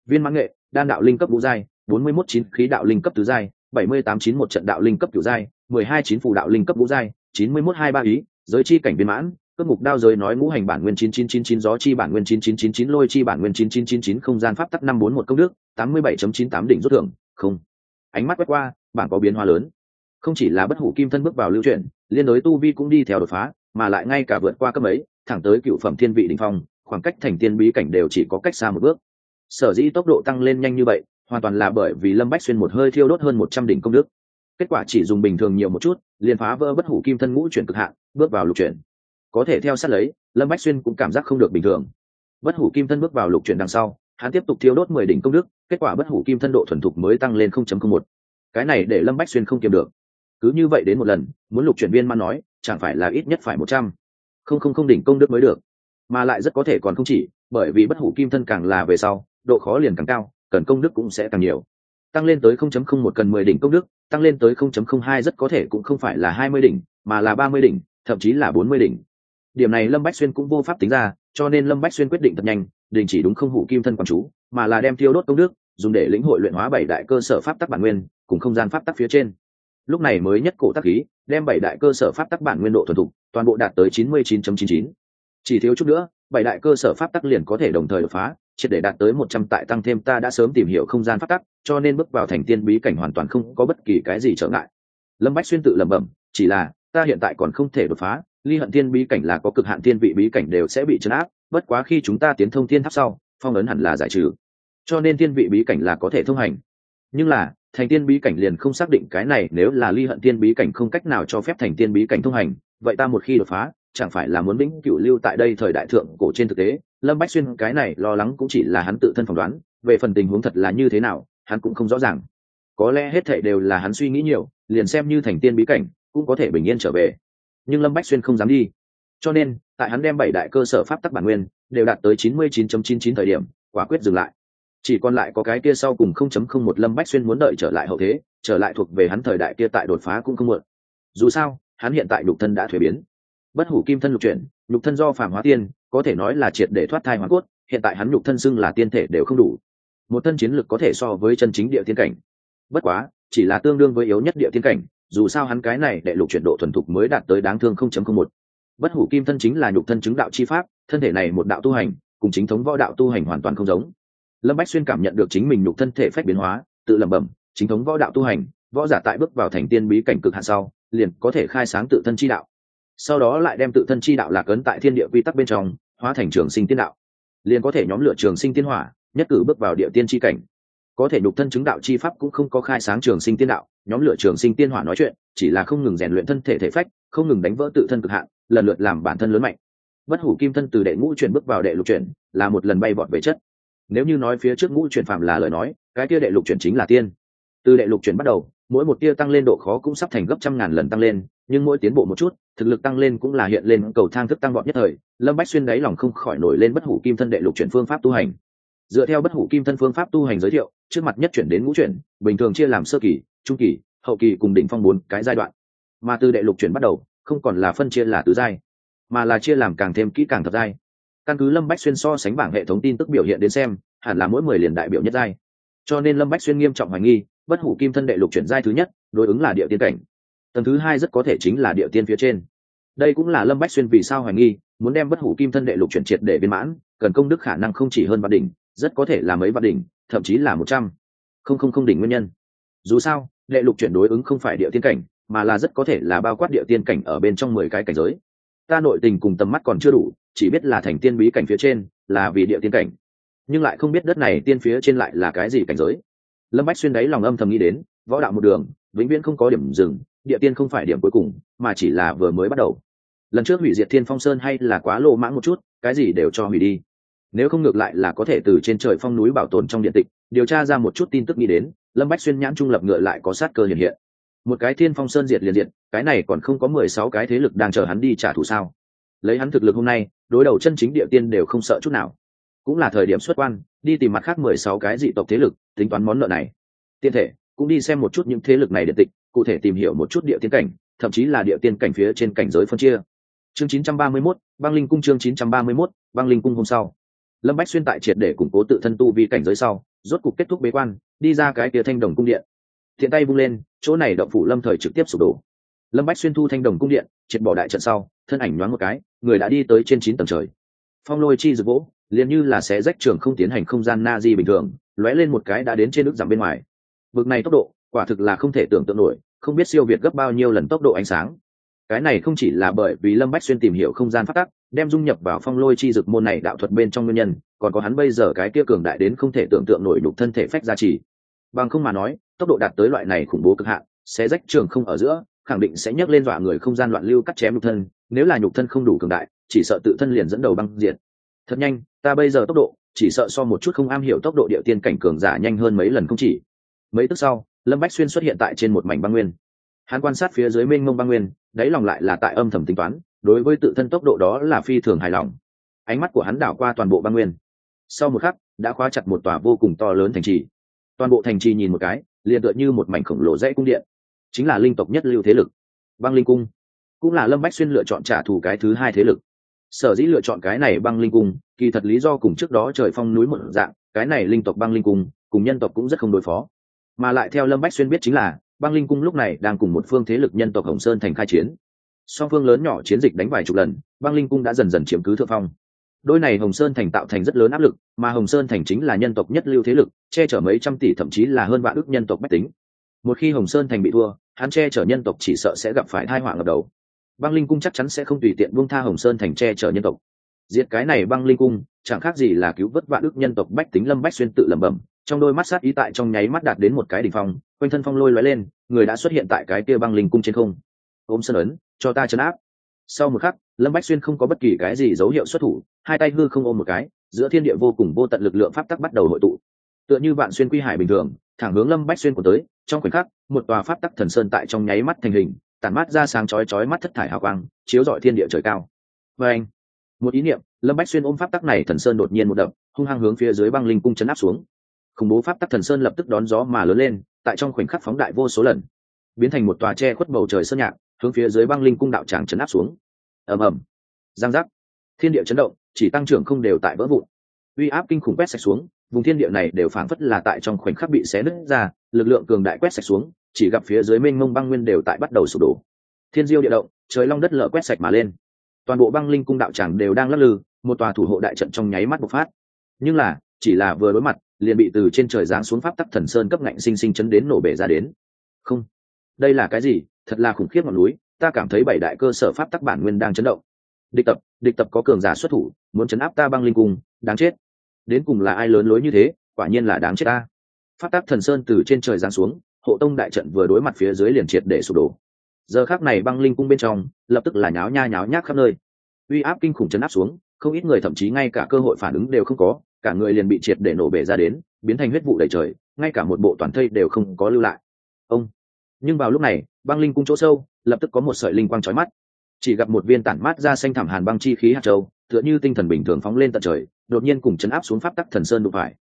viên mãn nghệ đan đạo linh cấp ngũ giai, 41-9 khí đạo linh cấp tứ giai, 78-9 một trận đạo linh cấp cửu giai, 12-9 phù đạo linh cấp ngũ giai, 91-2 ý giới chi cảnh viên mãn. Cước mục đao giới nói ngũ hành bản nguyên 9999 gió chi bản nguyên 9999 lôi chi bản nguyên 9999 không gian pháp tắc 541 công đức 87.98 đỉnh rút thưởng không. Ánh mắt quét qua, bảng có biến hóa lớn. Không chỉ là bất hủ kim thân bước vào lưu chuyển, liên đối tu vi cũng đi theo đột phá, mà lại ngay cả vượt qua cấp ấy, thẳng tới cựu phẩm thiên vị đỉnh phong, khoảng cách thành tiên bí cảnh đều chỉ có cách xa một bước. Sở dĩ tốc độ tăng lên nhanh như vậy, hoàn toàn là bởi vì Lâm Bách Xuyên một hơi thiêu đốt hơn 100 đỉnh công đức. Kết quả chỉ dùng bình thường nhiều một chút, liền phá vỡ bất hủ kim thân ngũ chuyển cực hạn, bước vào lục chuyển. Có thể theo sát lấy, Lâm Bách Xuyên cũng cảm giác không được bình thường. Bất hủ kim thân bước vào lục chuyển đằng sau, hắn tiếp tục thiêu đốt 10 đỉnh công đức, kết quả bất hủ kim thân độ thuần thục mới tăng lên 0.01. Cái này để Lâm Bách Xuyên không kiềm được. Cứ như vậy đến một lần, muốn lục chuyển viên mà nói, chẳng phải là ít nhất phải 100.000 đỉnh công đức mới được, mà lại rất có thể còn không chỉ, bởi vì bất hủ kim thân càng là về sau, độ khó liền càng cao, cần công đức cũng sẽ càng nhiều. Tăng lên tới 0.01 cần 10 đỉnh công đức, tăng lên tới 0.02 rất có thể cũng không phải là 20 đỉnh, mà là 30 đỉnh, thậm chí là 40 đỉnh. Điểm này Lâm Bách Xuyên cũng vô pháp tính ra, cho nên Lâm Bách Xuyên quyết định thật nhanh, đình chỉ đúng không hủ kim thân quán chú, mà là đem tiêu đốt công đức, dùng để lĩnh hội luyện hóa 7 đại cơ sở pháp tắc bản nguyên, cùng không gian pháp tắc phía trên. Lúc này mới nhất cổ tác khí, đem 7 đại cơ sở pháp tắc bản nguyên độ thuần thục, toàn bộ đạt tới 99.99. Chỉ thiếu chút nữa, 7 đại cơ sở pháp tắc liền có thể đồng thời đột phá, triệt để đạt tới 100 tại tăng thêm ta đã sớm tìm hiểu không gian pháp tắc, cho nên bước vào thành tiên bí cảnh hoàn toàn không có bất kỳ cái gì trở ngại. Lâm Bách Xuyên tự lẩm bẩm, chỉ là ta hiện tại còn không thể đột phá, ly hận tiên bí cảnh là có cực hạn tiên vị bí cảnh đều sẽ bị trấn áp, bất quá khi chúng ta tiến thông thiên tháp sau, phong ấn hẳn là giải trừ, cho nên tiên vị bí cảnh là có thể thông hành. Nhưng là thành tiên bí cảnh liền không xác định cái này, nếu là ly hận tiên bí cảnh không cách nào cho phép thành tiên bí cảnh thông hành, vậy ta một khi đột phá, chẳng phải là muốn vĩnh cửu lưu tại đây thời đại thượng cổ. Trên thực tế, Lâm Bách Xuyên cái này lo lắng cũng chỉ là hắn tự thân phỏng đoán, về phần tình huống thật là như thế nào, hắn cũng không rõ ràng. Có lẽ hết thảy đều là hắn suy nghĩ nhiều, liền xem như thành tiên bí cảnh cũng có thể bình yên trở về. Nhưng Lâm Bách Xuyên không dám đi, cho nên tại hắn đem 7 đại cơ sở pháp tắc bản nguyên đều đạt tới 99.99 thời điểm, quả quyết dừng lại. Chỉ còn lại có cái kia sau cùng 0.01 Lâm Bách Xuyên muốn đợi trở lại hậu thế, trở lại thuộc về hắn thời đại kia tại đột phá cũng không muộn. Dù sao, hắn hiện tại nhục thân đã thuế biến, bất hủ kim thân lục chuyển, nhục thân do phàm hóa tiên, có thể nói là triệt để thoát thai hóa cốt. Hiện tại hắn nhục thân xưng là tiên thể đều không đủ, một thân chiến lực có thể so với chân chính địa tiên cảnh, bất quá chỉ là tương đương với yếu nhất địa tiên cảnh. Dù sao hắn cái này đệ lục chuyển độ thuần thục mới đạt tới đáng thương 0.01. Bất hủ kim thân chính là nhục thân chứng đạo chi pháp, thân thể này một đạo tu hành cùng chính thống võ đạo tu hành hoàn toàn không giống. Lâm Bách Xuyên cảm nhận được chính mình nhục thân thể phách biến hóa, tự lẩm bẩm, chính thống võ đạo tu hành, võ giả tại bước vào thành tiên bí cảnh cực hạn sau, liền có thể khai sáng tự thân chi đạo, sau đó lại đem tự thân chi đạo lạc ấn tại thiên địa quy tắc bên trong, hóa thành trường sinh tiên đạo, liền có thể nhóm lửa trường sinh tiên hỏa, nhất cử bước vào địa tiên chi cảnh. Có thể nhục thân chứng đạo chi pháp cũng không có khai sáng trường sinh tiên đạo, nhóm lửa trường sinh tiên hỏa nói chuyện, chỉ là không ngừng rèn luyện thân thể thể phách, không ngừng đánh vỡ tự thân cực hạn, lần lượt làm bản thân lớn mạnh. Bất hủ kim thân từ đệ ngũ chuyển bước vào đệ lục chuyển, là một lần bay vọt về chất. Nếu như nói phía trước ngũ chuyển phàm là lời nói, cái kia đệ lục chuyển chính là tiên. Từ đệ lục chuyển bắt đầu, mỗi một tia tăng lên độ khó cũng sắp thành gấp trăm ngàn lần tăng lên, nhưng mỗi tiến bộ một chút, thực lực tăng lên cũng là hiện lên cầu thang thức tăng vọt nhất thời. Lâm Bách Xuyên đáy lòng không khỏi nổi lên bất hủ kim thân đệ lục chuyển phương pháp tu hành. Dựa theo bất hủ kim thân phương pháp tu hành giới thiệu, trước mặt nhất chuyển đến ngũ chuyển, bình thường chia làm sơ kỳ, trung kỳ, hậu kỳ cùng đỉnh phong 4 cái giai đoạn. Mà từ đệ lục chuyển bắt đầu, không còn là phân chia là tứ giai, mà là chia làm càng thêm kỹ càng thập giai. Căn cứ Lâm Bách Xuyên so sánh bảng hệ thống tin tức biểu hiện đến xem, hẳn là mỗi 10 liền đại biểu nhất giai. Cho nên Lâm Bách Xuyên nghiêm trọng hoài nghi, bất hủ kim thân đệ lục chuyển giai thứ nhất, đối ứng là địa tiên cảnh. Tầng thứ hai rất có thể chính là địa tiên phía trên. Đây cũng là Lâm Bách Xuyên vì sao hoài nghi, muốn đem bất hủ kim thân đệ lục chuyển triệt để viên mãn, cần công đức khả năng không chỉ hơn vạn đỉnh, rất có thể là mấy vạn đỉnh, thậm chí là 100.000 đỉnh nguyên nhân. Dù sao, đệ lục chuyển đối ứng không phải địa tiên cảnh, mà là rất có thể là bao quát địa tiên cảnh ở bên trong 10 cái cảnh giới. Ta nội tình cùng tầm mắt còn chưa đủ, chỉ biết là thành tiên bí cảnh phía trên là vì địa tiên cảnh, nhưng lại không biết đất này tiên phía trên lại là cái gì cảnh giới. Lâm Bách Xuyên đáy lòng âm thầm nghĩ đến, võ đạo một đường vĩnh viễn không có điểm dừng, địa tiên không phải điểm cuối cùng, mà chỉ là vừa mới bắt đầu. Lần trước hủy diệt Thiên Phong Sơn hay là quá lô mãng một chút, cái gì đều cho hủy đi. Nếu không ngược lại là có thể từ trên trời phong núi bảo tồn trong điện tịch điều tra ra một chút tin tức nghĩ đến. Lâm Bách Xuyên nhãn trung lập ngựa lại có sát cơ hiện hiện. Một cái Thiên Phong Sơn diệt liền diệt, cái này còn không có 16 cái thế lực đang chờ hắn đi trả thù sao? Lấy hắn thực lực hôm nay, đối đầu chân chính địa tiên đều không sợ chút nào. Cũng là thời điểm xuất quan, đi tìm mặt khác 16 cái dị tộc thế lực, tính toán món nợ này. Tiên thể cũng đi xem một chút những thế lực này điện tịch, cụ thể tìm hiểu một chút địa tiên cảnh, thậm chí là địa tiên cảnh phía trên cảnh giới phân chia. Chương 931, Băng Linh Cung. Chương 931, Băng Linh Cung. Hôm sau, Lâm Bách Xuyên tại triệt để củng cố tự thân tu vi cảnh giới sau, rốt cục kết thúc bế quan, đi ra cái kia thanh đồng cung điện. Thiện tay vung lên, chỗ này động phủ lâm thời trực tiếp sụp đổ. Lâm Bách xuyên thu thanh đồng cung điện, triệt bỏ đại trận sau, thân ảnh nhoáng một cái, người đã đi tới trên 9 tầng trời. Phong lôi chi rực vỗ, liền như là xé rách trường không tiến hành không gian na di bình thường, lóe lên một cái đã đến trên nước giảm bên ngoài. Vực này tốc độ, quả thực là không thể tưởng tượng nổi, không biết siêu việt gấp bao nhiêu lần tốc độ ánh sáng. Cái này không chỉ là bởi vì Lâm Bách xuyên tìm hiểu không gian pháp tắc, đem dung nhập vào phong lôi chi dực môn này đạo thuật bên trong nguyên nhân, còn có hắn bây giờ cái kia cường đại đến không thể tưởng tượng nổi nhục thân thể phách gia trì. Bằng không mà nói, tốc độ đạt tới loại này khủng bố cực hạn, sẽ rách trường không ở giữa, khẳng định sẽ nhấc lên dọa người không gian loạn lưu cắt chém nhục thân, nếu là nhục thân không đủ cường đại, chỉ sợ tự thân liền dẫn đầu băng diệt. Thật nhanh, ta bây giờ tốc độ, chỉ sợ so một chút không am hiểu tốc độ địa tiên cảnh cường giả nhanh hơn mấy lần không chỉ. Mấy tức sau, Lâm Bách xuyên xuất hiện tại trên một mảnh băng nguyên. Hắn quan sát phía dưới mênh mông băng nguyên, đáy lòng lại là tại âm thầm tính toán, đối với tự thân tốc độ đó là phi thường hài lòng. Ánh mắt của hắn đảo qua toàn bộ băng nguyên. Sau một khắc, đã khóa chặt một tòa vô cùng to lớn thành trì. Toàn bộ thành trì nhìn một cái, liền tựa như một mảnh khổng lồ dãy cung điện, chính là linh tộc nhất lưu thế lực, Băng Linh Cung, cũng là Lâm Bách xuyên lựa chọn trả thù cái thứ hai thế lực. Sở dĩ lựa chọn cái này Băng Linh Cung, kỳ thật lý do cùng trước đó Trời Phong núi một dạng, cái này linh tộc Băng Linh Cung cùng nhân tộc cũng rất không đối phó, mà lại theo Lâm Bách xuyên biết chính là Băng Linh Cung lúc này đang cùng một phương thế lực nhân tộc Hồng Sơn thành khai chiến. Song phương lớn nhỏ chiến dịch đánh vài chục lần, Băng Linh Cung đã dần dần chiếm cứ thượng phong. Đôi này Hồng Sơn thành tạo thành rất lớn áp lực, mà Hồng Sơn thành chính là nhân tộc nhất lưu thế lực, che chở mấy trăm tỷ thậm chí là hơn vạn ức nhân tộc bách tính. Một khi Hồng Sơn thành bị thua, hắn che chở nhân tộc chỉ sợ sẽ gặp phải tai họa ngập đầu. Băng Linh Cung chắc chắn sẽ không tùy tiện buông tha Hồng Sơn thành che chở nhân tộc. Diệt cái này Băng Linh Cung, chẳng khác gì là cứu vớt vạn ức nhân tộc bách tính. Lâm Bách xuyên tự lẩm bẩm, trong đôi mắt sát ý tại trong nháy mắt đạt đến một cái đỉnh phong, quanh thân phong lôi lóe lên, người đã xuất hiện tại cái kia Băng Linh Cung trên không. Ôm sơn ấn, cho ta trấn áp. Sau một khắc, Lâm Bách xuyên không có bất kỳ cái gì dấu hiệu xuất thủ, hai tay hư không ôm một cái, giữa thiên địa vô cùng vô tận lực lượng pháp tắc bắt đầu hội tụ, tựa như vạn xuyên quy hải bình thường, thẳng hướng Lâm Bách xuyên của tới. Trong khoảnh khắc, một tòa pháp tắc thần sơn tại trong nháy mắt thành hình, tản mát ra sáng chói chói mắt thất thải hào quang, chiếu rọi thiên địa trời cao. Và anh, một ý niệm, Lâm Bách xuyên ôm pháp tắc này thần sơn đột nhiên một đập, hung hăng hướng phía dưới Băng Linh Cung chấn áp xuống. Khủng bố pháp tắc thần sơn lập tức đón gió mà lớn lên, tại trong khoảnh khắc phóng đại vô số lần, biến thành một tòa che khuất bầu trời sơn nhạc, hướng phía dưới Băng Linh Cung đạo tràng chấn áp xuống. Ầm ầm, giang giác, thiên địa chấn động, chỉ tăng trưởng không đều tại vỡ vụn. Uy áp kinh khủng quét sạch xuống, vùng thiên địa này đều phảng phất là tại trong khoảnh khắc bị xé nứt ra, lực lượng cường đại quét sạch xuống, chỉ gặp phía dưới mênh mông băng nguyên đều tại bắt đầu sụp đổ. Thiên diêu địa động, trời long đất lở quét sạch mà lên. Toàn bộ Băng Linh Cung đạo tràng đều đang lắc lư, một tòa thủ hộ đại trận trong nháy mắt bộc phát. Nhưng là, chỉ là vừa đối mặt, liền bị từ trên trời giáng xuống pháp tắc thần sơn cấp ngạnh sinh sinh chấn đến nổ bể ra đến. Không, đây là cái gì? Thật là khủng khiếp ngọn núi, ta cảm thấy bảy đại cơ sở pháp tắc bản nguyên đang chấn động. Địch tập có cường giả xuất thủ, muốn chấn áp ta Băng Linh Cung, đáng chết. Đến cùng là ai lớn lối như thế, quả nhiên là đáng chết ta. Pháp tắc thần sơn từ trên trời giáng xuống, hộ tông đại trận vừa đối mặt phía dưới liền triệt để sụp đổ. Giờ khắc này Băng Linh Cung bên trong lập tức là nháo nhác khắp nơi, uy áp kinh khủng chấn áp xuống, không ít người thậm chí ngay cả cơ hội phản ứng đều không có, cả người liền bị triệt để nổ bể ra đến, biến thành huyết vụ đầy trời, ngay cả một bộ toàn thây đều không có lưu lại. Ông, nhưng vào lúc này, Băng Linh Cung chỗ sâu lập tức có một sợi linh quang chói mắt, chỉ gặp một viên tản mát ra xanh thẳm hàn băng chi khí hạt châu, tựa như tinh thần bình thường phóng lên tận trời, đột nhiên cùng chấn áp xuống pháp tắc thần sơn đụng phải.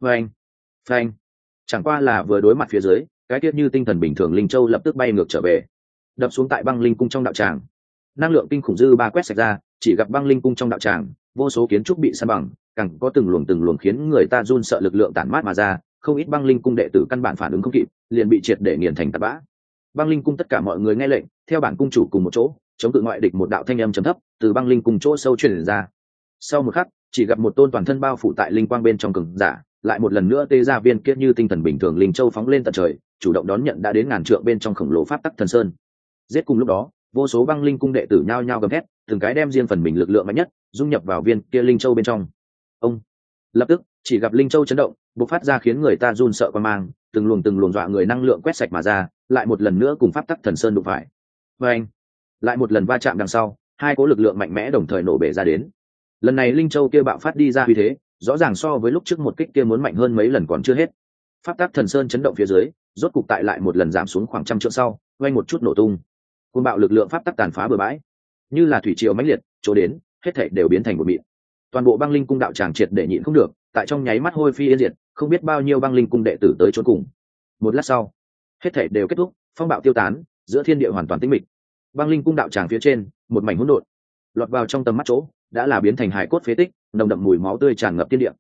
Phanh, chẳng qua là vừa đối mặt phía dưới, cái tiết như tinh thần bình thường linh châu lập tức bay ngược trở về, đập xuống tại Băng Linh Cung trong đạo tràng. Năng lượng kinh khủng dư ba quét sạch ra, chỉ gặp Băng Linh Cung trong đạo tràng, vô số kiến trúc bị san bằng, càng có từng luồng khiến người ta run sợ lực lượng tản mát mà ra, không ít Băng Linh Cung đệ tử căn bản phản ứng không kịp, liền bị triệt để nghiền thành tạt bã. Băng Linh Cung tất cả mọi người nghe lệnh, theo bản cung chủ cùng một chỗ, chống cự ngoại địch. Một đạo thanh âm trầm thấp từ Băng Linh Cung chỗ sâu truyền ra. Sau một khắc, chỉ gặp một tôn toàn thân bao phủ tại linh quang bên trong cường giả, lại một lần nữa tê ra viên kiết như tinh thần bình thường linh châu phóng lên tận trời, chủ động đón nhận đã đến ngàn trượng bên trong khổng lồ pháp tắc thần sơn. Giết cùng lúc đó, vô số Băng Linh Cung đệ tử nhao nhao gầm thét, từng cái đem riêng phần mình lực lượng mạnh nhất dung nhập vào viên kia linh châu bên trong. Ông, lập tức chỉ gặp linh châu chấn động, bộc phát ra khiến người ta run sợ qua mang, từng luồng dọa người năng lượng quét sạch mà ra, lại một lần nữa cùng pháp tắc thần sơn đụng phải. Và anh, lại một lần va chạm đằng sau, hai cỗ lực lượng mạnh mẽ đồng thời nổ bể ra đến. Lần này linh châu kia bạo phát đi ra uy thế, rõ ràng so với lúc trước một kích kia muốn mạnh hơn mấy lần còn chưa hết. Pháp tắc thần sơn chấn động phía dưới, rốt cục tại lại một lần giảm xuống khoảng trăm trượng sau, vang một chút nổ tung. Cuồng bạo lực lượng pháp tắc tàn phá bừa bãi, như là thủy triều mãnh liệt, chỗ đến, hết thảy đều biến thành một mịn. Toàn bộ Băng Linh Cung đạo tràng triệt để nhịn không được, tại trong nháy mắt hôi phi yên diệt, không biết bao nhiêu Băng Linh Cung đệ tử tới chốn cùng. Một lát sau, hết thảy đều kết thúc, phong bạo tiêu tán, giữa thiên địa hoàn toàn tĩnh mịch. Băng Linh Cung đạo tràng phía trên, một mảnh hỗn độn, lọt vào trong tầm mắt chỗ, đã là biến thành hài cốt phế tích, nồng đậm mùi máu tươi tràn ngập thiên địa.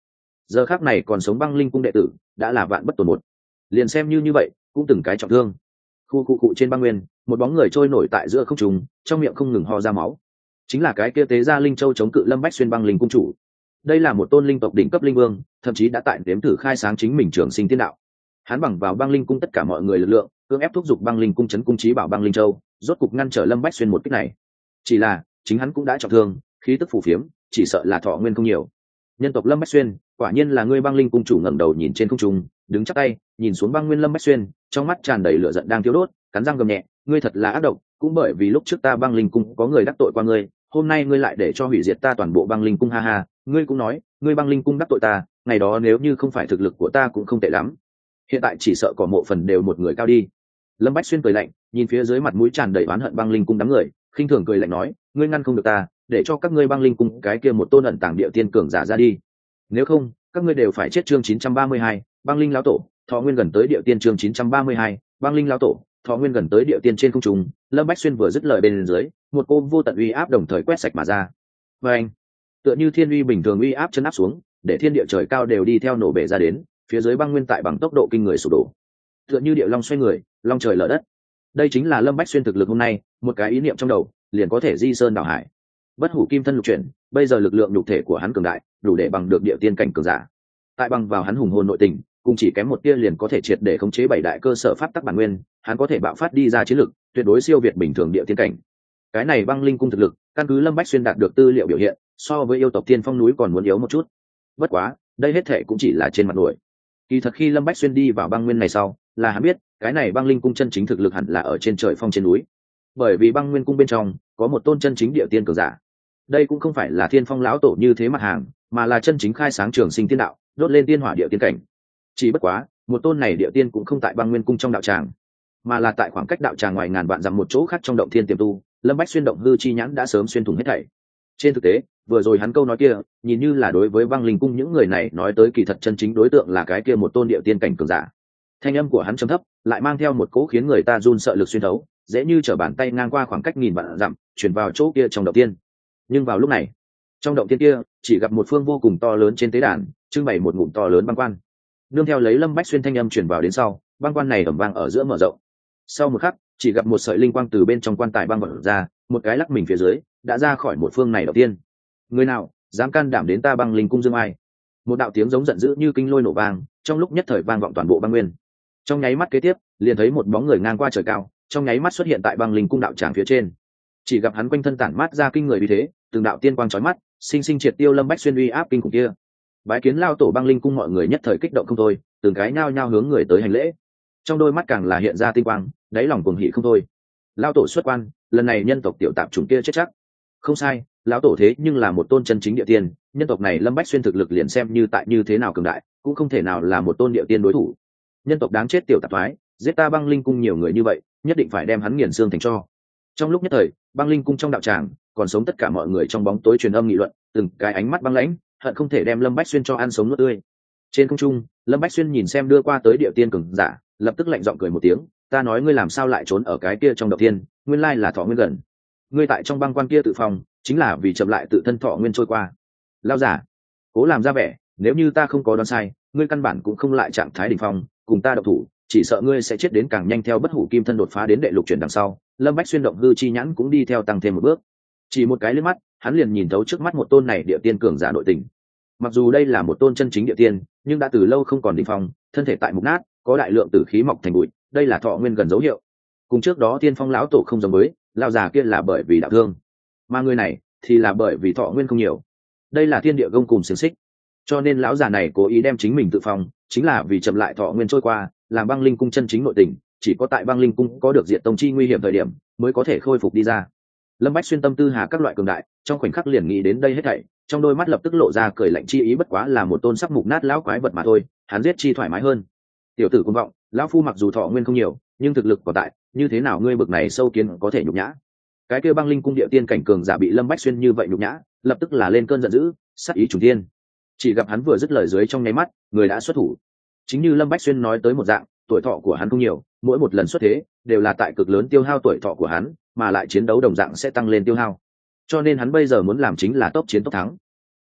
giờ khác này còn sống băng linh cung đệ tử đã là vạn bất tồn một, liền xem như vậy cũng từng cái trọng thương. Khu cụ cụ trên băng nguyên, một bóng người trôi nổi tại giữa không trung, trong miệng không ngừng ho ra máu, chính là cái kia tế gia linh châu chống cự Lâm Bách Xuyên băng linh cung chủ. Đây là một tôn linh tộc đỉnh cấp linh vương, thậm chí đã tại đếm thử khai sáng chính mình trường sinh tiên đạo. Hắn bằng vào băng linh cung tất cả mọi người lực lượng, cưỡng ép thúc giục băng linh cung chấn cung trí bảo băng linh châu, rốt cục ngăn trở Lâm Bách Xuyên một kích này. Chỉ là chính hắn cũng đã trọng thương, khí tức phù phiếm, chỉ sợ là thọ nguyên không nhiều. Nhân tộc Lâm Bách Xuyên, quả nhiên là ngươi. Băng linh cung chủ ngẩng đầu nhìn trên không trung, đứng chắp tay nhìn xuống băng nguyên Lâm Bách Xuyên, trong mắt tràn đầy lửa giận đang thiêu đốt, cắn răng gầm nhẹ, ngươi thật là ác độc, cũng bởi vì lúc trước ta băng linh cung có người đắc tội qua ngươi, hôm nay ngươi lại để cho hủy diệt ta toàn bộ băng linh cung. Ha ha, ngươi cũng nói ngươi băng linh cung đắc tội ta, ngày đó nếu như không phải thực lực của ta cũng không tệ lắm, hiện tại chỉ sợ cỏ mộ phần đều một người cao đi. Lâm Bách Xuyên cười lạnh, nhìn phía dưới mặt mũi tràn đầy oán hận băng linh cung đám người, khinh thường cười lạnh nói, ngươi ngăn không được ta, để cho các ngươi băng linh cung cái kia một tôn ẩn tàng địa tiên cường giả ra đi, nếu không các ngươi đều phải chết. Chương 932, băng linh lão tổ thọ nguyên gần tới địa tiên. Chương 932, băng linh lão tổ thọ nguyên gần tới địa tiên. Trên không trung, Lâm Bách Xuyên vừa dứt lời bên dưới, một cô vô tận uy áp đồng thời quét sạch mà ra. Và anh, tựa như thiên uy bình thường uy áp chân áp xuống, để thiên địa trời cao đều đi theo nổ bể ra đến, phía dưới băng nguyên tại bằng tốc độ kinh người sụp đổ, tựa như địa long xoay người, long trời lở đất. Đây chính là Lâm Bách Xuyên thực lực hôm nay, một cái ý niệm trong đầu liền có thể di sơn đảo hải. Bất hủ kim thân lục chuyển, bây giờ lực lượng nhục thể của hắn cường đại, đủ để bằng được địa tiên cảnh cường giả. Tại bằng vào hắn hùng hồn nội tình, cùng chỉ kém một tia liền có thể triệt để khống chế bảy đại cơ sở pháp tắc bản nguyên, hắn có thể bạo phát đi ra chiến lực, tuyệt đối siêu việt bình thường địa tiên cảnh. Cái này băng linh cung thực lực, căn cứ Lâm Bách Xuyên đạt được tư liệu biểu hiện, so với yêu tộc Tiên Phong núi còn muốn yếu một chút. Bất quá, đây hết thể cũng chỉ là trên mặt nổi. Kỳ thật khi Lâm Bách Xuyên đi vào băng nguyên này sau, là hắn biết, cái này băng linh cung chân chính thực lực hẳn là ở trên trời phong trên núi. Bởi vì băng nguyên cung bên trong có một tôn chân chính địa tiên cường giả. Đây cũng không phải là Thiên Phong lão tổ như thế mặt hàng, mà là chân chính khai sáng trường sinh tiên đạo, đốt lên tiên hỏa địa tiên cảnh. Chỉ bất quá, một tôn này địa tiên cũng không tại băng nguyên cung trong đạo tràng, mà là tại khoảng cách đạo tràng ngoài ngàn vạn dặm một chỗ khác trong động thiên tiềm tu. Lâm Bách Xuyên động hư chi nhãn đã sớm xuyên thủng hết thảy. Trên thực tế, vừa rồi hắn câu nói kia, nhìn như là đối với băng linh cung những người này nói tới, kỳ thật chân chính đối tượng là cái kia một tôn địa tiên cảnh cường giả. Thanh âm của hắn trầm thấp, lại mang theo một cỗ khiến người ta run sợ lực xuyên thấu, dễ như trở bàn tay ngang qua khoảng cách nghìn vạn dặm, truyền vào chỗ kia trong động tiên. Nhưng vào lúc này, trong động tiên kia chỉ gặp một phương vô cùng to lớn trên tế đàn, trưng bày một ngụm to lớn băng quan. Nương theo lấy Lâm Bách Xuyên thanh âm truyền vào đến sau, băng quan này ầm vang ở giữa mở rộng. Sau một khắc, chỉ gặp một sợi linh quang từ bên trong quan tài băng bật ra, một cái lắc mình phía dưới, đã ra khỏi một phương này đầu tiên. Người nào dám can đảm đến ta băng linh cung dương ai? Một đạo tiếng giống giận dữ như kinh lôi nổ vang, trong lúc nhất thời vang vọng toàn bộ băng nguyên. Trong nháy mắt kế tiếp, liền thấy một bóng người ngang qua trời cao, trong nháy mắt xuất hiện tại băng linh cung đạo tràng phía trên. Chỉ gặp hắn quanh thân tản mát ra kinh người uy thế, từng đạo tiên quang chói mắt, sinh sinh triệt tiêu Lâm Bách Xuyên uy áp kinh khủng kia. Bái kiến lao tổ băng linh cung, mọi người nhất thời kích động không thôi, từng cái nhao nhao hướng người tới hành lễ. Trong đôi mắt càng là hiện ra tinh quang, đáy lòng cuồng hỉ không thôi. Lao tổ xuất quan, lần này nhân tộc tiểu tạp chủng kia chết chắc. Không sai, lão tổ thế nhưng là một tôn chân chính địa tiên, nhân tộc này Lâm Bách Xuyên thực lực liền xem như tại như thế nào cường đại, cũng không thể nào là một tôn địa tiên đối thủ. Nhân tộc đáng chết tiểu tạp thoái, giết ta băng linh cung nhiều người như vậy, nhất định phải đem hắn nghiền xương thành tro. Trong lúc nhất thời, băng linh cung trong đạo tràng còn sống tất cả mọi người trong bóng tối truyền âm nghị luận, từng cái ánh mắt băng lãnh, hận không thể đem Lâm Bách Xuyên cho ăn sống nuốt tươi. Trên không trung, Lâm Bách Xuyên nhìn xem đưa qua tới địa tiên cường giả, lập tức lạnh giọng cười một tiếng, ta nói ngươi làm sao lại trốn ở cái kia trong động tiên, nguyên lai là thọ nguyên gần. Ngươi tại trong băng quan kia tự phòng, chính là vì chậm lại tự thân thọ nguyên trôi qua. Lao giả, cố làm ra vẻ, nếu như ta không có đoán sai, ngươi căn bản cũng không lại trạng thái đỉnh phong, cùng ta độc thủ, chỉ sợ ngươi sẽ chết đến càng nhanh. Theo bất hủ kim thân đột phá đến đệ lục chuyển đằng sau, Lâm Bách Xuyên động hư chi nhãn cũng đi theo tăng thêm một bước. Chỉ một cái liếc mắt, hắn liền nhìn thấu trước mắt một tôn này địa tiên cường giả nội tình. Mặc dù đây là một tôn chân chính địa tiên, nhưng đã từ lâu không còn đỉnh phong, thân thể tại mục nát, có đại lượng tử khí mọc thành bụi, đây là thọ nguyên gần dấu hiệu. Cùng trước đó Tiên Phong lão tổ không giống với, lão già kia là bởi vì đạo thương, mà người này thì là bởi vì thọ nguyên không nhiều. Đây là thiên địa gông cùng xiềng xích, cho nên lão già này cố ý đem chính mình tự phòng, chính là vì chậm lại thọ nguyên trôi qua, làm băng linh cung chân chính nội tình, chỉ có tại băng linh cung có được diệt tông chi nguy hiểm thời điểm, mới có thể khôi phục đi ra. Lâm Bách Xuyên tâm tư hà các loại cường đại, trong khoảnh khắc liền nghĩ đến đây hết thảy, trong đôi mắt lập tức lộ ra cười lạnh chi ý, bất quá là một tôn sắc mục nát lão quái vật mà thôi, hắn giết chi thoải mái hơn. Tiểu tử cuồng vọng, lão phu mặc dù thọ nguyên không nhiều, nhưng thực lực còn tại, như thế nào ngươi bực này sâu kiến có thể nhục nhã? Cái kia băng linh cung địa tiên cảnh cường giả bị Lâm Bách Xuyên như vậy nhục nhã, lập tức là lên cơn giận dữ, sát ý trùng thiên. Chỉ gặp hắn vừa dứt lời dưới trong nháy mắt, người đã xuất thủ. Chính như Lâm Bách Xuyên nói tới một dạng, tuổi thọ của hắn không nhiều, mỗi một lần xuất thế đều là tại cực lớn tiêu hao tuổi thọ của hắn, mà lại chiến đấu đồng dạng sẽ tăng lên tiêu hao. Cho nên hắn bây giờ muốn làm chính là tốc chiến tốc thắng.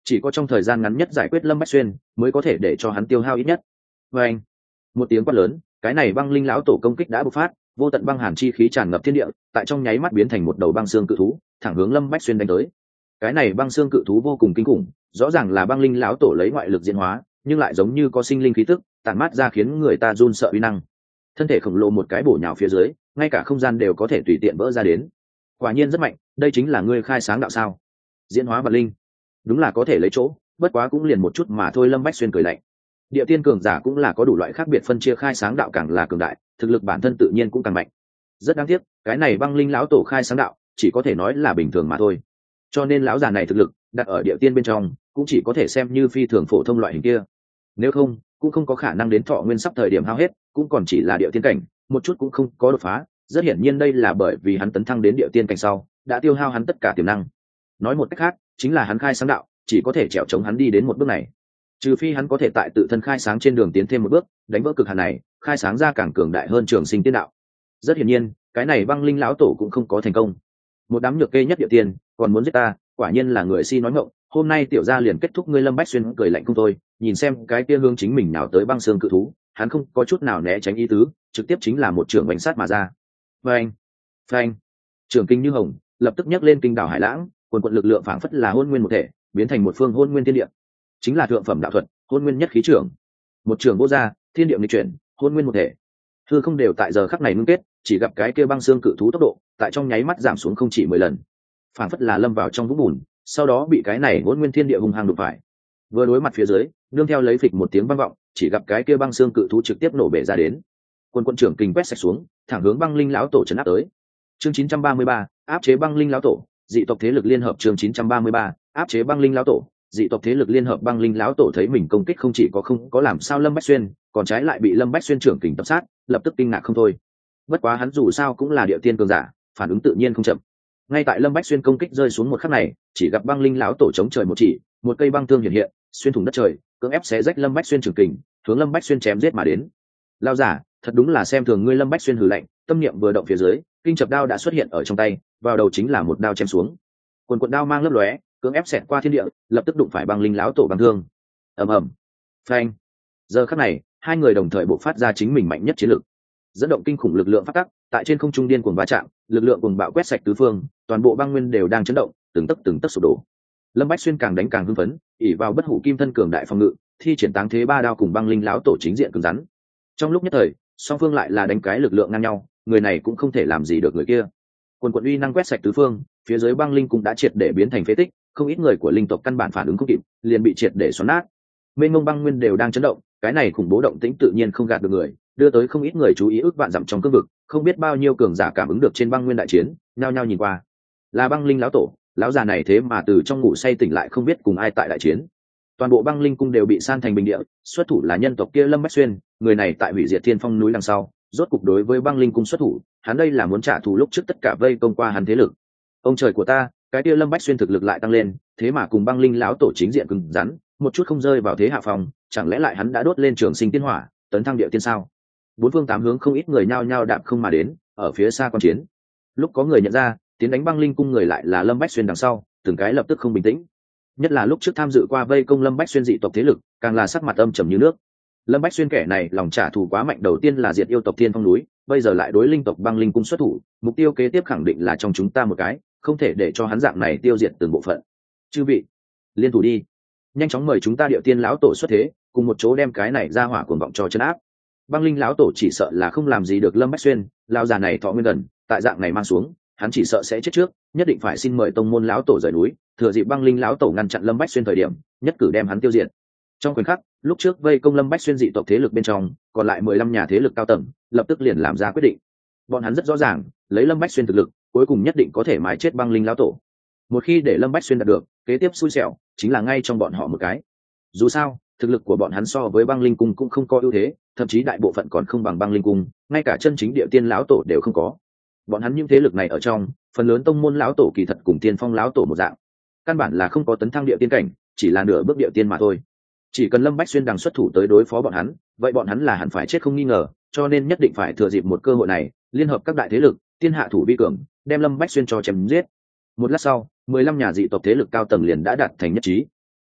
chỉ có trong thời gian ngắn nhất giải quyết Lâm Bách Xuyên mới có thể để cho hắn tiêu hao ít nhất. Và anh, một tiếng quát lớn, cái này băng linh lão tổ công kích đã bộc phát, vô tận băng hàn chi khí tràn ngập thiên địa, tại trong nháy mắt biến thành một đầu băng xương cự thú, thẳng hướng Lâm Bách Xuyên đánh tới. Cái này băng xương cự thú vô cùng kinh khủng, rõ ràng là băng linh lão tổ lấy ngoại lực diễn hóa, nhưng lại giống như có sinh linh khí tức, tản mát ra khiến người ta run sợ uy năng. Thân thể khổng lồ một cái bổ nhào phía dưới, ngay cả không gian đều có thể tùy tiện vỡ ra đến. Quả nhiên rất mạnh, đây chính là ngươi khai sáng đạo sao? Diễn hóa vật linh, đúng là có thể lấy chỗ, bất quá cũng liền một chút mà thôi. Lâm Bách Xuyên cười lạnh. Địa tiên cường giả cũng là có đủ loại khác biệt phân chia, khai sáng đạo càng là cường đại, thực lực bản thân tự nhiên cũng càng mạnh. Rất đáng tiếc, cái này băng linh lão tổ khai sáng đạo chỉ có thể nói là bình thường mà thôi. Cho nên lão già này thực lực đặt ở địa tiên bên trong cũng chỉ có thể xem như phi thường phổ thông loại hình kia. Nếu không, cũng không có khả năng đến thọ nguyên sắp thời điểm hao hết, cũng còn chỉ là địa tiên cảnh, một chút cũng không có đột phá. Rất hiển nhiên đây là bởi vì hắn tấn thăng đến địa tiên cảnh sau, đã tiêu hao hắn tất cả tiềm năng. Nói một cách khác, chính là hắn khai sáng đạo chỉ có thể trèo chống hắn đi đến một bước này. Trừ phi hắn có thể tại tự thân khai sáng trên đường tiến thêm một bước, đánh vỡ cực hạn này, khai sáng ra càng cường đại hơn trường sinh tiên đạo. Rất hiển nhiên, cái này băng linh lão tổ cũng không có thành công. Một đám nhược kê nhất địa tiên, còn muốn giết ta, quả nhiên là người si nói ngọng. Hôm nay tiểu gia liền kết thúc ngươi. Lâm Bách Xuyên cười lạnh không thôi, nhìn xem cái kia hướng chính mình nào tới băng xương cự thú, hắn không có chút nào né tránh ý tứ, trực tiếp chính là một trường bánh sát mà ra. Phanh, phanh, trường kinh như hồng, lập tức nhấc lên kinh đảo hải lãng, quần quận lực lượng phảng phất là hôn nguyên một thể, biến thành một phương hôn nguyên thiên địa. Chính là thượng phẩm đạo thuật, hôn nguyên nhất khí trưởng. Một trường vô gia, thiên địa nghịch chuyển, hôn nguyên một thể. Hư không đều tại giờ khắc này ngưng kết, chỉ gặp cái kia băng xương cự thú tốc độ tại trong nháy mắt giảm xuống không chỉ 10 lần, phảng phất là lâm vào trong vũng bùn, sau đó bị cái này hỗn nguyên thiên địa hung hăng đụng phải. Vừa đối mặt phía dưới, nương theo lấy phịch một tiếng vang vọng, chỉ gặp cái kia băng xương cự thú trực tiếp nổ bể ra đến. Quân trưởng kình quét sạch xuống, thẳng hướng băng linh lão tổ trấn áp tới. Chương 933, áp chế băng linh lão tổ, dị tộc thế lực liên hợp. Chương 933, áp chế băng linh lão tổ, dị tộc thế lực liên hợp. Băng linh lão tổ thấy mình công kích không chỉ có không có làm sao Lâm Bách Xuyên, còn trái lại bị Lâm Bách Xuyên trưởng kình tập sát, lập tức kinh ngạc không thôi. Bất quá hắn dù sao cũng là địa tiên cường giả, phản ứng tự nhiên không chậm. Ngay tại Lâm Bách Xuyên công kích rơi xuống một khắc này, chỉ gặp băng linh lão tổ chống trời một chỉ, một cây băng thương hiện hiện, xuyên thủng đất trời, cưỡng ép xé rách Lâm Bách Xuyên trường kình, hướng Lâm Bách Xuyên chém giết mà đến. Lao giả, thật đúng là xem thường ngươi. Lâm Bách Xuyên hừ lạnh, tâm niệm vừa động phía dưới, kinh chập đao đã xuất hiện ở trong tay, vào đầu chính là một đao chém xuống. Quần quần đao mang lấp lóe, cưỡng ép xẹt qua thiên địa, lập tức đụng phải băng linh lão tổ băng thương. Ầm ầm, phanh. Giờ khắc này, hai người đồng thời bộc phát ra chính mình mạnh nhất chiến lực, dẫn động kinh khủng lực lượng phát tắc, tại trên không trung điên cuồng va chạm, lực lượng cuồng bạo quét sạch tứ phương, toàn bộ băng nguyên đều đang chấn động, từng tấc sụp đổ. Lâm Bách Xuyên càng đánh càng hưng phấn, ỷ vào bất hủ kim thân cường đại phòng ngự, thi triển táng thế ba đao cùng băng linh lão tổ chính diện cứng rắn. Trong lúc nhất thời, song phương lại là đánh cái lực lượng ngang nhau, người này cũng không thể làm gì được người kia. Quần quần uy năng quét sạch tứ phương, phía dưới băng linh cũng đã triệt để biến thành phế tích, không ít người của linh tộc căn bản phản ứng không kịp, liền bị triệt để xoắn nát. Mênh mông băng nguyên đều đang chấn động, cái này khủng bố động tĩnh tự nhiên không gạt được người, đưa tới không ít người chú ý. Ước vạn dặm trong cương vực, không biết bao nhiêu cường giả cảm ứng được trên băng nguyên đại chiến, nhao nhao nhìn qua. Là băng linh lão tổ, lão già này thế mà từ trong ngủ say tỉnh lại, không biết cùng ai tại đại chiến. Toàn bộ băng linh cung đều bị san thành bình địa, xuất thủ là nhân tộc kia Lâm Bách Xuyên, người này tại hủy diệt thiên phong núi đằng sau, rốt cục đối với băng linh cung xuất thủ, hắn đây là muốn trả thù lúc trước tất cả vây công qua hắn thế lực. Ông trời của ta, cái kia Lâm Bách Xuyên thực lực lại tăng lên, thế mà cùng băng linh lão tổ chính diện cứng rắn, một chút không rơi vào thế hạ phòng, chẳng lẽ lại hắn đã đốt lên trường sinh tiên hỏa, tấn thăng địa tiên sao? Bốn phương tám hướng không ít người nhao nhao đạp không mà đến, ở phía xa quan chiến. Lúc có người nhận ra tiến đánh băng linh cung người lại là Lâm Bách Xuyên đằng sau, từng cái lập tức không bình tĩnh. Nhất là lúc trước tham dự qua vây công Lâm Bách Xuyên dị tộc thế lực, càng là sắc mặt âm trầm như nước. Lâm Bách Xuyên kẻ này lòng trả thù quá mạnh, đầu tiên là diệt yêu tộc Thiên Phong núi, bây giờ lại đối linh tộc băng linh cung xuất thủ, mục tiêu kế tiếp khẳng định là trong chúng ta một cái, không thể để cho hắn dạng này tiêu diệt từng bộ phận. Chư vị, liên thủ đi, nhanh chóng mời chúng ta Điệu Tiên lão tổ xuất thế, cùng một chỗ đem cái này ra hỏa cuồng vọng cho trấn áp. Băng linh lão tổ chỉ sợ là không làm gì được Lâm Bách Xuyên, lão già này thọ nguyên gần, tại dạng này mang xuống, hắn chỉ sợ sẽ chết trước, nhất định phải xin mời tông môn lão tổ rời núi, thừa dịp băng linh lão tổ ngăn chặn Lâm Bách Xuyên thời điểm, nhất cử đem hắn tiêu diệt. Trong khoảnh khắc, lúc trước vây công Lâm Bách Xuyên dị tộc thế lực bên trong, còn lại 15 nhà thế lực cao tầng, lập tức liền làm ra quyết định. Bọn hắn rất rõ ràng, lấy Lâm Bách Xuyên thực lực, cuối cùng nhất định có thể mái chết băng linh lão tổ. Một khi để Lâm Bách Xuyên đạt được, kế tiếp xui xẻo chính là ngay trong bọn họ một cái. Dù sao, thực lực của bọn hắn so với băng linh cung cũng không có ưu thế, thậm chí đại bộ phận còn không bằng băng linh cung, ngay cả chân chính Điệu Tiên lão tổ đều không có. Bọn hắn những thế lực này ở trong, phần lớn tông môn lão tổ kỳ thật cùng Tiên Phong lão tổ một dạng, căn bản là không có tấn thăng Điệu Tiên cảnh, chỉ là nửa bước Điệu Tiên mà thôi. Chỉ cần Lâm Bách Xuyên đằng xuất thủ tới đối phó bọn hắn, vậy bọn hắn là hẳn phải chết không nghi ngờ, cho nên nhất định phải thừa dịp một cơ hội này, liên hợp các đại thế lực, tiên hạ thủ vi cường, đem Lâm Bách Xuyên cho chém giết. Một lát sau, 15 nhà dị tộc thế lực cao tầng liền đã đạt thành nhất trí.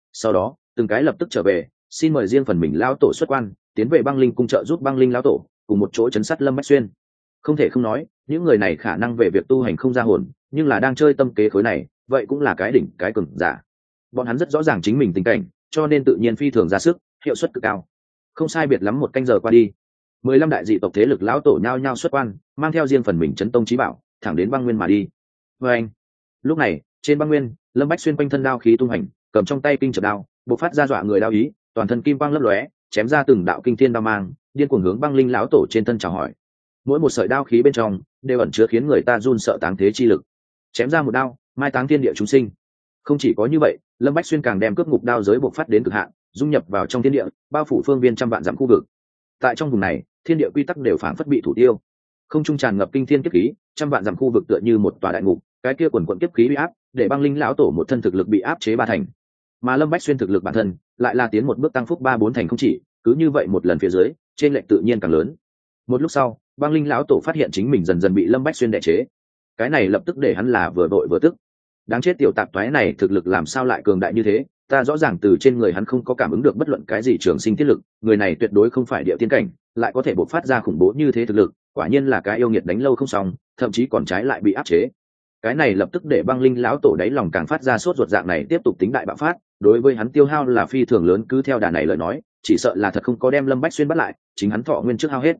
sau đó từng cái lập tức trở về, xin mời riêng phần mình lão tổ xuất quan, tiến về băng linh cung trợ giúp băng linh lão tổ cùng một chỗ chấn sát Lâm Bách Xuyên. Không thể không nói, những người này khả năng về việc tu hành không ra hồn, nhưng là đang chơi tâm kế khối này, vậy cũng là cái đỉnh cái cường giả. Bọn hắn rất rõ ràng chính mình tình cảnh, cho nên tự nhiên phi thường ra sức, hiệu suất cực cao. Không sai biệt lắm một canh giờ qua đi, 15 đại dị tộc thế lực lão tổ nhao nhao xuất quan, mang theo riêng phần mình chấn tông chí bảo, thẳng đến băng nguyên mà đi. Và anh, lúc này trên băng nguyên, Lâm Bách Xuyên quanh thân đao khí tung hành, cầm trong tay kinh chập đao, bộc phát ra dọa người đao ý, toàn thân kim quang lấp lóe, chém ra từng đạo kinh thiên đao mang, điên cuồng hướng băng linh lão tổ trên thân chào hỏi. Mỗi một sợi đao khí bên trong đều ẩn chứa khiến người ta run sợ táng thế chi lực. Chém ra một đao, mai táng thiên địa chúng sinh. Không chỉ có như vậy, Lâm Bách Xuyên càng đem cướp ngục đao giới bộc phát đến cực hạn, dung nhập vào trong thiên địa, bao phủ phương viên trăm vạn dặm khu vực. Tại trong vùng này, thiên địa quy tắc đều phảng phất bị thủ tiêu. Không trung tràn ngập kinh thiên kiếp khí, trăm vạn dặm khu vực tựa như một tòa đại ngục, cái kia quần quần kiếp khí uy áp, để băng linh lão tổ một thân thực lực bị áp chế ba thành. Mà Lâm Bách Xuyên thực lực bản thân lại là tiến một bước tăng phúc 3-4 thành không chỉ, cứ như vậy một lần phía dưới, trên lệch tự nhiên càng lớn. Một lúc sau, băng linh lão tổ phát hiện chính mình dần dần bị Lâm Bách Xuyên đè chế. Cái này lập tức để hắn là vừa vội vừa tức. Đáng chết tiểu tạp toái này thực lực làm sao lại cường đại như thế, ta rõ ràng từ trên người hắn không có cảm ứng được bất luận cái gì trường sinh tiết lực, người này tuyệt đối không phải địa tiên cảnh, lại có thể bộc phát ra khủng bố như thế thực lực, quả nhiên là cái yêu nghiệt đánh lâu không xong, thậm chí còn trái lại bị áp chế. Cái này lập tức để băng linh lão tổ đáy lòng càng phát ra sốt ruột, dạng này tiếp tục tính đại bạo phát, đối với hắn tiêu hao là phi thường lớn, cứ theo đà này lời nói, chỉ sợ là thật không có đem Lâm Bách Xuyên bắt lại, chính hắn thọ nguyên trước hao hết.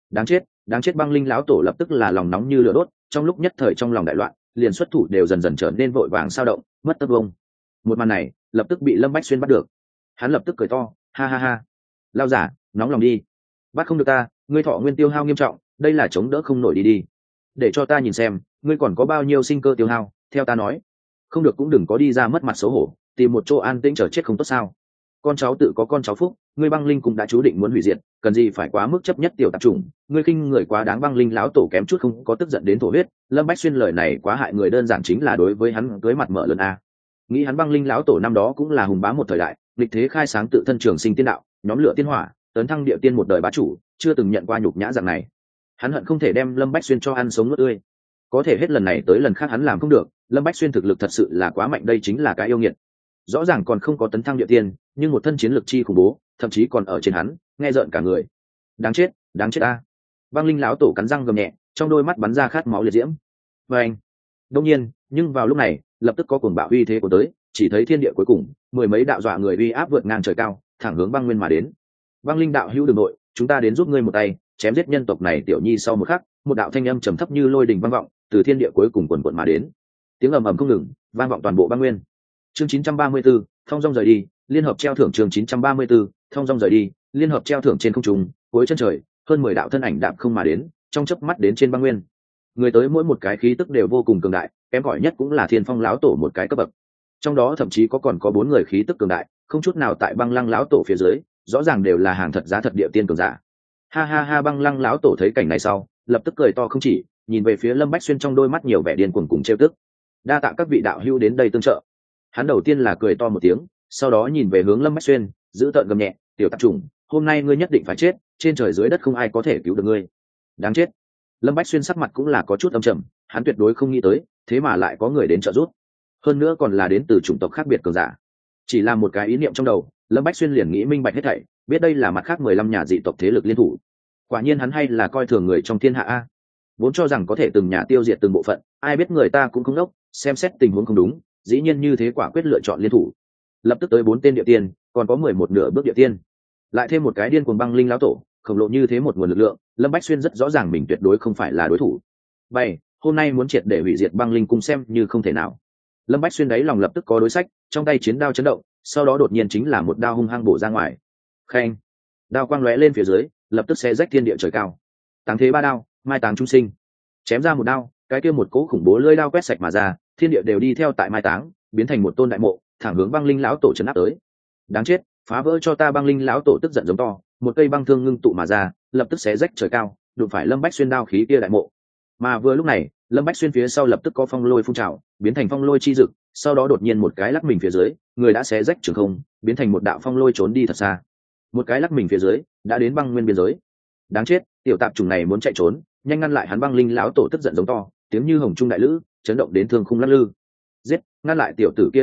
Đáng chết, băng linh lão tổ lập tức là lòng nóng như lửa đốt, trong lúc nhất thời trong lòng đại loạn, liền xuất thủ đều dần dần trở nên vội vàng sao động, mất tất vông. Một màn này lập tức bị Lâm Bách Xuyên bắt được, hắn lập tức cười to, ha ha ha, lao giả nóng lòng đi, bắt không được ta, ngươi thọ nguyên tiêu hao nghiêm trọng, đây là chống đỡ không nổi, đi để cho ta nhìn xem ngươi còn có bao nhiêu sinh cơ tiêu hao, theo ta nói. Không được cũng đừng có đi ra mất mặt xấu hổ, tìm một chỗ an tĩnh chờ chết không tốt sao? Con cháu tự có con cháu phúc, ngươi băng linh cũng đã chú định muốn hủy diệt, cần gì phải quá mức chấp nhất tiểu tạp chủng, ngươi khinh người quá đáng. Băng linh lão tổ kém chút không có tức giận đến thổ huyết. Lâm Bách Xuyên lời này quá hại người, đơn giản chính là đối với hắn cưới mặt mở lớn a. Nghĩ hắn băng linh lão tổ năm đó cũng là hùng bá một thời đại, lịch thế khai sáng tự thân trường sinh tiên đạo, nhóm lửa tiên hỏa, tấn thăng địa tiên một đời bá chủ, chưa từng nhận qua nhục nhã dạng này. Hắn hận không thể đem Lâm Bách Xuyên cho ăn sống nuốt tươi. Có thể hết lần này tới lần khác hắn làm không được, Lâm Bách Xuyên thực lực thật sự là quá mạnh, đây chính là cái yêu nghiệt. Rõ ràng còn không có tấn thăng địa tiên, nhưng một thân chiến lực chi khủng bố, thậm chí còn ở trên hắn, nghe rợn cả người. Đáng chết a. Băng linh lão tổ cắn răng gầm nhẹ, trong đôi mắt bắn ra khát máu liệt diễm. Và anh, đông nhiên, nhưng vào lúc này, lập tức có cuồng bạo uy thế của tới, chỉ thấy thiên địa cuối cùng, mười mấy đạo dọa người uy áp vượt ngang trời cao, thẳng hướng băng nguyên mà đến. Băng linh đạo hữu đường nội, chúng ta đến giúp ngươi một tay, chém giết nhân tộc này tiểu nhi. Sau một khắc, một đạo thanh âm trầm thấp như lôi đình vang vọng, từ thiên địa cuối cùng quần quần mà đến. Tiếng ầm ầm không ngừng, vang vọng toàn bộ băng nguyên. Chương 934, thông dong rời đi, liên hợp treo thưởng. Chương 934, thông dong rời đi, liên hợp treo thưởng. Trên không trung, cuối chân trời, hơn 10 đạo thân ảnh đạp không mà đến, trong chớp mắt đến trên băng nguyên. Người tới mỗi một cái khí tức đều vô cùng cường đại, kém cỏi nhất cũng là Thiên Phong lão tổ một cái cấp bậc. Trong đó thậm chí còn có 4 người khí tức cường đại, không chút nào tại Băng Lăng lão tổ phía dưới, rõ ràng đều là hàng thật giá thật địa tiên cường giả. Ha ha ha, Băng Lăng lão tổ thấy cảnh này sau, lập tức cười to không chỉ, nhìn về phía Lâm Bách Xuyên trong đôi mắt nhiều vẻ điên cuồng cùng trêu tức. Đa tạ các vị đạo hữu đến đây tương trợ. Hắn đầu tiên là cười to một tiếng, sau đó nhìn về hướng Lâm Bách Xuyên, giữ tợn gầm nhẹ, tiểu tạp chủng, hôm nay ngươi nhất định phải chết, trên trời dưới đất không ai có thể cứu được ngươi. Đáng chết. Lâm Bách Xuyên sắc mặt cũng là có chút âm trầm, hắn tuyệt đối không nghĩ tới, thế mà lại có người đến trợ giúp, hơn nữa còn là đến từ chủng tộc khác biệt cường giả. Chỉ là một cái ý niệm trong đầu, Lâm Bách Xuyên liền nghĩ minh bạch hết thảy, biết đây là mặt khác 15 nhà dị tộc thế lực liên thủ. Quả nhiên hắn hay là coi thường người trong thiên hạ a. Vốn cho rằng có thể từng nhà tiêu diệt từng bộ phận, ai biết người ta cũng không đốc, xem xét tình huống không đúng, dĩ nhiên như thế quả quyết lựa chọn liên thủ. Lập tức tới 4 tên địa tiên, còn có 11 nửa bước địa tiên, lại thêm một cái điên cuồng băng linh lão tổ, khổng lồ như thế một nguồn lực lượng, Lâm Bách Xuyên rất rõ ràng mình tuyệt đối không phải là đối thủ. Vậy, hôm nay muốn triệt để hủy diệt băng linh cung xem như không thể nào. Lâm Bách Xuyên đáy lòng lập tức có đối sách, trong tay chiến đao chấn động, sau đó đột nhiên chính là một đao hung hăng bổ ra ngoài. Khen, đao quang lóe lên phía dưới, lập tức xé rách thiên địa trời cao. Táng thế 3 đao, mai táng chúng sinh. Chém ra một đao, cái kia một cỗ khủng bố lưỡi đao quét sạch mà ra, thiên địa đều đi theo tại mai táng, biến thành một tôn đại mộ, thẳng hướng băng linh lão tổ trấn áp tới. Đáng chết, phá vỡ cho ta! Băng linh lão tổ tức giận giống to, một cây băng thương ngưng tụ mà ra, lập tức xé rách trời cao, đụng phải Lâm Bách Xuyên đao khí kia đại mộ. Mà vừa lúc này, Lâm Bách Xuyên phía sau lập tức có phong lôi phun trào, biến thành phong lôi chi dực, sau đó đột nhiên một cái lắc mình phía dưới, người đã xé rách trường không, biến thành một đạo phong lôi trốn đi thật xa. Một cái lắc mình phía dưới, đã đến băng nguyên biên giới. Đáng chết, tiểu tạp chủng này muốn chạy trốn, nhanh ngăn lại hắn! Băng linh lão tổ tức giận giống to, tiếng như hồng trung đại lữ, chấn động đến thương khung lắc lư. Giết, ngăn lại tiểu tử kia lập tức,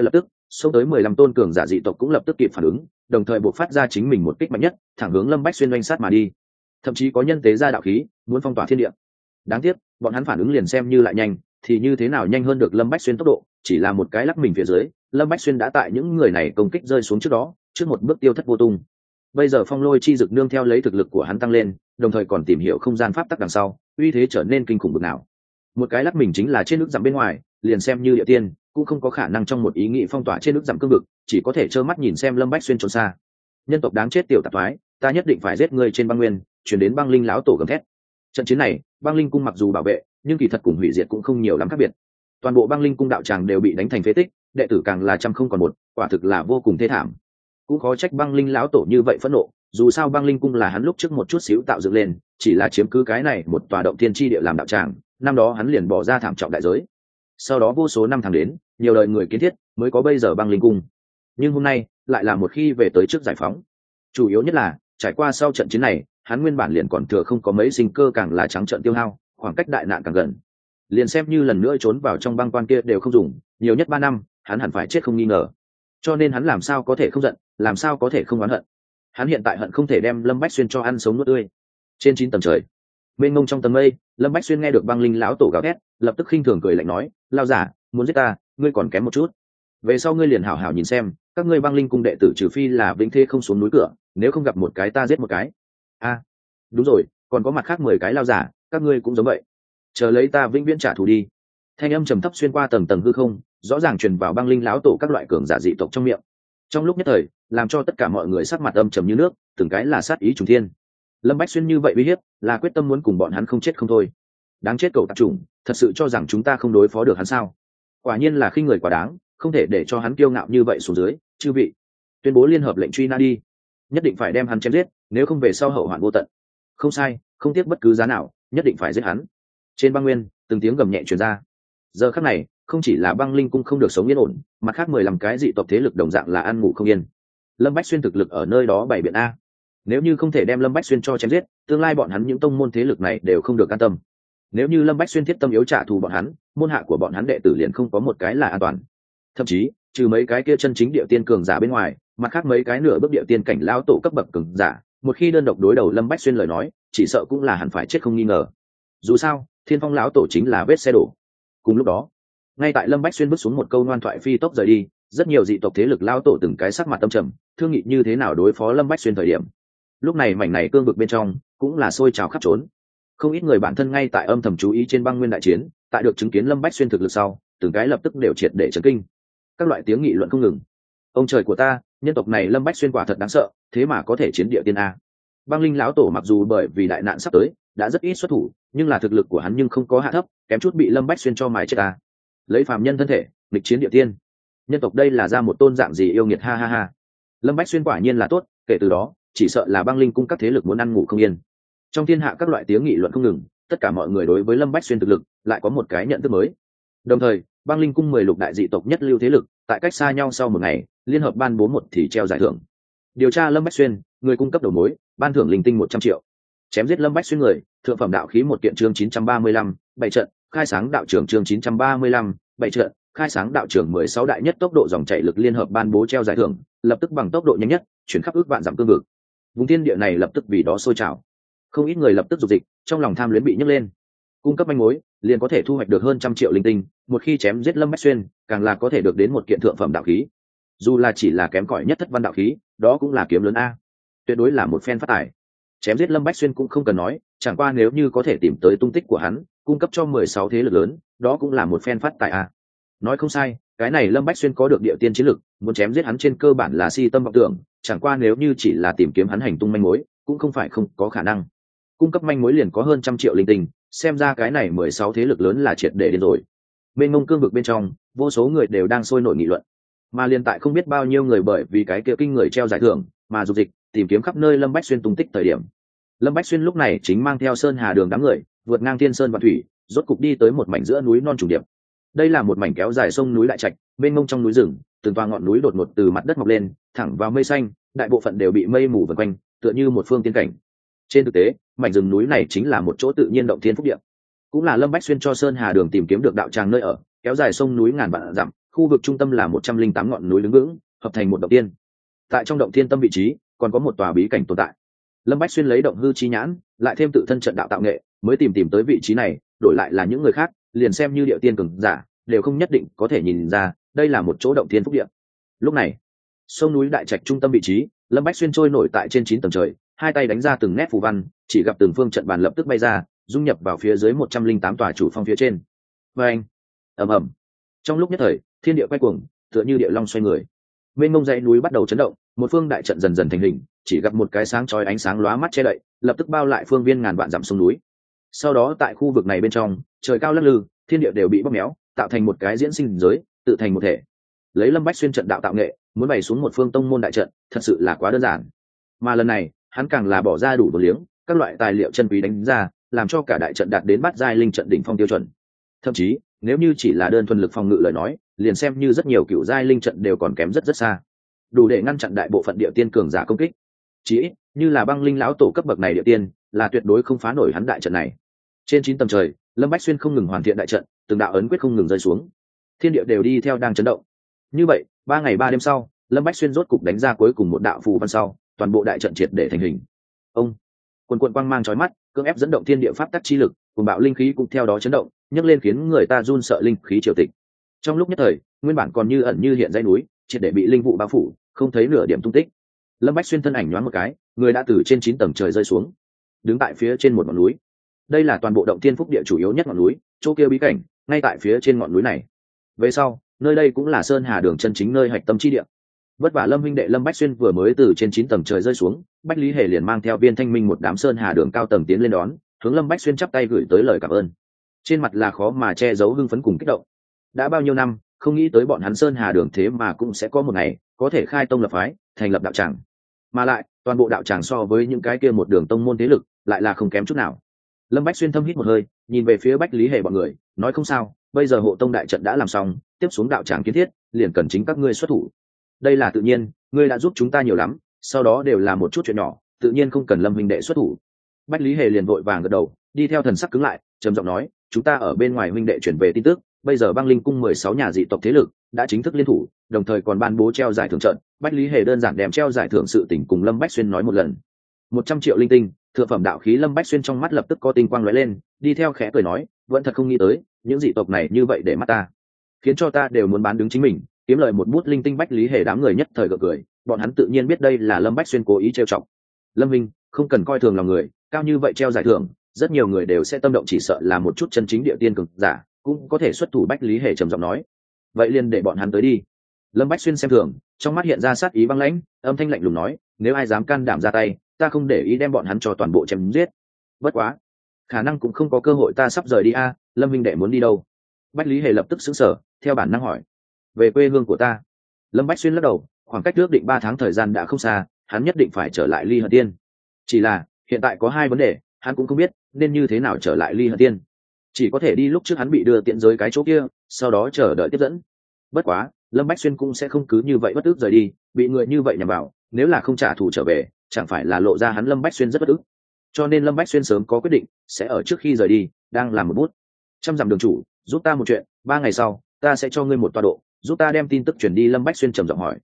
xông tới 15 tôn cường giả dị tộc cũng lập tức kịp phản ứng, đồng thời buộc phát ra chính mình một kích mạnh nhất, thẳng hướng Lâm Bách Xuyên oanh sát mà đi. Thậm chí có nhân tế ra đạo khí, muốn phong tỏa thiên địa. Đáng tiếc, bọn hắn phản ứng liền xem như lại nhanh, thì như thế nào nhanh hơn được Lâm Bách Xuyên tốc độ, chỉ là một cái lắc mình phía dưới, Lâm Bách Xuyên đã tại những người này công kích rơi xuống trước đó, trước một bước tiêu thất vô tung. Bây giờ Phong Lôi chi dực nương theo lấy thực lực của hắn tăng lên, đồng thời còn tìm hiểu không gian pháp tắc đằng sau, uy thế trở nên kinh khủng bực nào. Một cái lắc mình chính là trên nước dặm bên ngoài, liền xem như địa tiên cũng không có khả năng trong một ý nghĩ phong tỏa trên nước dặm cương vực, chỉ có thể trơ mắt nhìn xem Lâm Bách Xuyên trốn xa. Nhân tộc đáng chết tiểu tạp thoái, ta nhất định phải giết ngươi trên băng nguyên, chuyển đến băng linh lão tổ gầm thét. Trận chiến này, băng linh cung mặc dù bảo vệ, nhưng kỳ thật cùng hủy diệt cũng không nhiều lắm khác biệt. Toàn bộ băng linh cung đạo tràng đều bị đánh thành phế tích, đệ tử càng là trăm không còn một, quả thực là vô cùng thê thảm. Cũng khó trách băng linh lão tổ như vậy phẫn nộ, dù sao băng linh cung là hắn lúc trước một chút xíu tạo dựng lên, chỉ là chiếm cứ cái này một tòa động thiên chi địa làm đạo tràng, năm đó hắn liền bỏ ra thảm trọng đại giới. Sau đó vô số năm tháng đến, nhiều đời người kiến thiết mới có bây giờ băng linh cung. Nhưng hôm nay lại là một khi về tới trước giải phóng. Chủ yếu nhất là trải qua sau trận chiến này, hắn nguyên bản liền còn thừa không có mấy sinh cơ, càng là trắng trợn tiêu hao, khoảng cách đại nạn càng gần. Liền xem như lần nữa trốn vào trong băng quan kia đều không dùng, nhiều nhất 3 năm, hắn hẳn phải chết không nghi ngờ. Cho nên hắn làm sao có thể không giận, làm sao có thể không oán hận. Hắn hiện tại hận không thể đem Lâm Bách Xuyên cho ăn sống nuốt tươi. Trên 9 tầng trời, mênh mông trong tầng mây, Lâm Bách Xuyên nghe được băng linh lão tổ gào thét, lập tức khinh thường cười lạnh nói, lao giả, muốn giết ta, ngươi còn kém một chút. Về sau ngươi liền hảo hảo nhìn xem, các ngươi băng linh cung đệ tử trừ phi là vĩnh thê không xuống núi cửa, nếu không gặp một cái ta giết một cái. A, đúng rồi, còn có mặt khác 10 cái lao giả, các ngươi cũng giống vậy. Chờ lấy ta vĩnh viễn trả thù đi. Thanh âm trầm thấp xuyên qua tầng tầng hư không, rõ ràng truyền vào băng linh lão tổ các loại cường giả dị tộc trong miệng. Trong lúc nhất thời, làm cho tất cả mọi người sắc mặt âm trầm như nước, từng cái là sát ý trùng thiên. Lâm Bách Xuyên như vậy uy hiếp, là quyết tâm muốn cùng bọn hắn không chết không thôi. Đáng chết cậu tạp chủng, thật sự cho rằng chúng ta không đối phó được hắn sao? Quả nhiên là khinh người quá đáng, không thể để cho hắn kiêu ngạo như vậy xuống dưới. Chư vị, tuyên bố liên hợp lệnh truy nã đi, nhất định phải đem hắn chém giết, nếu không về sau hậu hoạn vô tận. Không sai, không tiếc bất cứ giá nào, nhất định phải giết hắn. Trên băng nguyên, từng tiếng gầm nhẹ truyền ra. Giờ khắc này, không chỉ là băng linh cung không được sống yên ổn, mặt khác 15 cái dị tộc thế lực đồng dạng là ăn ngủ không yên. Lâm Bách Xuyên thực lực ở nơi đó bày biện a, nếu như không thể đem Lâm Bách Xuyên cho chém giết, tương lai bọn hắn những tông môn thế lực này đều không được an tâm. Nếu như Lâm Bách Xuyên thiết tâm yếu trả thù bọn hắn, môn hạ của bọn hắn đệ tử liền không có một cái là an toàn. Thậm chí, trừ mấy cái kia chân chính địa tiên cường giả bên ngoài, mặt khác mấy cái nửa bước địa tiên cảnh lão tổ cấp bậc cường giả, một khi đơn độc đối đầu Lâm Bách Xuyên lời nói, chỉ sợ cũng là hẳn phải chết không nghi ngờ. Dù sao, Thiên Phong lão tổ chính là vết xe đổ. Cùng lúc đó, ngay tại Lâm Bách Xuyên bước xuống một câu ngoan thoại phi tốc rời đi, rất nhiều dị tộc thế lực lão tổ từng cái sắc mặt tâm trầm, thương nghị như thế nào đối phó Lâm Bách Xuyên thời điểm. Lúc này mảnh này cương vực bên trong cũng là sôi trào khắp trốn, không ít người bản thân ngay tại âm thầm chú ý trên băng nguyên đại chiến, tại được chứng kiến Lâm Bách Xuyên thực lực sau, từng cái lập tức đều triệt để chấn kinh. Các loại tiếng nghị luận không ngừng. Ông trời của ta, nhân tộc này Lâm Bách Xuyên quả thật đáng sợ, thế mà có thể chiến địa tiên a. Băng linh lão tổ mặc dù bởi vì đại nạn sắp tới đã rất ít xuất thủ, nhưng là thực lực của hắn nhưng không có hạ thấp, kém chút bị Lâm Bách Xuyên cho mài chết a. Lấy phàm nhân thân thể nghịch chiến địa tiên, nhân tộc đây là ra một tôn dạng gì yêu nghiệt, ha ha ha. Lâm Bách Xuyên quả nhiên là tốt, kể từ đó chỉ sợ là băng linh cung các thế lực muốn ăn ngủ không yên. Trong thiên hạ các loại tiếng nghị luận không ngừng, tất cả mọi người đối với Lâm Bách Xuyên thực lực lại có một cái nhận thức mới. Đồng thời, băng linh cung 10 lục đại dị tộc nhất lưu thế lực tại cách xa nhau sau một ngày liên hợp ban bố một thì treo giải thưởng. Điều tra Lâm Bách Xuyên, người cung cấp đầu mối, ban thưởng linh tinh 100 triệu. Chém giết Lâm Bách Xuyên người, thượng phẩm đạo khí một kiện, chương 935, 7 trận, khai sáng đạo trưởng, chương 935, 7 trận, khai sáng đạo trưởng 16 đại nhất tốc độ dòng chảy lực liên hợp ban bố treo giải thưởng, lập tức bằng tốc độ nhanh nhất chuyển khắp ước vạn dặm cương vực. Vùng thiên địa này lập tức vì đó sôi trào, không ít người lập tức dục dịch, trong lòng tham luyến bị nhấc lên. Cung cấp manh mối liền có thể thu hoạch được hơn 100 triệu linh tinh, một khi chém giết Lâm Bách Xuyên càng là có thể được đến một kiện thượng phẩm đạo khí, dù là chỉ là kém cỏi nhất thất văn đạo khí, đó cũng là kiếm lớn a, tuyệt đối là một phen phát tài. Chém giết Lâm Bách Xuyên cũng không cần nói, chẳng qua nếu như có thể tìm tới tung tích của hắn, cung cấp cho 16 thế lực lớn, đó cũng là một phen phát tài a. Nói không sai, cái này Lâm Bách Xuyên có được địa tiên chiến lực, muốn chém giết hắn trên cơ bản là si tâm vọng tưởng, chẳng qua nếu như chỉ là tìm kiếm hắn hành tung manh mối, cũng không phải không có khả năng. Cung cấp manh mối liền có hơn 100 triệu linh tinh, xem ra cái này 16 thế lực lớn là triệt để đến rồi. Bên ngông cương vực bên trong, vô số người đều đang sôi nổi nghị luận, mà liền tại không biết bao nhiêu người bởi vì cái kia kinh người treo giải thưởng mà dục dịch tìm kiếm khắp nơi Lâm Bách Xuyên tung tích thời điểm, Lâm Bách Xuyên lúc này chính mang theo Sơn Hà Đường đám người vượt ngang thiên sơn và thủy, rốt cục đi tới một mảnh giữa núi non trùng điệp. Đây là một mảnh kéo dài sông núi đại trạch, bên ngông trong núi rừng, từng toa ngọn núi đột ngột từ mặt đất mọc lên, thẳng vào mây xanh, đại bộ phận đều bị mây mù vần quanh, tựa như một phương tiên cảnh. Trên thực tế, mảnh rừng núi này chính là một chỗ tự nhiên động thiên phúc địa, cũng là Lâm Bách Xuyên cho Sơn Hà Đường tìm kiếm được đạo tràng nơi ở, kéo dài sông núi ngàn vạn dặm, khu vực trung tâm là 108 ngọn núi đứng vững hợp thành một động tiên. Tại trong động thiên tâm vị trí còn có một tòa bí cảnh tồn tại. Lâm Bách Xuyên lấy động hư chi nhãn lại thêm tự thân trận đạo tạo nghệ mới tìm tới vị trí này, đổi lại là những người khác liền xem như địa tiên cường giả đều không nhất định có thể nhìn ra đây là một chỗ động thiên phúc địa. Lúc này sông núi đại trạch trung tâm vị trí, Lâm Bách Xuyên trôi nổi tại trên 9 tầng trời, hai tay đánh ra từng nét phù văn, chỉ gặp từng phương trận bàn lập tức bay ra, dung nhập vào phía dưới 108 tòa chủ phong phía trên. Và anh, ầm ầm, trong lúc nhất thời thiên địa quay cuồng, tựa như địa long xoay người, mênh mông dãy núi bắt đầu chấn động, một phương đại trận dần dần thành hình, chỉ gặp một cái sáng chói ánh sáng lóa mắt che đậy, lập tức bao lại phương viên ngàn vạn dặm sông núi. Sau đó tại khu vực này bên trong, trời cao lắc lư, thiên địa đều bị bóp méo, tạo thành một cái diễn sinh giới, tự thành một thể. Lấy Lâm Bách Xuyên trận đạo tạo nghệ, muốn bày xuống một phương tông môn đại trận, thật sự là quá đơn giản. Mà lần này, hắn càng là bỏ ra đủ vô liếng, các loại tài liệu chân quý đánh ra, làm cho cả đại trận đạt đến bát giai linh trận đỉnh phong tiêu chuẩn. Thậm chí, nếu như chỉ là đơn thuần lực phòng ngự lời nói, liền xem như rất nhiều cựu giai linh trận đều còn kém rất rất xa, đủ để ngăn chặn đại bộ phận địa tiên cường giả công kích. Chỉ ít, như là băng linh lão tổ cấp bậc này địa tiên, là tuyệt đối không phá nổi hắn đại trận này. Trên 9 tầng trời, Lâm Bách Xuyên không ngừng hoàn thiện đại trận, từng đạo ấn quyết không ngừng rơi xuống, thiên địa đều đi theo đang chấn động. Như vậy, 3 ngày 3 đêm sau, Lâm Bách Xuyên rốt cục đánh ra cuối cùng một đạo phù văn sau, toàn bộ đại trận triệt để thành hình. Ông, quần quần quang mang chói mắt, cưỡng ép dẫn động thiên địa pháp tắc chi lực, cùng bạo linh khí cũng theo đó chấn động, nhấc lên khiến người ta run sợ linh khí triều tịch. Trong lúc nhất thời, nguyên bản còn như ẩn như hiện dãy núi, triệt để bị linh vụ bao phủ, không thấy nửa điểm tung tích. Lâm Bách Xuyên thân ảnh nhoáng một cái, người đã từ trên 9 tầng trời rơi xuống, đứng tại phía trên một ngọn núi. Đây là toàn bộ động thiên phúc địa chủ yếu nhất ngọn núi, chỗ kia bí cảnh ngay tại phía trên ngọn núi này. Về sau, nơi đây cũng là Sơn Hà Đường chân chính nơi hạch tâm chi địa. Vất vả Lâm huynh đệ Lâm Bách Xuyên vừa mới từ trên 9 tầng trời rơi xuống, Bách Lý Hề liền mang theo Viên Thanh Minh một đám Sơn Hà Đường cao tầng tiến lên đón, hướng Lâm Bách Xuyên chắp tay gửi tới lời cảm ơn. Trên mặt là khó mà che giấu hưng phấn cùng kích động. Đã bao nhiêu năm, không nghĩ tới bọn hắn Sơn Hà Đường thế mà cũng sẽ có một ngày có thể khai tông lập phái, thành lập đạo tràng. Mà lại, toàn bộ đạo tràng so với những cái kia một đường tông môn thế lực, lại là không kém chút nào. Lâm Bách Xuyên thâm hít một hơi, nhìn về phía Bách Lý Hề bọn người, nói không sao, bây giờ hộ tông đại trận đã làm xong, tiếp xuống đạo tràng kiến thiết, liền cần chính các ngươi xuất thủ. Đây là tự nhiên, ngươi đã giúp chúng ta nhiều lắm, sau đó đều là một chút chuyện nhỏ, tự nhiên không cần Lâm huynh đệ xuất thủ. Bách Lý Hề liền vội vàng gật đầu, đi theo thần sắc cứng lại, trầm giọng nói, chúng ta ở bên ngoài huynh đệ chuyển về tin tức, bây giờ Băng Linh cung 16 nhà dị tộc thế lực đã chính thức liên thủ, đồng thời còn ban bố treo giải thưởng trận. Bách Lý Hề đơn giản đem treo giải thưởng sự tình cùng Lâm Bách Xuyên nói một lần. 100 triệu linh tinh, thượng phẩm đạo khí. Lâm Bách Xuyên trong mắt lập tức có tinh quang lóe lên, đi theo khẽ cười nói, vẫn thật không nghĩ tới, những dị tộc này như vậy để mắt ta, khiến cho ta đều muốn bán đứng chính mình, kiếm lời một bút linh tinh. Bách Lý Hề đám người nhất thời gượng cười, bọn hắn tự nhiên biết đây là Lâm Bách Xuyên cố ý trêu chọc. Lâm Minh, không cần coi thường lòng người, cao như vậy treo giải thưởng, rất nhiều người đều sẽ tâm động, chỉ sợ là một chút chân chính địa tiên cường giả cũng có thể xuất thủ. Bách Lý Hề trầm giọng nói, vậy liền để bọn hắn tới đi. Lâm Bách Xuyên xem thường, trong mắt hiện ra sát ý băng lãnh, âm thanh lạnh lùng nói, nếu ai dám can đảm ra tay, ta không để ý đem bọn hắn cho toàn bộ chém giết. Bất quá, khả năng cũng không có cơ hội, ta sắp rời đi a. Lâm huynh đệ muốn đi đâu? Bách Lý Hề lập tức sững sờ, theo bản năng hỏi, về quê hương của ta. Lâm Bách Xuyên lắc đầu, khoảng cách ước định 3 tháng thời gian đã không xa, hắn nhất định phải trở lại Ly Hận Tiên. Chỉ là hiện tại có 2 vấn đề, hắn cũng không biết nên như thế nào trở lại Ly Hận Tiên, chỉ có thể đi lúc trước hắn bị đưa tiện giới cái chỗ kia, sau đó chờ đợi tiếp dẫn. Bất quá Lâm Bách Xuyên cũng sẽ không cứ như vậy bất ức rời đi, bị người như vậy nhằm vào, nếu là không trả thù trở về, chẳng phải là lộ ra hắn Lâm Bách Xuyên rất bất ức. Cho nên Lâm Bách Xuyên sớm có quyết định, sẽ ở trước khi rời đi đang làm một bút. 100 dặm đường chủ, giúp ta một chuyện, 3 ngày sau ta sẽ cho ngươi một tọa độ, giúp ta đem tin tức truyền đi. Lâm Bách Xuyên trầm giọng hỏi.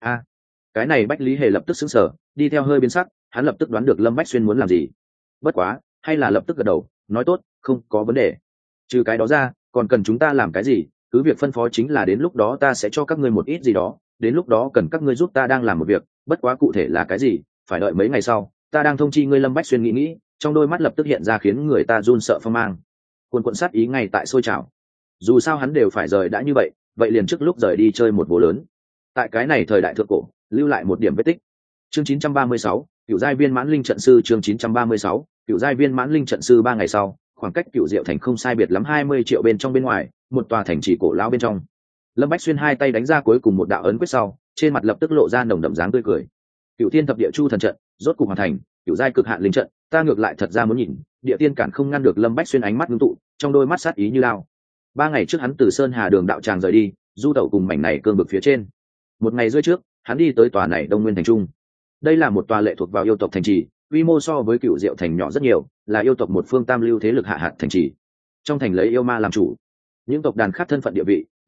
Cái này Bách Lý Hề lập tức sững sờ, đi theo hơi biến sắc, hắn lập tức đoán được Lâm Bách Xuyên muốn làm gì. Bất quá hay là lập tức gật đầu, nói tốt, không có vấn đề. Trừ cái đó ra, còn cần chúng ta làm cái gì, cứ việc phân phó, chính là đến lúc đó ta sẽ cho các ngươi một ít gì đó, đến lúc đó cần các ngươi giúp ta đang làm một việc, bất quá cụ thể là cái gì, phải đợi mấy ngày sau, ta đang thông chi ngươi. Lâm Bách Xuyên nghĩ, trong đôi mắt lập tức hiện ra khiến người ta run sợ phong mang, cuồn cuộn sát ý ngay tại sôi trào. Dù sao hắn đều phải rời đã như vậy, vậy liền trước lúc rời đi chơi một vố lớn, tại cái này thời đại thượng cổ lưu lại một điểm vết tích. Chương 936, Cửu giai viên mãn linh trận sư. Chương 936, Cửu giai viên mãn linh trận sư. 3 ngày sau, khoảng cách Cửu Diệu thành không sai biệt lắm 20 triệu bên trong bên ngoài, một tòa thành trì cổ lão bên trong. Lâm Bách Xuyên hai tay đánh ra cuối cùng một đạo ấn quyết sau, trên mặt lập tức lộ ra nồng đậm dáng tươi cười. Cửu Thiên thập địa chu thần trận rốt cục hoàn thành, Cửu giai cực hạn linh trận, ta ngược lại thật ra muốn nhìn, địa tiên cản không ngăn được. Lâm Bách Xuyên ánh mắt ngưng tụ, trong đôi mắt sát ý như lao. 3 ngày trước hắn từ Sơn Hà Đường đạo tràng rời đi, du tẩu cùng mảnh này cương vực phía trên. 1 ngày rưỡi trước, hắn đi tới tòa này Đông Nguyên thành trung. Đây là một tòa lệ thuộc vào yêu tộc thành trì, quy mô so với Cửu Diệu thành nhỏ rất nhiều, là yêu tộc một phương tam lưu thế lực hạ hạt thành trì. Trong thành lấy yêu ma làm chủ, những tộc đàn khác thân phận địa vị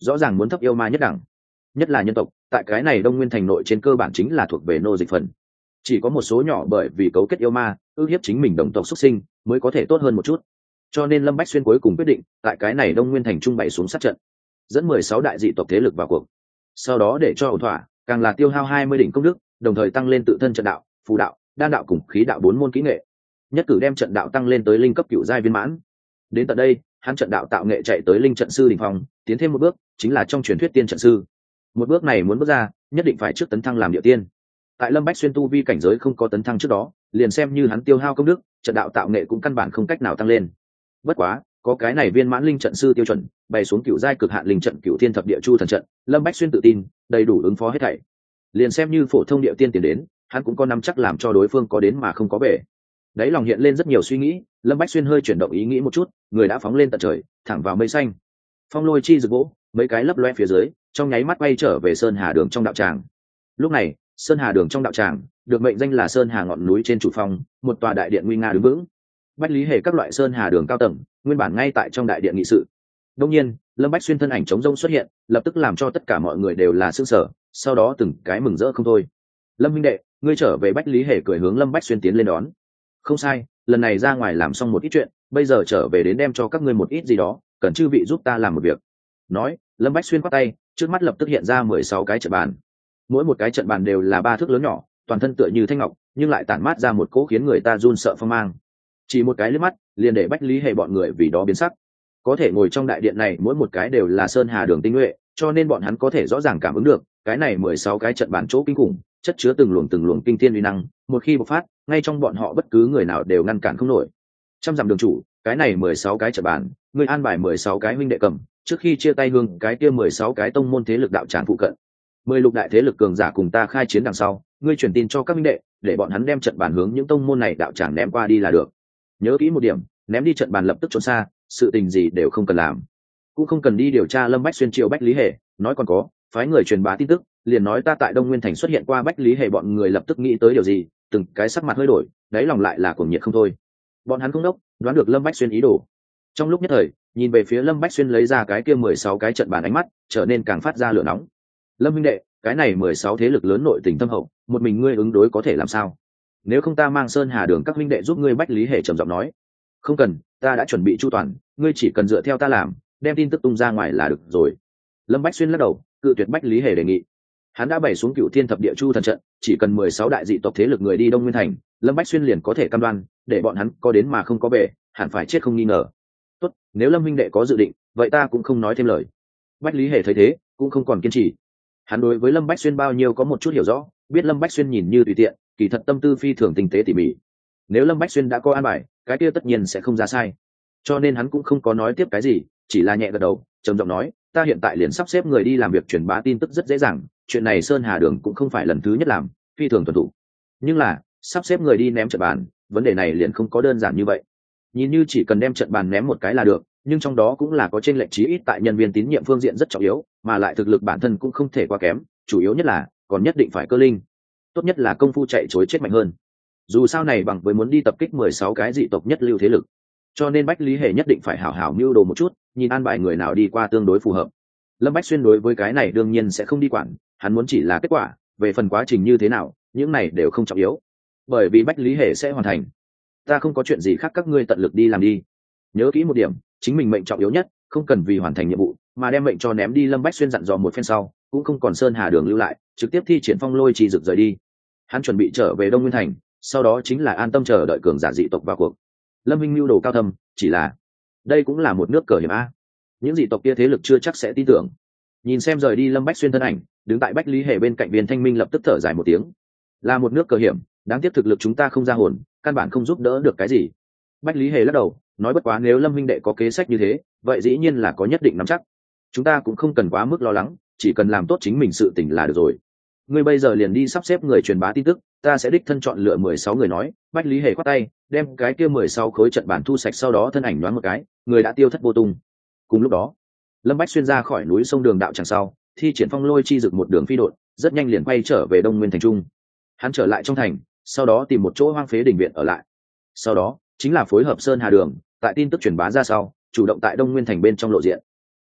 rõ ràng muốn thấp yêu ma nhất đẳng. Nhất là nhân tộc, tại cái này Đông Nguyên thành nội trên cơ bản chính là thuộc về nô dịch phần. Chỉ có một số nhỏ bởi vì cấu kết yêu ma, ức hiếp chính mình đồng tộc xuất sinh, mới có thể tốt hơn một chút. Cho nên Lâm Bách Xuyên cuối cùng quyết định, tại cái này Đông Nguyên thành trung bày xuống sát trận, dẫn 16 đại dị tộc thế lực vào cuộc. Sau đó để cho ổn thỏa, càng là tiêu hao 20 đỉnh công đức, đồng thời tăng lên tự thân trận đạo, phù đạo, đan đạo cùng khí đạo 4 môn kỹ nghệ. Nhất cử đem trận đạo tăng lên tới linh cấp cửu giai viên mãn. Đến tận đây, hắn trận đạo tạo nghệ chạy tới linh trận sư đỉnh phong, tiến thêm một bước, chính là trong truyền thuyết tiên trận sư. Một bước này muốn bước ra, nhất định phải trước tấn thăng làm địa tiên. Tại Lâm Bách Xuyên tu vi cảnh giới không có tấn thăng trước đó, liền xem như hắn tiêu hao công đức, trận đạo tạo nghệ cũng căn bản không cách nào tăng lên. Bất quá, có cái này viên mãn linh trận sư tiêu chuẩn, bày xuống cửu giai cực hạn linh trận Cửu Thiên Thập Địa Chu thần trận, Lâm Bách Xuyên tự tin, đầy đủ ứng phó hết thảy. Liền xem như phổ thông địa tiên tiền đến, hắn cũng có nắm chắc làm cho đối phương có đến mà không có về. Đấy lòng hiện lên rất nhiều suy nghĩ, Lâm Bách Xuyên hơi chuyển động ý nghĩ một chút, người đã phóng lên tận trời, thẳng vào mây xanh. Phong lôi chi rực vỗ, mấy cái lấp loe phía dưới, trong nháy mắt quay trở về Sơn Hà Đường trong đạo tràng. Lúc này, Sơn Hà Đường trong đạo tràng, được mệnh danh là Sơn Hà ngọn núi trên chủ phong, một tòa đại điện nguy nga đứng vững. Bách Lý Hề các loại Sơn Hà Đường cao tầng, nguyên bản ngay tại trong đại điện nghị sự. Đương nhiên, Lâm Bách Xuyên thân ảnh trống rông xuất hiện, lập tức làm cho tất cả mọi người đều là sửng sở, sau đó từng cái mừng rỡ không thôi. Lâm huynh đệ, ngươi trở về. Bách Lý Hề cười hướng Lâm Bách Xuyên tiến lên đón. Không sai, lần này ra ngoài làm xong một ít chuyện, bây giờ trở về đến đem cho các ngươi một ít gì đó, cần chư vị giúp ta làm một việc. Nói, Lâm Bách Xuyên quát tay, trước mắt lập tức hiện ra 16 cái trận bàn. Mỗi một cái trận bàn đều là 3 thước lớn nhỏ, toàn thân tựa như thanh ngọc, nhưng lại tản mát ra một cỗ khiến người ta run sợ phong mang. Chỉ một cái liếc mắt, liền để Bách Lý Hề bọn người vì đó biến sắc. Có thể ngồi trong đại điện này mỗi một cái đều là Sơn Hà Đường tinh nhuệ, cho nên bọn hắn có thể rõ ràng cảm ứng được, cái này 16 cái trận bàn chỗ kinh khủng, chất chứa từng luồng kinh thiên uy năng, một khi bộc phát, ngay trong bọn họ bất cứ người nào đều ngăn cản không nổi. Trăm dặm đường chủ, cái này 16 cái trận bàn, ngươi an bài 16 cái huynh đệ cầm, trước khi chia tay hương cái kia 16 cái tông môn thế lực đạo tràng phụ cận. 10 lục đại thế lực cường giả cùng ta khai chiến đằng sau, ngươi truyền tin cho các huynh đệ, để bọn hắn đem trận bàn hướng những tông môn này đạo tràng ném qua đi là được. Nhớ kỹ một điểm, ném đi trận bàn lập tức trốn xa, sự tình gì đều không cần làm, cũng không cần đi điều tra. Lâm Bách Xuyên triệu Bách Lý Hề, nói còn có, phái người truyền bá tin tức, liền nói ta tại Đông Nguyên thành xuất hiện qua. Bách Lý Hề bọn người lập tức nghĩ tới điều gì, từng cái sắc mặt hơi đổi, đáy lòng lại là cuồng nhiệt không thôi. Bọn hắn không đốc, đoán được Lâm Bách Xuyên ý đồ. Trong lúc nhất thời, nhìn về phía Lâm Bách Xuyên lấy ra cái kia 16 cái trận bàn, ánh mắt trở nên càng phát ra lửa nóng. Lâm huynh đệ, cái này 16 thế lực lớn nội tình thâm hậu, một mình ngươi ứng đối có thể làm sao? Nếu không ta mang Sơn Hà Đường các huynh đệ giúp ngươi. Bách Lý Hề trầm giọng nói. Không cần, ta đã chuẩn bị chu toàn, ngươi chỉ cần dựa theo ta làm, đem tin tức tung ra ngoài là được rồi. Lâm Bách Xuyên lắc đầu, cự tuyệt Bách Lý Hề đề nghị. Hắn đã bày xuống Cửu Thiên Thập Địa Chu thần trận, chỉ cần 16 đại dị tộc thế lực người đi Đông Nguyên thành, Lâm Bách Xuyên liền có thể cam đoan, để bọn hắn có đến mà không có về, hẳn phải chết không nghi ngờ. Tốt, nếu Lâm huynh đệ có dự định, vậy ta cũng không nói thêm lời. Bách Lý Hề thấy thế, cũng không còn kiên trì. Hắn đối với Lâm Bách Xuyên bao nhiêu có một chút hiểu rõ, biết Lâm Bách Xuyên nhìn như tùy tiện, kỳ thật tâm tư phi thường tinh tế tỉ mỉ. Nếu Lâm Bách Xuyên đã có an bài, cái kia tất nhiên sẽ không ra sai. Cho nên hắn cũng không có nói tiếp cái gì, chỉ là nhẹ gật đầu, trầm giọng nói, ta hiện tại liền sắp xếp người đi làm việc truyền bá tin tức rất dễ dàng, chuyện này Sơn Hà Đường cũng không phải lần thứ nhất làm, phi thường tuân thủ. Nhưng là, sắp xếp người đi ném trận bàn, vấn đề này liền không có đơn giản như vậy. Nhìn như chỉ cần đem trận bàn ném một cái là được, nhưng trong đó cũng là có chênh lệch chí ít tại nhân viên tín nhiệm phương diện rất trọng yếu, mà lại thực lực bản thân cũng không thể quá kém, chủ yếu nhất là còn nhất định phải cơ linh. Tốt nhất là công phu chạy trối chết mạnh hơn. Dù sao này bằng với muốn đi tập kích 16 cái dị tộc nhất lưu thế lực. Cho nên Bách Lý Hề nhất định phải hảo hảo mưu đồ một chút, nhìn an bài người nào đi qua tương đối phù hợp. Lâm Bách Xuyên đối với cái này đương nhiên sẽ không đi quản, hắn muốn chỉ là kết quả, về phần quá trình như thế nào, những này đều không trọng yếu. Bởi vì Bách Lý Hề sẽ hoàn thành. Ta không có chuyện gì khác, các ngươi tận lực đi làm đi. Nhớ kỹ một điểm, chính mình mệnh trọng yếu nhất, không cần vì hoàn thành nhiệm vụ mà đem mệnh cho ném đi. Lâm Bách Xuyên dặn dò một phen sau, cũng không còn Sơn Hà Đường lưu lại, trực tiếp thi triển phong lôi trì rực rời đi. Hắn chuẩn bị trở về Đông Nguyên thành, sau đó chính là an tâm chờ đợi cường giả dị tộc vào cuộc. Lâm Minh mưu đồ cao thâm, chỉ là đây cũng là một nước cờ hiểm a, những dị tộc kia thế lực chưa chắc sẽ tin tưởng. Nhìn xem rời đi Lâm Bách Xuyên thân ảnh, đứng tại Bách Lý Hề bên cạnh Viên Thanh Minh lập tức thở dài một tiếng. Là một nước cờ hiểm, đáng tiếc thực lực chúng ta không ra hồn, căn bản không giúp đỡ được cái gì. Bách Lý Hề lắc đầu, nói bất quá nếu Lâm huynh đệ có kế sách như thế, vậy dĩ nhiên là có nhất định nắm chắc. Chúng ta cũng không cần quá mức lo lắng, chỉ cần làm tốt chính mình sự tình là được rồi. Ngươi bây giờ liền đi sắp xếp người truyền bá tin tức, ta sẽ đích thân chọn lựa 16 người. Nói, Bách Lý Hề khoát tay, đem cái kia 16 khối trận bản thu sạch, sau đó thân ảnh nhoáng một cái, người đã tiêu thất vô tung. Cùng lúc đó, Lâm Bách xuyên ra khỏi núi sông đường đạo chẳng sau, thi triển phong lôi chi dực một đường phi đột, rất nhanh liền quay trở về Đông Nguyên thành trung. Hắn trở lại trong thành, sau đó tìm một chỗ hoang phế đình viện ở lại. Sau đó chính là phối hợp Sơn Hà Đường, tại tin tức truyền bá ra sau, chủ động tại Đông Nguyên thành bên trong lộ diện.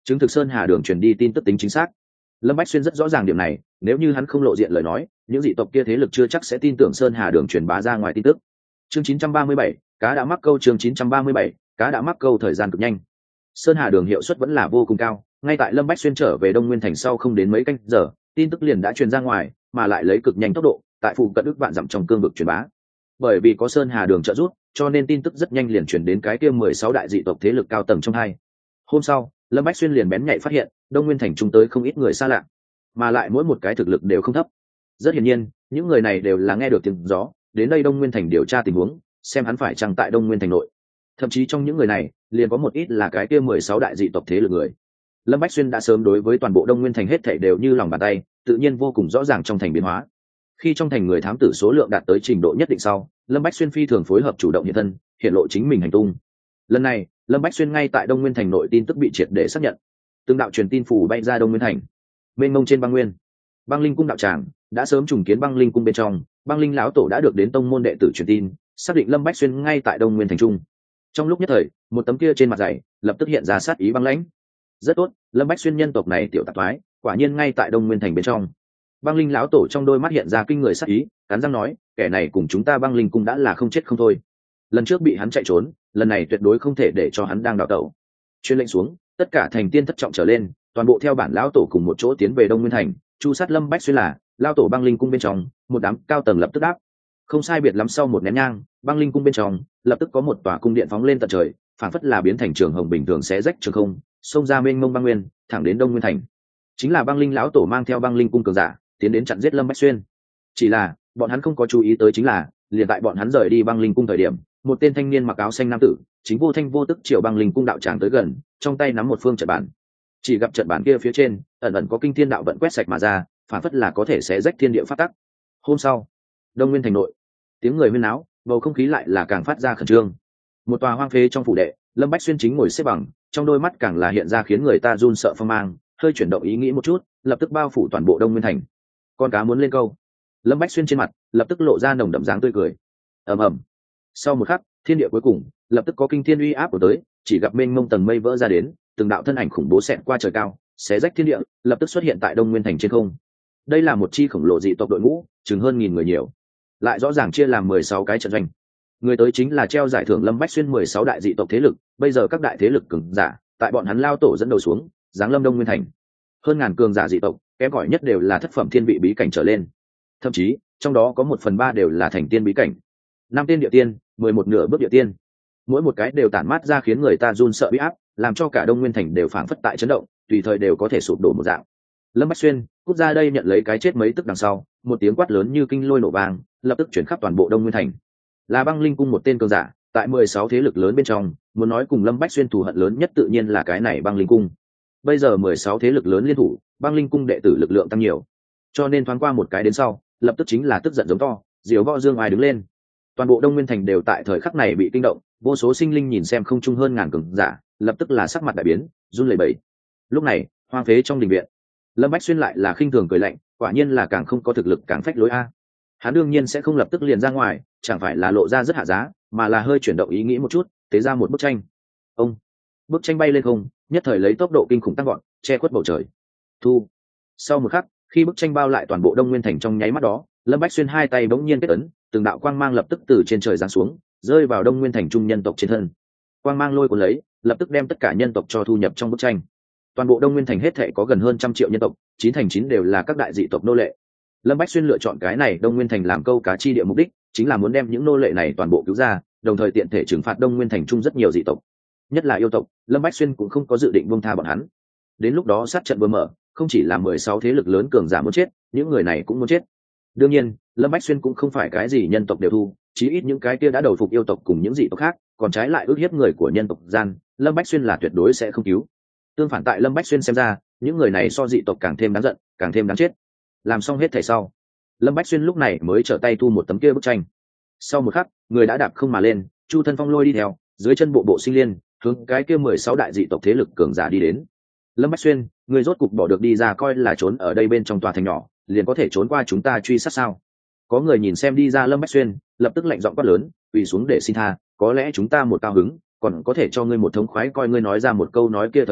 chứng thực Sơn Hà Đường truyền đi tin tức tính chính xác. Lâm Bách Xuyên rất rõ ràng điểm này, nếu như hắn không lộ diện lời nói, những dị tộc kia thế lực chưa chắc sẽ tin tưởng Sơn Hà Đường truyền bá ra ngoài tin tức. Chương 937, cá đã mắc câu. Chương 937, cá đã mắc câu. Thời gian cực nhanh, Sơn Hà Đường hiệu suất vẫn là vô cùng cao. Ngay tại Lâm Bách Xuyên trở về Đông Nguyên Thành sau không đến mấy canh giờ, tin tức liền đã truyền ra ngoài, mà lại lấy cực nhanh tốc độ, tại phụ cận ước vạn dặm trong cương vực truyền bá. Bởi vì có Sơn Hà Đường trợ giúp, cho nên tin tức rất nhanh liền truyền đến cái kia 16 đại dị tộc thế lực cao tầng trong hai. Hôm sau, Lâm Bách Xuyên liền bén nhạy phát hiện, Đông Nguyên Thành trung tới không ít người xa lạ, mà lại mỗi một cái thực lực đều không thấp. Rất hiển nhiên, những người này đều là nghe được tiếng gió, đến đây Đông Nguyên Thành điều tra tình huống, xem hắn phải chăng tại Đông Nguyên Thành nội. Thậm chí trong những người này, liền có một ít là cái kia 16 đại dị tộc thế lực người. Lâm Bách Xuyên đã sớm đối với toàn bộ Đông Nguyên Thành hết thảy đều như lòng bàn tay, tự nhiên vô cùng rõ ràng trong thành biến hóa. Khi trong thành người thám tử số lượng đạt tới trình độ nhất định sau, Lâm Bách Xuyên phi thường phối hợp chủ động hiện thân, hiện lộ chính mình hành tung. Lần này, Lâm Bách Xuyên ngay tại Đông Nguyên Thành nội tin tức bị triệt để xác nhận. Từng đạo truyền tin phủ bay ra Đông Nguyên Thành. Mênh mông trên băng nguyên, Băng Linh cung đạo tràng đã sớm trùng kiến Băng Linh cung bên trong, Băng Linh lão tổ đã được đến tông môn đệ tử truyền tin, xác định Lâm Bách Xuyên ngay tại Đông Nguyên Thành trung. Trong lúc nhất thời, một tấm kia trên mặt dày lập tức hiện ra sát ý băng lãnh. Rất tốt, Lâm Bách Xuyên nhân tộc này tiểu tạp thoái, quả nhiên ngay tại Đông Nguyên Thành bên trong. Băng Linh lão tổ trong đôi mắt hiện ra kinh người sát ý, cắn răng nói, kẻ này cùng chúng ta Băng Linh cung đã là không chết không thôi. Lần trước bị hắn chạy trốn, lần này tuyệt đối không thể để cho hắn đang đào tẩu. Chuyên lệnh xuống, tất cả thành tiên thất trọng trở lên, toàn bộ theo bản lão tổ cùng một chỗ tiến về Đông Nguyên Thành, chu sát Lâm Bách Xuyên là lão tổ Băng Linh cung bên trong, một đám cao tầng lập tức đáp. Không sai biệt lắm sau một nén nhang, Băng Linh cung bên trong lập tức có một tòa cung điện phóng lên tận trời, phản phất là biến thành trường hồng bình thường xé rách trường không, xông ra mênh mông băng nguyên, thẳng đến Đông Nguyên Thành. Chính là Băng Linh lão tổ mang theo Băng Linh cung cường giả, tiến đến chặn giết Lâm Bách Xuyên. Chỉ là, bọn hắn không có chú ý tới chính là, liền tại bọn hắn rời đi Băng Linh cung thời điểm, một tên thanh niên mặc áo xanh nam tử, chính vô thanh vô tức chiều Băng Linh cung đạo tràng tới gần, trong tay nắm một phương trận bản. Chỉ gặp trận bản kia phía trên, ẩn ẩn có kinh thiên đạo vận quét sạch mà ra, phản phất là có thể xé rách thiên địa pháp tắc. Hôm sau, Đông Nguyên Thành nội, tiếng người huyên náo, bầu không khí lại là càng phát ra khẩn trương. Một tòa hoang phế trong phủ đệ, Lâm Bách Xuyên chính ngồi xếp bằng, trong đôi mắt càng là hiện ra khiến người ta run sợ phong mang, hơi chuyển động ý nghĩ một chút, lập tức bao phủ toàn bộ Đông Nguyên Thành. Con cá muốn lên câu. Lâm Bách Xuyên trên mặt lập tức lộ ra nồng đậm dáng tươi cười. Ầm ầm. Sau một khắc, thiên địa cuối cùng lập tức có kinh thiên uy áp của tới, chỉ gặp mênh mông tầng mây vỡ ra đến, từng đạo thân ảnh khủng bố xẹt qua trời cao, xé rách thiên địa, lập tức xuất hiện tại Đông Nguyên Thành trên không. Đây là một chi khổng lồ dị tộc đội ngũ, chừng hơn 1000 người nhiều, lại rõ ràng chia làm 16 cái trận doanh. Người tới chính là treo giải thưởng Lâm Bách Xuyên 16 đại dị tộc thế lực, bây giờ các đại thế lực cường giả, tại bọn hắn lao tổ dẫn đầu xuống, giáng lâm Đông Nguyên Thành. Hơn ngàn cường giả dị tộc, kém cỏi nhất đều là thất phẩm thiên vị bí cảnh trở lên. Thậm chí, trong đó có 1/3 đều là thành tiên bí cảnh. 5 tên địa tiên, 11 nửa bước địa tiên. Mỗi một cái đều tản mát ra khiến người ta run sợ uy áp, làm cho cả Đông Nguyên Thành đều phảng phất tại chấn động, tùy thời đều có thể sụp đổ một dạng. Lâm Bách Xuyên cút ra đây nhận lấy cái chết mấy tức đằng sau, một tiếng quát lớn như kinh lôi nổ vang, lập tức chuyển khắp toàn bộ Đông Nguyên Thành. Là Băng Linh cung một tên cường giả, tại 16 thế lực lớn bên trong, muốn nói cùng Lâm Bách Xuyên thù hận lớn nhất tự nhiên là cái này Băng Linh cung. Bây giờ 16 thế lực lớn liên thủ, Băng Linh cung đệ tử lực lượng tăng nhiều, cho nên thoáng qua một cái đến sau, lập tức chính là tức giận giống to, diều võ dương ai đứng lên. Toàn bộ Đông Nguyên Thành đều tại thời khắc này bị kinh động, vô số sinh linh nhìn xem không trung hơn ngàn cường giả, lập tức là sắc mặt đại biến, run lẩy bẩy. Lúc này, hoang phế trong đình viện, Lâm Bách Xuyên lại là khinh thường cười lạnh, quả nhiên là càng không có thực lực càng phách lối a. Hắn đương nhiên sẽ không lập tức liền ra ngoài, chẳng phải là lộ ra rất hạ giá, mà là hơi chuyển động ý nghĩ một chút, tế ra một bức tranh. Ông, bức tranh bay lên không, nhất thời lấy tốc độ kinh khủng tăng gọn, che khuất bầu trời. Thu. Sau một khắc, khi bức tranh bao lại toàn bộ Đông Nguyên Thành trong nháy mắt đó, Lâm Bách Xuyên hai tay bỗng nhiên kết ấn, từng đạo quang mang lập tức từ trên trời giáng xuống, rơi vào Đông Nguyên Thành trung nhân tộc trên thân. Quang mang lôi cuốn lấy, lập tức đem tất cả nhân tộc cho thu nhập trong bức tranh. Toàn bộ Đông Nguyên Thành hết thảy có gần hơn 100 triệu nhân tộc, 9 thành 9 đều là các đại dị tộc nô lệ. Lâm Bách Xuyên lựa chọn cái này Đông Nguyên Thành làm câu cá chi địa, mục đích chính là muốn đem những nô lệ này toàn bộ cứu ra, đồng thời tiện thể trừng phạt Đông Nguyên Thành trung rất nhiều dị tộc, nhất là yêu tộc. Lâm Bách Xuyên cũng không có dự định buông tha bọn hắn. Đến lúc đó sát trận vừa mở, không chỉ là 16 thế lực lớn cường giả muốn chết, những người này cũng muốn chết. Đương nhiên, Lâm Bách Xuyên cũng không phải cái gì nhân tộc đều thu, chí ít những cái kia đã đầu phục yêu tộc cùng những dị tộc khác, còn trái lại ức hiếp người của nhân tộc gian, Lâm Bách Xuyên là tuyệt đối sẽ không cứu. Tương phản, tại Lâm Bách Xuyên xem ra, những người này so dị tộc càng thêm đáng giận, càng thêm đáng chết. Làm xong hết thảy sau, Lâm Bách Xuyên lúc này mới trở tay thu một tấm kia bức tranh. Sau một khắc, người đã đạp không mà lên, Chu Thân Phong lôi đi theo, dưới chân bộ bộ sinh liên, hướng cái kia 16 đại dị tộc thế lực cường giả đi đến. Lâm Bách Xuyên, người rốt cục bỏ được đi ra, coi là trốn ở đây bên trong tòa thành nhỏ, liền có thể trốn qua chúng ta truy sát sao? Có người nhìn xem đi ra Lâm Bách Xuyên, lập tức lạnh giọng quát lớn, quỳ xuống để xin tha, có lẽ chúng ta một cao hứng, còn có thể cho ngươi một thống khoái. Coi ngươi nói ra một câu nói kia thời điểm,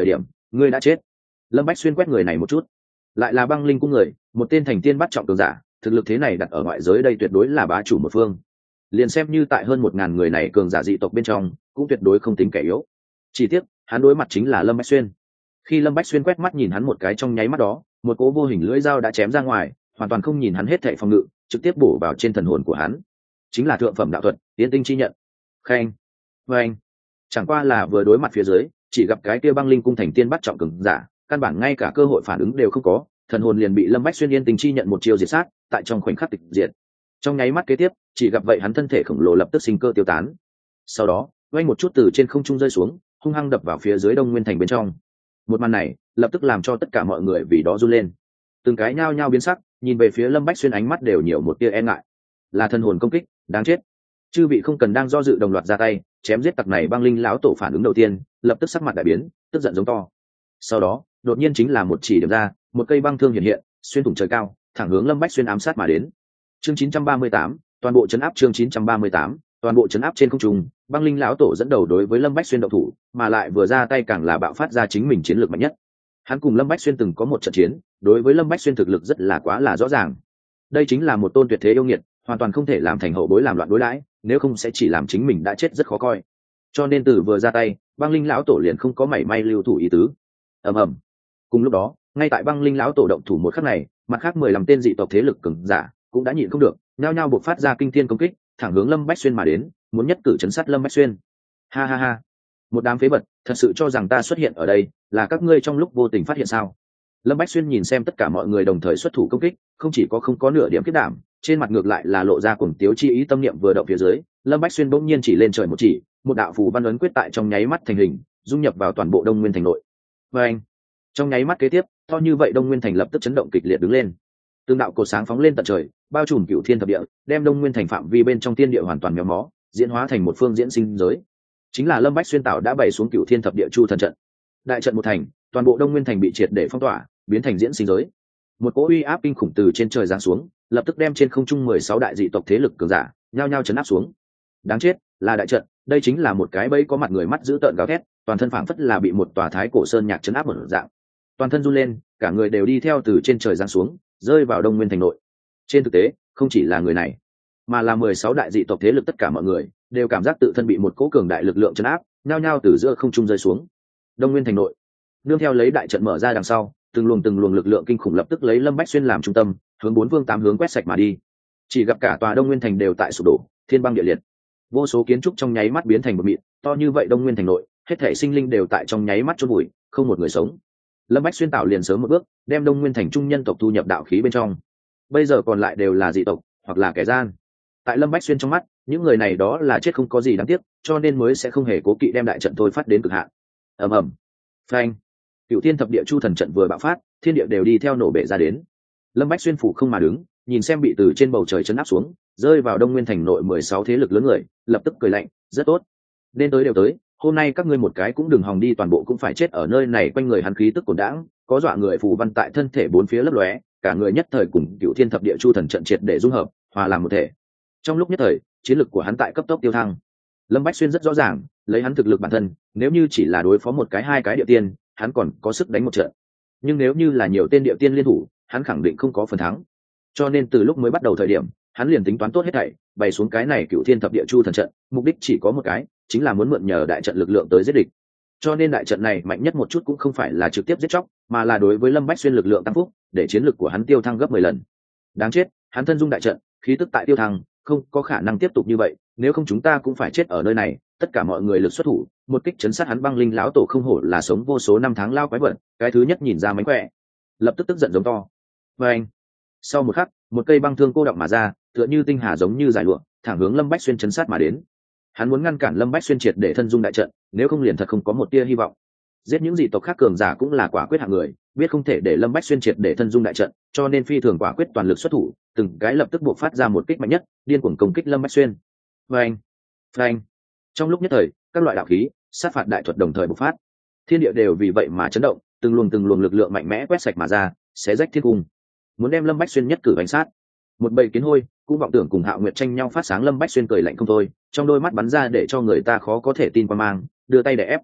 Ngươi đã chết. Lâm Bách Xuyên quét người này một chút, lại là băng linh cung người, một tên thành tiên bắt trọng cường giả, thực lực thế này đặt ở ngoại giới đây tuyệt đối là bá chủ một phương. Liền xem như tại hơn 1000 người này cường giả dị tộc bên trong, cũng tuyệt đối không tính kẻ yếu. Chỉ tiếc, hắn đối mặt chính là Lâm Bách Xuyên. Khi Lâm Bách Xuyên quét mắt nhìn hắn một cái trong nháy mắt đó, một cỗ vô hình lưỡi dao đã chém ra ngoài, hoàn toàn không nhìn hắn hết thảy phòng ngự, trực tiếp bổ vào trên thần hồn của hắn. Chính là thượng phẩm đạo thuật, Tiên Tinh chi nhận. Khen. Vâng. Chẳng qua là vừa đối mặt phía dưới, chỉ gặp cái kia băng linh cung thành tiên bắt trọng cường giả, căn bản ngay cả cơ hội phản ứng đều không có, thần hồn liền bị Lâm Bách Xuyên Yên Tình chi nhận một chiêu diệt sát, tại trong khoảnh khắc tịch diệt. Trong nháy mắt kế tiếp, chỉ gặp vậy hắn thân thể khổng lồ lập tức sinh cơ tiêu tán. Sau đó, vang một chút từ trên không trung rơi xuống, hung hăng đập vào phía dưới Đông Nguyên thành bên trong. Một màn này, lập tức làm cho tất cả mọi người vì đó run lên. Từng cái nhao nhao biến sắc, nhìn về phía Lâm Bách Xuyên ánh mắt đều nhiều một tia e ngại. Là thần hồn công kích, đáng chết. Chư vị không cần đang do dự đồng loạt ra tay, chém giết tặc này. Băng linh lão tổ phản ứng đầu tiên, lập tức sắc mặt đại biến, tức giận giống to. Sau đó, đột nhiên chính là một chỉ điểm ra, một cây băng thương hiện hiện, xuyên thủng trời cao, thẳng hướng Lâm Bách Xuyên ám sát mà đến. Chương 938, toàn bộ trấn áp. Chương 938, toàn bộ trấn áp. Trên không trung, băng linh lão tổ dẫn đầu đối với Lâm Bách Xuyên động thủ, mà lại vừa ra tay càng là bạo phát ra chính mình chiến lược mạnh nhất. Hắn cùng Lâm Bách Xuyên từng có một trận chiến, đối với Lâm Bách Xuyên thực lực rất là quá là rõ ràng. Đây chính là một tôn tuyệt thế yêu nghiệt, hoàn toàn không thể làm thành hậu bối làm loạn đối đãi, nếu không sẽ chỉ làm chính mình đã chết rất khó coi. Cho nên từ vừa ra tay, băng linh lão tổ liền không có mảy may lưu thủ ý tứ. Ầm ầm. Cùng lúc đó, ngay tại băng linh lão tổ động thủ một khắc này, mặt khác 15 tên dị tộc thế lực cường giả cũng đã nhịn không được, nhao nhao buộc phát ra kinh thiên công kích, thẳng hướng Lâm Bách Xuyên mà đến, muốn nhất cử chấn sát Lâm Bách Xuyên. Ha ha ha, một đám phế vật, thật sự cho rằng ta xuất hiện ở đây là các ngươi trong lúc vô tình phát hiện sao? Lâm Bách Xuyên nhìn xem tất cả mọi người đồng thời xuất thủ công kích, không chỉ có không có nửa điểm kết đảm, trên mặt ngược lại là lộ ra cuồng tiếu chi ý. Tâm niệm vừa động phía dưới, Lâm Bách Xuyên bỗng nhiên chỉ lên trời một chỉ, một đạo phù văn ấn quyết tại trong nháy mắt thành hình, dung nhập vào toàn bộ Đông Nguyên thành nội. Và anh, trong nháy mắt kế tiếp, to như vậy Đông Nguyên thành lập tức chấn động kịch liệt đứng lên. Tương đạo cột sáng phóng lên tận trời, bao trùm cửu thiên thập địa, đem Đông Nguyên thành phạm vi bên trong thiên địa hoàn toàn méo mó, diễn hóa thành một phương diễn sinh giới. Chính là Lâm Bách Xuyên tạo đã bày xuống cửu thiên thập địa chu thần trận. Đại trận một thành, toàn bộ Đông Nguyên thành bị triệt để phong tỏa, biến thành diễn sinh giới. Một cỗ uy áp kinh khủng từ trên trời giáng xuống, lập tức đem trên không trung 16 đại dị tộc thế lực cường giả nhao nhao chấn áp xuống. Đáng chết, là đại trận, đây chính là một cái bẫy có mặt người mắt dữ tợn gào thét, toàn thân phảng phất là bị một tòa thái cổ sơn nhạc chấn áp một dạng. Toàn thân run lên, cả người đều đi theo từ trên trời giáng xuống, rơi vào Đông Nguyên thành nội. Trên thực tế, không chỉ là người này, mà là 16 đại dị tộc thế lực, tất cả mọi người đều cảm giác tự thân bị một cỗ cường đại lực lượng chấn áp, nhao nhao từ giữa không trung rơi xuống. Đông Nguyên thành nội, nương theo lấy đại trận mở ra đằng sau, từng luồng lực lượng kinh khủng lập tức lấy Lâm Bách Xuyên làm trung tâm, hướng bốn phương tám hướng quét sạch mà đi. Chỉ gặp cả tòa Đông Nguyên thành đều tại sụp đổ, thiên băng địa liệt, vô số kiến trúc trong nháy mắt biến thành một mịn, to như vậy Đông Nguyên thành nội, hết thảy sinh linh đều tại trong nháy mắt chôn vùi, không một người sống. Lâm Bách Xuyên tạo liền sớm một bước, đem Đông Nguyên thành trung nhân tộc thu nhập đạo khí bên trong. Bây giờ còn lại đều là dị tộc hoặc là kẻ gian. Tại Lâm Bách Xuyên trong mắt, những người này đó là chết không có gì đáng tiếc, cho nên mới sẽ không hề cố kỵ đem đại trận thôi phát đến cực hạn. Ầm ầm. Phanh. Cửu thiên thập địa chu thần trận vừa bạo phát, thiên địa đều đi theo nổ bể ra đến. Lâm Bách Xuyên phủ không mà đứng, nhìn xem bị từ trên bầu trời chấn áp xuống, rơi vào Đông Nguyên thành nội 16 thế lực lớn người, lập tức cười lạnh, rất tốt, nên tới đều tới, hôm nay các ngươi một cái cũng đừng hòng đi, toàn bộ cũng phải chết ở nơi này. Quanh người hắn khí tức cuồn đãng, có dọa người phù văn tại thân thể bốn phía lấp lóe, cả người nhất thời cùng Cửu thiên thập địa chu thần trận triệt để dung hợp, hòa làm một thể. Trong lúc nhất thời, chiến lực của hắn tại cấp tốc tiêu thăng. Lâm Bách Xuyên rất rõ ràng, lấy hắn thực lực bản thân, nếu như chỉ là đối phó một cái hai cái địa tiên, hắn còn có sức đánh một trận, nhưng nếu như là nhiều tên địa tiên liên thủ, hắn khẳng định không có phần thắng. Cho nên từ lúc mới bắt đầu thời điểm, hắn liền tính toán tốt hết thảy, bày xuống cái này Cửu thiên thập địa chu thần trận, mục đích chỉ có một cái, chính là muốn mượn nhờ đại trận lực lượng tới giết địch. Cho nên đại trận này mạnh nhất một chút cũng không phải là trực tiếp giết chóc, mà là đối với Lâm Bách Xuyên lực lượng tăng phúc, để chiến lực của hắn tiêu thăng gấp 10 lần. Đáng chết, hắn thân dung đại trận, khí tức tại tiêu thăng, không có khả năng tiếp tục như vậy, nếu không chúng ta cũng phải chết ở nơi này. Tất cả mọi người lực xuất thủ, một kích chấn sát hắn. Băng linh lão tổ không hổ là sống vô số năm tháng lao quái vật, cái thứ nhất nhìn ra mánh khỏe, lập tức tức giận giống to. Và anh, sau một khắc, một cây băng thương cô đọng mà ra, tựa như tinh hà giống như giải lụa, thẳng hướng Lâm Bách Xuyên chấn sát mà đến. Hắn muốn ngăn cản Lâm Bách Xuyên triệt để thân dung đại trận, nếu không liền thật không có một tia hy vọng. Giết những dị tộc khác cường giả cũng là quả quyết hạng người, biết không thể để Lâm Bách Xuyên triệt để thân dung đại trận, cho nên phi thường quả quyết toàn lực xuất thủ, từng cái lập tức buộc phát ra một kích mạnh nhất, điên cuồng công kích Lâm Bách Xuyên. Và anh, trong lúc nhất thời, các loại đạo khí, sát phạt đại thuật đồng thời bộc phát, thiên địa đều vì vậy mà chấn động, từng luồng lực lượng mạnh mẽ quét sạch mà ra, xé rách thiên cung, muốn đem Lâm Bách Xuyên nhất cử bánh sát. Một bầy kiến hôi cũng vọng tưởng cùng Hạo Nguyệt tranh nhau phát sáng. Lâm Bách Xuyên cười lạnh không thôi, trong đôi mắt bắn ra để cho người ta khó có thể tin qua mang, đưa tay để ép.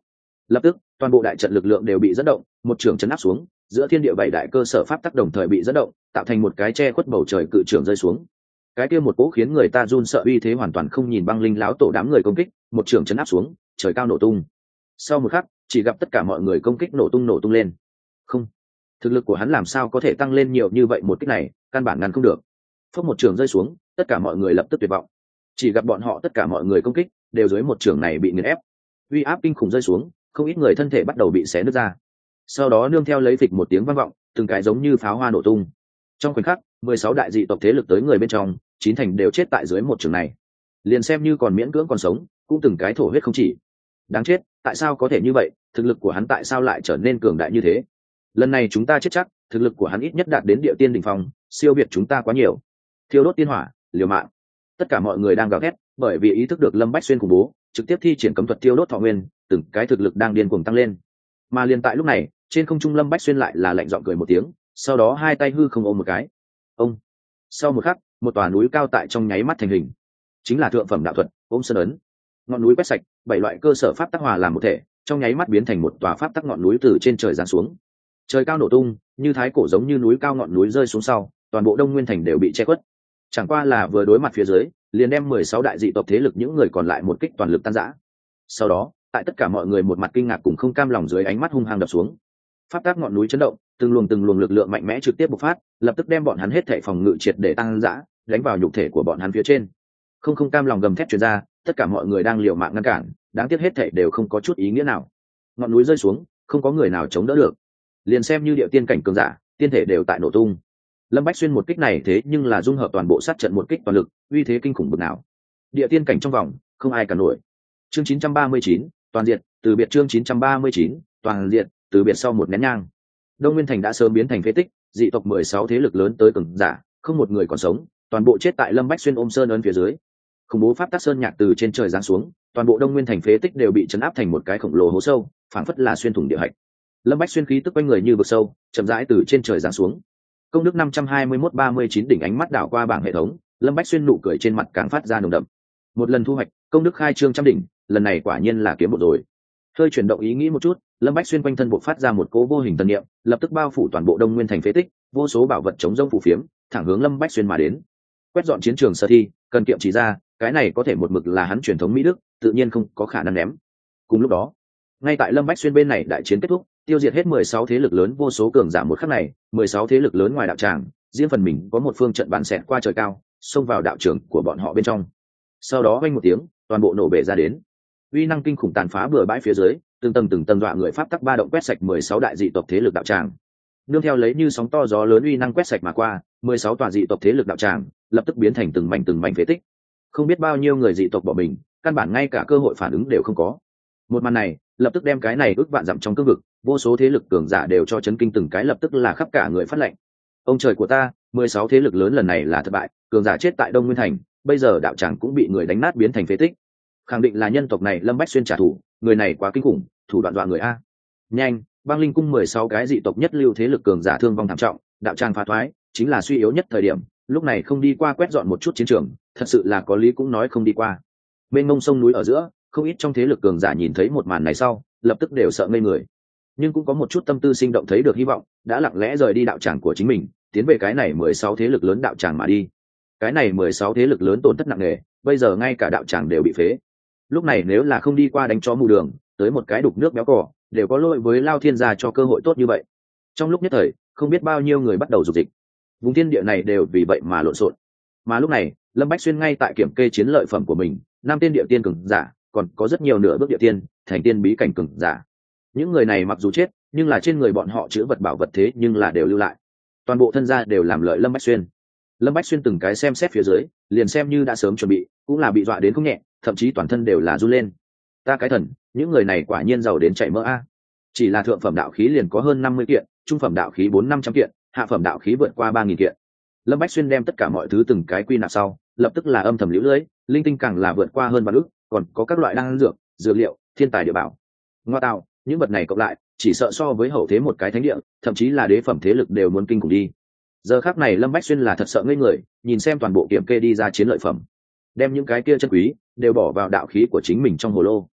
Lập tức toàn bộ đại trận lực lượng đều bị dẫn động, một trường chấn áp xuống, giữa thiên địa bảy đại cơ sở pháp tắc đồng thời bị dẫn động, tạo thành một cái che khuất bầu trời cự trường rơi xuống. Cái kia một cỗ khiến người ta run sợ uy thế hoàn toàn không nhìn băng linh láo tổ đám người công kích, một trường chấn áp xuống, trời cao nổ tung. Sau một khắc, chỉ gặp tất cả mọi người công kích nổ tung lên. Không, thực lực của hắn làm sao có thể tăng lên nhiều như vậy, một kích này căn bản ngăn không được. Phốc một trường rơi xuống, tất cả mọi người lập tức tuyệt vọng. Chỉ gặp bọn họ tất cả mọi người công kích đều dưới một trường này bị nghiền ép, uy áp kinh khủng rơi xuống, không ít người thân thể bắt đầu bị xé nứt ra. Sau đó nương theo lấy phịch một tiếng vang vọng, từng cái giống như pháo hoa nổ tung. Trong khoảnh khắc, 16 đại dị tộc thế lực tới người bên trong, 9 thành đều chết tại dưới một trường này. Liền xem như còn miễn cưỡng còn sống, cũng từng cái thổ huyết không chỉ. Đáng chết, tại sao có thể như vậy, thực lực của hắn tại sao lại trở nên cường đại như thế? Lần này chúng ta chết chắc, thực lực của hắn ít nhất đạt đến địa tiên đỉnh phong, siêu việt chúng ta quá nhiều. Thiêu đốt tiên hỏa, liều mạng. Tất cả mọi người đang gào thét, bởi vì ý thức được Lâm Bách Xuyên khủng bố, trực tiếp thi triển cấm thuật thiêu đốt thọ nguyên, từng cái thực lực đang điên cuồng tăng lên. Mà liền tại lúc này, trên không trung Lâm Bách Xuyên lại là lạnh giọng cười một tiếng, sau đó hai tay hư không ôm một cái. Ông. Sau một khắc, một tòa núi cao tại trong nháy mắt thành hình, chính là thượng phẩm đạo thuật ôm sơn ấn. Ngọn núi quét sạch, 7 loại cơ sở pháp tắc hòa làm một thể, trong nháy mắt biến thành một tòa pháp tắc ngọn núi từ trên trời giáng xuống. Trời cao nổ tung, như thái cổ giống như núi cao ngọn núi rơi xuống sau, toàn bộ Đông Nguyên thành đều bị che khuất. Chẳng qua là vừa đối mặt phía dưới, liền đem 16 đại dị tộc thế lực những người còn lại một kích toàn lực tan rã. Sau đó, tại tất cả mọi người một mặt kinh ngạc cùng không cam lòng dưới ánh mắt hung hăng đập xuống. Pháp tắc ngọn núi chấn động, từng luồng lực lượng mạnh mẽ trực tiếp bộc phát, lập tức đem bọn hắn hết thảy phòng ngự triệt để tăng dã, đánh vào nhục thể của bọn hắn phía trên. Không cam lòng gầm thét truyền ra, tất cả mọi người đang liều mạng ngăn cản, đáng tiếc hết thảy đều không có chút ý nghĩa nào. Ngọn núi rơi xuống, không có người nào chống đỡ được. Liền xem như địa tiên cảnh cường giả, tiên thể đều tại nổ tung. Lâm Bách Xuyên một kích này thế nhưng là dung hợp toàn bộ sát trận một kích toàn lực, uy thế kinh khủng bực nào. Địa tiên cảnh trong vòng, không ai cả nổi. Chương 939, toàn diện, từ biệt chương 939, toàn diện, từ biệt sau một nén nhang. Đông Nguyên thành đã sớm biến thành phế tích, dị tộc 16 thế lực lớn tới cường giả, không một người còn sống, toàn bộ chết tại Lâm Bách Xuyên ôm sơn ấn phía dưới. Khủng bố pháp tắc sơn nhạc từ trên trời giáng xuống, toàn bộ Đông Nguyên thành phế tích đều bị chấn áp thành một cái khổng lồ hố sâu, phảng phất là xuyên thủng địa hạch. Lâm Bách Xuyên khí tức quanh người như vực sâu, chậm rãi từ trên trời giáng xuống. Công đức 521-39 đỉnh ánh mắt đảo qua bảng hệ thống, Lâm Bách Xuyên nụ cười trên mặt càng phát ra nồng đậm. Một lần thu hoạch, công đức khai trương trăm đỉnh, lần này quả nhiên là kiếm một rồi. Hơi chuyển động ý nghĩ một chút, Lâm Bách Xuyên quanh thân bộc phát ra một cỗ vô hình thần niệm, lập tức bao phủ toàn bộ Đông Nguyên thành phế tích, vô số bảo vật chống rông phù phiếm, thẳng hướng Lâm Bách Xuyên mà đến. Quét dọn chiến trường sơ thi, cần kiệm chỉ ra, cái này có thể một mực là hắn truyền thống Mỹ Đức, tự nhiên không có khả năng ném. Cùng lúc đó, ngay tại Lâm Bách Xuyên bên này đại chiến kết thúc, tiêu diệt hết 16 thế lực lớn vô số cường giả một khắc này, 16 thế lực lớn ngoài đạo tràng, riêng phần mình có một phương trận bàn xẹt qua trời cao, xông vào đạo trường của bọn họ bên trong. Sau đó vang một tiếng, toàn bộ nổ bể ra đến. Uy năng kinh khủng tàn phá bừa bãi phía dưới, từng tầng dọa người pháp tắc ba động quét sạch 16 đại dị tộc thế lực đạo tràng. Nương theo lấy như sóng to gió lớn uy năng quét sạch mà qua, 16 tòa dị tộc thế lực đạo tràng lập tức biến thành từng mảnh phế tích. Không biết bao nhiêu người dị tộc bỏ mình, căn bản ngay cả cơ hội phản ứng đều không có. Một màn này, lập tức đem cái này ước vạn dặm trong cương vực, vô số thế lực cường giả đều cho chấn kinh, từng cái lập tức là khắp cả người phát lệnh. Ông trời của ta, 16 thế lực lớn lần này là thất bại, cường giả chết tại Đông Nguyên thành, bây giờ đạo tràng cũng bị người đánh nát biến thành phế tích. Khẳng định là nhân tộc này Lâm Bách Xuyên trả thù, người này quá kinh khủng, thủ đoạn dọa người a. Nhanh, băng linh cung 16 cái dị tộc nhất lưu thế lực cường giả thương vong thảm trọng, đạo tràng phá thoái, chính là suy yếu nhất thời điểm, lúc này không đi qua quét dọn một chút chiến trường, thật sự là có lý cũng nói không đi qua. Bên ngông sông núi ở giữa, không ít trong thế lực cường giả nhìn thấy một màn này sau, lập tức đều sợ ngây người. Nhưng cũng có một chút tâm tư sinh động thấy được hy vọng, đã lặng lẽ rời đi đạo tràng của chính mình, tiến về cái này 16 thế lực lớn đạo tràng mà đi. Cái này 16 thế lực lớn tổn thất nặng nề, bây giờ ngay cả đạo tràng đều bị phế. Lúc này nếu là không đi qua đánh chó mù đường, tới một cái đục nước béo cỏ, đều có lỗi với Lao Thiên gia cho cơ hội tốt như vậy. Trong lúc nhất thời, không biết bao nhiêu người bắt đầu dục dịch. Vùng thiên địa này đều vì vậy mà lộn xộn. Mà lúc này, Lâm Bách Xuyên ngay tại kiểm kê chiến lợi phẩm của mình, 5 tên địa tiên cường giả, còn có rất nhiều nửa bước địa tiên, thành tiên bí cảnh cường giả. Những người này mặc dù chết, nhưng là trên người bọn họ chữ vật bảo vật thế nhưng là đều lưu lại. Toàn bộ thân gia đều làm lợi Lâm Bách Xuyên. Lâm Bách Xuyên từng cái xem xét phía dưới, liền xem như đã sớm chuẩn bị, cũng là bị dọa đến không nhẹ, thậm chí toàn thân đều là run lên. Ta cái thần, những người này quả nhiên giàu đến chảy mỡ a. Chỉ là thượng phẩm đạo khí liền có hơn 50 kiện, trung phẩm đạo khí 400-500 kiện, hạ phẩm đạo khí vượt qua 3000 kiện. Lâm Bách Xuyên đem tất cả mọi thứ từng cái quy nạp sau, lập tức là âm thầm liễu lưỡi, linh tinh càng là vượt qua hơn vạn ức, còn có các loại đan dược, dược liệu, thiên tài địa bảo. Ngoa tạo, những vật này cộng lại, chỉ sợ so với hậu thế một cái thánh địa, thậm chí là đế phẩm thế lực đều muốn kinh khủng đi. Giờ khắc này Lâm Bách Xuyên là thật sợ ngây người, nhìn xem toàn bộ kiểm kê đi ra chiến lợi phẩm, đem những cái kia chân quý đều bỏ vào đạo khí của chính mình trong hồ lô.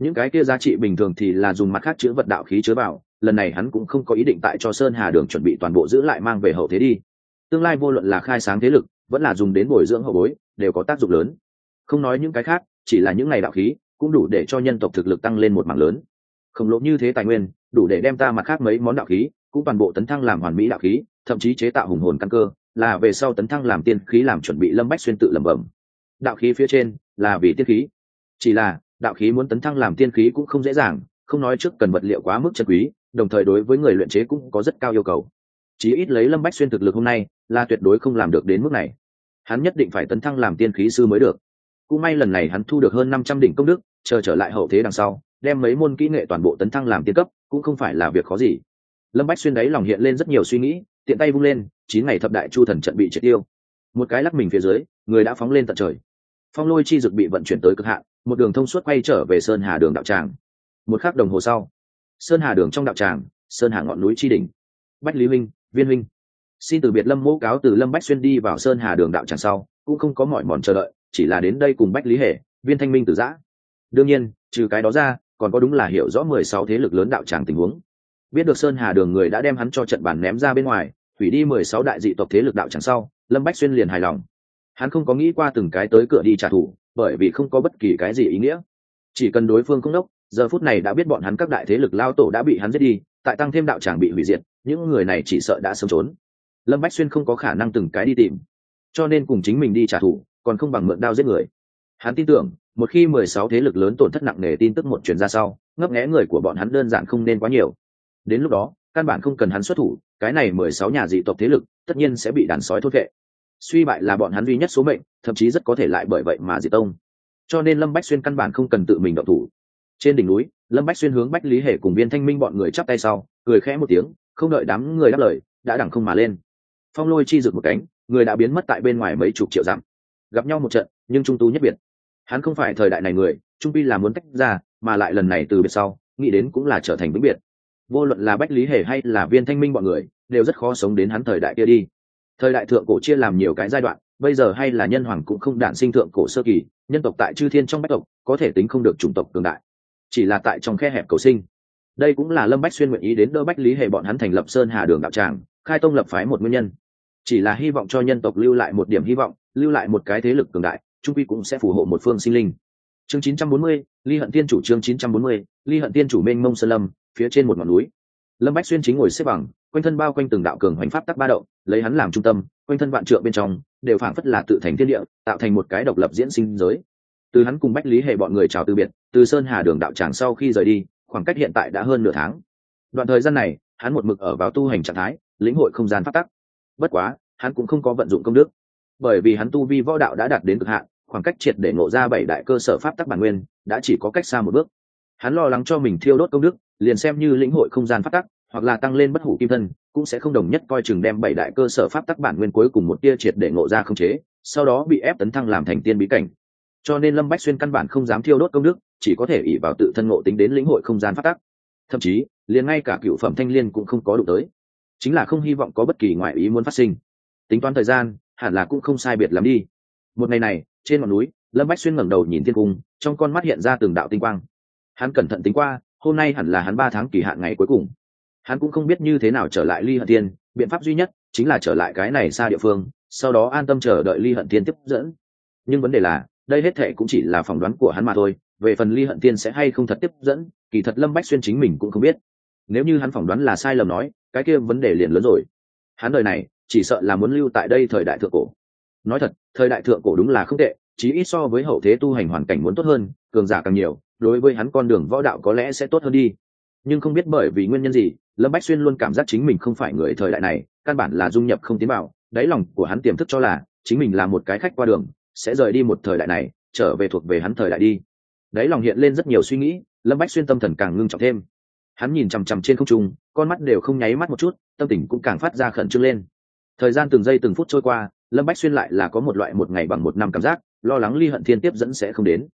những cái kia giá trị bình thường thì là dùng mặt khác chứa vật đạo khí chứa vào. Lần này hắn cũng không có ý định tại cho Sơn Hà Đường chuẩn bị toàn bộ giữ lại mang về hậu thế đi. Tương lai vô luận là khai sáng thế lực vẫn là dùng đến bồi dưỡng hậu bối đều có tác dụng lớn. Không nói những cái khác, chỉ là những ngày đạo khí cũng đủ để cho nhân tộc thực lực tăng lên một mảng lớn. Khổng lồ như thế tài nguyên đủ để đem ta mặt khác mấy món đạo khí cũng toàn bộ tấn thăng làm hoàn mỹ đạo khí, thậm chí chế tạo hùng hồn căn cơ, là về sau tấn thăng làm tiên khí làm chuẩn bị. Lâm Bách Xuyên tự lẩm bẩm. Đạo khí phía trên là vì tiên khí, chỉ là đạo khí muốn tấn thăng làm tiên khí cũng không dễ dàng, không nói trước cần vật liệu quá mức chân quý, đồng thời đối với người luyện chế cũng có rất cao yêu cầu. Chí ít lấy Lâm Bách Xuyên thực lực hôm nay là tuyệt đối không làm được đến mức này. Hắn nhất định phải tấn thăng làm tiên khí sư mới được. Cũng may lần này hắn thu được hơn 500 đỉnh công đức, chờ trở lại hậu thế đằng sau đem mấy môn kỹ nghệ toàn bộ tấn thăng làm tiên cấp cũng không phải là việc khó gì. Lâm Bách Xuyên đáy lòng hiện lên rất nhiều suy nghĩ, tiện tay vung lên 9 ngày thập đại chu thần trận bị triệt tiêu. Một cái lắc mình phía dưới, người đã phóng lên tận trời. Phong lôi chi dực bị vận chuyển tới cực hạn, một đường thông suốt quay trở về Sơn Hà Đường đạo tràng. Một khắc đồng hồ sau, Sơn Hà Đường trong đạo tràng, Sơn Hà ngọn núi chi đỉnh. Bách Lý huynh, Viên huynh, xin từ biệt. Lâm Mỗ cáo từ. Lâm Bách Xuyên đi vào Sơn Hà Đường đạo tràng sau cũng không có mỏi mòn chờ đợi, chỉ là đến đây cùng Bách Lý Hề, Viên Thanh Minh từ giã. Đương nhiên trừ cái đó ra còn có đúng là hiểu rõ 16 thế lực lớn đạo tràng tình huống. Biết được Sơn Hà Đường người đã đem hắn cho trận bàn ném ra bên ngoài, hủy đi 16 đại dị tộc thế lực đạo tràng sau, Lâm Bách Xuyên liền hài lòng. Hắn không có nghĩ qua từng cái tới cửa đi trả thù, bởi vì không có bất kỳ cái gì ý nghĩa. Chỉ cần đối phương không đốc, giờ phút này đã biết bọn hắn các đại thế lực lao tổ đã bị hắn giết đi, tại tăng thêm đạo tràng bị hủy diệt, những người này chỉ sợ đã sớm trốn. Lâm Bách Xuyên không có khả năng từng cái đi tìm, cho nên cùng chính mình đi trả thù còn không bằng mượn đao giết người. Hắn tin tưởng một khi 16 thế lực lớn tổn thất nặng nề tin tức một truyền ra sau, ngấp nghé người của bọn hắn đơn giản không nên quá nhiều. Đến lúc đó căn bản không cần hắn xuất thủ, cái này 16 nhà dị tộc thế lực tất nhiên sẽ bị đàn sói thốt vệ. Suy bại là bọn hắn duy nhất số mệnh, thậm chí rất có thể lại bởi vậy mà diệt tông. Cho nên Lâm Bách Xuyên căn bản không cần tự mình động thủ. Trên đỉnh núi, Lâm Bách Xuyên hướng Bách Lý Hề cùng Viên Thanh Minh bọn người chắp tay sau, cười khẽ một tiếng, không đợi đám người đáp lời, đã đằng không mà lên. Phong lôi chi rực một cánh, người đã biến mất tại bên ngoài mấy chục triệu dặm. Gặp nhau một trận, nhưng trung tú nhất biệt. Hắn không phải thời đại này người, trung pi là muốn tách ra, mà lại lần này từ biệt sau, nghĩ đến cũng là trở thành vĩnh biệt. Vô luận là Bách Lý Hề hay là Viên Thanh Minh bọn người, đều rất khó sống đến hắn thời đại kia đi. Thời đại thượng cổ chia làm nhiều cái giai đoạn, bây giờ hay là nhân hoàng cũng không đản sinh thượng cổ sơ kỳ, nhân tộc tại chư thiên trong bách tộc có thể tính không được chủng tộc cường đại, chỉ là tại trong khe hẹp cầu sinh. Đây cũng là Lâm Bách Xuyên nguyện ý đến đỡ Bách Lý Hề bọn hắn thành lập Sơn Hà Đường đạo tràng, khai tông lập phái một nguyên nhân, chỉ là hy vọng cho nhân tộc lưu lại một điểm hy vọng, lưu lại một cái thế lực cường đại, trung quy cũng sẽ phù hộ một phương sinh linh. Chương 940, Ly Hận Tiên chủ. Chương 940, Ly Hận Tiên chủ. Mênh mông sơn lâm, phía trên một ngọn núi, Lâm Bách Xuyên chính ngồi xếp bằng, quanh thân bao quanh từng đạo cường hoành pháp tắc ba động, lấy hắn làm trung tâm, quanh thân vạn trượng bên trong đều phảng phất là tự thành thiên địa, tạo thành một cái độc lập diễn sinh giới. Từ hắn cùng Bách Lý Hề bọn người chào từ biệt, từ Sơn Hà Đường đạo tràng sau khi rời đi, khoảng cách hiện tại đã hơn nửa tháng. Đoạn thời gian này, hắn một mực ở vào tu hành trạng thái, lĩnh hội không gian pháp tắc. Bất quá, hắn cũng không có vận dụng công đức, bởi vì hắn tu vi võ đạo đã đạt đến cực hạn, khoảng cách triệt để ngộ ra 7 đại cơ sở pháp tắc bản nguyên, đã chỉ có cách xa một bước. Hắn lo lắng cho mình thiêu đốt công đức, liền xem như lĩnh hội không gian pháp tắc, hoặc là tăng lên bất hủ kim thân, cũng sẽ không đồng nhất coi chừng đem 7 đại cơ sở pháp tắc bản nguyên cuối cùng một tia triệt để ngộ ra không chế, sau đó bị ép tấn thăng làm thành tiên bí cảnh. Cho nên Lâm Bách Xuyên căn bản không dám thiêu đốt công đức, chỉ có thể ỷ vào tự thân ngộ tính đến lĩnh hội không gian pháp tắc. Thậm chí, liền ngay cả cựu phẩm thanh liên cũng không có đụng tới, chính là không hy vọng có bất kỳ ngoại ý muốn phát sinh. Tính toán thời gian, hẳn là cũng không sai biệt lắm đi. Một ngày này, trên ngọn núi, Lâm Bách Xuyên ngẩng đầu nhìn thiên cung, trong con mắt hiện ra từng đạo tinh quang. Hắn cẩn thận tính qua, hôm nay hẳn là hắn 3 tháng kỳ hạn ngày cuối cùng. Hắn cũng không biết như thế nào trở lại Ly Hận Tiên, biện pháp duy nhất chính là trở lại cái này xa địa phương, sau đó an tâm chờ đợi Ly Hận Tiên tiếp dẫn. Nhưng vấn đề là, đây hết thệ cũng chỉ là phỏng đoán của hắn mà thôi, về phần Ly Hận Tiên sẽ hay không thật tiếp dẫn, kỳ thật Lâm Bách Xuyên chính mình cũng không biết. Nếu như hắn phỏng đoán là sai lầm nói, cái kia vấn đề liền lớn rồi. Hắn đời này chỉ sợ là muốn lưu tại đây thời đại thượng cổ. Nói thật, thời đại thượng cổ đúng là không tệ, chí ít so với hậu thế tu hành hoàn cảnh muốn tốt hơn, cường giả càng nhiều, đối với hắn con đường võ đạo có lẽ sẽ tốt hơn đi. Nhưng không biết bởi vì nguyên nhân gì, Lâm Bách Xuyên luôn cảm giác chính mình không phải người thời đại này, căn bản là dung nhập không tiến vào. Đáy lòng của hắn tiềm thức cho là chính mình là một cái khách qua đường, sẽ rời đi một thời đại này, trở về thuộc về hắn thời đại đi. Đáy lòng hiện lên rất nhiều suy nghĩ, Lâm Bách Xuyên tâm thần càng ngưng trọng thêm. Hắn nhìn chằm chằm trên không trung, con mắt đều không nháy mắt một chút, tâm tình cũng càng phát ra khẩn trương lên. Thời gian từng giây từng phút trôi qua, Lâm Bách Xuyên lại là có một loại một ngày bằng một năm cảm giác, lo lắng Ly Hận Thiên tiếp dẫn sẽ không đến.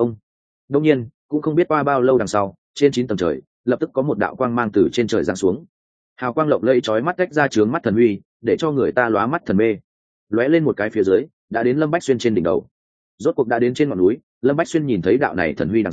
Đông nhiên, cũng không biết qua bao lâu đằng sau, trên 9 tầng trời, lập tức có một đạo quang mang từ trên trời giáng xuống. Hào quang lộng lẫy chói mắt tách ra chướng mắt thần uy, để cho người ta lóa mắt thần mê. Lóe lên một cái phía dưới, đã đến Lâm Bách Xuyên trên đỉnh đầu. Rốt cuộc đã đến trên ngọn núi, Lâm Bách Xuyên nhìn thấy đạo này thần uy đằng sau,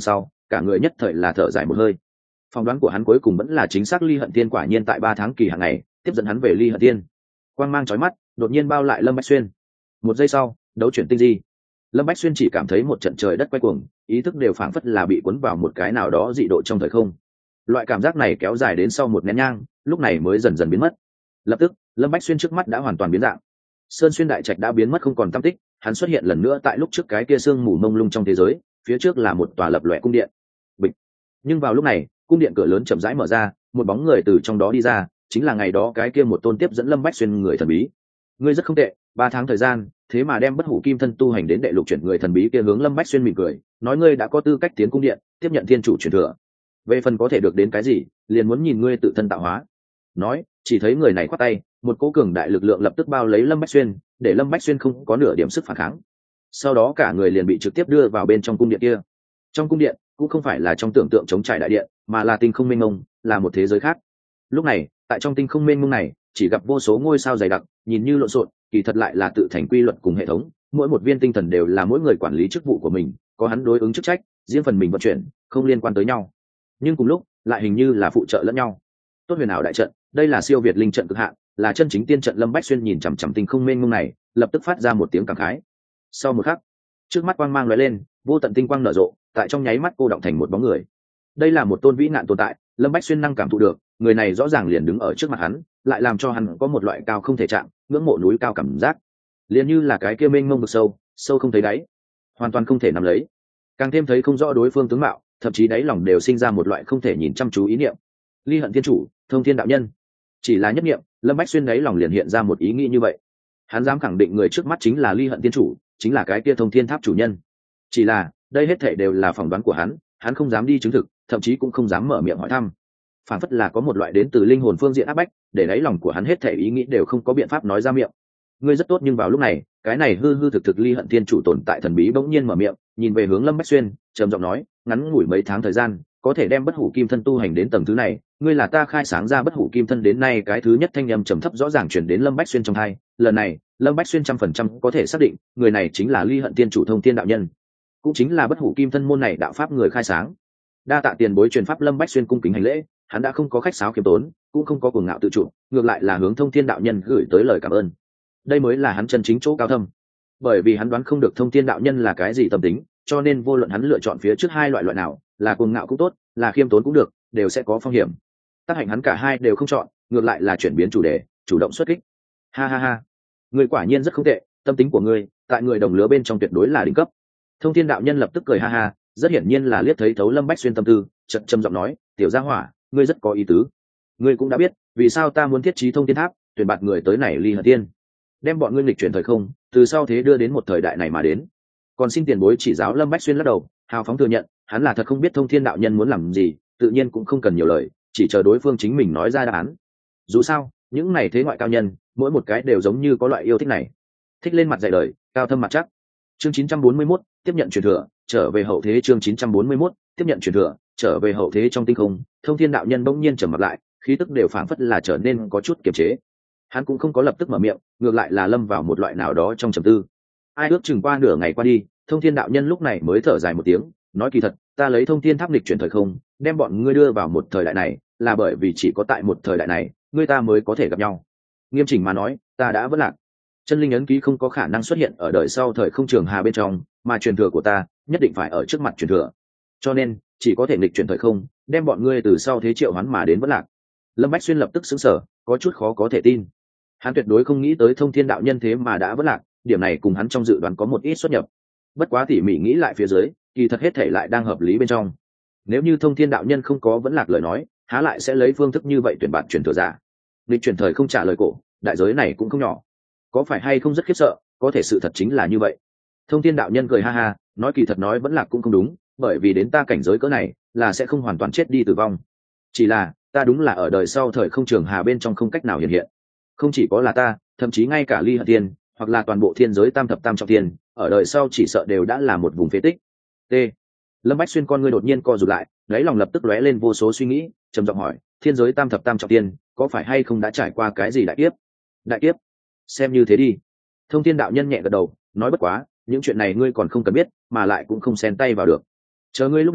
cả người nhất thời là thở dài một hơi. Phỏng đoán của hắn cuối cùng vẫn là chính xác, Ly Hận Tiên quả nhiên tại 3 tháng kỳ hàng ngày tiếp dẫn hắn về Ly Hận Tiên. Quang mang chói mắt đột nhiên bao lại Lâm Bách Xuyên. Một giây sau, đấu chuyển tinh di. Lâm Bách Xuyên chỉ cảm thấy một trận trời đất quay cuồng, ý thức đều phảng phất là bị cuốn vào một cái nào đó dị độ trong thời không. Loại cảm giác này kéo dài đến sau một nén nhang, lúc này mới dần dần biến mất. Lập tức, Lâm Bách Xuyên trước mắt đã hoàn toàn biến dạng. Sơn Xuyên đại trạch đã biến mất không còn tăm tích, hắn xuất hiện lần nữa tại lúc trước cái kia sương mù mông lung trong thế giới, phía trước là một tòa lập lòe cung điện. Bịch. Nhưng vào lúc này, cung điện cửa lớn chậm rãi mở ra, một bóng người từ trong đó đi ra, chính là ngày đó cái kia một tôn tiếp dẫn Lâm Bách Xuyên người thần bí. Ngươi rất không tệ, 3 tháng thời gian, thế mà đem bất hủ kim thân tu hành đến đệ lục chuyển, người thần bí kia hướng Lâm Bách Xuyên mỉm cười, nói ngươi đã có tư cách tiến cung điện, tiếp nhận thiên chủ truyền thừa. Về phần có thể được đến cái gì, liền muốn nhìn ngươi tự thân tạo hóa. Nói, chỉ thấy người này khoát tay, một cỗ cường đại lực lượng lập tức bao lấy Lâm Bách Xuyên, để Lâm Bách Xuyên không có nửa điểm sức phản kháng. Sau đó cả người liền bị trực tiếp đưa vào bên trong cung điện kia. Trong cung điện cũng không phải là trong tưởng tượng chống trải đại điện, mà là tinh không mênh mông, là một thế giới khác. Lúc này, tại trong tinh không mênh mông này, chỉ gặp vô số ngôi sao dày đặc, nhìn như lộn xộn, kỳ thật lại là tự thành quy luật cùng hệ thống. Mỗi một viên tinh thần đều là mỗi người quản lý chức vụ của mình, có hắn đối ứng chức trách, riêng phần mình vận chuyển, không liên quan tới nhau. Nhưng cùng lúc, lại hình như là phụ trợ lẫn nhau. Tốt huyền ảo đại trận, đây là siêu việt linh trận cực hạn, là chân chính tiên trận. Lâm Bách Xuyên nhìn chằm chằm tinh không mênh mông này, lập tức phát ra một tiếng cảm khái. Sau một khắc, trước mắt quang mang lóe lên, vô tận tinh quang nở rộ, tại trong nháy mắt cô động thành một bóng người. Đây là một tôn vĩ nạn tồn tại, Lâm Bách Xuyên năng cảm thụ được, người này rõ ràng liền đứng ở trước mặt hắn, lại làm cho hắn có một loại cao không thể chạm, ngưỡng mộ núi cao cảm giác, liền như là cái kia mênh mông vực sâu, sâu không thấy đáy, hoàn toàn không thể nắm lấy. Càng thêm thấy không rõ đối phương tướng mạo, thậm chí đáy lòng đều sinh ra một loại không thể nhìn chăm chú ý niệm. Ly Hận Thiên Chủ, Thông Thiên đạo nhân. Chỉ là nhất niệm, Lâm Bách Xuyên đáy lòng liền hiện ra một ý nghĩ như vậy. Hắn dám khẳng định người trước mắt chính là Ly Hận Thiên Chủ, chính là cái kia Thông Thiên Tháp chủ nhân. Chỉ là, đây hết thảy đều là phỏng đoán của hắn không dám đi chứng thực, thậm chí cũng không dám mở miệng hỏi thăm. Phản phất là có một loại đến từ linh hồn phương diện áp bách, để đáy lòng của hắn hết thảy ý nghĩ đều không có biện pháp nói ra miệng. Ngươi rất tốt, nhưng vào lúc này, cái này hư hư thực thực Ly Hận Thiên Chủ tồn tại thần bí bỗng nhiên mở miệng, nhìn về hướng Lâm Bách Xuyên, trầm giọng nói, ngắn ngủi mấy tháng thời gian, có thể đem bất hủ kim thân tu hành đến tầng thứ này, ngươi là ta khai sáng ra bất hủ kim thân đến nay cái thứ nhất. Thanh âm trầm thấp rõ ràng truyền đến Lâm Bách Xuyên trong tai. Lần này, Lâm Bách Xuyên 100% có thể xác định, người này chính là Ly Hận Thiên Chủ Thông Thiên đạo nhân, cũng chính là bất hủ kim thân môn này đạo pháp người khai sáng. Đa tạ tiền bối truyền pháp. Lâm Bách Xuyên cung kính hành lễ, hắn đã không có khách sáo khiêm tốn, cũng không có cuồng ngạo tự chủ, ngược lại là hướng Thông Thiên đạo nhân gửi tới lời cảm ơn. Đây mới là hắn chân chính chỗ cao thâm, bởi vì hắn đoán không được Thông Thiên đạo nhân là cái gì tâm tính, cho nên vô luận hắn lựa chọn phía trước hai loại nào, là cuồng ngạo cũng tốt, là khiêm tốn cũng được, đều sẽ có phong hiểm. Tác hạnh hắn cả hai đều không chọn, ngược lại là chuyển biến chủ đề, chủ động xuất kích. Ha ha ha, người quả nhiên rất không tệ, tâm tính của ngươi tại người đồng lứa bên trong tuyệt đối là đỉnh cấp. Thông Thiên đạo nhân lập tức cười ha ha, rất hiển nhiên là liếc thấy thấu Lâm Bách Xuyên tâm tư, chậm trầm giọng nói, tiểu gia hỏa, ngươi rất có ý tứ. Ngươi cũng đã biết vì sao ta muốn thiết trí Thông Thiên Tháp, tuyển bạt người tới này Ly Hận Tiên, đem bọn ngươi lịch chuyển thời không từ sau thế đưa đến một thời đại này mà đến. Còn xin tiền bối chỉ giáo. Lâm Bách Xuyên lắc đầu, hào phóng thừa nhận, hắn là thật không biết Thông Thiên đạo nhân muốn làm gì, tự nhiên cũng không cần nhiều lời, chỉ chờ đối phương chính mình nói ra đáp án. Dù sao, những này thế ngoại cao nhân, mỗi một cái đều giống như có loại yêu thích này, thích lên mặt dạy đời, cao thâm mặt chắc. Chương 941, tiếp nhận truyền thừa, trở về hậu thế. Chương 941, tiếp nhận truyền thừa, trở về hậu thế. Trong tinh không, Thông Thiên đạo nhân bỗng nhiên trầm mặt lại, khí tức đều phảng phất là trở nên có chút kiềm chế. Hắn cũng không có lập tức mở miệng, ngược lại là lâm vào một loại nào đó trong trầm tư. Ai ước chừng qua nửa ngày qua đi, Thông Thiên đạo nhân lúc này mới thở dài một tiếng, nói kỳ thật, ta lấy Thông Thiên Tháp lịch chuyển thời không, đem bọn ngươi đưa vào một thời đại này, là bởi vì chỉ có tại một thời đại này, ngươi ta mới có thể gặp nhau. Nghiêm chỉnh mà nói, ta đã vỡ lạc. Chân linh ấn ký không có khả năng xuất hiện ở đời sau thời không trường hà bên trong, mà truyền thừa của ta nhất định phải ở trước mặt truyền thừa. Cho nên, chỉ có thể lịch chuyển thời không, đem bọn ngươi từ sau thế triệu hoán mà đến vỡ lạc. Lâm Bách Xuyên lập tức sững sờ, có chút khó có thể tin. Hắn tuyệt đối không nghĩ tới Thông Thiên đạo nhân thế mà đã vỡ lạc, điểm này cùng hắn trong dự đoán có một ít xuất nhập. Bất quá tỉ mỉ nghĩ lại phía dưới, kỳ thật hết thể lại đang hợp lý bên trong. Nếu như Thông Thiên đạo nhân không có vẫn lạc lời nói, há lại sẽ lấy phương thức như vậy tuyển bạn truyền thừa giả. Lịch chuyển thời không trả lời cổ, đại giới này cũng không nhỏ. Có phải hay không rất khiếp sợ, có thể sự thật chính là như vậy. Thông Thiên đạo nhân cười ha ha, nói kỳ thật nói vẫn lạc cũng không đúng, bởi vì đến ta cảnh giới cỡ này là sẽ không hoàn toàn chết đi tử vong. Chỉ là ta đúng là ở đời sau thời không trường hà bên trong không cách nào hiện hiện. Không chỉ có là ta, thậm chí ngay cả Ly Hận Tiên, hoặc là toàn bộ thiên giới tam thập tam trọng thiên, ở đời sau chỉ sợ đều đã là một vùng phế tích. T. Lâm Bách Xuyên con ngươi đột nhiên co rụt lại, đáy lòng lập tức lóe lên vô số suy nghĩ, trầm giọng hỏi, thiên giới tam thập tam trọng thiên, có phải hay không đã trải qua cái gì đại kiếp? Đại kiếp? Xem như thế đi. Thông Thiên đạo nhân nhẹ gật đầu, nói bất quá, những chuyện này ngươi còn không cần biết, mà lại cũng không xen tay vào được. Chờ ngươi lúc nào,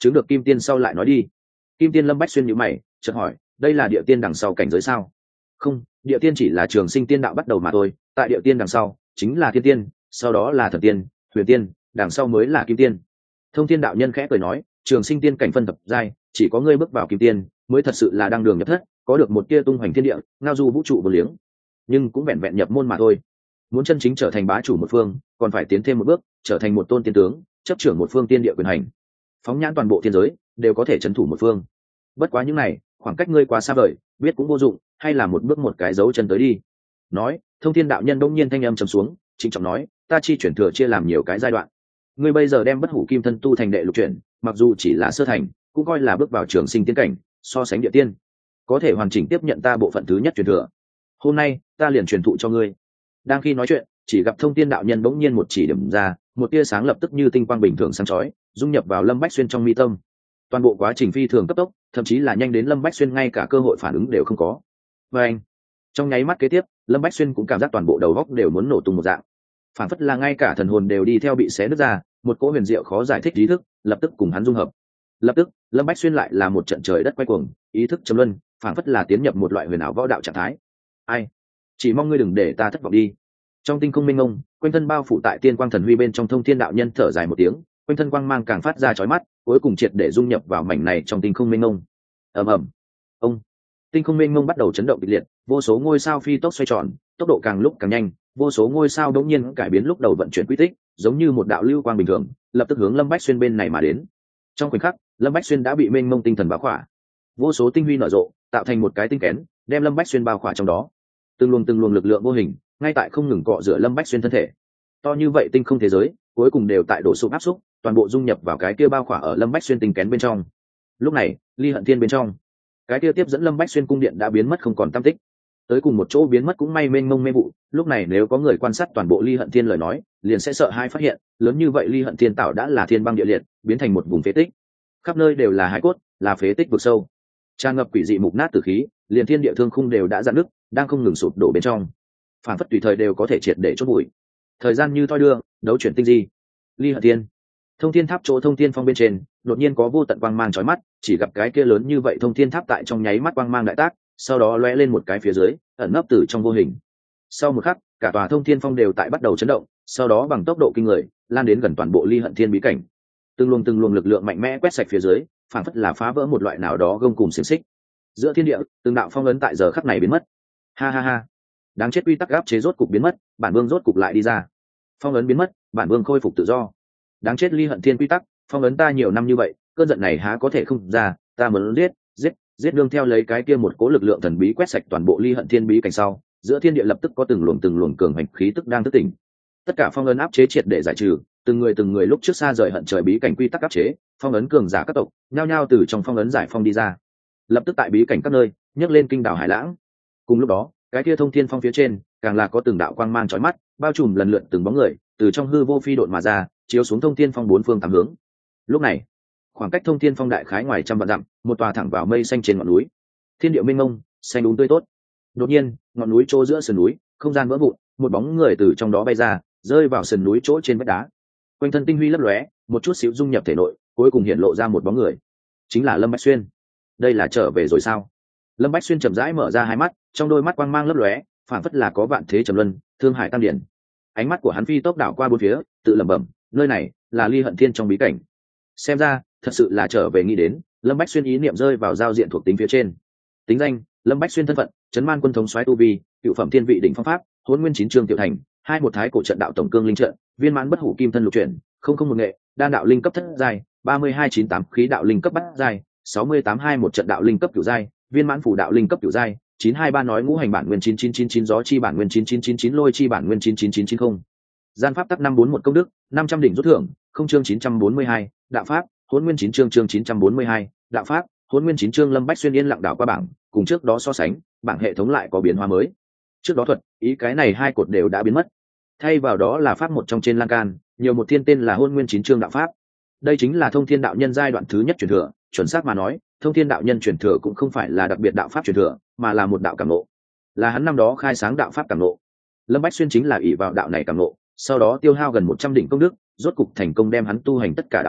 chứng được kim tiên sau lại nói đi. Kim tiên Lâm Bách Xuyên nhíu mày, chợt hỏi, đây là địa tiên đằng sau cảnh giới sao? Không, địa tiên chỉ là trường sinh tiên đạo bắt đầu mà thôi, tại địa tiên đằng sau chính là thiên tiên, sau đó là thần tiên, huyền tiên, đằng sau mới là kim tiên. Thông Thiên đạo nhân khẽ cười nói, trường sinh tiên cảnh phân thập giai, chỉ có ngươi bước vào kim tiên mới thật sự là đang đường nhập thất, có được một tia tung hoành thiên địa, ngao du vũ trụ vô liếng, nhưng cũng vẹn vẹn nhập môn mà thôi. Muốn chân chính trở thành bá chủ một phương, còn phải tiến thêm một bước, trở thành một tôn tiên tướng, chấp trưởng một phương tiên địa quyền hành, phóng nhãn toàn bộ thiên giới đều có thể trấn thủ một phương. Bất quá những này khoảng cách ngươi quá xa vời, biết cũng vô dụng, hay là một bước một cái dấu chân tới đi. Nói, Thông Thiên đạo nhân đông nhiên thanh âm trầm xuống, trịnh trọng nói, ta chi chuyển thừa chia làm nhiều cái giai đoạn, ngươi bây giờ đem bất hủ kim thân tu thành đệ lục chuyển, mặc dù chỉ là sơ thành, cũng coi là bước vào trường sinh tiên cảnh, so sánh địa tiên có thể hoàn chỉnh tiếp nhận ta bộ phận thứ nhất truyền thừa. Hôm nay ta liền truyền thụ cho ngươi. Đang khi nói chuyện, chỉ gặp Thông Thiên đạo nhân bỗng nhiên một chỉ điểm ra, một tia sáng lập tức như tinh quang bình thường sáng chói dung nhập vào Lâm Bách Xuyên trong mi tâm. Toàn bộ quá trình phi thường cấp tốc, thậm chí là nhanh đến Lâm Bách Xuyên ngay cả cơ hội phản ứng đều không có. Và anh, trong nháy mắt kế tiếp, Lâm Bách Xuyên cũng cảm giác toàn bộ đầu óc đều muốn nổ tung một dạng, phản phất là ngay cả thần hồn đều đi theo bị xé nứt ra, một cỗ huyền diệu khó giải thích ý thức lập tức cùng hắn dung hợp. Lập tức, Lâm Bách Xuyên lại là một trận trời đất quay cuồng, ý thức trầm luân, phản phất là tiến nhập một loại huyền ảo võ đạo trạng thái. Ai, chỉ mong ngươi đừng để ta thất vọng đi. Trong tinh không mênh mông, quanh thân bao phủ tại tiên quang thần huy bên trong, Thông Thiên đạo nhân thở dài một tiếng, quanh thân quang mang càng phát ra chói mắt, cuối cùng triệt để dung nhập vào mảnh này trong tinh không mênh mông. Ầm ầm, ông, tinh không mênh mông bắt đầu chấn động kịch liệt, vô số ngôi sao phi tốc xoay tròn, tốc độ càng lúc càng nhanh, vô số ngôi sao đột nhiên cải biến lúc đầu vận chuyển quy tích, giống như một đạo lưu quang bình thường, lập tức hướng Lâm Bách Xuyên bên này mà đến. Trong khoảnh khắc, Lâm Bách Xuyên đã bị mênh mông tinh thần bao khỏa, vô số tinh huy nở rộ, tạo thành một cái tinh kén, đem Lâm Bách Xuyên bao khỏa trong đó. Từng luồng lực lượng vô hình ngay tại không ngừng cọ rửa Lâm Bách Xuyên thân thể. To như vậy tinh không thế giới, cuối cùng đều tại đổ sụp áp xúc, toàn bộ dung nhập vào cái kia bao khỏa ở Lâm Bách Xuyên tinh kén bên trong. Lúc này, Ly Hận Thiên bên trong, cái kia tiếp dẫn Lâm Bách Xuyên cung điện đã biến mất không còn tăm tích. Tới cùng một chỗ biến mất cũng may mênh mông mê vụ, lúc này nếu có người quan sát toàn bộ Ly Hận Thiên lời nói, liền sẽ sợ hai phát hiện, lớn như vậy Ly Hận Thiên tạo đã là thiên băng địa liệt, biến thành một vùng phế tích. Khắp nơi đều là hải cốt, là phế tích vực sâu, tràn ngập quỷ dị mục nát tử khí, liền thiên địa thương khung đều đã dạn nứt, đang không ngừng sụp đổ bên trong, phản phất tùy thời đều có thể triệt để chốt bụi. Thời gian như thoi đưa, đấu chuyển tinh di. Ly Hận Thiên, Thông Thiên tháp chỗ Thông Thiên phong bên trên, đột nhiên có vô tận quang mang chói mắt, chỉ gặp cái kia lớn như vậy Thông Thiên tháp tại trong nháy mắt quang mang đại tác, sau đó lóe lên một cái phía dưới, ẩn nấp từ trong vô hình. Sau một khắc, cả tòa Thông Thiên phong đều tại bắt đầu chấn động, sau đó bằng tốc độ kinh người, lan đến gần toàn bộ Ly Hận Thiên bí cảnh. Từng luồng lực lượng mạnh mẽ quét sạch phía dưới, phản phất là phá vỡ một loại nào đó gông cùm xiềng xích. Giữa thiên địa, từng đạo phong ấn tại giờ khắc này biến mất. Ha ha ha, đáng chết, quy tắc áp chế rốt cục biến mất, bản vương rốt cục lại đi ra. Phong ấn biến mất, bản vương khôi phục tự do. Đáng chết, Ly Hận Thiên quy tắc, phong ấn ta nhiều năm như vậy, cơn giận này há có thể không ra, ta muốn giết đương theo lấy cái kia một cố lực lượng thần bí quét sạch toàn bộ Ly Hận Thiên bí cảnh sau, giữa thiên địa lập tức có từng luồng cường hành khí tức đang thức tỉnh. Tất cả phong ấn áp chế triệt để giải trừ, từng người lúc trước xa rời hận trời bí cảnh quy tắc áp chế, phong ấn cường giả các tộc nhao nhao từ trong phong ấn giải phong đi ra, lập tức tại bí cảnh các nơi nhấc lên kinh đảo hải lãng. Cùng lúc đó, cái kia Thông Thiên phong phía trên càng là có từng đạo quang mang chói mắt, bao trùm lần lượt từng bóng người từ trong hư vô phi độn mà ra, chiếu xuống Thông Thiên phong bốn phương tám hướng. Lúc này, khoảng cách Thông Thiên phong đại khái ngoài trăm vạn dặm, một tòa thẳng vào mây xanh trên ngọn núi, thiên địa mênh mông, xanh đúng tươi tốt. Đột nhiên, ngọn núi chỗ giữa sườn núi, không gian vỡ vụn, một bóng người từ trong đó bay ra, rơi vào sườn núi chỗ trên vách đá. Quanh thân tinh huy lấp lóe, một chút xíu dung nhập thể nội, cuối cùng hiện lộ ra một bóng người, chính là Lâm Bách Xuyên. Đây là trở về rồi sao? Lâm Bách Xuyên chậm rãi mở ra hai mắt, trong đôi mắt quang mang lấp lóe, phản phất là có vạn thế trầm luân, thương hải tam điển. Ánh mắt của hắn phi tốc đảo qua bốn phía, tự lẩm bẩm, nơi này là Ly Hận Thiên trong bí cảnh. Xem ra, thật sự là trở về. Nghĩ đến, Lâm Bách Xuyên ý niệm rơi vào giao diện thuộc tính phía trên. Tính danh: Lâm Bách Xuyên. Thân phận: Trấn Man quân thống soái tu vi, cựu phẩm thiên vị đỉnh phong pháp, Hỗn Nguyên chín chương tiểu thành, một thái cổ trận đạo tổng cương linh trận, viên mãn bất hủ kim thân lục chuyển, không một nghệ, đan đạo linh cấp thất giai, 3298 khí đạo linh cấp bát giai, 6821 trận đạo linh cấp cửu giai, viên mãn phủ đạo linh cấp cửu giai, 923 nói ngũ hành bản nguyên 9999 gió chi bản nguyên 9999 lôi chi bản nguyên 99990. Gian pháp tắc 541 công đức, 500 đỉnh rút thưởng, không chương 942, đạo pháp, Hỗn Nguyên chín chương 942, đạo pháp, Hỗn Nguyên chín chương. Lâm Bách Xuyên yên lặng đảo qua bảng, cùng trước đó so sánh, bảng hệ thống lại có biến hóa mới. Trước đó thuật, ý cái này hai cột đều đã biến mất. Thay vào đó là pháp một trong trên lan can, nhiều một thiên tên là Hỗn Nguyên chín chương đạo pháp. Đây chính là Thông Thiên đạo nhân giai đoạn thứ nhất truyền thừa, chuẩn xác mà nói, Thông Thiên đạo nhân truyền thừa cũng không phải là đặc biệt đạo pháp truyền thừa, mà là một đạo cảm ngộ. Là hắn năm đó khai sáng đạo pháp cảm ngộ. Lâm Bách Xuyên chính là ỷ vào đạo này cảm ngộ, sau đó tiêu hao gần 100 đỉnh công đức, rốt cục thành công đem hắn tu hành tất cả đạo thuật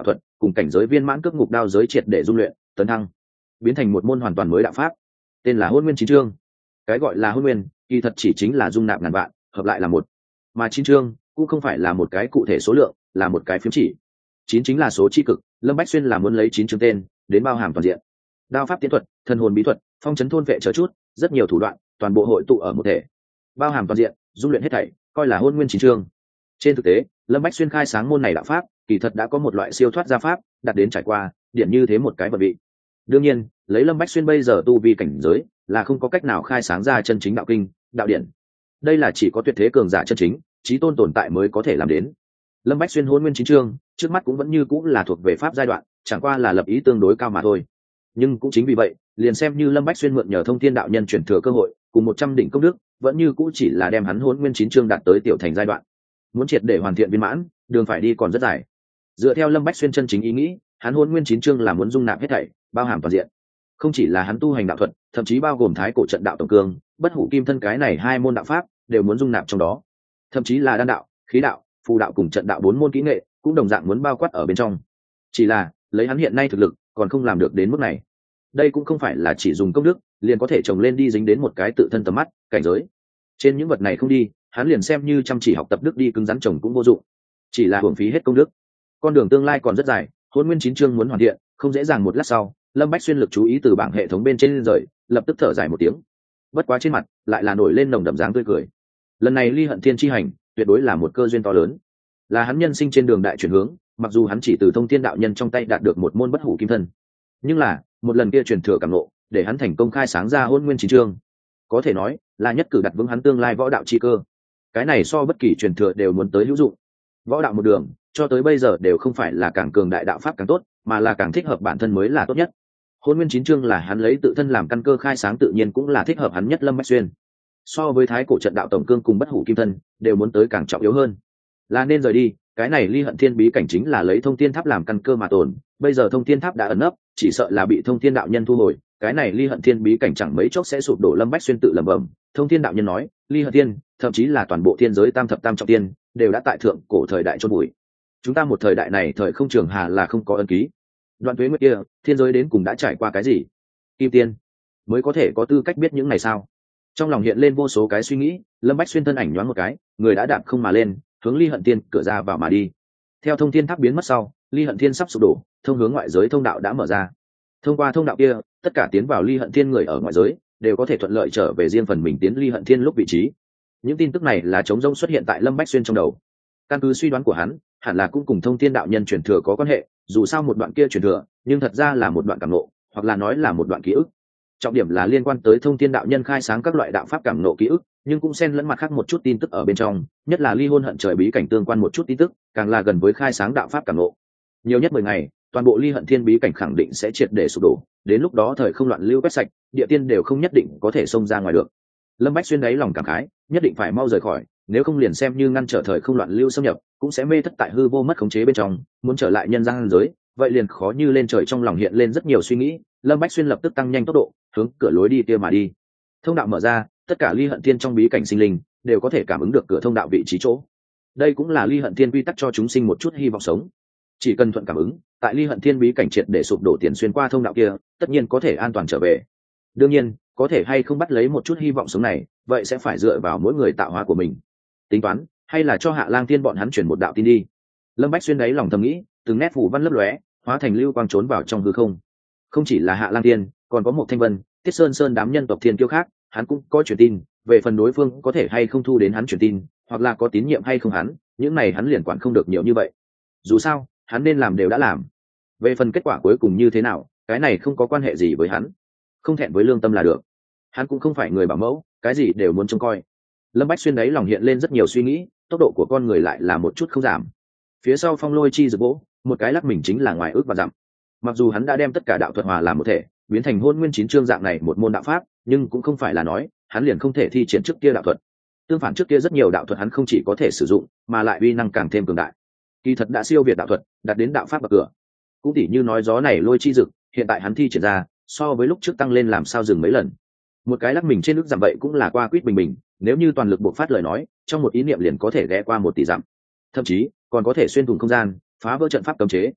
cùng cảnh giới viên mãn cước ngục đao giới triệt để dung luyện tấn thăng, biến thành một môn hoàn toàn mới đạo pháp, tên là Hôn Nguyên Chín Chương. Cái gọi là hôn nguyên kỳ thật chỉ chính là dung nạp ngàn vạn hợp lại là một, mà chín chương cũng không phải là một cái cụ thể số lượng, là một cái phiếm chỉ. Chín chính là số chi cực, Lâm Bách Xuyên là muốn lấy chín chương tên đến bao hàm toàn diện. Đao pháp tiến thuật, thần hồn bí thuật, phong trấn thôn vệ chờ chút, rất nhiều thủ đoạn toàn bộ hội tụ ở một thể, bao hàm toàn diện, dung luyện hết thảy, coi là Hôn Nguyên Chín Chương. Trên thực tế, Lâm Bách Xuyên khai sáng môn này đạo pháp kỳ thật đã có một loại siêu thoát gia pháp đạt đến trải qua điện như thế một cái vật vị. Đương nhiên, lấy Lâm Bách Xuyên bây giờ tu vi cảnh giới là không có cách nào khai sáng ra chân chính đạo kinh, đạo điển. Đây là chỉ có tuyệt thế cường giả chân chính, chí tôn tồn tại mới có thể làm đến. Lâm Bách Xuyên Hôn Nguyên Chín Chương trước mắt cũng vẫn như cũng là thuộc về pháp giai đoạn, chẳng qua là lập ý tương đối cao mà thôi. Nhưng cũng chính vì vậy, liền xem như Lâm Bách Xuyên mượn nhờ Thông Thiên đạo nhân chuyển thừa cơ hội, cùng 100 đỉnh công đức, vẫn như cũng chỉ là đem hắn Hôn Nguyên Chín Chương đạt tới tiểu thành giai đoạn. Muốn triệt để hoàn thiện viên mãn, đường phải đi còn rất dài. Dựa theo Lâm Bách Xuyên chân chính ý nghĩ, hắn Hôn Nguyên Chín Chương là muốn dung nạp hết thảy, bao hàm toàn diện. Không chỉ là hắn tu hành đạo thuật, thậm chí bao gồm thái cổ trận đạo tổng cương, bất hủ kim thân cái này hai môn đạo pháp đều muốn dung nạp trong đó. Thậm chí là đan đạo, khí đạo, phù đạo cùng trận đạo 4 môn kỹ nghệ cũng đồng dạng muốn bao quát ở bên trong. Chỉ là lấy hắn hiện nay thực lực còn không làm được đến mức này. Đây cũng không phải là chỉ dùng công đức liền có thể trồng lên đi dính đến một cái tự thân tầm mắt cảnh giới. Trên những vật này không đi, hắn liền xem như chăm chỉ học tập đức đi cứng rắn trồng cũng vô dụng, chỉ là hưởng phí hết công đức. Con đường tương lai còn rất dài, Hôn Nguyên Chín Chương muốn hoàn thiện không dễ dàng. Một lát sau, Lâm Bách Xuyên lực chú ý từ bảng hệ thống bên trên rời, lập tức thở dài một tiếng. Bất quá trên mặt lại là nổi lên nồng đậm dáng tươi cười. Lần này Ly Hận Thiên chi hành tuyệt đối là một cơ duyên to lớn, là hắn nhân sinh trên đường đại chuyển hướng. Mặc dù hắn chỉ từ Thông Thiên đạo nhân trong tay đạt được một môn bất hủ kim thân, nhưng là một lần kia truyền thừa cảm ngộ để hắn thành công khai sáng ra Hôn Nguyên Chín Chương, có thể nói là nhất cử đặt vững hắn tương lai võ đạo chi cơ. Cái này so bất kỳ truyền thừa đều muốn tới hữu dụng. Võ đạo một đường cho tới bây giờ đều không phải là càng cường đại đạo pháp càng tốt, mà là càng thích hợp bản thân mới là tốt nhất. Hôn Nguyên Chín Chương là hắn lấy tự thân làm căn cơ khai sáng, tự nhiên cũng là thích hợp hắn nhất Lâm Bách Xuyên. So với thái cổ trận đạo tổng cương cùng bất hủ kim thân đều muốn tới càng trọng yếu hơn, là nên rời đi. Cái này Ly Hận Thiên bí cảnh chính là lấy Thông Thiên Tháp làm căn cơ mà tồn, bây giờ Thông Thiên Tháp đã ẩn nấp, chỉ sợ là bị Thông Thiên đạo nhân thu hồi, cái này Ly Hận Thiên bí cảnh chẳng mấy chốc sẽ sụp đổ. Lâm Bách Xuyên tự lẩm bẩm. Thông Thiên đạo nhân nói, Ly Hận Thiên, thậm chí là toàn bộ thiên giới tam thập tam trọng tiên đều đã tại thượng cổ thời đại chôn bụi. Chúng ta một thời đại này thời không trường hà là không có ân ký. Đoạn tuế nguyệt kia, thiên giới đến cùng đã trải qua cái gì? Kim tiên mới có thể có tư cách biết những này sao? Trong lòng hiện lên vô số cái suy nghĩ, Lâm Bách Xuyên thân ảnh nhoáng một cái, người đã đạp không mà lên, hướng Ly Hận Thiên cửa ra vào mà đi. Theo Thông Thiên Tháp biến mất sau, Ly Hận Thiên sắp sụp đổ, thông hướng ngoại giới thông đạo đã mở ra. Thông qua thông đạo kia, tất cả tiến vào Ly Hận Thiên người ở ngoại giới đều có thể thuận lợi trở về riêng phần mình tiến Ly Hận Thiên lúc vị trí. Những tin tức này là trống rỗng xuất hiện tại Lâm Bách Xuyên trong đầu. Căn cứ suy đoán của hắn, hẳn là cũng cùng Thông Thiên đạo nhân truyền thừa có quan hệ, dù sao một đoạn kia truyền thừa, nhưng thật ra là một đoạn cảm ngộ, hoặc là nói là một đoạn ký ức. Trọng điểm là liên quan tới Thông Thiên đạo nhân khai sáng các loại đạo pháp cảm ngộ ký ức, nhưng cũng xen lẫn mặt khác một chút tin tức ở bên trong, nhất là ly hôn hận trời bí cảnh tương quan một chút tin tức, càng là gần với khai sáng đạo pháp cảm ngộ. Nhiều nhất 10 ngày, toàn bộ Ly Hận Thiên bí cảnh khẳng định sẽ triệt để sụp đổ, đến lúc đó thời không loạn lưu quét sạch, địa tiên đều không nhất định có thể xông ra ngoài được. Lâm Bách Xuyên đáy lòng cảm khái, nhất định phải mau rời khỏi, nếu không liền xem như ngăn trở thời không loạn lưu xâm nhập, cũng sẽ mê thất tại hư vô mất khống chế bên trong, muốn trở lại nhân gian giới, vậy liền khó như lên trời. Trong lòng hiện lên rất nhiều suy nghĩ, Lâm Bách Xuyên lập tức tăng nhanh tốc độ, hướng cửa lối đi kia mà đi. Thông đạo mở ra, tất cả Ly Hận Thiên trong bí cảnh sinh linh đều có thể cảm ứng được cửa thông đạo vị trí chỗ. Đây cũng là Ly Hận Thiên quy tắc cho chúng sinh một chút hy vọng sống. Chỉ cần thuận cảm ứng, tại Ly Hận Thiên bí cảnh triệt để sụp đổ tiền xuyên qua thông đạo kia, tất nhiên có thể an toàn trở về. Đương nhiên, có thể hay không bắt lấy một chút hy vọng sống này, vậy sẽ phải dựa vào mỗi người tạo hóa của mình. Tính toán, hay là cho Hạ Lang Thiên bọn hắn truyền một đạo tin đi. Lâm Bách Xuyên đáy lòng thầm nghĩ, từng nét phủ văn lấp lóe, hóa thành lưu quang trốn vào trong hư không. Không chỉ là Hạ Lang Thiên, còn có một Thanh Vân, Tiết Sơn Sơn đám nhân tộc thiên kiêu khác, hắn cũng có truyền tin. Về phần đối phương có thể hay không thu đến hắn truyền tin, hoặc là có tín nhiệm hay không hắn, những này hắn liền quản không được nhiều như vậy. Dù sao, hắn nên làm đều đã làm. Về phần kết quả cuối cùng như thế nào, cái này không có quan hệ gì với hắn. Không thẹn với lương tâm là được. Hắn cũng không phải người bảo mẫu, cái gì đều muốn trông coi. Lâm Bách Xuyên đấy lòng hiện lên rất nhiều suy nghĩ, tốc độ của con người lại là một chút không giảm. Phía sau phong lôi chi rực vỗ, một cái lắc mình chính là ngoài ước và dặm. Mặc dù hắn đã đem tất cả đạo thuật hòa làm một thể, biến thành hôn nguyên chín chương dạng này một môn đạo pháp, nhưng cũng không phải là nói hắn liền không thể thi triển trước kia đạo thuật. Tương phản, trước kia rất nhiều đạo thuật hắn không chỉ có thể sử dụng, mà lại uy năng càng thêm cường đại. Kỳ thật đã siêu việt đạo thuật, đạt đến đạo pháp bậc cửa. Cũng tỉ như nói gió này lôi chi rực, hiện tại hắn thi triển ra, so với lúc trước tăng lên làm sao dừng mấy lần. Một cái lắc mình trên nước giảm vậy cũng là qua quýt bình bình, nếu như toàn lực bộc phát lời nói, trong một ý niệm liền có thể ghé qua 1 tỷ dặm, thậm chí còn có thể xuyên thủng không gian, phá vỡ trận pháp cấm chế.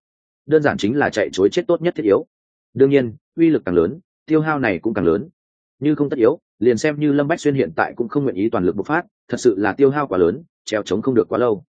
đơn giản chính là chạy chối chết tốt nhất thiết yếu. Đương nhiên uy lực càng lớn tiêu hao này cũng càng lớn, như không tất yếu liền xem như Lâm Bách Xuyên hiện tại cũng không nguyện ý toàn lực bộc phát, thật sự là tiêu hao quá lớn treo chống không được quá lâu.